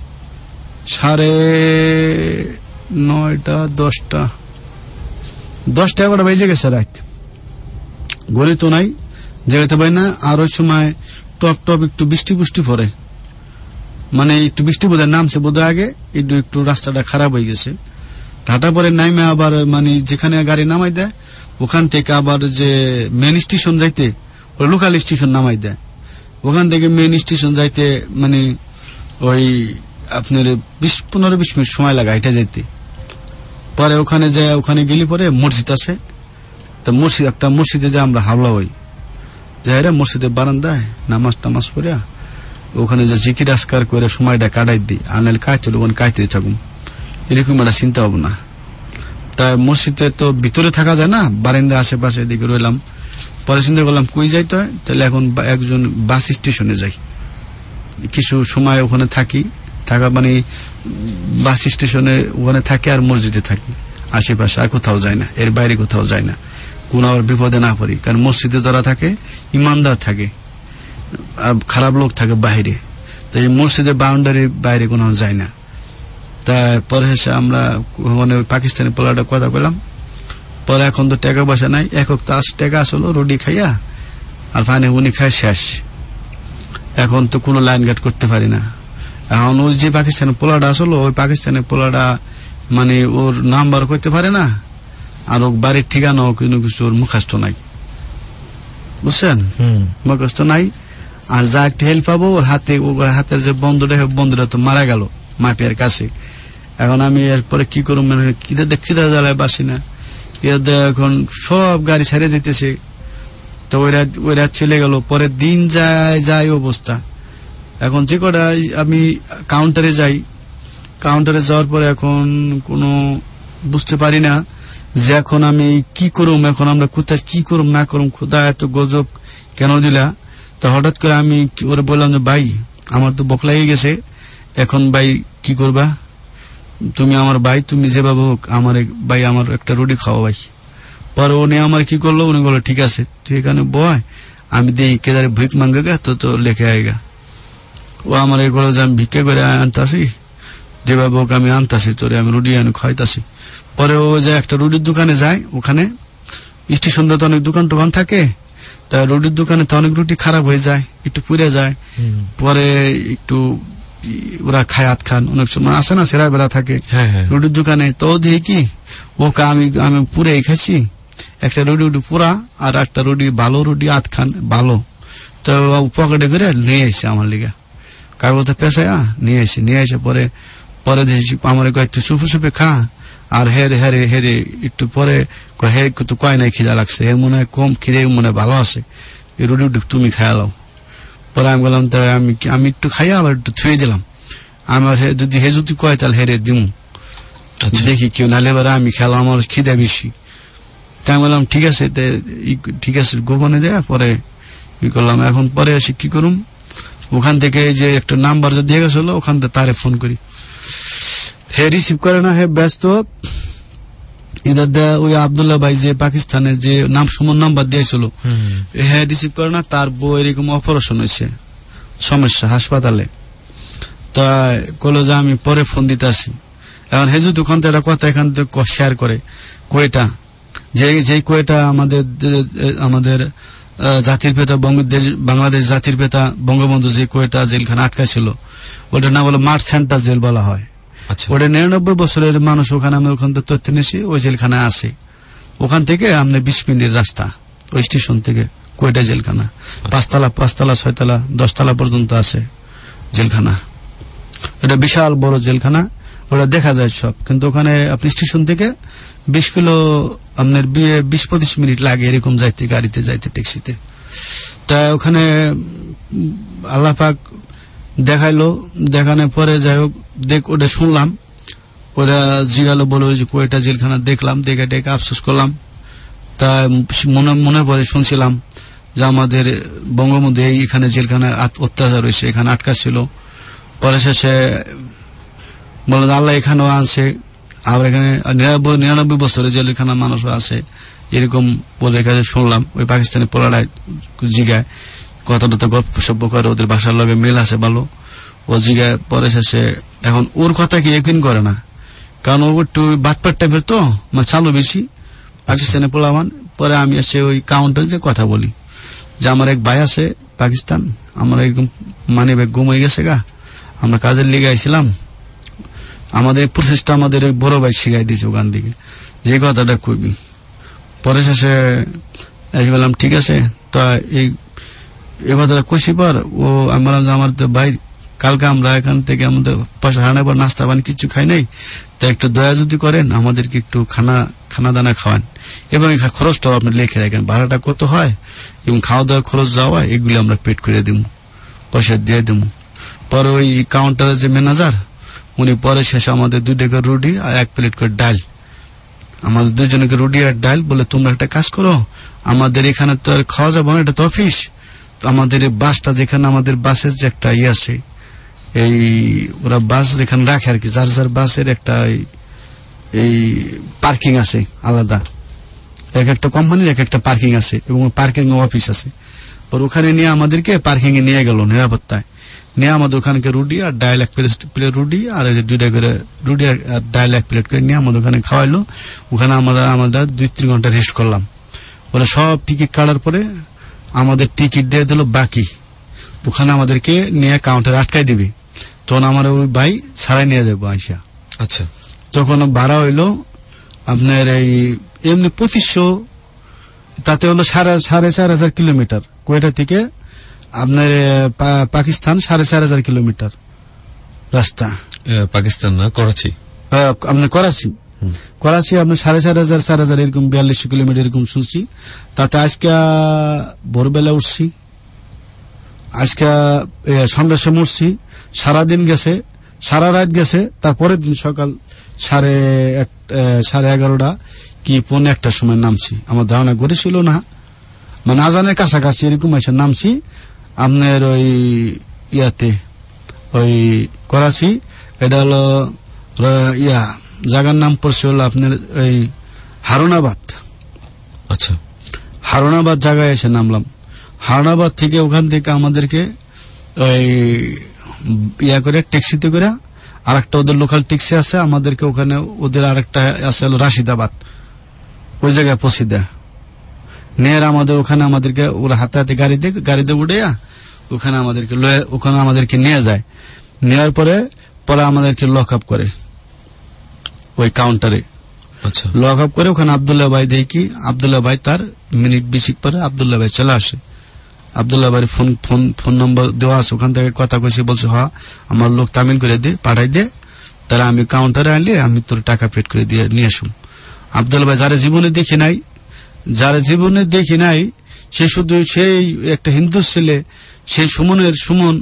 9:30 10টা বেজে গেছে রাত, গলি তো নাই, যেতে পারি না। আর ওই সময় টপ টপ একটু বৃষ্টি পুষ্টি পড়ে, মানে একটু বৃষ্টি বোধহয় নামছে বোধহয় আগে, একটু রাস্তাটা খারাপ হয়ে গেছে। তাটা পরে নাইমে আবার মানে যেখানে গাড়ি নামাই দেয় ওখান থেকে আবার যে মেন স্টেশন যাইতে ওই লোকাল স্টেশন নামাই দেয়, ওখান থেকে মেন স্টেশন যাইতে মানে ওই আপনার 15-20 মিনিট সময় লাগে এটা যেতে। পরে ওখানে যায়, ওখানে গেলে পরে মসজিদ আছে, তা একটা মসজিদে যে আমরা হাওলা হই যাই রে, মসজিদের বারান্দায় নামাজ টামাজ পড়িয়া ওখানে যে জিকির আসকার করে সময়টা কাটাই দিই, আনাল কাজ চলো ওখানে কাজতে থাকুন, এরকম একটা চিন্তা ভাবনা। তাই মসজিদে তো ভিতরে থাকা যায় না, বারান্দা আশেপাশে এদিকে রইলাম। পরে চিন্তা করলাম কই যাইতে হয়, তাহলে এখন একজন বাস স্টেশনে যাই, কিছু সময় ওখানে থাকা মানে বাস স্টেশনে ওখানে থাকি আর মসজিদে থাকি, আশেপাশে আর কোথাও যায় না, এর বাইরে কোথাও যায় না, কোন আবার বিপদে না পড়ি। কারণ মসজিদে যারা থাকে ইমানদার থাকে, আর খারাপ লোক থাকে বাইরে, তো এই মসজিদের বাউন্ডারির বাইরে কোনো যায় না। তারপরে এসে আমরা মানে পাকিস্তানি পোলাটা কথা বললাম। পরে এখন তো টাকা পয়সা নাই, একক তাস টাকা আসলো রুটি খাইয়া আর পানি উনি খাই শেষ। এখন তো কোনো লাইন গার্ড করতে পারি না। এখন ওই যে পাকিস্তানি পোলাটা আসলো, ওই পাকিস্তানি পোলাটা মানে ওর নাম্বার করতে পারে না, আর ওর বাড়ির ঠিকানা কোনো কিছু ওর মুখস্থ নাই, বুঝছেন, মুখস্থ নাই। আর যা একটু হেল্প পাবো ওর হাতের যে বন্ধুটা তো মারা গেল মাফিয়ার কাছে। এখন আমি এরপরে কি করব, মানে খিদা জ্বালায় বাসি না, এখন সব গাড়ি ছেড়ে দিতেছে। তো ওই রাত চলে গেল, পরে দিন যায় অবস্থা। এখন যে কটা আমি কাউন্টারে যাওয়ার পরে এখন কোনো বুঝতে পারি না যে এখন আমি কি করুম, এখন আমরা কোথায় কি করুম না করুম, খোদা এত গজব কেন দিলা। তো হঠাৎ করে আমি ওরে বললাম যে ভাই আমার তো বক লাগিয়ে গেছে, এখন ভাই কি করবা, তুমি আমার ভাই, তুমি যেভাবে হোক আমার ভাই আমার একটা রুটি খাওয়া ভাই। পরে উনি আমার কি করলো, উনি বললো ঠিক আছে তুই এখানে বয়, আমি দিই কেদারে ভিক মাঙ্গে গা তো লেখে আয়েগা। ও আমার এগুলো যে আমি ভিক্ষে করে আনতাছি, যেভাবে হোক আমি আনতাছি তোরে, আমি রুটি আনি খাইতাছি। পরে ও যে একটা রুটির দোকানে যায়, ওখানে স্টেশনটা তো অনেক দোকান টোকান থাকে, তা রুটির দোকানে তো অনেক রুটি খারাপ হয়ে যায়, একটু পুড়ে যায়। পরে একটু ওরা খায়াত খান, অনেক সময় আসে না সেরা বেড়া থাকে রুটির দোকানে, তো দিয়ে কি ওকে আমি পুরে খাইছি, একটা রুটি পুরা আর একটা রুটি ভালো রুটি আধ খান ভালো। তো পকেটে করে নিয়ে এসে আমার লিগা কাগজে পেশায় নিয়ে এসে পরে দেখি আমার একটু সুপে খা, আর হেরে একটু পরে তো কয় নাই খিদা লাগছে, এর মনে হয় কম খিদে মনে ভালো আছে, এই রুটি তুমি খাইয়ালাও। পরে আমি বললাম তাই আমি একটু খাইয়া আবার একটু থুয়ে দিলাম, আমার যদি কয় তাহলে হেরে দিমু, দেখি কেউ নালে এবার আমি খেলাম, আমার খিদা বেশি। তাই আমি বললাম ঠিক আছে গোপনে দেয়া। পরে কি করলাম, এখন পরে এসে কি করুম, ওখান থেকে যে একটা নাম্বার যে দিয়ে গেছিল ওখান থেকে তারে ফোন করি, হে রিসিভ করে না, হে ব্যস্ত। ইদার ওই আব্দুল্লাহ ভাই যে পাকিস্তানের যে নাম্বার দিয়েছিল, হে রিসিভ করে না, তার বউ এরকম অপারেশন হয়েছে, সমস্যা হাসপাতালে। তা কলো যে আমি পরে ফোন দিতে আসি। এখন হেজু ওখান থেকে একটা কথা এখান থেকে শেয়ার করে, কোয়েটা যে কোয়েটা আমাদের জাতির পিতা বাংলাদেশ জাতির পিতা বঙ্গবন্ধু যে কোয়েটা জেলখানা আটকা ছিল, ওটার নাম হলো মার্চ সেন্টার জেল বলা হয়। ওটা 99 বছরের মানুষ, ওখানে আমি ওখান থেকে তথ্য নিয়েছি, ওই জেলখানায় আসে। ওখান থেকে আপনার 20 মিনিটের রাস্তা, ওই স্টেশন থেকে কোয়েটা জেলখানা, 5 তলা 6 তলা 10 তলা পর্যন্ত আছে জেলখানা। এটা বিশাল বড় জেলখানা, ওটা দেখা যায় সব। কিন্তু ওখানে আপনি স্টেশন থেকে 20 কিলো আপনার 20-25 মিনিট লাগে এরকম যাইতে, গাড়িতে যাইতে, ট্যাক্সিতে। তা ওখানে আল্লাহ পাক দেখাইলো, দেখানোর পরে যাই হোক ওটা শুনলাম, ওরা জিগালো বলো যে কোয়েটা জেলখানা দেখলাম, দেখে আফসোস করলাম। তা মনে পরে শুনছিলাম যে আমাদের বঙ্গবন্ধু এইখানে জেলখানা অত্যাচার হয়েছে, এখানে আটকা ছিল। পরে শেষে বলে আল্লাহ এখানেও আনছে, আবার এখানে 99 বছরের জেলখানা মানুষও আছে এরকম ওদের কাছে শুনলাম, ওই পাকিস্তানি পোলারায় জিগায়। কতটা তো গল্প সভ্য করে, ওদের ভাষার লগে মিল আছে ভালো। ও জিগায় পরে শেষে এখন ওর কথা কি একদিন করে না, কারণ ও একটু বাটপাট টাইপের তো, মানে চালু বেশি পাকিস্তানে পোলামান। পরে আমি এসে ওই কাউন্টারে যে কথা বলি যে আমার এক ভাই আছে পাকিস্তান, আমার একদম মানে গুম হয়ে গেছে গা, আমরা কাজের লিগে আইছিলাম, আমাদের প্রসেসটা আমাদের বড় ভাই শিখাই দিয়েছে ওখান থেকে, যে কথাটা কইবি। পরে শেষে এসে বললাম ঠিক আছে, তা এই কথাটা কইছি পর ও আমি বললাম যে আমার তো ভাই কালকে আমরা এখান থেকে আমাদের পয়সা হারানোর পর নাস্তা পানি কিছু খাই নাই, তা একটু দয়া যদি করেন আমাদেরকে একটু খানা দানা খাওয়ান, এবং খরচটাও আপনি লিখে রাখেন, ভাড়াটা কত হয় এবং খাওয়া দাওয়ার খরচ যাওয়া এগুলি আমরা পেড করে দিব, পয়সা দিয়ে দিব। পরে ওই কাউন্টারের যে ম্যানেজার উনি পরে শেষে আমাদের 2 টাকা রুটি আর 1 প্লেট করে ডাল, আমাদের 2 জনকে রুটি আর ডাল বলে তোমরা একটা কাজ করো, আমাদের এখানে তো আর খাওয়া যাবে না, এটা তো অফিস, তো আমাদের এই বাসটা যেখানে আমাদের বাসের যে একটা আছে, এই ওরা বাস যেখানে রাখে আর কি, যার যার বাসের একটা এই পার্কিং আছে আলাদা, এক একটা কোম্পানির এক একটা পার্কিং আছে এবং পার্কিং অফিস আছে। পর ওখানে নিয়ে আমাদেরকে পার্কিং এ নিয়ে গেল নিরাপত্তায়, নিয়ে আমাদের ওখানকে রুটি আর ডাল 1 প্লেট রুটি আর 2টা করে রুটি আর ডাল 1 প্লেট করে নিয়ে আমাদের ওখানে খাওয়াইলো। ওখানে আমরা 2-3 ঘন্টা রেস্ট করলাম। ওরা সব টিকিট কাটার পরে আমাদের টিকিট দিয়ে দিল বাকি, ওখানে আমাদেরকে নিয়ে কাউন্টারে আটকাই দিবি, তখন আমার ওই ভাই ছাড়াই নিয়ে যাবো আইসা। আচ্ছা, তখন ভাড়া হইলো আপনার এই এমনি 2500, তাতে হলো 4,500 কিলোমিটার, কোয়েটা থেকে আপনার পাকিস্তান 4,500 কিলোমিটার রাস্তা। পাকিস্তান না, করাচি, আপনার করাচি আপনার 4,500 4,000 এরকম 4200 কিলোমিটার এরকম শুনছি। তাতে আজকে ভোরবেলা উঠছি, আজকে সন্ধ্যার সময় উঠছি, সারাদিন গেছে, সারা রাত গেছে, তারপরের দিন সকাল 11:30 কি 1:45 সময় নামছি। আমার ধারণা গড়ে ছিল না, মানে আজানের কাছাকাছি এরকম এসে নামছি আপনার ওই ইয়াতে, ওই করাচি। এটা হলো জায়গার নাম পড়ছে হলো আপনার ওই হারুনাবাদ। আচ্ছা, হারুনাবাদ জায়গায় এসে নামলাম। হারুনাবাদ থেকে ওখান থেকে আমাদেরকে ওই করে ট্যাক্সিতে করে আরেকটা ওদের লোকাল ট্যাক্সি আছে, আমাদেরকে ওখানে ওদের আরেকটা আছে হলো রাশিদাবাদ, ওই জায়গায় পৌঁছে দেয়। নেয়ার আমাদের ওখানে আমাদেরকে ওরা হাতে হাতে গাড়িতে উঠে ওখানে আমাদেরকে নিয়ে যায়। নেওয়ার পরে আমাদেরকে লক আপ করে ওই কাউন্টারে। আচ্ছা, লক আপ করে ওখানে আব্দুল্লাহ ভাই দেখি, আব্দুল্লাহ ভাই তার মিনিট 20 পরে আব্দুল্লাহ ভাই চলে আসে। আব্দুল্লাহ ভাই ফোন নম্বর দেওয়া আছে, ওখান থেকে কথা কইছে, বলছে হ্যাঁ আমার লোক তামিল করে দে, পাঠাই দে, তাহলে আমি কাউন্টারে আনলে আমি তোর টাকা পেড করে দিয়ে নিয়ে আসুম। আব্দুল্লাহ ভাই যারা জীবনে দেখি নাই সে শুধু সেই একটা হিন্দু ছেলে, সেই সুমন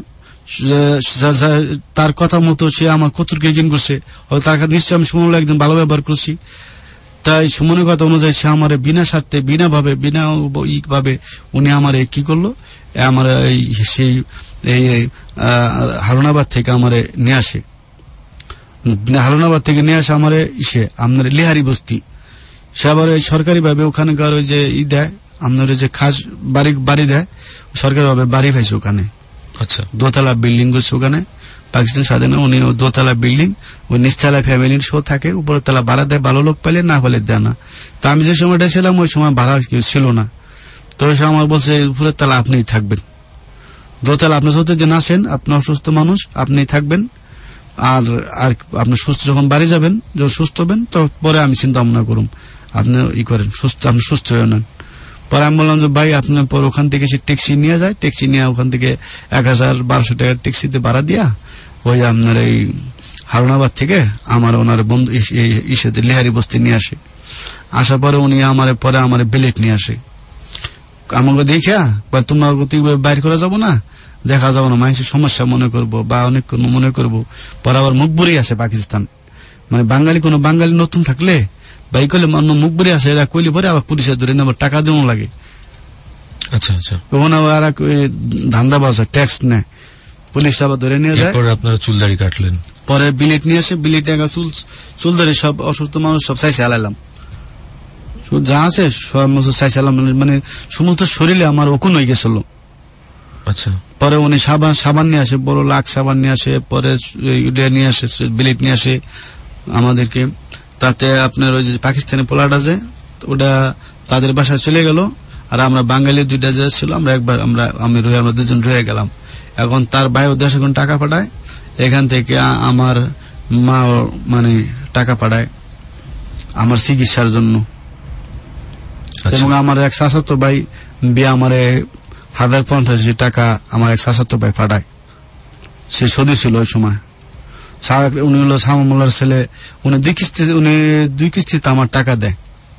তার কথা মতো সে আমার কতটুকু এগিন করছে, তার কাছে নিশ্চয় আমি সুমন একদিন ভালো ব্যবহার করছি। তাই সুমনের কথা অনুযায়ী সে আমার বিনা স্বার্থে বিনা ভাবে উনি আমার কি করলো, আমার সেই হারুনাবাদ থেকে আমার নিয়ে আসে। আমার আপনার লিহারি বস্তি, সে আবার সরকারি ভাবে ওখানকার ওই যে দেয় আপনার যে খাস বাড়ি দেয়, সরকারি ভাবে বাড়ি পাইছে ওখানে। আচ্ছা, 2তলা বিল্ডিং করছে ওখানে পাকিস্তান স্বাধীন, উনি 2তলা বিল্ডিং, ওই নিচতলা ফ্যামিলির শো থাকে, উপরের তলা ভাড়া দেয়, ভালো লোক পেলে না পেলে দেয় না। তো আমি যে সময়টা ছিলাম ওই সময় ভাড়া কেউ ছিল না, তো ওই সময় আমার বলছে উপরের তলা আপনিই থাকবেন, 2তলা আপনি যতদিন আসেন, আপনি অসুস্থ মানুষ আপনি থাকবেন, আর আপনি সুস্থ যখন বাড়ি যাবেন, যখন সুস্থ হবেন তো পরে আমি চিন্তা ভাবনা করুন, আপনি করেন আপনি সুস্থ হয়ে নেন। পরে আমি বললাম যে ভাই আপনার পর ওখান থেকে সে ট্যাক্সি নিয়ে যায়, ট্যাক্সি নিয়ে ওখান থেকে 1,1200 টাকার ট্যাক্সিতে ভাড়া দিয়া ওই আপনার এই হারুনাবাদ থেকে আমার ওনার বন্ধু ইসেতে লিহারি বস্তি নিয়ে আসে। আসার পরে উনি আমার বিলেট নিয়ে আসে। আমাকে দেখা তোমরা বাইর করা যাবো না, দেখা যাবো না, মানুষের সমস্যা মনে করবো বা অনেক মনে করবো। পরে আবার মুখবুরি আছে পাকিস্তান, মানে কোনো বাঙালি নতুন থাকলে ভাই কইলে মুখ বেরিয়ে আসে, এরা কইলে পরে আবার পুলিশে ধরে নেবার টাকা দেওয়া লাগে। আচ্ছা আচ্ছা, ওখানে আবার ধান্দাবাজ ট্যাক্স নেয়, পুলিশ আবার ধরে নিয়ে যায়। আপনারা চুলদাড়ি কাটলেন, পরে বিলেট নিয়ে আসে, বিলেট চুলদারি সব অসুস্থ মানুষ সব চাইছে আলাইলাম, যা আছে সব চাইছে আলাম, মানে সমস্ত শরীরে আমার ওকুন হয়ে গেছিল। আচ্ছা। পরে উনি সাবান নিয়ে আসে, বড় লাখ সাবান নিয়ে আসে, পরে নিয়ে আসে, ব্লেড নিয়ে আসে আমাদেরকে। তাতে আপনার ওই যে পাকিস্তানি পোলাট আছে ওটা তাদের বাসায় চলে গেল, আর আমরা বাঙালি 2টা যে ছিল আমি আমরা 2জন রয়ে গেলাম। এখন তার ভাইও 10 গুণ টাকা পাঠায়, এখান থেকে আমার মা মানে টাকা পাঠায় আমার চিকিৎসার জন্য। এবং আমার এক চাচাতো ভাই আমার 1050 টাকা আমার এক চাচাতো ভাই পাঠায়, সে সৌদি ছিল ওই সময়। উনি হলো শামুল্লাহর ছেলে, উনি 2 কিস্তিতে আমার টাকা দেয়।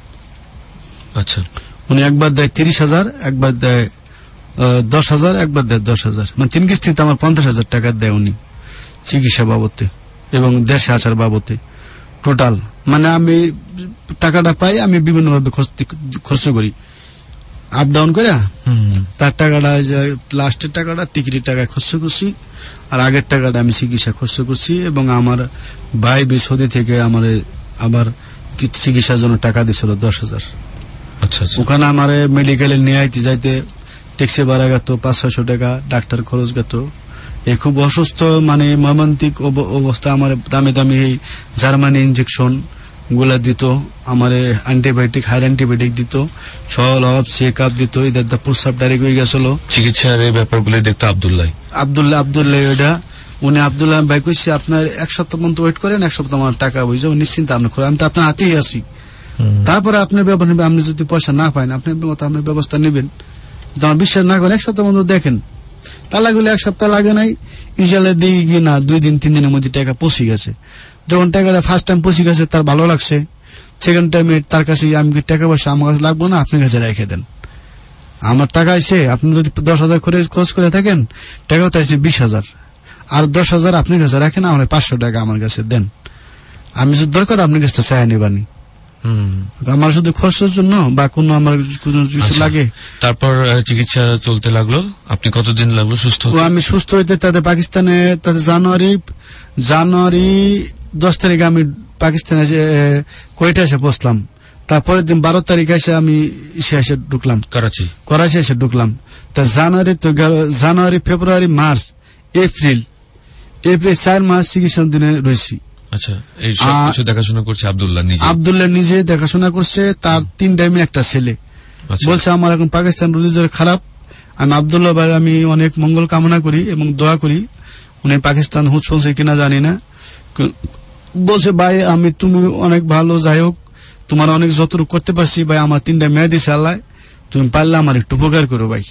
আচ্ছা। উনি একবার দেয় 30,000, একবার দেয় 10,000, একবার দেয় 10,000, মানে 3 কিস্তিতে আমার 50,000 টাকা দেয় উনি চিকিৎসা বাবদে এবং দেশে আসার বাবদে টোটাল। মানে আমি টাকাটা পাই, আমি বিভিন্ন ভাবে খরচ করি, আপ ডাউন করে। তার টাকাটা লাস্টের টাকাটা টিকিটের টাকায় খরচ করছি, আর আগের টাকাটা আমি চিকিৎসা খরচ করছি। এবং আমার ভাই সৌদি থেকে আমার আবার চিকিৎসার জন্য টাকা দিছিল 10,000। আচ্ছা। ওখানে আমার মেডিকেলে নিয়ে আইতে যাইতে ট্যাক্সি ভাড়া গেত 500-600 টাকা, ডাক্তার খরচ গেত। এই খুব অসুস্থ মানে মর্মান্তিক অবস্থা। আমার দামি দামি এই জার্মানি ইঞ্জেকশন গুলা দিত, আমার অ্যান্টিবায়োটিক, হায়ার অ্যান্টিবায়োটিক দিত, সব চেক আপ দিত। এদের প্রস্রাব ডাইরেক্ট হয়ে গেছিল। চিকিৎসার এই ব্যাপারগুলো দেখতো আব্দুল্লাহ ওইটা উনি আব্দুল্লাহ ভাই কইছে আপনার 1 সপ্তাহ পর্যন্ত ওয়েট করেন, 1 সপ্তাহ আমার টাকা বুঝে নিশ্চিন্ত আপনি করেন, আমি তো আপনার হাতেই আছি। তারপরে আপনার ব্যবস্থা নেবেন, আপনি যদি পয়সা না পান আপনি ব্যবস্থা নেবেন। আমার বিশ্বাস না করেন 1 সপ্তাহ পর্যন্ত দেখেন। তালা গুলো 1 সপ্তাহ লাগে নাই, ইনশাল্লাহ দেখি গিয়ে না 2 দিন 3 দিনের মধ্যে টাকা পৌঁছে গেছে। যখন টাকাটা ফার্স্ট টাইম পৌঁছে গেছে তার ভালো লাগছে। সেকেন্ড টাইমে তার কাছে আমি টাকা পয়সা আমার কাছে লাগবো না, আপনার কাছে রেখে দেন, আমার টাকা এসে আপনি যদি 10,000 করে খরচ করে থাকেন, টাকা তো এসে 20,000, আর 10,000 আপনার কাছে রাখেন, আমার 500 টাকা আমার কাছে দেন, আমি যদি দরকার আপনার কাছে চাই নিবানি। আমার শুধু খরচের জন্য বা কোনো আমার কিছু লাগে। তারপর চিকিৎসা চলতে লাগলো। আপনি কতদিন লাগলো সুস্থ? আমি সুস্থ হইতে তাদের পাকিস্তানে জানুয়ারি 10 তারিখে আমি পাকিস্তানে কোয়েটা এসে পৌঁছলাম। তারপরের দিন 12 তারিখে এসে আমি এসে ঢুকলাম করাচি এসে ঢুকলাম। তা জানুয়ারি, ফেব্রুয়ারি, মার্চ, এপ্রিল 4 মাস চিকিৎসা দিনে রয়েছি। আচ্ছা, এই সব কিছু দেখাশোনা করছে আব্দুল্লাহ নিজে দেখাশোনা করছে। তার 3 মেয়ে 1 ছেলে। বলছে আমার এখন পাকিস্তান রুজিদের খারাপ, আমি আব্দুল্লাহ ভাই আমি অনেক মঙ্গল কামনা করি এবং দোয়া করি, উনি পাকিস্তান হুঁচ পৌঁছে কিনা জানি না। বলছে ভাই তুমি অনেক ভালো, যাই হোক তোমার অনেক যতটুকু করতে পারছি ভাই, আমার 3 মেয়ে দিছে আল্লাহ, তুমি পারলে আমার একটু উপকার করো ভাই।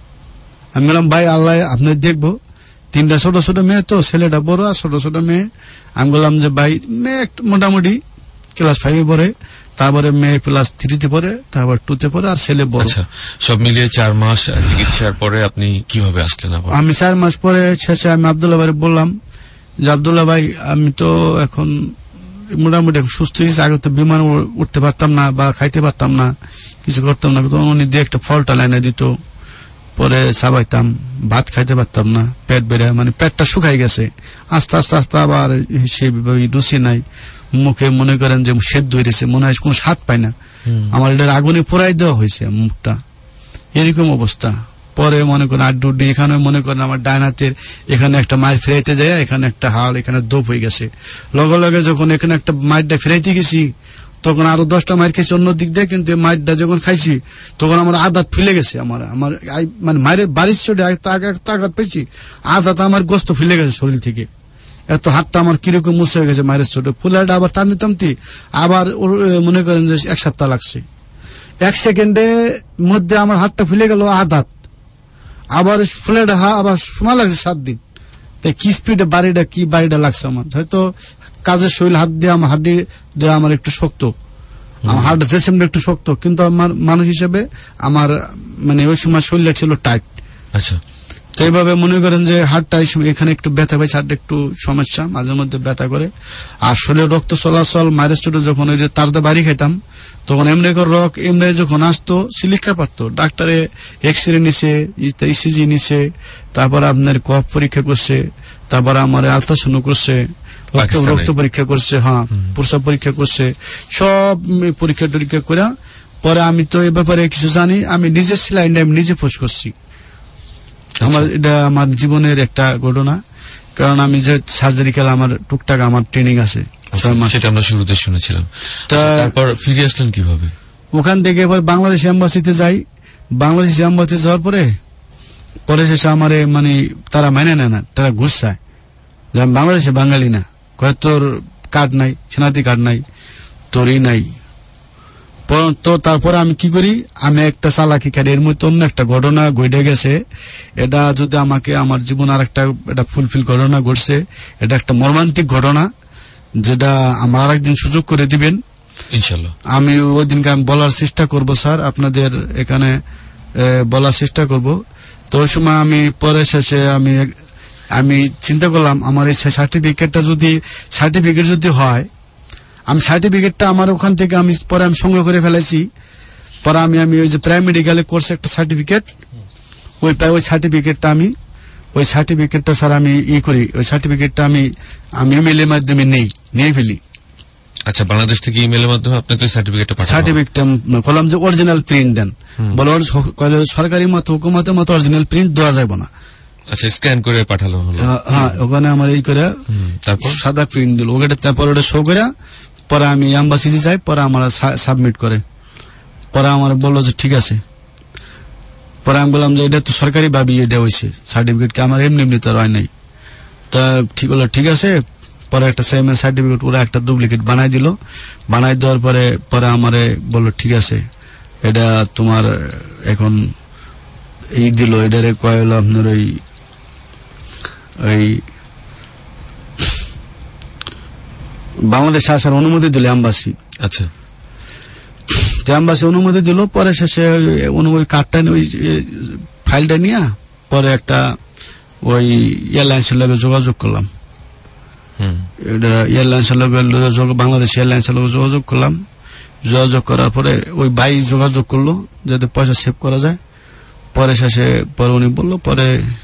আমি বললাম ভাই আল্লাহ আপনার দেখবো। 3টা ছোট ছোট মেয়ে, তো ছেলেটা বড় আর ছোট ছোট মেয়ে। আমি বললাম যে ভাই মেয়ে মোটামুটি ক্লাস 5 পড়ে, তারপরে মেয়ে ক্লাস 3 পড়ে, তারপর 2 পড়ে, আর ছেলে বড়। সব মিলিয়ে 4 মাস চিকিৎসার পরে আপনি কিভাবে আসলেন? আমি 4 মাস পরে শেষে আমি আব্দুল্লাহ ভাই বললাম যে আব্দুল্লাহ ভাই আমি তো এখন মোটামুটি সুস্থ হয়েছি, আগে তো বিমান উঠতে পারতাম না বা খাইতে পারতাম না, কিছু করতাম না। উনি দিয়ে একটা ফলটা লাইনে দিত, পরে চাবাইতাম, ভাত খাইতে পারতাম না, পেট বেড়ে মানে পেটটা শুকাই গেছে। আস্তে আস্তে আস্তে আবার সেই রুচি নাই, মুখে মনে করেন যে সেদ্ধ হয়েছে, মনে হয় কোন স্বাদ পায় না। আমার এটার আগুনে পোড়াই দেওয়া হয়েছে মুখটা, এরকম অবস্থা। পরে মনে করেন আড্ডি এখানে মনে করেন আমার ডান হাতের এখানে একটা মাছ ফেরাইতে যায়, এখানে একটা হাড়, এখানে দোপ হয়ে গেছে। লগে লগে যখন এখানে একটা মাছটা ফেরাইতে গেছি তখন আরো 10টা মাইর খাইছি অন্য দিক দিয়ে, কিন্তু মাইরটা যখন খাইছি তখন আমার আদাত ফুলে গেছে। আমার মানে মায়ের বাড়ির চোটে তাকাত পেয়েছি, আদাত আমার গোস্ত ফুলে গেছে শরীর থেকে। এত হাতটা আমার কিরকম মুছে হয়ে গেছে মায়ের চোটে। ফুলাটা আবার টানতে আবার মনে করেন যে 1 সপ্তাহ লাগছে। 1 সেকেন্ডের মধ্যে আমার হাতটা ফুলে গেল আদাত, আবার ফুলেটা আবার সময় লাগছে 7 দিন। তাই কি স্পিডে বাড়িটা লাগছে আমার, হয়তো কাজের শরীর হাত দিয়ে আমার হাড্ডি আমার একটু শক্ত, আমার হার্ট জেসেমটা একটু শক্ত, কিন্তু আমার মানুষ হিসেবে আমার মানে ওই সময় শরীরটা ছিল টাইট। আচ্ছা, তো এইভাবে মনে করেন যে হাড়টা এখানে একটু ব্যথা পাইছে, হাড়টা একটু সমস্যা, মাঝে মধ্যে ব্যথা করে। আর শরীরে রক্ত চলাচল মায়ের চোটে যখন ওই যে তারতে বাড়ি খাইতাম তখন এমনি করে এমনি যখন আসতো সিলিকা পারতো, ডাক্তারে এক্সরে নিছে, ইসিজি নিছে, তারপর আপনার কফ পরীক্ষা করছে, তারপর আমার আলট্রাসাউন্ড করছে, রক্ত পরীক্ষা করছে, হ্যাঁ প্রস্রাব পরীক্ষা করছে, সব পরীক্ষা টরীক্ষা করে পরে আমি তো এ ব্যাপারে কিছু জানি, আমি নিজে সেলাইনটা আমি নিজে পোষ করছি। এটা আমার জীবনের একটা ঘটনা, কারণ আমি যে সার্জারিক্যাল আমার টুকটাক আমার ট্রেনিং আছে, সেটা আমরা শুরুতে শুনেছিলাম। তারপর ফিরে আসলেন কিভাবে? ওখান থেকে এবার বাংলাদেশ এম্বাসিতে যাই। বাংলাদেশ এম্বাসিতে যাওয়ার পরে শেষে আমার মানে তারা মেনে নেয় না, তারা ঘুষ চায় যে আমি বাংলাদেশে বাঙালি না, কয় তোর কার্ড নাই, সেনাতি কার্ড নাই, তোরই নাই। তো তারপরে আমি কি করি, আমি একটা চালাকি কাটি, এর মধ্যে অন্য একটা ঘটনা ঘটে গেছে। এটা যদি আমাকে আমার জীবন আর একটা ফুলফিল ঘটনা ঘটছে, এটা একটা মর্মান্তিক ঘটনা, যেটা আমার আর একদিন সুযোগ করে দিবেন ইনশাআল্লাহ। আমি ওই দিনকে আমি বলার চেষ্টা করব স্যার, আপনাদের এখানে বলার চেষ্টা করব। তো ওই সময় আমি পরে শেষে আমি চিন্তা করলাম, আমার এই সার্টিফিকেট যদি হয়, আমি সার্টিফিকেটটা আমার ওখান থেকে আমি সংগ্রহ করে ফেলেছি। পরে আমি ওই যে প্রাইমারি মেডিকেলের কোর্সে একটা সার্টিফিকেট, ওই সার্টিফিকেটটা স্যার আমি করি, ওই সার্টিফিকেটটা আমি ইমেল এর মাধ্যমে নিয়ে ফেলি। আচ্ছা, বাংলাদেশ থেকে ইমেল এর মাধ্যমে আপনাকে সার্টিফিকেটটা বললাম যে অরিজিনাল প্রিন্ট দেন, বলে সরকারি হুকুমতের মতো অরিজিনাল প্রিন্ট দেওয়া যাবে না। আচ্ছা, স্ক্যান করে পাঠালো হলো। হ্যাঁ, ওখানে আমার করে তারপর সাদা প্রিন্ট দিল, ওটা তারপর ওটা শো করে পরে আমি এম্বাসিতে যাই, পরে আমার সাবমিট করে, পরে আমার বললো যে ঠিক আছে। পরে আমি বললাম যে এটা তো সরকারি ভাবে এটা হয়েছে, সার্টিফিকেট কি আমার এমনি তো হয় নাই। তা ঠিক হলো, ঠিক আছে। পরে একটা সেম সার্টিফিকেট ওরা একটা ডুপ্লিকেট বানাই দিল, বানাই দেওয়ার পরে আমারে বললো ঠিক আছে, এটা তোমার এখন দিল, এটারে কয় হলো আপনার ওই বাংলাদেশে আসার অনুমতি দিল এম্বাসি। আচ্ছা, এম্বাসি অনুমতি দিল। পরে শেষে ওই কার্ডটা ওই ফাইলটা নিয়ে পরে একটা ওই এয়ারলাইন্সের লগে যোগাযোগ করলাম। এটা এয়ারলাইন্সের লগে বাংলাদেশ এয়ারলাইন্সের লগে যোগাযোগ করলাম। যোগাযোগ করার পরে ওই ভাই যোগাযোগ করলো যাতে পয়সা সেভ করা যায়। পরে শেষে পরে উনি বললো পরে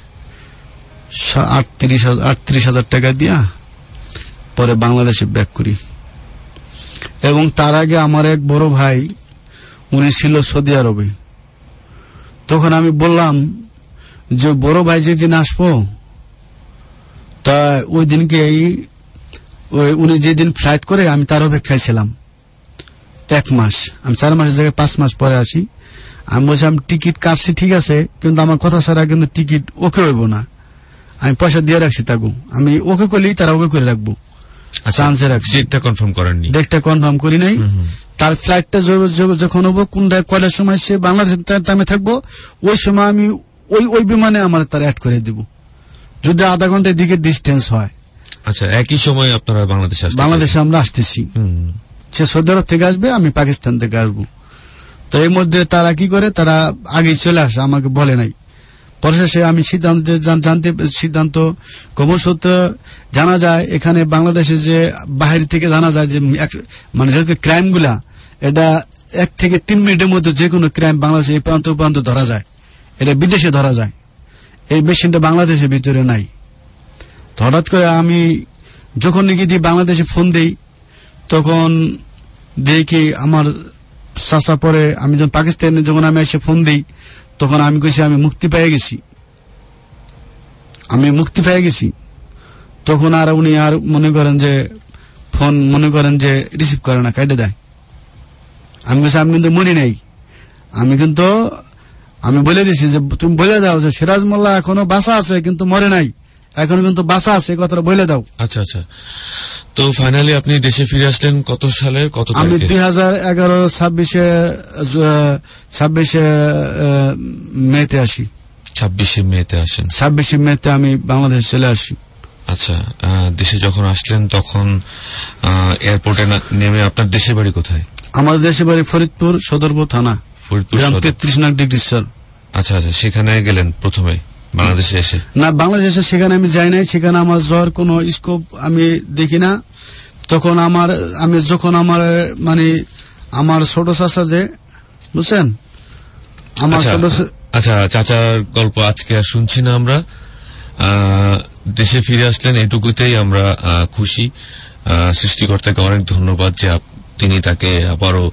38,000 টাকা দিয়া পরে বাংলাদেশে ব্যাক করি। এবং তার আগে আমার এক বড় ভাই, উনি ছিল সৌদি আরবে। তখন আমি বললাম যে বড় ভাই যেদিন আসবো, তা ওই দিনকে উনি যেদিন ফ্লাইট করে আমি তার অপেক্ষায় ছিলাম 1 মাস। আমি 4 মাসের জায়গায় 5 মাস পরে আসি। আমি বলছি আমি টিকিট কাটছি ঠিক আছে, কিন্তু আমার কথা ছাড়া কিন্তু টিকিট ওকে হইব না। আমি পয়সা দিয়ে রাখছি তাকে, আমি ওকে করলেই তারা ওকে করে রাখবো। চান্সে রাখছি, ডেটটা কনফার্ম করি নাই। তার ফ্লাইটটা যখন হবো, কোনটায় কয়টার সময় সে বাংলাদেশ টাইমে থাকবো, ওই সময় আমি ওই বিমানে আমার তারা অ্যাড করে দিব, যদি আধা ঘন্টার দিকে ডিস্টেন্স হয়। আচ্ছা, একই সময় আপনারা বাংলাদেশে আমরা আসতেছি। সে সৌদি আরব থেকে আসবে, আমি পাকিস্তান থেকে আসবো। তো এর মধ্যে তারা কি করে, তারা আগেই চলে আসে, আমাকে বলে নাই। পরে শেষে আমি সিদ্ধান্ত খবর সূত্রে জানা যায়, এখানে বাংলাদেশে যে বাহির থেকে জানা যায় যে মানে যেহেতু ক্রাইম গুলা এটা 1 থেকে 3 মিনিটের মধ্যে যে কোনো ক্রাইম বাংলাদেশে এই প্রান্ত প্রান্ত ধরা যায়, এটা বিদেশে ধরা যায়। এই মেশিনটা বাংলাদেশের ভিতরে নাই। তো হঠাৎ করে আমি যখন নাকি বাংলাদেশে ফোন দেই, তখন দেখি আমার চাচা, পরে আমি যখন পাকিস্তানে যখন আমি এসে ফোন দিই, তখন আমি কইছি আমি মুক্তি পেয়ে গেছি। তখন আর উনি আর মনে করেন যে রিসিভ করে না, কেটে দেয়। আমি কইছি আমি কিন্তু মনে নেই, আমি বলে দিছি যে তুমি বলে দাও যে সিরাজ মোল্লা এখনো বাঁচা আছে, কিন্তু মরে নাই, এখনো কিন্তু বাঁচা আছে, কথাটা বলে দাও। আচ্ছা আচ্ছা। তো ফাইনালি আপনি দেশে ফিরে আসলেন কত সালের কত তারিখে? আমি 2011 26 মেতে আসি। 26 মেতে আসেন? 26 মেতে আমি বাংলাদেশ চলে আসি। আচ্ছা, দেশে যখন আসলেন তখন এয়ারপোর্টে নেমে আপনার দেশের বাড়ি কোথায়? আমার দেশের বাড়ি ফরিদপুর সদরপুর থানা, ফরিদপুর 33 নং ডিগ্রি স্যার। আচ্ছা আচ্ছা, সেখানে গেলেন প্রথমে বাংলাদেশে এসে? না, বাংলাদেশে সেখানে আমি যাই নাই, সেখানে আমার যাওয়ার কোনো স্কোপ আমি দেখি না। তখন মানে আমার ছোট চাচা যে, বুঝছেন, আমার আচ্ছা, চাচার গল্প আজকে আর শুনছি না আমরা। দেশে ফিরে আসলেন, এটুকুতেই আমরা খুশি। সৃষ্টিকর্তাকে অনেক ধন্যবাদ যে তিনি তাকে আবারও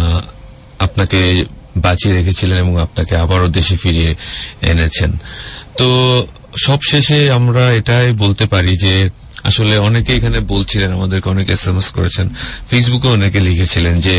আপনাকে বাঁচিয়ে রেখেছিলেন এবং আপনাকে আবারও দেশে ফিরিয়ে এনেছেন। তো সব শেষে আমরা এটাই বলতে পারি যে আসলে অনেকে এখানে বলছিলেন, আমাদেরকে অনেকে SMS করেছেন, ফেসবুকে অনেকে লিখেছিলেন যে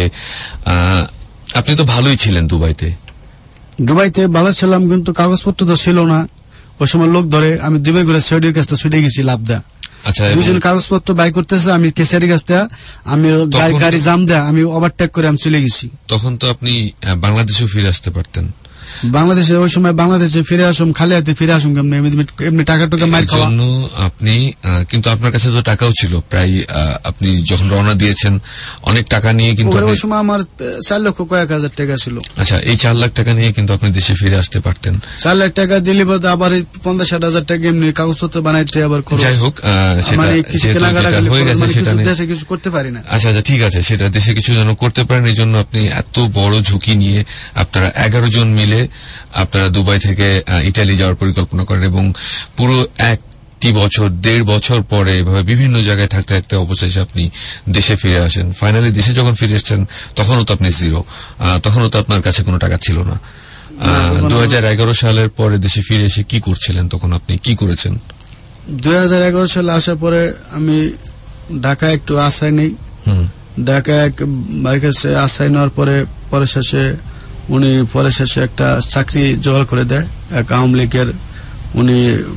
আপনি তো ভালোই ছিলেন দুবাইতে ভালো ছিলাম, কিন্তু কাগজপত্র তো ছিল না ওই সময়। লোক ধরে আমি দুবাই করে সৌদির কাছে ছুটে গেছি লাভ দেয়া। আচ্ছা, দুজন কাগজপত্র বাই করতেছে, আমি কেসারি কাছ থেকে আমি গাড়ি জাম দেয়া, আমি ওভারটেক করে আমি চলে গেছি। তখন তো আপনি বাংলাদেশেও ফিরে আসতে পারতেন। বাংলাদেশে ওই সময় বাংলাদেশে ফিরে আসুম, খালি হাতে ফিরে আসুম কেমন, এমনি টাকা টাকা মার খাওয়া। আপনি কিন্তু আপনার কাছে তো টাকাও ছিল প্রায়, আপনি যখন রওনা দিয়েছেন অনেক টাকা নিয়ে, কিন্তু ওই সময় আমার 4 লক্ষ কয়েক হাজার টাকা ছিল। আচ্ছা, এই 4 লাখ টাকা নিয়ে কিন্তু আপনি দেশে ফিরে আসতে পারতেন। 4 লাখ টাকা দিলে বোধ আবার 50-60 হাজার টাকা এমনি কাগজপত্র বানাইতে আবার খরচ। যাই হোক, সেটা হয়ে গেছে, সেটা দেশে কিছু করতে পারি না। আচ্ছা, ঠিক আছে, সেটা দেশে কিছু যেন করতে পারেন, এই জন্য আপনি এত বড় ঝুঁকি নিয়ে আপনারা 11 জন মিলে আপনারা দুবাই থেকে ইটালি যাওয়ার পরিকল্পনা করেন, এবং পুরো 1.5 বছর পরে এভাবে বিভিন্ন জায়গায় থাকতে থাকতে অবশেষে আপনি দেশে ফিরে আসেন। ফাইনালি দেশে যখন ফিরে এসেছেন তখনও তো আপনি জিরো, তখনও তো আপনার কাছে কোনো টাকা ছিল না। 2011 সালের পরে দেশে ফিরে এসে কি করছিলেন, তখন আপনি কি করেছেন? 2011 সালে আসার পরে আমি ঢাকায় একটু আশ্রয় নেই। ঢাকায় বাড়ির কাছে আশ্রয় নেওয়ার পরে শেষে একটা চাকরি জোগাড় করে দেয় এক আওয়ামী লীগের, উনি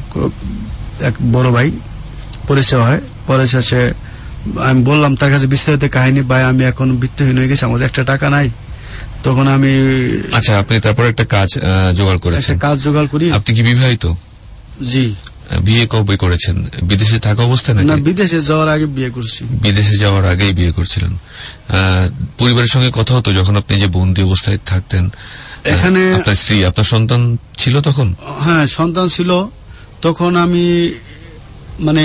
এক বড় ভাই পরিচয় হয়। পরে শেষে আমি বললাম তার কাছে বিস্তারিত কাহিনী, ভাই আমি এখন বৃত্তহীন হয়ে গেছি, আমার একটা টাকা নাই। তখন আমি আচ্ছা, আপনি তারপর একটা কাজ জোগাড় করেছেন? একটা কাজ জোগাড় করি। আপনি কি বিবাহিত? জি। বিয়ে কবে করেছেন? বিদেশে থাকা অবস্থায় নাকি? না, বিদেশে যাওয়ার আগে বিয়ে করছি। বিদেশে যাওয়ার আগেই বিয়ে করছিলেন। পরিবারের সঙ্গে কথা হতো যখন আপনি যে বন্দী অবস্থায় থাকতেন? এখানে আপনার স্ত্রী, আপনার সন্তান ছিল তখন? হ্যাঁ, সন্তান ছিল। তখন আমি মানে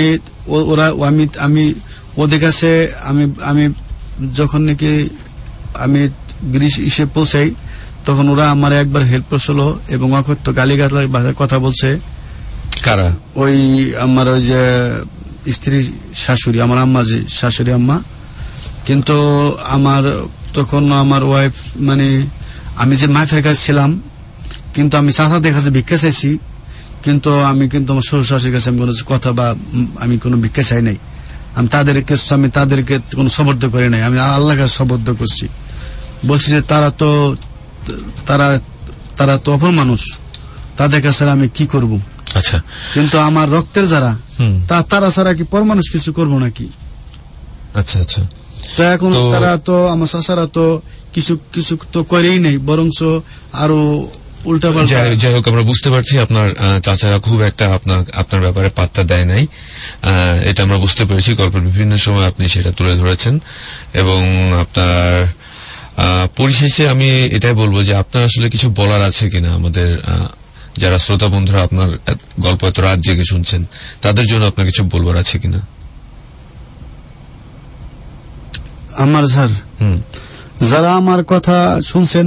আমি ওদের কাছে আমি যখন নাকি আমি গ্রিস এসে পৌঁছাই, তখন ওরা আমার একবার হেল্প করছিল এবং অকথ্য গালিগালাজ ভাষায় কথা বলছে। কারা? ওই আমার ওই যে স্ত্রী শাশুড়ি, আমার আম্মা, যে শাশুড়ি আম্মা। কিন্তু আমার তখন আমার ওয়াইফ মানে আমি যে মায়ের কাছে ছিলাম, কিন্তু আমি চাচাদের কাছে ভিক্ষা চাইছি, কিন্তু আমার শ্বশুর শাশুড়ির কাছে আমি কোনো কথা বা আমি কোনো ভিক্ষা চাই নাই। আমি তাদেরকে কোনো সবদ্ধ করি নাই, আমি আল্লাহর কাছে সবদ্ধ করছি। বলছি যে তারা তো অপর মানুষ, তাদের কাছে আমি কি করব। আচ্ছা, কিন্তু আমার রক্তের যারা তারা ছাড়া কি পর মানুষ কিছু করবো নাকি? আচ্ছা আচ্ছা। তো এখন তারা তো আমার চাচারা তো কিছু কিছু তো করেই নেই, বরঞ্চ আরো উল্টা পাল্টা। যাই হোক, আমরা বুঝতে পারছি আপনার চাচারা খুব একটা আপনার ব্যাপারে পাত্তা দেয় নাই, এটা আমরা বুঝতে পেরেছি। গল্পের বিভিন্ন সময় আপনি সেটা তুলে ধরেছেন। এবং আপনার পরিশেষে আমি এটাই বলবো যে আপনার আসলে কিছু বলার আছে কিনা আমাদের যারা শ্রোতা বন্ধুরা আপনার গল্প এত রাত জেগে শুনছেন, তাদের জন্য আপনার কিছু বলবার আছে কিনা? আমার স্যার, যারা আমার কথা শুনছেন,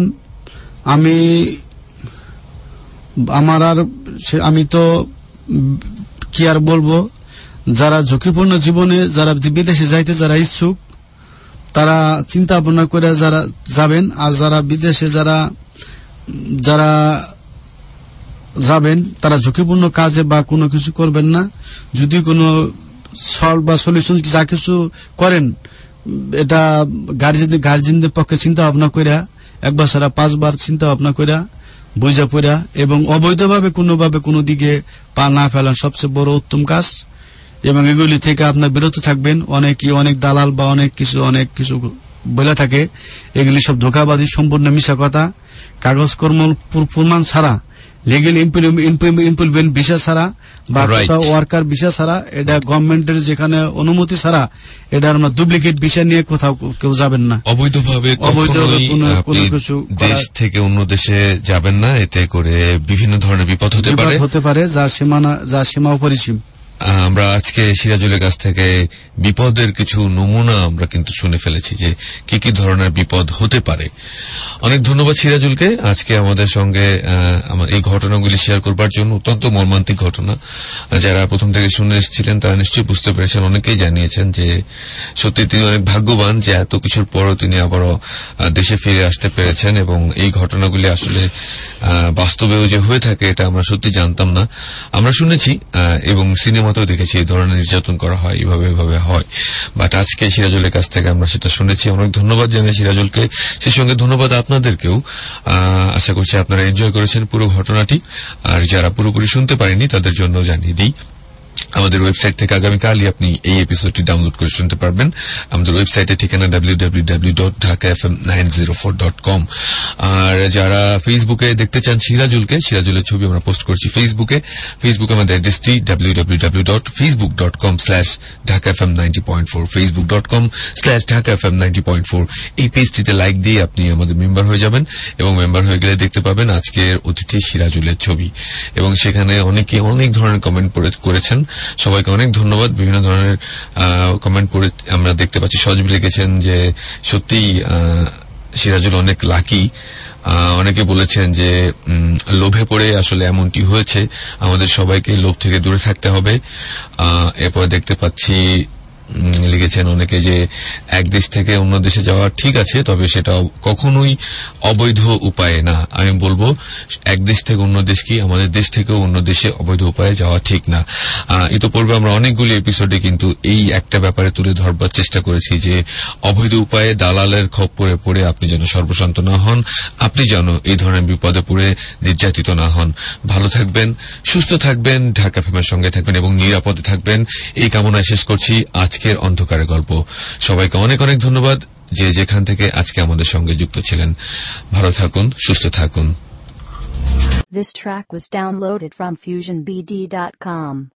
আমি তো কি আর বলবো, যারা ঝুঁকিপূর্ণ জীবনে যারা বিদেশে যাইতে যারা ইচ্ছুক, তারা চিন্তা ভাবনা করে যারা যাবেন। আর যারা বিদেশে যারা যাবেন, তারা ঝুঁকিপূর্ণ কাজে বা কোনো কিছু করবেন না। যদি কোনো সলভ বা সলিউশন যা কিছু করেন, এটা গার্জিয়ানদের পক্ষে চিন্তা ভাবনা কইরা, একবার সারা 5 বার চিন্তা ভাবনা কইরা বুঝা পড়া, এবং অবৈধভাবে কোনো দিকে পা না ফেলান সবচেয়ে বড় উত্তম কাজ। এবং এগুলি থেকে আপনার বিরত থাকবেন। অনেক দালাল বা অনেক কিছু বলে থাকে, এগুলি সব ধোঁকাবাদী, সম্পূর্ণ মিশা কথা। কাগজ কর্ম প্রমাণ ছাড়া, লিগেল ইমপ্লিমেন্ট ভিসা ছাড়া বা ওয়ার্কার ভিসা ছাড়া, এটা গভর্নমেন্টের যেখানে অনুমতি ছাড়া, এটা আমরা ডুপ্লিকেট ভিসা নিয়ে কোথাও কেউ যাবেন না। অবৈধভাবে কোনো কিছু দেশ থেকে অন্য দেশে যাবেন না, এতে করে বিভিন্ন ধরনের বিপদ হতে পারে যা সীমা অপরিসীম। আমরা আজকে সিরাজুলের কাছ থেকে বিপদের কিছু নমুনা আমরা কিন্তু শুনে ফেলেছি যে কি কি ধরনের বিপদ হতে পারে। অনেক ধন্যবাদ সিরাজুলকে আজকে আমাদের সঙ্গে এই ঘটনাগুলি শেয়ার করবার জন্য। অত্যন্ত মর্মান্তিক ঘটনা, যারা প্রথম থেকে শুনে এসেছিলেন তারা নিশ্চয়ই বুঝতে পেরেছেন। অনেকেই জানিয়েছেন যে সত্যি তিনি অনেক ভাগ্যবান যে এত কিছুর পরও তিনি আবারও দেশে ফিরে আসতে পেরেছেন, এবং এই ঘটনাগুলি আসলে বাস্তবেও যে হয়ে থাকে এটা আমরা সত্যি জানতাম না। আমরা শুনেছি এবং সিনেমাতেও দেখেছি এই ধরনের নির্যাতন করা হয়, এভাবে হয়, বাট আজকে সিরাজুলের কাছ থেকে আমরা সেটা শুনেছি। অনেক ধন্যবাদ জানাই সিরাজুলকে, সেই সঙ্গে ধন্যবাদ আপনাদেরকেও। আশা করছি আপনারা এনজয় করেছেন পুরো ঘটনাটি, আর যারা পুরোপুরি শুনতে পারেনি তাদের জন্য জানিয়ে দিই আমাদের ওয়েবসাইট থেকে আগামীকালই আপনি এই এপিসোডটি ডাউনলোড করে শুনতে পারবেন। আমাদের ওয়েবসাইটের ঠিকানা www.dhakafm904.com। আর যারা ফেসবুকে দেখতে চান সিরাজুলের ছবি আমরা পোস্ট করছি ফেসবুকে আমাদের অ্যাড্রেসটি www.facebook.com/dhakafm90.4 facebook.com/dhakafm90.4। এই পেজটিতে লাইক দিয়ে আপনি আমাদের মেম্বার হয়ে যাবেন, এবং মেম্বার হয়ে গেলে দেখতে পাবেন আজকের অতিথি সিরাজুলের ছবি, এবং সেখানে অনেকে অনেক ধরনের কমেন্ট করেছেন। সবাইকে অনেক ধন্যবাদ। বিভিন্ন ধরনের কমেন্ট পড়ে আমরা দেখতে পাচ্ছি। সজীব লিখেছেন যে সত্যি সিরাজুল অনেক লাকি। অনেকে বলেছেন যে লোভে পড়ে আসলে এমনটি হয়েছে, আমাদের সবাইকে লোভ থেকে দূরে থাকতে হবে। এরপর দেখতে পাচ্ছি লিখেছেন অনেকে যে এক দেশ থেকে অন্য দেশে যাওয়া ঠিক আছে, তবে সেটা কখনোই অবৈধ উপায়ে না। আমি বলবো এক দেশ থেকে অন্য দেশ কি, আমাদের দেশ থেকেও অন্য দেশে অবৈধ উপায়ে যাওয়া ঠিক না। ইতোপূর্বে আমরা অনেকগুলি এপিসোডে কিন্তু এই একটা ব্যাপারে তুলে ধরবার চেষ্টা করেছি যে অবৈধ উপায়ে দালালের খপ্পরে পড়ে আপনি যেন সর্বশান্ত না হন, আপনি যেন এই ধরনের বিপদে পড়ে নির্যাতিত না হন। ভালো থাকবেন, সুস্থ থাকবেন, ঢাকা এফএমের সঙ্গে থাকবেন এবং নিরাপদে থাকবেন, এই কামনায় শেষ করছি আজকের অন্ধকারের গল্প। সবাইকে অনেক অনেক ধন্যবাদ যে যেখান থেকে আজকে আমাদের সঙ্গে যুক্ত ছিলেন। ভালো থাকুন, সুস্থ থাকুন। This track was downloaded from FusionBD.com.